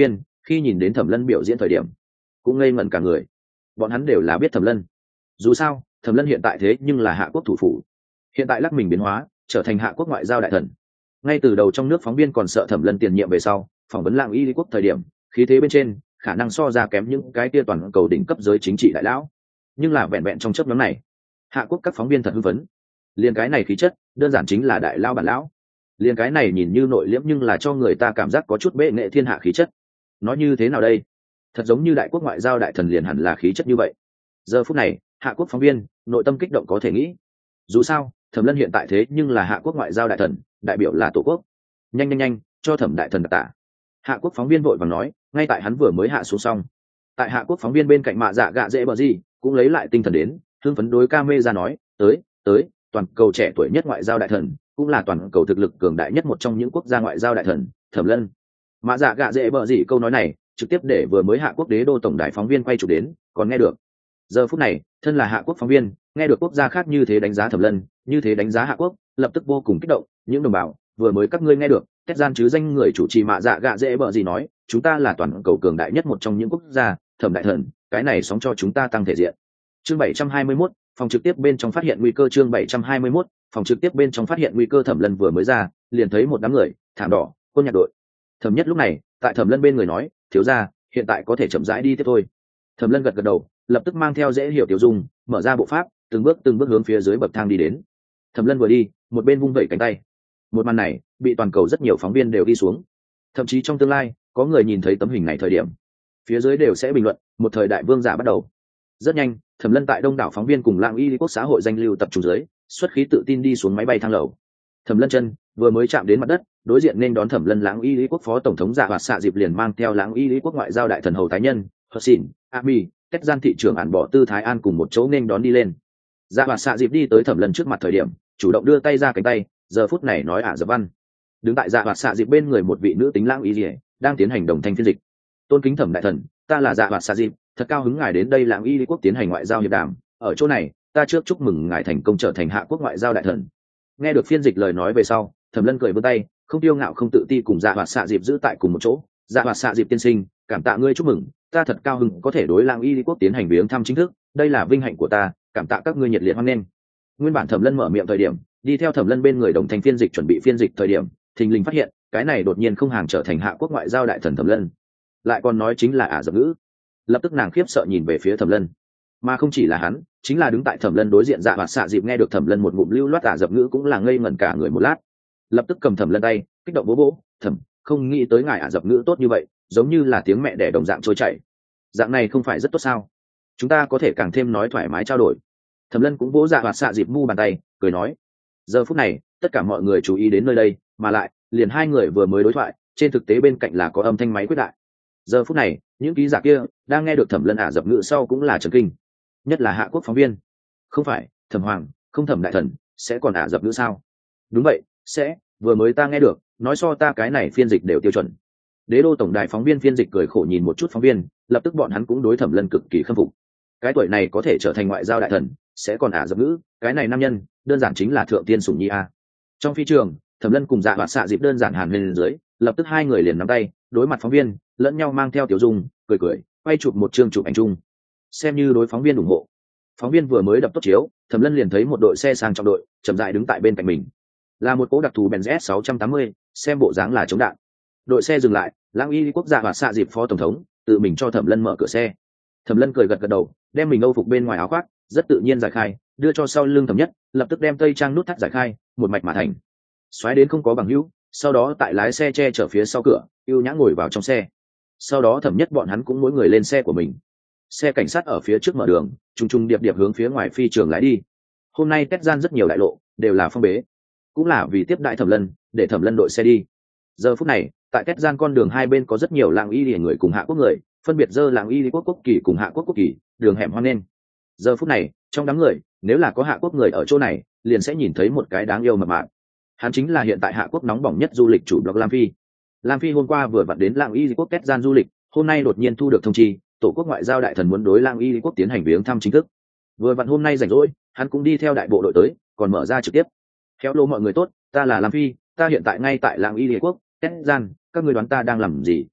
khi nhìn đến Thẩm Lân biểu diễn thời điểm cũng ngây ngẩn cả người. Bọn hắn đều là biết Thẩm Lân, dù sao Thẩm Lân hiện tại thế nhưng là Hạ Quốc thủ phủ, hiện tại lắc mình biến hóa trở thành Hạ Quốc ngoại giao đại thần. Ngay từ đầu trong nước phóng viên còn sợ Thẩm Lân tiền nhiệm về sau phỏng vấn Lang Y Lý Quốc thời điểm khí thế bên trên khả năng so ra kém những cái tia toàn cầu đỉnh cấp giới chính trị đại lão, nhưng là vẹn vẹn trong chớp nhoáng này Hạ Quốc các phóng viên thật hưng phấn. Liên cái này khí chất đơn giản chính là đại lao bản lão, liên cái này nhìn như nội liễm nhưng là cho người ta cảm giác có chút bệ nghệ thiên hạ khí chất. Nói như thế nào đây, thật giống như đại quốc ngoại giao đại thần liền hẳn là khí chất như vậy. Giờ phút này Hạ Quốc phóng viên nội tâm kích động có thể nghĩ, dù sao Thẩm Lân hiện tại thế nhưng là Hạ Quốc ngoại giao đại thần, đại biểu là tổ quốc. Nhanh nhanh nhanh cho Thẩm đại thần đặc tả. Hạ Quốc phóng viên vội vàng nói, ngay tại hắn vừa mới hạ xuống xong. Tại Hạ Quốc phóng viên bên cạnh mạ dạ gạ dễ bờ gì cũng lấy lại tinh thần đến, hưng phấn đối camera nói, tới tới, toàn cầu trẻ tuổi nhất ngoại giao đại thần, cũng là toàn cầu thực lực cường đại nhất một trong những quốc gia ngoại giao đại thần, Thẩm Lân. Mạ dạ gạ dễ bờ gì câu nói này trực tiếp để vừa mới Hạ Quốc đế đô tổng đài phóng viên quay chụp đến còn nghe được. Giờ phút này thân là Hạ Quốc phóng viên nghe được quốc gia khác như thế đánh giá Thẩm Lân, như thế đánh giá Hạ Quốc, lập tức vô cùng kích động. Những đồng bào vừa mới các ngươi nghe được kết gian chứ danh người chủ trì mạ dạ gạ dễ bờ gì nói, chúng ta là toàn cầu cường đại nhất một trong những quốc gia, Thẩm đại thần, cái này sóng cho chúng ta tăng thể diện. Chương 721, phòng trực tiếp bên trong phát hiện nguy cơ. Chương 721, phòng trực tiếp bên trong phát hiện nguy cơ. Thẩm Lân vừa mới ra liền thấy một đám người thảm đỏ quân nhạc đội. Thẩm Nhất lúc này tại Thẩm Lân bên người nói, thiếu gia, hiện tại có thể chậm rãi đi tiếp thôi. Thẩm Lân gật gật đầu, lập tức mang theo dễ hiểu tiểu dung mở ra bộ pháp, từng bước hướng phía dưới bậc thang đi đến. Thẩm Lân vừa đi một bên vung vẩy cánh tay. Một màn này bị toàn cầu rất nhiều phóng viên đều đi xuống, thậm chí trong tương lai có người nhìn thấy tấm hình này thời điểm phía dưới đều sẽ bình luận một thời đại vương giả bắt đầu. Rất nhanh Thẩm Lân tại đông đảo phóng viên cùng Lang Y Quốc xã hội danh lưu tập trung dưới xuất khí tự tin đi xuống máy bay thang lầu. Thẩm Lân chân vừa mới chạm đến mặt đất, đối diện nên đón Thẩm Lân Lang Y Quốc phó tổng thống Dạ Hoạt Xạ Dịp liền mang theo Lang Y Quốc ngoại giao đại thần hầu thái nhân Hờ Xỉn, Ami, Tết gian thị trưởng ản bỏ tư thái an cùng một chỗ nên đón đi lên. Dạ Hoạt Xạ Dịp đi tới Thẩm Lân trước mặt thời điểm chủ động đưa tay ra cánh tay, giờ phút này nói Ả Dập Văn. Đứng tại Dạ Hoạt Xạ Dịp bên người một vị nữ tính Lang Y đang tiến hành đồng thanh phiên dịch. Tôn kính Thẩm đại thần, ta là Dạ Hoạt Xạ Dịp, thật cao hứng ngài đến đây Lang Y Quốc tiến hành ngoại giao hiệp đàm. Ở chỗ này ta trước chúc mừng ngài thành công trở thành Hạ Quốc ngoại giao đại thần. Nghe được phiên dịch lời nói về sau, Thẩm Lân cười vươn tay, không tiêu ngạo không tự ti cùng Dạ Hoạt Xạ Dịp giữ tại cùng một chỗ. Dạ Hoạt Xạ Dịp tiên sinh, cảm tạ ngươi chúc mừng, ta thật cao hứng có thể đối Lang Y Quốc tiến hành viếng thăm chính thức, đây là vinh hạnh của ta, cảm tạ các ngươi nhiệt liệt hoan nghênh. Nguyên bản Thẩm Lân mở miệng thời điểm, đi theo Thẩm Lân bên người đồng thanh phiên dịch chuẩn bị phiên dịch thời điểm, thình lình phát hiện cái này đột nhiên không hàng trở thành Hạ Quốc ngoại giao đại thần Thẩm Lân, lại còn nói chính là Ả Dập ngữ. Lập tức nàng khiếp sợ nhìn về phía Thẩm Lân, mà không chỉ là hắn, chính là đứng tại Thẩm Lân đối diện Dạ Hoạt Xạ Dịp nghe được Thẩm Lân một ngụm lưu loát Ả Dập ngữ cũng là ngây ngẩn cả người một lát, lập tức cầm Thẩm Lân tay kích động bố bố, thẩm, không nghĩ tới ngài Ả Dập ngữ tốt như vậy, giống như là tiếng mẹ đẻ đồng dạng trôi chảy, dạng này không phải rất tốt sao? Chúng ta có thể càng thêm nói thoải mái trao đổi. Thẩm Lân cũng vỗ Dạ Hoạt Xạ Dịp mu bàn tay cười nói. Giờ phút này tất cả mọi người chú ý đến nơi đây, mà lại liền hai người vừa mới đối thoại trên thực tế bên cạnh là có âm thanh máy quyết đại. Giờ phút này những ký giả kia đang nghe được Thẩm Lân Ả Dập ngữ sau cũng là chấn kinh, nhất là Hạ Quốc phóng viên. Không phải Thẩm Hoàng, không Thẩm đại thần sẽ còn Ả Dập ngữ sao? Đúng vậy, sẽ, vừa mới ta nghe được, nói so ta cái này phiên dịch đều tiêu chuẩn. Đế đô tổng đài phóng viên phiên dịch cười khổ nhìn một chút phóng viên, lập tức bọn hắn cũng đối Thẩm Lân cực kỳ khâm phục. Cái tuổi này có thể trở thành ngoại giao đại thần, sẽ còn Ả Dập ngữ, cái này nam nhân đơn giản chính là thượng tiên sủng nhi a. Trong phi trường Thẩm Lân cùng Dạ Hoạt Xạ Dịp đơn giản hàn huyên dưới, lập tức hai người liền nắm tay đối mặt phóng viên, lẫn nhau mang theo tiểu dung cười cười quay chụp một chương chụp ảnh chung, xem như đối phóng viên ủng hộ. Phóng viên vừa mới đập tốt chiếu, Thẩm Lân liền thấy một đội xe sang trọng đội chậm rãi đứng tại bên cạnh mình, là một cỗ đặc thù Benz S680, xem bộ dáng là chống đạn. Đội xe dừng lại, Lang Y Quốc Dạ Hoạt Xạ Dịp phó tổng thống tự mình cho Thẩm Lân mở cửa xe. Thẩm Lân cười gật gật đầu, đem mình âu phục bên ngoài áo khoác rất tự nhiên giải khai, đưa cho sau lưng Thẩm Nhất, lập tức đem tây trang nút thắt giải khai, một mạch mà thành. Xoáy đến không có bằng hữu, sau đó tại lái xe che chở phía sau cửa, ưu nhã ngồi vào trong xe. Sau đó Thẩm Nhất bọn hắn cũng mỗi người lên xe của mình. Xe cảnh sát ở phía trước mở đường, trùng trùng điệp điệp hướng phía ngoài phi trường lái đi. Hôm nay Tết gian rất nhiều đại lộ đều là phong bế, cũng là vì tiếp đại Thẩm Lân, để Thẩm Lân đội xe đi. Giờ phút này tại Tết gian con đường hai bên có rất nhiều Lang Y người cùng Hạ Quốc người, phân biệt giơ Lang Y quốc quốc kỳ cùng Hạ Quốc quốc kỳ, đường hẻm hoang nên. Giờ phút này trong đám người nếu là có Hạ Quốc người ở chỗ này liền sẽ nhìn thấy một cái đáng yêu mập mạp. Hắn chính là hiện tại Hạ Quốc nóng bỏng nhất du lịch chủ blog Lam Phi. Lam Phi hôm qua vừa vặn đến Lang Y quốc Tết gian du lịch, hôm nay đột nhiên thu được thông chi tổ quốc ngoại giao đại thần muốn đối Lang Y quốc tiến hành viếng thăm chính thức. Vừa vặn hôm nay rảnh rỗi, hắn cũng đi theo đại bộ đội tới, còn mở ra trực tiếp. Khéo lô mọi người tốt, ta là Lam Phi, ta hiện tại ngay tại Lang Y quốc Tết gian, các người đoán ta đang làm gì?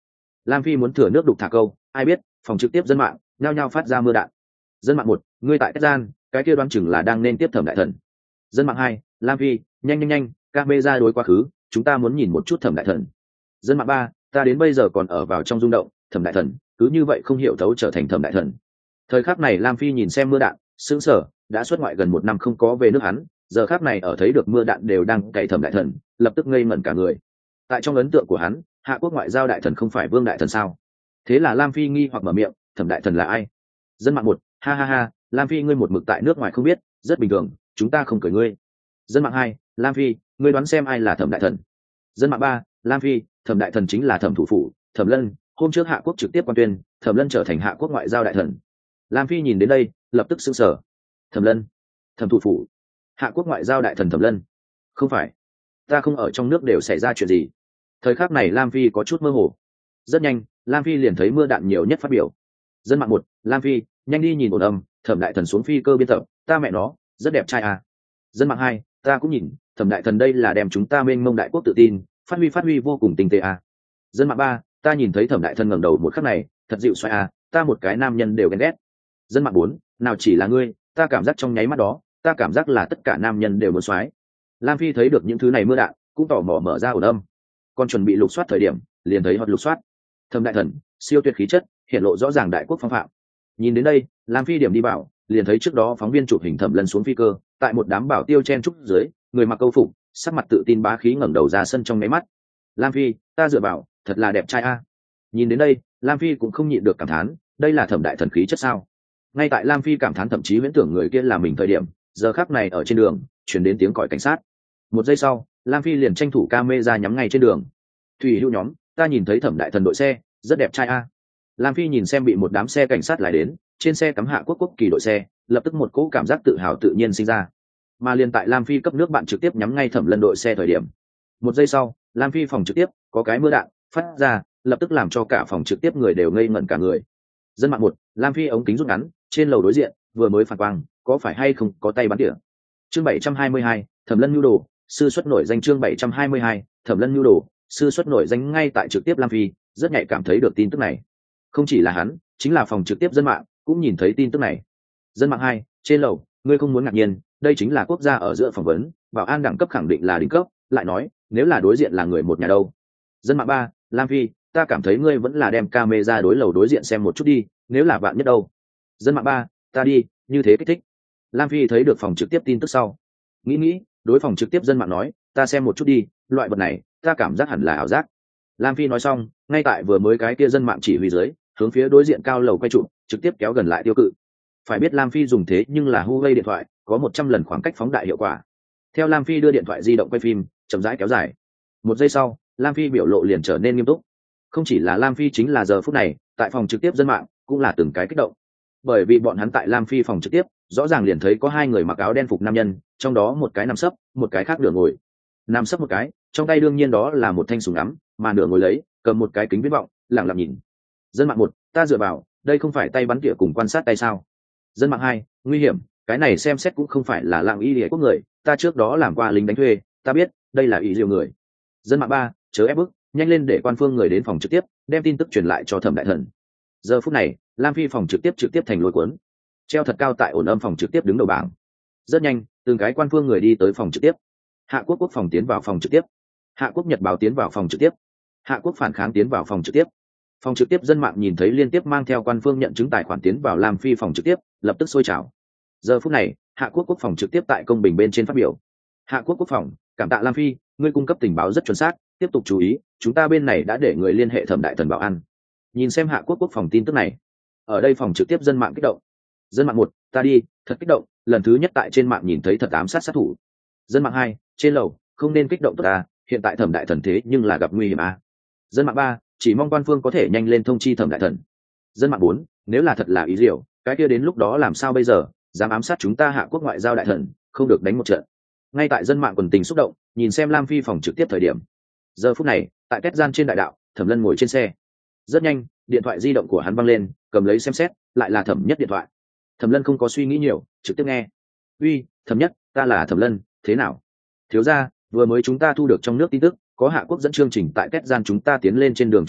Lam Phi muốn thừa nước đục thả câu, ai biết phòng trực tiếp dân mạng nhao nhao phát ra mưa đạn. Dân mạng 1, ngươi tại cách gian, cái kia đoán chừng là đang nên tiếp Thẩm Đại Thần. Dân mạng 2, Lam Phi, nhanh nhanh nhanh, camera đối quá khứ, chúng ta muốn nhìn một chút Thẩm Đại Thần. Dân mạng 3, ta đến bây giờ còn ở vào trong rung động, Thẩm Đại Thần cứ như vậy không hiểu thấu trở thành Thẩm Đại Thần. Thời khắc này Lam Phi nhìn xem mưa đạn, sững sờ, đã xuất ngoại gần 1 năm không có về nước hắn, giờ khắc này ở thấy được mưa đạn đều đang cày Thẩm Đại Thần, lập tức ngây ngẩn cả người. Tại trong ấn tượng của hắn, Hạ Quốc ngoại giao đại thần không phải Vương Đại Thần sao? Thế là Lam Phi nghi hoặc mở miệng, Thẩm Đại Thần là ai? Dân mạng 1, ha ha ha, Lam Phi ngươi một mực tại nước ngoài không biết, rất bình thường, chúng ta không cười ngươi. Dân mạng 2, Lam Phi, ngươi đoán xem ai là Thẩm Đại Thần. Dân mạng 3, Lam Phi, Thẩm Đại Thần chính là Thẩm thủ phủ Thẩm Lân, hôm trước Hạ Quốc trực tiếp quan tuyên Thẩm Lân trở thành Hạ Quốc ngoại giao đại thần. Lam Phi nhìn đến đây lập tức sững sờ. Thẩm Lân, Thẩm thủ phủ, Hạ Quốc ngoại giao đại thần Thẩm Lân, không phải, ta không ở trong nước đều xảy ra chuyện gì. Thời khắc này Lam Phi có chút mơ hồ. Rất nhanh Lam Phi liền thấy mưa đạn nhiều nhất phát biểu. Dân mạng 1, Lam Phi, nhanh đi nhìn ổn âm, Thẩm Đại Thần xuống phi cơ biên tập, ta mẹ nó rất đẹp trai à. Dân mạng 2, ta cũng nhìn, Thẩm Đại Thần đây là đem chúng ta mênh mông đại quốc tự tin phát huy vô cùng tinh tế à. Dân mạng 3, ta nhìn thấy Thẩm Đại Thần ngẩng đầu một khắc này thật dịu xoay à, ta một cái nam nhân đều ghen ghét. Dân mạng 4, nào chỉ là ngươi, ta cảm giác trong nháy mắt đó ta cảm giác là tất cả nam nhân đều muốn xoái. Lam Phi thấy được những thứ này mưa đạn cũng tò mò mở ra ổn âm, còn chuẩn bị lục soát thời điểm liền thấy họ lục soát Thẩm Đại Thần siêu tuyệt khí chất, hiện lộ rõ ràng đại quốc phong phạm. Nhìn đến đây Lam Phi điểm đi bảo, liền thấy trước đó phóng viên chụp hình Thẩm Lân xuống phi cơ, tại một đám bảo tiêu chen trúc dưới, người mặc câu phục, sắc mặt tự tin bá khí ngẩng đầu ra sân trong nháy mắt. Lam Phi, ta dựa bảo, thật là đẹp trai a. Nhìn đến đây Lam Phi cũng không nhịn được cảm thán, đây là Thẩm Đại Thần khí chất sao? Ngay tại Lam Phi cảm thán thậm chí huyễn tưởng người kia là mình thời điểm, giờ khắc này ở trên đường chuyển đến tiếng còi cảnh sát. Một giây sau Lam Phi liền tranh thủ camera nhắm ngay trên đường. Thủy hữu nhóm, ta nhìn thấy Thẩm Đại Thần đội xe rất đẹp trai a. Lam Phi nhìn xem bị một đám xe cảnh sát lái đến, trên xe cắm Hạ Quốc quốc kỳ đội xe, lập tức một cỗ cảm giác tự hào tự nhiên sinh ra. Mà liền tại Lam Phi cấp nước bạn trực tiếp nhắm ngay Thẩm Lân đội xe thời điểm, một giây sau Lam Phi phòng trực tiếp có cái mưa đạn phát ra, lập tức làm cho cả phòng trực tiếp người đều ngây ngẩn cả người. Dân mạng 1, Lam Phi ống kính rút ngắn, trên lầu đối diện vừa mới phản quang, có phải hay không có tay bắn tỉa. Chương 722, Thẩm Lân nhu đồ, sư xuất nổi danh. Chương 722, Thẩm Lân nhu đồ, sư xuất nổi danh. Ngay tại trực tiếp Lam Phi rất nhạy cảm thấy được tin tức này. Không chỉ là hắn, chính là phòng trực tiếp dân mạng cũng nhìn thấy tin tức này. Dân mạng 2, trên lầu, ngươi không muốn ngạc nhiên, đây chính là quốc gia ở giữa phỏng vấn, bảo an đẳng cấp khẳng định là đỉnh cấp, lại nói nếu là đối diện là người một nhà đâu. Dân mạng 3, Lam Phi, ta cảm thấy ngươi vẫn là đem camera đối lầu đối diện xem một chút đi, nếu là bạn nhất đâu. Dân mạng 3, ta đi, như thế kích thích. Lam Phi thấy được phòng trực tiếp tin tức sau, nghĩ đối phòng trực tiếp dân mạng nói, ta xem một chút đi, loại vật này ta cảm giác hẳn là ảo giác. Lam Phi nói xong, ngay tại vừa mới cái kia dân mạng chỉ huy dưới, hướng phía đối diện cao lầu quay trụ, trực tiếp kéo gần lại tiêu cự. Phải biết Lam Phi dùng thế nhưng là Huawei điện thoại, có 100 lần khoảng cách phóng đại hiệu quả. Theo Lam Phi đưa điện thoại di động quay phim, chậm rãi kéo dài. Một giây sau Lam Phi biểu lộ liền trở nên nghiêm túc. Không chỉ là Lam Phi, chính là giờ phút này tại phòng trực tiếp dân mạng cũng là từng cái kích động, bởi vì bọn hắn tại Lam Phi phòng trực tiếp rõ ràng liền thấy có hai người mặc áo đen phục nam nhân, trong đó một cái nằm sấp, một cái khác nửa ngồi. Nằm sấp một cái trong tay đương nhiên đó là một thanh súng ngắm, mà nửa ngồi lấy cầm một cái kính viễn vọng lẳng lặng nhìn. Dân mạng 1, ta dựa vào, đây không phải tay bắn tỉa cùng quan sát tay sao? Dân mạng 2, nguy hiểm, cái này xem xét cũng không phải là lạng y lìa quốc người, ta trước đó làm qua lính đánh thuê, ta biết đây là ý liều người. Dân mạng 3, chớ ép bức, nhanh lên để quan phương người đến phòng trực tiếp đem tin tức truyền lại cho Thẩm Đại Thần. Giờ phút này Lam Phi phòng trực tiếp thành lôi cuốn, treo thật cao tại ổn âm phòng trực tiếp đứng đầu bảng. Rất nhanh từng cái quan phương người đi tới phòng trực tiếp. Hạ Quốc quốc phòng tiến vào phòng trực tiếp, Hạ Quốc Nhật báo tiến vào phòng trực tiếp, Hạ Quốc phản kháng tiến vào phòng trực tiếp. Phòng trực tiếp dân mạng nhìn thấy liên tiếp mang theo quan phương nhận chứng tài khoản tiến vào Lam Phi phòng trực tiếp, lập tức sôi trào. Giờ phút này Hạ Quốc quốc phòng trực tiếp tại công bình bên trên phát biểu. Hạ Quốc quốc phòng, cảm tạ Lam Phi, ngươi cung cấp tình báo rất chuẩn xác, tiếp tục chú ý, chúng ta bên này đã để người liên hệ Thẩm Đại Thần bảo an. Nhìn xem Hạ Quốc quốc phòng tin tức này, ở đây phòng trực tiếp dân mạng kích động. Dân mạng 1, ta đi, thật kích động, lần thứ nhất tại trên mạng nhìn thấy thật ám sát sát thủ. Dân mạng 2, trên lầu, không nên kích động tốt ta, hiện tại Thẩm Đại Thần thế nhưng là gặp nguy hiểm à. Dân mạng 3, chỉ mong quan phương có thể nhanh lên thông chi Thẩm Đại Thần. Dân mạng 4, nếu là thật là ý liệu, cái kia đến lúc đó làm sao bây giờ, dám ám sát chúng ta Hạ Quốc ngoại giao đại thần, không được đánh một trận. Ngay tại dân mạng quần tình xúc động nhìn xem Lam Phi phòng trực tiếp thời điểm, giờ phút này tại kết gian trên đại đạo, Thẩm Lân ngồi trên xe. Rất nhanh điện thoại di động của hắn văng lên, cầm lấy xem xét, lại là Thẩm Nhất điện thoại. Thẩm Lân không có suy nghĩ nhiều, trực tiếp nghe. Uy, Thẩm Nhất, ta là Thẩm Lân, thế nào? Thiếu gia, vừa mới chúng ta thu được trong nước tin tức, có Hạ Quốc dẫn chương trình tại kết gian chúng ta tiến lên trên đường trực tiếp,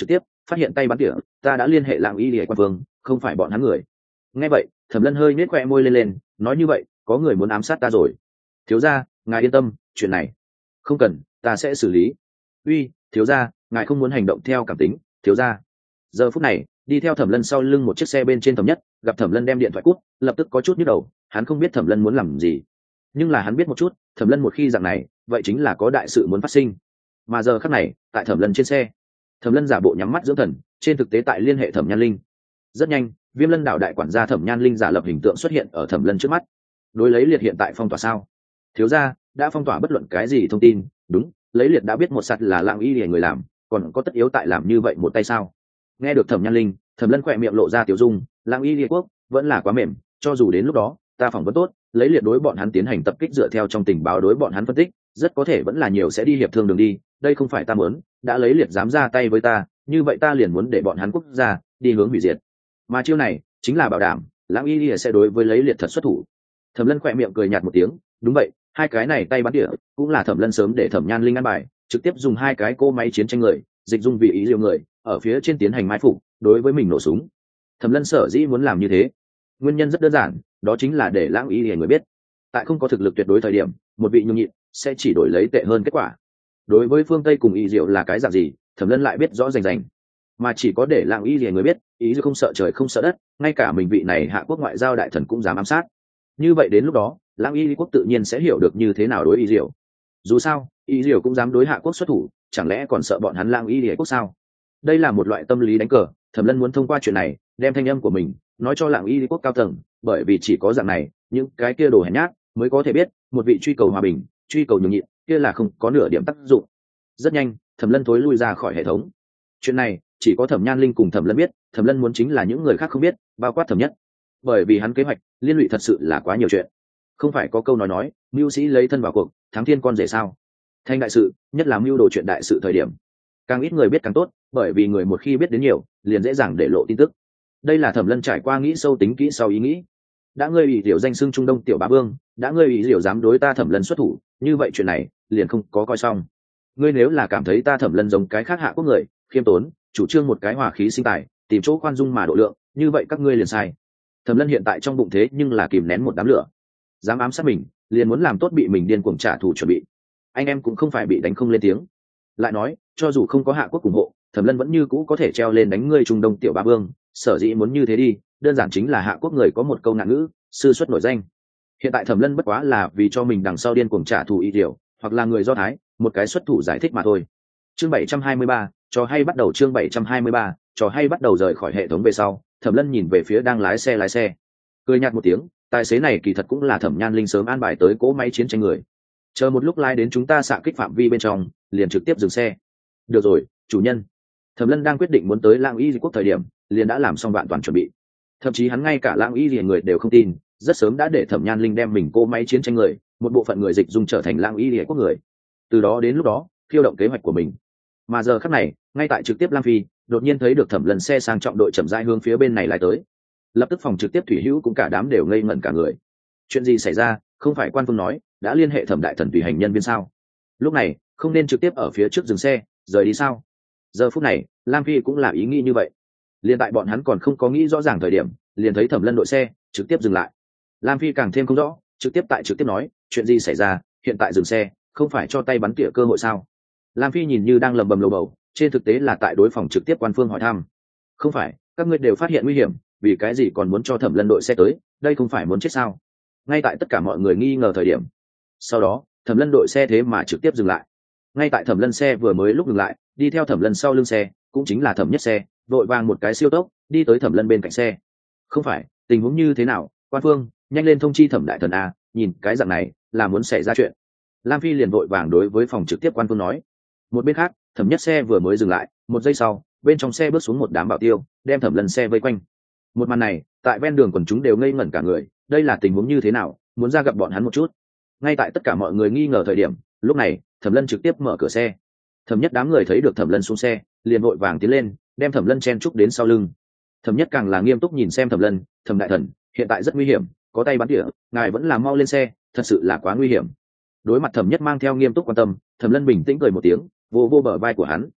phát hiện tay bắn tỉa, ta đã liên hệ Lang Y Lìa quan vương, không phải bọn hắn người. Nghe vậy, Thẩm Lân hơi nhếch khóe môi lên, nói như vậy, có người muốn ám sát ta rồi. Thiếu gia, ngài yên tâm, chuyện này không cần, ta sẽ xử lý. Uy, thiếu gia, ngài không muốn hành động theo cảm tính, thiếu gia. Giờ phút này, đi theo Thẩm Lân sau lưng một chiếc xe bên trên Thẩm Nhất, gặp Thẩm Lân đem điện thoại cút, lập tức có chút nhức đầu, hắn không biết Thẩm Lân muốn làm gì, nhưng là hắn biết một chút, Thẩm Lân một khi dạng này, vậy chính là có đại sự muốn phát sinh. Mà giờ khắc này, tại Thẩm Lân trên xe, Thẩm Lân giả bộ nhắm mắt dưỡng thần, trên thực tế tại liên hệ Thẩm Nhan Linh. Rất nhanh, Viêm Lân đảo đại quản gia Thẩm Nhan Linh giả lập hình tượng xuất hiện ở Thẩm Lân trước mắt. Đối lấy liệt hiện tại phong tỏa sao? Thiếu gia đã phong tỏa bất luận cái gì thông tin, đúng, lấy liệt đã biết một sạt là Lang Y Lìa người làm, còn có tất yếu tại làm như vậy một tay sao? Nghe được Thẩm Nhan Linh, Thẩm Lân khỏe miệng lộ ra tiểu dung, Lang Y Lìa quốc vẫn là quá mềm, cho dù đến lúc đó ta phỏng vấn tốt, lấy liệt đối bọn hắn tiến hành tập kích dựa theo trong tình báo đối bọn hắn phân tích, rất có thể vẫn là nhiều sẽ đi hiệp thương đường đi, đây không phải ta muốn, đã lấy liệt dám ra tay với ta, như vậy ta liền muốn để bọn hắn quốc gia đi hướng hủy diệt. Mà chiêu này chính là bảo đảm Lang Y Lìa sẽ đối với lấy liệt thật xuất thủ. Thẩm Lân khỏe miệng cười nhạt một tiếng, đúng vậy, hai cái này tay bắn tỉa cũng là Thẩm Lân sớm để Thẩm Nhan Linh ăn bài, trực tiếp dùng hai cái cỗ máy chiến tranh người dịch dung vị ý liều người ở phía trên tiến hành mai phục, đối với mình nổ súng. Thẩm Lân sở dĩ muốn làm như thế, nguyên nhân rất đơn giản, đó chính là để Lang Y Lìa người biết, tại không có thực lực tuyệt đối thời điểm, một vị nhường nhịn sẽ chỉ đổi lấy tệ hơn kết quả. Đối với phương Tây cùng Y Diệu là cái dạng gì, Thẩm Lân lại biết rõ rành rành, mà chỉ có để Lang Y Lìa người biết, ý Diệu không sợ trời không sợ đất, ngay cả mình vị này hạ quốc ngoại giao đại thần cũng dám ám sát. Như vậy đến lúc đó, Lang Y quốc tự nhiên sẽ hiểu được như thế nào đối Y Diệu. Dù sao, Y Diệu cũng dám đối hạ quốc xuất thủ, chẳng lẽ còn sợ bọn hắn Lang Y quốc sao? Đây là một loại tâm lý đánh cờ, Thẩm Lân muốn thông qua chuyện này đem thanh âm của mình nói cho Lang Y quốc cao tầng, bởi vì chỉ có dạng này, những cái kia đồ hèn nhát mới có thể biết, một vị truy cầu hòa bình, truy cầu nhường nhịn, kia là không có nửa điểm tác dụng. Rất nhanh, Thẩm Lân thối lui ra khỏi hệ thống. Chuyện này chỉ có Thẩm Nhan Linh cùng Thẩm Lân biết, Thẩm Lân muốn chính là những người khác không biết, bao quát Thẩm Nhất. Bởi vì hắn kế hoạch liên lụy thật sự là quá nhiều chuyện. Không phải có câu nói, mưu sĩ lấy thân vào cuộc, thắng thiên con rể sao? Thành đại sự, nhất là mưu đồ chuyện đại sự thời điểm, càng ít người biết càng tốt, bởi vì người một khi biết đến nhiều, liền dễ dàng để lộ tin tức. Đây là Thẩm Lân trải qua nghĩ sâu tính kỹ sau ý nghĩ. Đã ngươi ủy liều danh xưng Trung Đông tiểu bá vương, đã ngươi ủy liều dám đối ta Thẩm Lân xuất thủ, như vậy chuyện này liền không có coi xong. Ngươi nếu là cảm thấy ta Thẩm Lân giống cái khác hạ quốc người, khiêm tốn, chủ trương một cái hòa khí sinh tài, tìm chỗ khoan dung mà độ lượng, như vậy các ngươi liền sai. Thẩm Lân hiện tại trong bụng thế nhưng là kìm nén một đám lửa, dám ám sát mình, liền muốn làm tốt bị mình điên cuồng trả thù chuẩn bị. Anh em cũng không phải bị đánh không lên tiếng. Lại nói, cho dù không có hạ quốc ủng hộ, Thẩm Lân vẫn như cũ có thể treo lên đánh ngươi Trung Đông tiểu bá vương, sở dĩ muốn như thế đi, đơn giản chính là hạ quốc người có một câu ngạn ngữ, sư xuất nổi danh. Hiện tại Thẩm Lân bất quá là vì cho mình đằng sau điên cuồng trả thù Y Diệu, hoặc là người Do Thái, một cái xuất thủ giải thích mà thôi. Chương 723, trò hay bắt đầu. Chương 723, trò hay bắt đầu. Rời khỏi hệ thống về sau, Thẩm Lân nhìn về phía đang lái xe, cười nhạt một tiếng, tài xế này kỳ thật cũng là Thẩm Nhan Linh sớm an bài tới cỗ máy chiến tranh người. Chờ một lúc lái đến chúng ta xạ kích phạm vi bên trong, liền trực tiếp dừng xe. Được rồi, chủ nhân. Thẩm Lân đang quyết định muốn tới Lang Y quốc thời điểm, liền đã làm xong vạn toàn chuẩn bị. Thậm chí hắn ngay cả Lang Y gì người đều không tin, rất sớm đã để Thẩm Nhan Linh đem mình cỗ máy chiến tranh người, một bộ phận người dịch dung trở thành Lang Y quốc người. Từ đó đến lúc đó, khiêu động kế hoạch của mình. Mà giờ khắc này, ngay tại trực tiếp Lam Phi, đột nhiên thấy được Thẩm Lân xe sang trọng đội chậm rãi hướng phía bên này lái tới. Lập tức phòng trực tiếp thủy hữu cũng cả đám đều ngây ngẩn cả người. Chuyện gì xảy ra? Không phải quan phương nói đã liên hệ Thẩm đại thần tùy hành nhân viên sao? Lúc này không nên trực tiếp ở phía trước dừng xe rời đi sao? Giờ phút này Lam Phi cũng là ý nghĩ như vậy. Liên tại bọn hắn còn không có nghĩ rõ ràng thời điểm, liền thấy Thẩm Lân đội xe trực tiếp dừng lại. Lam Phi càng thêm không rõ, trực tiếp nói chuyện gì xảy ra, hiện tại dừng xe không phải cho tay bắn tỉa cơ hội sao? Lam Phi nhìn như đang lầm bầm lầu bầu, trên thực tế là tại đối phòng trực tiếp quan phương hỏi thăm. Không phải, các ngươi đều phát hiện nguy hiểm, vì cái gì còn muốn cho Thẩm Lân đội xe tới, đây không phải muốn chết sao? Ngay tại tất cả mọi người nghi ngờ thời điểm, sau đó Thẩm Lân đội xe thế mà trực tiếp dừng lại. Ngay tại Thẩm Lân xe vừa mới lúc dừng lại, đi theo Thẩm Lân sau lưng xe cũng chính là Thẩm Nhất xe, vội vàng một cái siêu tốc đi tới Thẩm Lân bên cạnh xe. Không phải, tình huống như thế nào, quan phương nhanh lên thông chi Thẩm đại thần a, nhìn cái dạng này là muốn xảy ra chuyện. Lam Phi liền vội vàng đối với phòng trực tiếp quan phương nói. Một bên khác, Thẩm Nhất xe vừa mới dừng lại, một giây sau bên trong xe bước xuống một đám bảo tiêu, đem Thẩm Lân xe vây quanh. Một màn này tại ven đường quần chúng đều ngây ngẩn cả người, đây là tình huống như thế nào, muốn ra gặp bọn hắn một chút. Ngay tại tất cả mọi người nghi ngờ thời điểm, lúc này Thẩm Lân trực tiếp mở cửa xe. Thẩm Nhất đám người thấy được Thẩm Lân xuống xe, liền vội vàng tiến lên, đem Thẩm Lân chen chúc đến sau lưng. Thẩm Nhất càng là nghiêm túc nhìn xem Thẩm Lân, Thẩm đại thần, hiện tại rất nguy hiểm, có tay bắn tỉa, ngài vẫn là mau lên xe, thật sự là quá nguy hiểm. Đối mặt Thẩm Nhất mang theo nghiêm túc quan tâm, Thẩm Lân bình tĩnh cười một tiếng, vô bờ vai của hắn.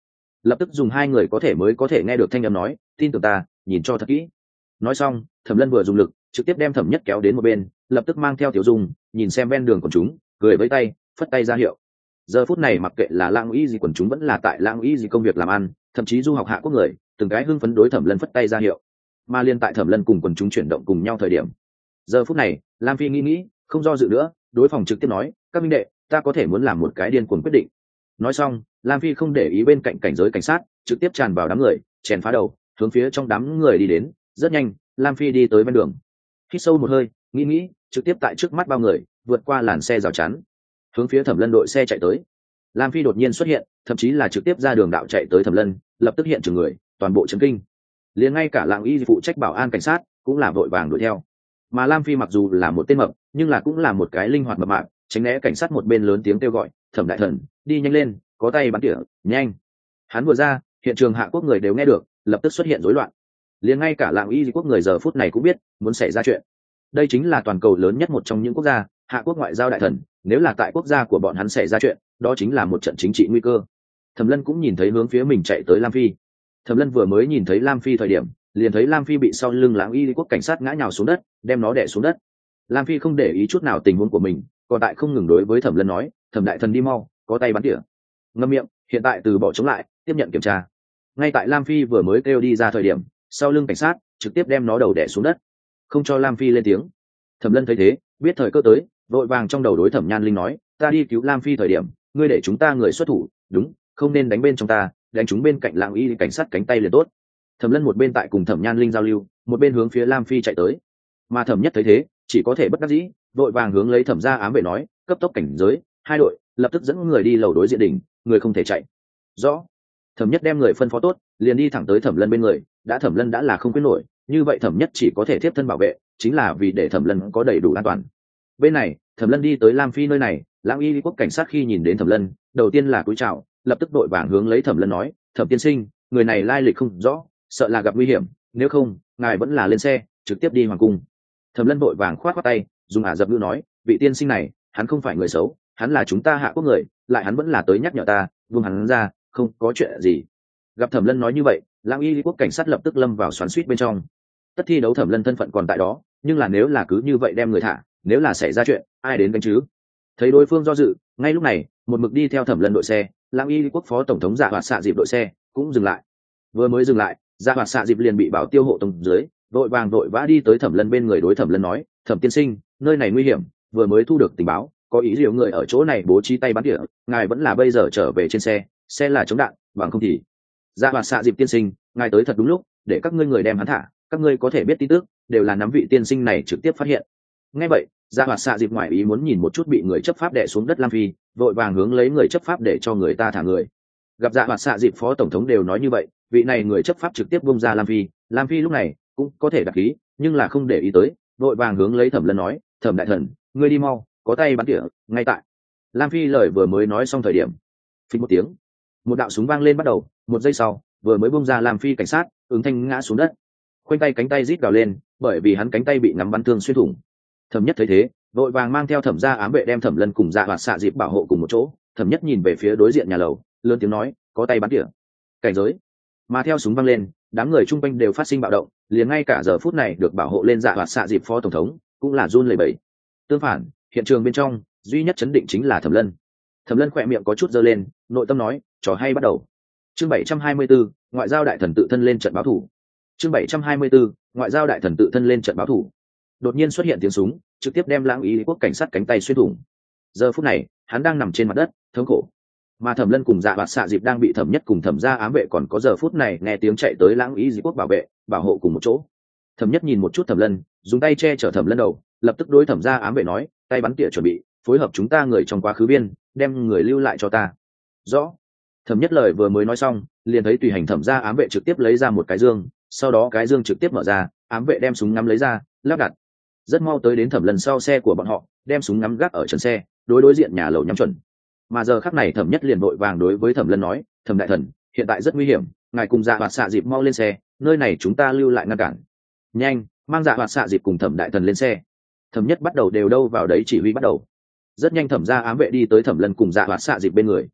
lập tức dùng hai người có thể nghe được thanh âm nói, tin tưởng ta, nhìn cho thật kỹ. Nói xong, Thẩm Lân vừa dùng lực trực tiếp đem Thẩm Nhất kéo đến một bên, lập tức mang theo Tiểu Dung nhìn xem ven đường của chúng, cười với tay, phất tay ra hiệu. Giờ phút này mặc kệ là Lãng Y gì quần chúng vẫn là tại Lãng Y gì công việc làm ăn, thậm chí du học hạ quốc người, từng cái hưng phấn đối Thẩm Lân phất tay ra hiệu. Mà liên tại Thẩm Lân cùng quần chúng chuyển động cùng nhau thời điểm, giờ phút này, Lam Phi nghĩ, không do dự nữa, đối phòng trực tiếp nói, các minh đệ, ta có thể muốn làm một cái điên cuồng quyết định. Nói xong, Lam Phi không để ý bên cạnh cảnh giới cảnh sát, trực tiếp tràn vào đám người, chèn phá đầu, hướng phía trong đám người đi đến. Rất nhanh, Lam Phi đi tới bên đường, hít sâu một hơi, nghĩ, trực tiếp tại trước mắt bao người, vượt qua làn xe rào chắn, hướng phía Thẩm Lân đội xe chạy tới. Lam Phi đột nhiên xuất hiện, thậm chí là trực tiếp ra đường đạo chạy tới Thẩm Lân, lập tức hiện trường người, toàn bộ chấn kinh. Liền ngay cả Lãng Y phụ trách bảo an cảnh sát cũng là vội vàng đuổi theo. Mà Lam Phi mặc dù là một tên mập, nhưng là cũng là một cái linh hoạt mập mạp, tránh né cảnh sát một bên lớn tiếng kêu gọi, Thẩm đại thần, đi nhanh lên, có tay bắn tỉa, nhanh. Hắn vừa ra, hiện trường hạ quốc người đều nghe được, lập tức xuất hiện rối loạn. Liền ngay cả Lãng Y quốc người giờ phút này cũng biết muốn xảy ra chuyện. Đây chính là toàn cầu lớn nhất một trong những quốc gia, hạ quốc ngoại giao đại thần, nếu là tại quốc gia của bọn hắn xảy ra chuyện, đó chính là một trận chính trị nguy cơ. Thẩm Lân cũng nhìn thấy hướng phía mình chạy tới Lam Phi. Thẩm Lân vừa mới nhìn thấy Lam Phi thời điểm, liền thấy Lam Phi bị sau lưng Lãng Y quốc cảnh sát ngã nhào xuống đất, đem nó đè xuống đất. Lam Phi không để ý chút nào tình huống của mình, còn tại không ngừng đối với Thẩm Lân nói, Thẩm đại thần đi mau, có tay bắn tỉa. Ngậm miệng, hiện tại từ bỏ chống lại, tiếp nhận kiểm tra. Ngay tại Lam Phi vừa mới kêu đi ra thời điểm, sau lưng cảnh sát trực tiếp đem nó đầu đè xuống đất, không cho Lam Phi lên tiếng. Thẩm Lân thấy thế, biết thời cơ tới, vội vàng trong đầu đối Thẩm Nhan Linh nói, ta đi cứu Lam Phi thời điểm, ngươi để chúng ta người xuất thủ, đúng, không nên đánh bên trong ta, đánh chúng bên cạnh Lãng Y cảnh sát cánh tay liền tốt. Thẩm Lân một bên tại cùng Thẩm Nhan Linh giao lưu, một bên hướng phía Lam Phi chạy tới. Mà Thẩm Nhất thấy thế, chỉ có thể bất đắc dĩ, vội vàng hướng lấy Thẩm gia ám vệ nói, cấp tốc cảnh giới, hai đội lập tức dẫn người đi lầu đối diện đỉnh, người không thể chạy. Rõ. Thẩm Nhất đem người phân phó tốt, liền đi thẳng tới Thẩm Lân bên người, đã Thẩm Lân đã là không quyết nổi, như vậy Thẩm Nhất chỉ có thể tiếp thân bảo vệ, chính là vì để Thẩm Lân có đầy đủ an toàn. Bên này, Thẩm Lân đi tới Lam Phi nơi này, Lãng Y quốc cảnh sát khi nhìn đến Thẩm Lân, đầu tiên là cúi chào, lập tức đội vàng hướng lấy Thẩm Lân nói, Thẩm tiên sinh, người này lai lịch không rõ, sợ là gặp nguy hiểm, nếu không, ngài vẫn là lên xe, trực tiếp đi hoàng cung. Thẩm Lân vội vàng khoát khoát tay, dùng ả dập ngữ nói, vị tiên sinh này, hắn không phải người xấu, hắn là chúng ta hạ quốc người, lại hắn vẫn là tới nhắc nhở ta, buông hắn ra, không có chuyện gì. Gặp Thẩm Lân nói như vậy, Lãng Y quốc cảnh sát lập tức lâm vào xoắn xuýt bên trong. Tất thi đấu Thẩm Lân thân phận còn tại đó, nhưng là nếu là cứ như vậy đem người thả, nếu là xảy ra chuyện, ai đến gánh chứ? Thấy đối phương do dự, ngay lúc này, một mực đi theo Thẩm Lân đội xe, Lãng Y quốc phó tổng thống Dạ Hoạt Xạ Dịp đội xe cũng dừng lại. Vừa mới dừng lại, Dạ Hoạt Xạ Dịp liền bị bảo tiêu hộ tống dưới, vội vàng vội vã đi tới Thẩm Lân bên người đối Thẩm Lân nói, Thẩm tiên sinh, nơi này nguy hiểm, vừa mới thu được tình báo, có ý liệu người ở chỗ này bố trí tay bắn tỉa, ngài vẫn là bây giờ trở về trên xe, xe là chống đạn, bằng không thì. Dạ Hoạt Xạ Dịp tiên sinh, ngài tới thật đúng lúc, để các ngươi người đem hắn thả, các ngươi có thể biết tin tức, đều là nắm vị tiên sinh này trực tiếp phát hiện. Nghe vậy, Dạ Hoạt Xạ Dịp ngoại ý muốn nhìn một chút bị người chấp pháp đè xuống đất Lam Phi, vội vàng hướng lấy người chấp pháp để cho người ta thả người. Gặp Dạ Hoạt Xạ Dịp phó tổng thống đều nói như vậy, vị này người chấp pháp trực tiếp buông ra Lam Phi lúc này cũng có thể đặt khí, nhưng là không để ý tới, vội vàng hướng lấy Thẩm Lân nói, Thẩm đại thần, ngươi đi mau, có tay bắn tỉa, ngay tại. Lam Phi lời vừa mới nói xong thời điểm, phình một tiếng, một đạo súng vang lên bắt đầu, một giây sau, vừa mới buông ra Lam Phi cảnh sát, ứng thanh ngã xuống đất, khoanh tay cánh tay rít gào lên, bởi vì hắn cánh tay bị ngắm bắn thương xuyên thủng. Thẩm Nhất thấy thế, vội vàng mang theo Thẩm gia ám vệ đem Thẩm Lân cùng Dạ Hoạt Xạ Dịp bảo hộ cùng một chỗ. Thẩm Nhất nhìn về phía đối diện nhà lầu, lớn tiếng nói, có tay bắn tỉa, cảnh giới. Mà theo súng vang lên, đám người chung quanh đều phát sinh bạo động, liền ngay cả giờ phút này được bảo hộ lên Dạ Hoạt Xạ Dịp phó tổng thống cũng là run lẩy bẩy. Tương phản, hiện trường bên trong duy nhất chấn định chính là Thẩm Lân. Thẩm Lân khỏe miệng có chút giơ lên, nội tâm nói, trò hay bắt đầu. Chương 724, ngoại giao đại thần tự thân lên trận báo thủ. Chương 724, ngoại giao đại thần tự thân lên trận báo thủ. Đột nhiên xuất hiện tiếng súng, trực tiếp đem Lãng Y quốc cảnh sát cánh tay xuyên thủng. Giờ phút này, hắn đang nằm trên mặt đất, thống khổ. Mà Thẩm Lân cùng Dạ Hoạt Xạ Dịp đang bị Thẩm Nhất cùng Thẩm gia ám vệ còn có giờ phút này nghe tiếng chạy tới Lãng Y quốc bảo vệ, bảo hộ cùng một chỗ. Thẩm Nhất nhìn một chút Thẩm Lân, dùng tay che chở Thẩm Lân đầu, lập tức đối Thẩm gia ám vệ nói, tay bắn tỉa chuẩn bị, phối hợp chúng ta người trong quá khứ biên, đem người lưu lại cho ta. Rõ. Thẩm Nhất lời vừa mới nói xong, liền thấy tùy hành Thẩm gia ám vệ trực tiếp lấy ra một cái dương, sau đó cái dương trực tiếp mở ra, ám vệ đem súng ngắm lấy ra, lắp đặt. Rất mau tới đến Thẩm Lân sau xe của bọn họ, đem súng ngắm gác ở trần xe, đối diện nhà lầu nhắm chuẩn. Mà giờ khắc này Thẩm Nhất liền vội vàng đối với Thẩm Lân nói, Thẩm đại thần, hiện tại rất nguy hiểm, ngài cùng Dạ Hoạt Xạ Dịp mau lên xe, nơi này chúng ta lưu lại ngăn cản. Nhanh, mang Dạ Hoạt Xạ Dịp cùng Thẩm đại thần lên xe. Thẩm Nhất bắt đầu đều đâu vào đấy chỉ huy bắt đầu. Rất nhanh Thẩm gia ám vệ đi tới Thẩm Lân cùng Dạ Hoạt Xạ Dịp bên người.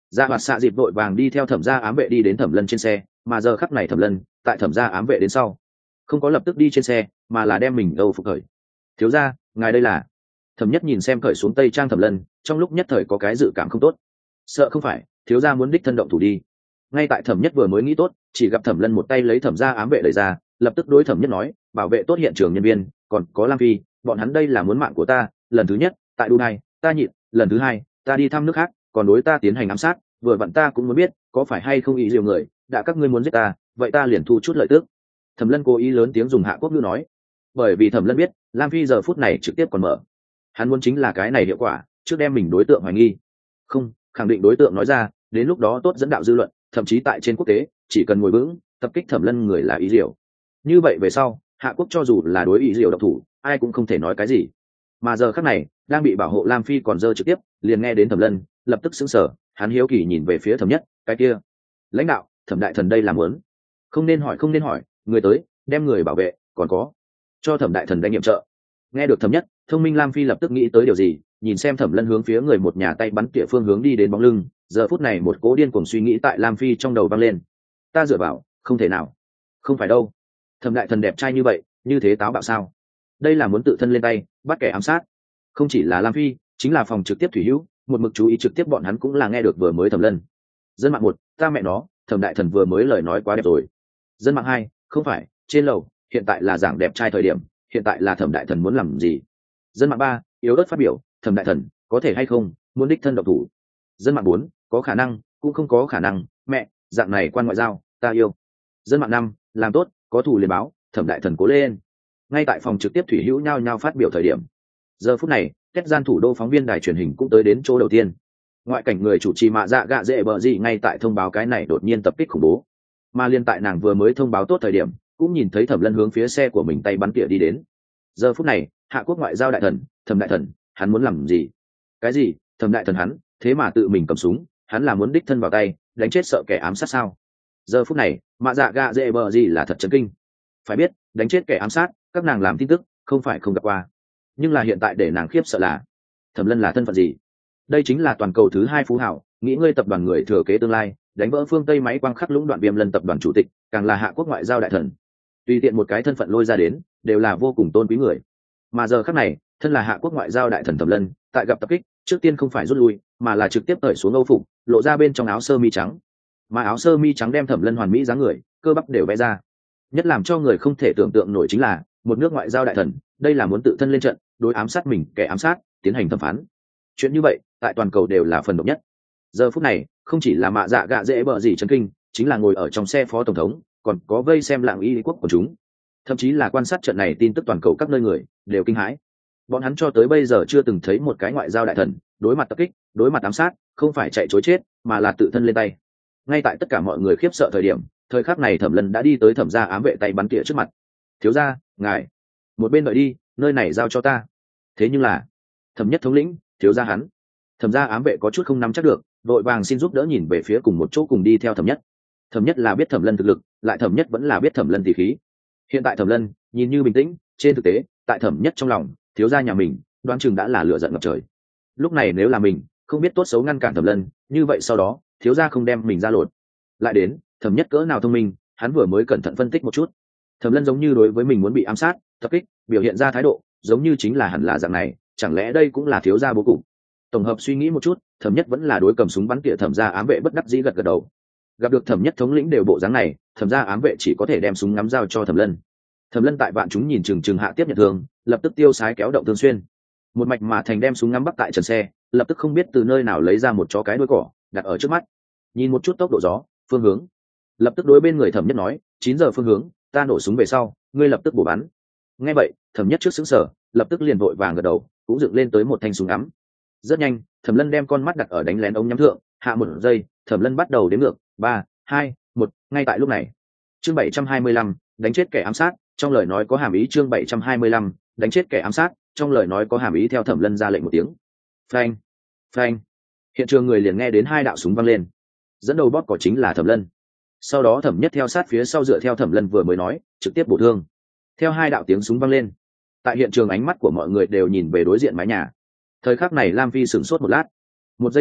Dạ hoạt xạ dịp vội vàng đi theo thẩm gia ám vệ đi đến thẩm lân trên xe, mà giờ khắc này thẩm lân tại thẩm gia ám vệ đến sau không có lập tức đi trên xe mà là đem mình âu phục khởi. Thiếu gia, ngài đây là? Thẩm nhất nhìn xem cởi xuống tây trang thẩm lân, trong lúc nhất thời có cái dự cảm không tốt. Sợ không phải thiếu gia muốn đích thân động thủ đi? Ngay tại thẩm nhất vừa mới nghĩ tốt, chỉ gặp thẩm lân một tay lấy thẩm gia ám vệ đẩy ra, lập tức đối thẩm nhất nói, bảo vệ tốt hiện trường nhân viên, còn có Lam Phi, bọn hắn đây là muốn mạng của ta. Lần thứ nhất tại Dubai ta nhịn, lần thứ hai ta đi thăm nước khác còn đối ta tiến hành ám sát, vừa vặn ta cũng muốn biết có phải hay không ý diều người, đã các ngươi muốn giết ta vậy ta liền thu chút lợi tức. Thẩm lân cố ý lớn tiếng dùng hạ quốc ngữ nói, bởi vì thẩm lân biết Lam Phi giờ phút này trực tiếp còn mở, hắn muốn chính là cái này hiệu quả, trước đem mình đối tượng hoài nghi, không khẳng định đối tượng nói ra, đến lúc đó tốt dẫn đạo dư luận, thậm chí tại trên quốc tế chỉ cần ngồi vững tập kích thẩm lân người là ý diều, như vậy về sau hạ quốc cho dù là đối ý diều độc thủ ai cũng không thể nói cái gì. Mà giờ khắc này đang bị bảo hộ Lam Phi còn dơ trực tiếp liền nghe đến thẩm lân, lập tức sững sờ, hắn hiếu kỳ nhìn về phía thẩm nhất, cái kia lãnh đạo thẩm đại thần đây là muốn? Không nên hỏi, không nên hỏi, người tới đem người bảo vệ, còn có cho thẩm đại thần đánh nhiệm trợ. Nghe được thẩm nhất, thông minh Lam Phi lập tức nghĩ tới điều gì, nhìn xem thẩm lân hướng phía người một nhà tay bắn tỉa phương hướng đi đến bóng lưng, giờ phút này một cố điên cuồng suy nghĩ tại Lam Phi trong đầu vang lên. Ta dựa vào, không thể nào, không phải đâu, thẩm đại thần đẹp trai như vậy, như thế táo bạo sao? Đây là muốn tự thân lên tay bắt kẻ ám sát. Không chỉ là Lam Phi, chính là phòng trực tiếp thủy hữu một mực chú ý trực tiếp bọn hắn cũng là nghe được vừa mới thẩm lân. Dân mạng một, ta mẹ nó, thẩm đại thần vừa mới lời nói quá đẹp rồi. Dân mạng hai, không phải, trên lầu hiện tại là giảng đẹp trai thời điểm, hiện tại là thẩm đại thần muốn làm gì? Dân mạng ba, yếu ớt phát biểu, thẩm đại thần có thể hay không muốn đích thân độc thủ? Dân mạng bốn, có khả năng cũng không có khả năng, mẹ dạng này quan ngoại giao ta yêu. Dân mạng năm, làm tốt, có thủ liền báo, thẩm đại thần cố lên. Ngay tại phòng trực tiếp thủy hữu nhao nhao phát biểu thời điểm, giờ phút này cách gian thủ đô phóng viên đài truyền hình cũng tới đến chỗ đầu tiên. Ngoại cảnh người chủ trì mạ dạ gạ dễ bờ gì ngay tại thông báo cái này đột nhiên tập kích khủng bố, mà liên tại nàng vừa mới thông báo tốt thời điểm cũng nhìn thấy thẩm lân hướng phía xe của mình tay bắn tỉa đi đến. Giờ phút này hạ quốc ngoại giao đại thần thẩm đại thần hắn muốn làm gì? Cái gì? Thẩm đại thần hắn thế mà tự mình cầm súng, hắn là muốn đích thân vào tay đánh chết sợ kẻ ám sát sao? Giờ phút này mạ dạ gạ dễ bờ gì là thật chấn kinh. Phải biết đánh chết kẻ ám sát các nàng làm tin tức không phải không gặp qua, nhưng là hiện tại để nàng khiếp sợ là thẩm lân là thân phận gì? Đây chính là toàn cầu thứ hai phú hảo, nghĩ ngươi tập đoàn người thừa kế tương lai, đánh vỡ phương Tây máy quang khắc lũng đoạn Viêm Lân tập đoàn chủ tịch, càng là hạ quốc ngoại giao đại thần. Tùy tiện một cái thân phận lôi ra đến đều là vô cùng tôn quý người. Mà giờ khắc này thân là hạ quốc ngoại giao đại thần thẩm lân tại gặp tập kích trước tiên không phải rút lui mà là trực tiếp cởi xuống âu phục, lộ ra bên trong áo sơ mi trắng, mà áo sơ mi trắng đem thẩm lân hoàn mỹ dáng người cơ bắp đều vẽ ra. Nhất làm cho người không thể tưởng tượng nổi chính là một nước ngoại giao đại thần đây là muốn tự thân lên trận đối ám sát mình kẻ ám sát tiến hành thẩm phán. Chuyện như vậy tại toàn cầu đều là phần độc nhất. Giờ phút này không chỉ là mạ dạ gạ dễ bờ gì chấn kinh, chính là ngồi ở trong xe phó tổng thống còn có vây xem lạng y quốc của chúng, thậm chí là quan sát trận này tin tức toàn cầu các nơi người đều kinh hãi. Bọn hắn cho tới bây giờ chưa từng thấy một cái ngoại giao đại thần đối mặt tập kích, đối mặt ám sát không phải chạy chối chết mà là tự thân lên tay. Ngay tại tất cả mọi người khiếp sợ thời điểm, thời khắc này thẩm lân đã đi tới thẩm gia ám vệ tay bắn tỉa trước mặt. Thiếu gia ngài một bên đợi đi, nơi này giao cho ta. Thế nhưng là thẩm nhất thống lĩnh, thiếu gia hắn. Thẩm gia ám vệ có chút không nắm chắc được, vội vàng xin giúp đỡ nhìn về phía cùng một chỗ cùng đi theo thẩm nhất. Thẩm nhất là biết thẩm lân thực lực, lại thẩm nhất vẫn là biết thẩm lân tỷ khí. Hiện tại thẩm lân nhìn như bình tĩnh, trên thực tế tại thẩm nhất trong lòng thiếu gia nhà mình đoán chừng đã là lửa giận ngập trời. Lúc này nếu là mình không biết tốt xấu ngăn cản thẩm lân, như vậy sau đó thiếu gia không đem mình ra lột. Lại đến thẩm nhất cỡ nào thông minh, hắn vừa mới cẩn thận phân tích một chút, thẩm lân giống như đối với mình muốn bị ám sát tập kích biểu hiện ra thái độ giống như chính là hẳn là dạng này, chẳng lẽ đây cũng là thiếu gia bố cục? Tổng hợp suy nghĩ một chút, thẩm nhất vẫn là đối cầm súng bắn tỉa thẩm gia ám vệ bất đắc dĩ gật gật đầu. Gặp được thẩm nhất thống lĩnh đều bộ dáng này, thẩm gia ám vệ chỉ có thể đem súng ngắm giao cho thẩm lân. Thẩm lân tại vạn chúng nhìn chừng hạ tiếp nhận thương, lập tức tiêu sái kéo động thương xuyên, một mạch mà thành đem súng ngắm bắc tại trần xe, lập tức không biết từ nơi nào lấy ra một chó cái đuôi cỏ đặt ở trước mắt, nhìn một chút tốc độ gió phương hướng, lập tức đối bên người thẩm nhất nói 9 giờ phương hướng, ta nổ súng về sau ngươi lập tức bổ bắn. Nghe vậy thẩm nhất trước xứng sở, lập tức liền vội vàng gật đầu, cũng dựng lên tới một thanh súng ngắm. Rất nhanh thẩm lân đem con mắt đặt ở đánh lén ống nhắm thượng, hạ một giây thẩm lân bắt đầu đếm ngược 3, 2, 1. Ngay tại lúc này chương 725, đánh chết kẻ ám sát, trong lời nói có hàm ý. Chương 725, đánh chết kẻ ám sát, trong lời nói có hàm ý. Theo thẩm lân ra lệnh một tiếng, phanh phanh, hiện trường người liền nghe đến 2 đạo súng văng lên, dẫn đầu bóp cỏ chính là thẩm lân. Sau đó thẩm nhất theo sát phía sau dựa theo thẩm lân vừa mới nói trực tiếp bổ thương. Theo 2 đạo tiếng súng văng lên, tại hiện trường ánh mắt của mọi người đều nhìn về đối diện mái nhà. Thời khắc này Lam Phi sửng sốt một lát, một giây sau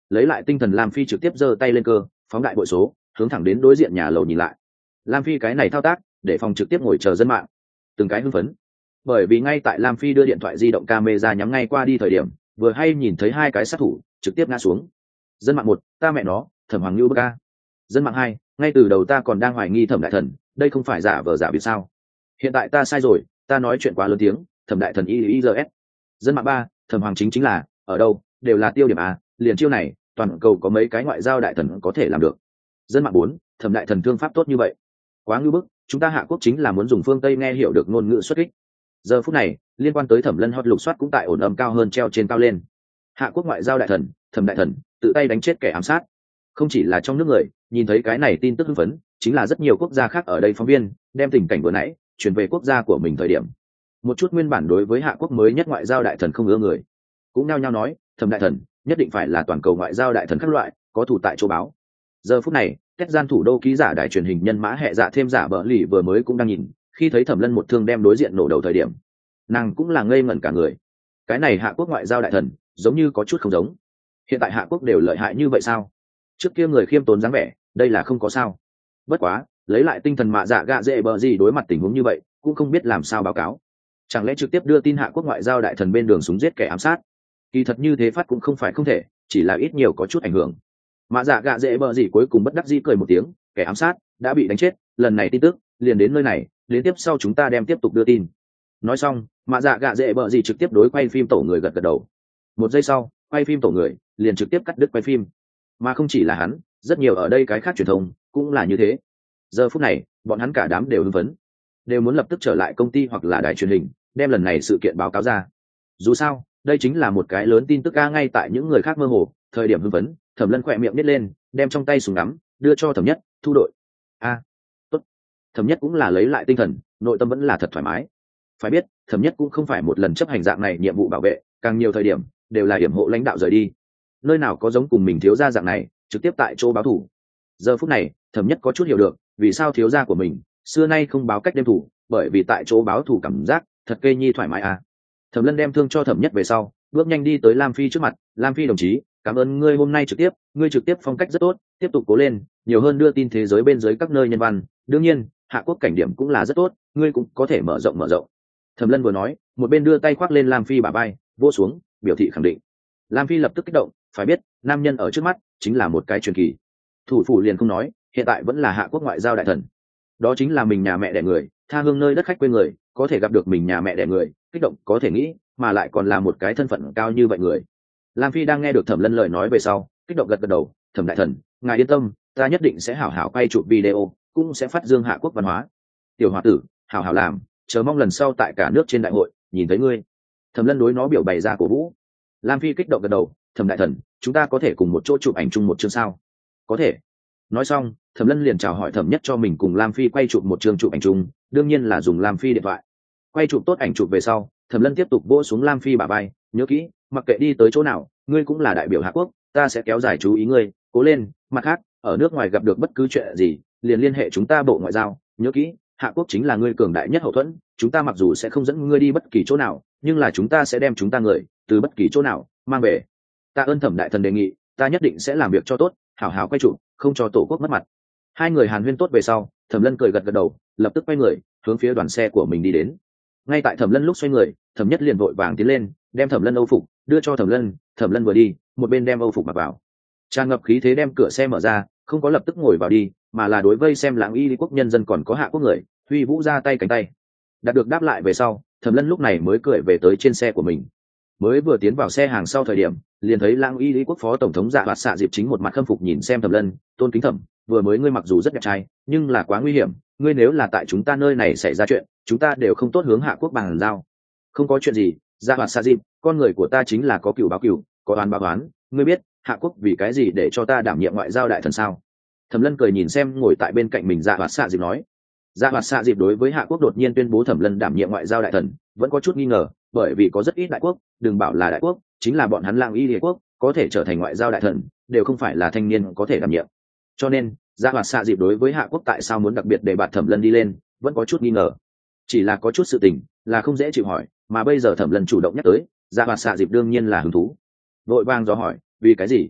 lấy lại tinh thần Lam Phi trực tiếp giơ tay lên cơ, phóng đại bội số, hướng thẳng đến đối diện nhà lầu nhìn lại. Lam Phi cái này thao tác để phòng trực tiếp ngồi chờ dân mạng từng cái hưng phấn, bởi vì ngay tại Lam Phi đưa điện thoại di động camera nhắm ngay qua đi thời điểm, vừa hay nhìn thấy hai cái sát thủ trực tiếp ngã xuống. Dân mạng một, ta mẹ nó, Thẩm Hoàng Nhu bức a. Dân mạng hai, ngay từ đầu ta còn đang hoài nghi Thẩm đại thần, đây không phải giả vờ giả vì sao? Hiện tại ta sai rồi, ta nói chuyện quá lớn tiếng, Thẩm đại thần IIRS. Dân mạng ba, Thẩm Hoàng chính là ở đâu, đều là tiêu điểm a, liền chiêu này, toàn cầu có mấy cái ngoại giao đại thần có thể làm được. Dân mạng bốn, Thẩm đại thần thương pháp tốt như vậy, quá ngưu bức, chúng ta Hạ Quốc chính là muốn dùng phương Tây nghe hiểu được ngôn ngữ xuất kích. Giờ phút này, liên quan tới Thẩm Lân hot lục soát cũng tại ổn âm cao hơn treo trên cao lên. Hạ Quốc ngoại giao đại thần, Thẩm đại thần, tự tay đánh chết kẻ ám sát. Không chỉ là trong nước người, nhìn thấy cái này tin tức hưng phấn, chính là rất nhiều quốc gia khác ở đây phóng viên, đem tình cảnh vừa nãy chuyển về quốc gia của mình thời điểm. Một chút nguyên bản đối với Hạ Quốc mới nhất ngoại giao đại thần không ưa người, cũng nhao nhao nói, Thẩm đại thần, nhất định phải là toàn cầu ngoại giao đại thần các loại, có thủ tại châu báo. Giờ phút này, cách gian thủ đô ký giả đài truyền hình nhân mã hệ dạ thêm giả bợ lì vừa mới cũng đang nhìn, khi thấy Thẩm Lân một thương đem đối diện nổ đầu thời điểm, nàng cũng là ngây ngẩn cả người. Cái này Hạ Quốc ngoại giao đại thần giống như có chút không giống. Hiện tại Hạ Quốc đều lợi hại như vậy sao? Trước kia người khiêm tốn dáng vẻ, đây là không có sao. Bất quá, lấy lại tinh thần mạ dạ gạ dễ bờ gì đối mặt tình huống như vậy, cũng không biết làm sao báo cáo. Chẳng lẽ trực tiếp đưa tin Hạ Quốc ngoại giao đại thần bên đường súng giết kẻ ám sát? Kỳ thật như thế phát cũng không phải không thể, chỉ là ít nhiều có chút ảnh hưởng. Mạ dạ gạ dễ bờ gì cuối cùng bất đắc dĩ cười một tiếng, kẻ ám sát đã bị đánh chết, lần này tin tức liền đến nơi này, đến tiếp sau chúng ta đem tiếp tục đưa tin. Nói xong, mạ dạ gạ dễ bờ gì trực tiếp đối quay phim tổ người gật gật đầu. Một giây sau, quay phim tổ người liền trực tiếp cắt đứt quay phim. Mà không chỉ là hắn, rất nhiều ở đây cái khác truyền thông cũng là như thế. Giờ phút này, bọn hắn cả đám đều hưng phấn, đều muốn lập tức trở lại công ty hoặc là đài truyền hình, đem lần này sự kiện báo cáo ra. Dù sao, đây chính là một cái lớn tin tức a. Ngay tại những người khác mơ hồ, thời điểm hưng phấn, Thẩm Lân khỏe miệng nít lên, đem trong tay súng ngắm đưa cho Thẩm Nhất, thu đội. A, tốt. Thẩm Nhất cũng là lấy lại tinh thần, nội tâm vẫn là thật thoải mái. Phải biết, Thẩm Nhất cũng không phải một lần chấp hành dạng này nhiệm vụ bảo vệ, càng nhiều thời điểm đều là hiểm hộ lãnh đạo rời đi. Nơi nào có giống cùng mình thiếu gia dạng này, trực tiếp tại chỗ báo thủ. Giờ phút này, Thẩm Nhất có chút hiểu được, vì sao thiếu gia của mình xưa nay không báo cách đêm thủ, bởi vì tại chỗ báo thủ cảm giác thật kê nhi thoải mái à. Thẩm Lân đem thương cho Thẩm Nhất về sau, bước nhanh đi tới Lam Phi trước mặt. Lam Phi đồng chí, cảm ơn ngươi hôm nay trực tiếp, ngươi trực tiếp phong cách rất tốt, tiếp tục cố lên, nhiều hơn đưa tin thế giới bên dưới các nơi nhân văn, đương nhiên Hạ Quốc cảnh điểm cũng là rất tốt, ngươi cũng có thể mở rộng. Thẩm Lân vừa nói, một bên đưa tay khoác lên Lam Phi bả vai, vỗ xuống, biểu thị khẳng định. Lam Phi lập tức kích động, phải biết, nam nhân ở trước mắt chính là một cái truyền kỳ. Thủ phủ liền không nói, hiện tại vẫn là Hạ Quốc ngoại giao đại thần, đó chính là mình nhà mẹ đẻ người, tha hương nơi đất khách quê người, có thể gặp được mình nhà mẹ đẻ người, kích động có thể nghĩ, mà lại còn là một cái thân phận cao như vậy người. Lam Phi đang nghe được Thẩm Lân lời nói về sau, kích động gật gật đầu, Thẩm đại thần, ngài yên tâm, ta nhất định sẽ hảo hảo quay chụp video, cũng sẽ phát dương Hạ Quốc văn hóa. Tiểu hòa tử, hảo hảo làm, chờ mong lần sau tại cả nước trên đại hội nhìn thấy ngươi. Thẩm Lân đối nó biểu bày ra cổ vũ. Lam Phi kích động gật đầu, Thẩm đại thần, chúng ta có thể cùng một chỗ chụp ảnh chung một chương sao? Có thể. Nói xong, Thẩm Lân liền chào hỏi Thẩm Nhất cho mình cùng Lam Phi quay chụp một chương chụp ảnh chung, đương nhiên là dùng Lam Phi điện thoại. Quay chụp tốt ảnh chụp về sau, Thẩm Lân tiếp tục vỗ xuống Lam Phi bả vai, nhớ kỹ, mặc kệ đi tới chỗ nào, ngươi cũng là đại biểu Hạ Quốc, ta sẽ kéo dài chú ý ngươi, cố lên. Mặt khác, ở nước ngoài gặp được bất cứ chuyện gì, liền liên hệ chúng ta Bộ Ngoại giao, nhớ kỹ, Hạ Quốc chính là ngươi cường đại nhất hậu thuẫn, chúng ta mặc dù sẽ không dẫn ngươi đi bất kỳ chỗ nào, nhưng là chúng ta sẽ đem chúng ta người từ bất kỳ chỗ nào mang về. Ta ơn Thẩm đại thần đề nghị, ta nhất định sẽ làm việc cho tốt, hảo hảo quay chụp, không cho tổ quốc mất mặt. Hai người hàn huyên tốt về sau, Thẩm Lân cười gật gật đầu, lập tức quay người hướng phía đoàn xe của mình đi đến. Ngay tại Thẩm Lân lúc xoay người, Thẩm Nhất liền vội vàng tiến lên, đem Thẩm Lân âu phục đưa cho Thẩm Lân. Thẩm Lân vừa đi, một bên đem âu phục mặc vào, tràn ngập khí thế đem cửa xe mở ra, không có lập tức ngồi vào đi, mà là đối vây xem Lãng Y Lý quốc nhân dân còn có Hạ Quốc người, huy vũ ra tay cánh tay. Đạt được đáp lại về sau, Thẩm Lân lúc này mới cười về tới trên xe của mình. Mới vừa tiến vào xe hàng sau thời điểm, liền thấy Lãng Y Lý quốc phó tổng thống Dạ Hoạt Xạ Diệp chính một mặt khâm phục nhìn xem Thẩm Lân, tôn kính Thẩm, vừa mới ngươi mặc dù rất đẹp trai, nhưng là quá nguy hiểm, ngươi nếu là tại chúng ta nơi này xảy ra chuyện, chúng ta đều không tốt hướng Hạ Quốc bàn giao. Không có chuyện gì, Dạ Hoạt Xạ Diệp, con người của ta chính là có cừu báo cừu, có oán báo oán, ngươi biết Hạ Quốc vì cái gì để cho ta đảm nhiệm ngoại giao đại thần sao? Thẩm Lân cười nhìn xem ngồi tại bên cạnh mình Dạ Hoạt Xạ Diệp nói. Dạ Hoạt Xạ Diệp đối với Hạ Quốc đột nhiên tuyên bố Thẩm Lân đảm nhiệm ngoại giao đại thần vẫn có chút nghi ngờ, bởi vì có rất ít đại quốc, đừng bảo là đại quốc, chính là bọn hắn Lãng Y Lý quốc có thể trở thành ngoại giao đại thần đều không phải là thanh niên có thể đảm nhiệm. Cho nên Dạ Hoạt Xạ Diệp đối với Hạ Quốc tại sao muốn đặc biệt đề bạt Thẩm Lân đi lên vẫn có chút nghi ngờ, chỉ là có chút sự tình là không dễ chịu hỏi, mà bây giờ Thẩm Lân chủ động nhắc tới, Dạ Hoạt Xạ Diệp đương nhiên là hứng thú, vội vàng dò hỏi vì cái gì.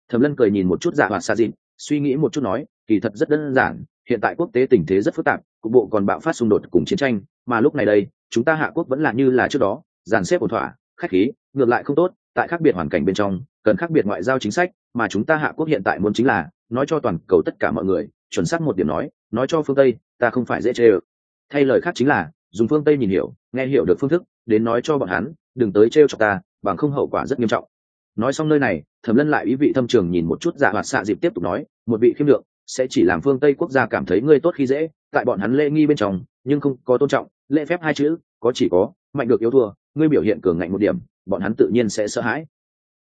Thẩm Lân cười nhìn một chút Dạ Hoạt Sa Dịt, suy nghĩ một chút nói, kỳ thật rất đơn giản, hiện tại quốc tế tình thế rất phức tạp, cục bộ còn bạo phát xung đột cùng chiến tranh, mà lúc này đây, chúng ta Hạ quốc vẫn là như là trước đó, dàn xếp ổn thỏa, khách khí, ngược lại không tốt, tại khác biệt hoàn cảnh bên trong, cần khác biệt ngoại giao chính sách, mà chúng ta Hạ quốc hiện tại muốn chính là nói cho toàn cầu tất cả mọi người, chuẩn xác một điểm nói cho phương Tây, ta không phải dễ chơi. Thay lời khác chính là, dùng phương Tây nhìn hiểu, nghe hiểu được phương thức, đến nói cho bọn hắn, đừng tới trêu chọc ta, bằng không hậu quả rất nghiêm trọng. Nói xong nơi này, Thẩm Lân lại ý vị thâm trường nhìn một chút Dạ Hoạt Xạ Dịp tiếp tục nói, một vị khiêm lượng sẽ chỉ làm phương Tây quốc gia cảm thấy ngươi tốt khi dễ, tại bọn hắn lễ nghi bên trong, nhưng không có tôn trọng, lễ phép hai chữ, có chỉ có, mạnh được yếu thua, ngươi biểu hiện cường ngạnh một điểm, bọn hắn tự nhiên sẽ sợ hãi.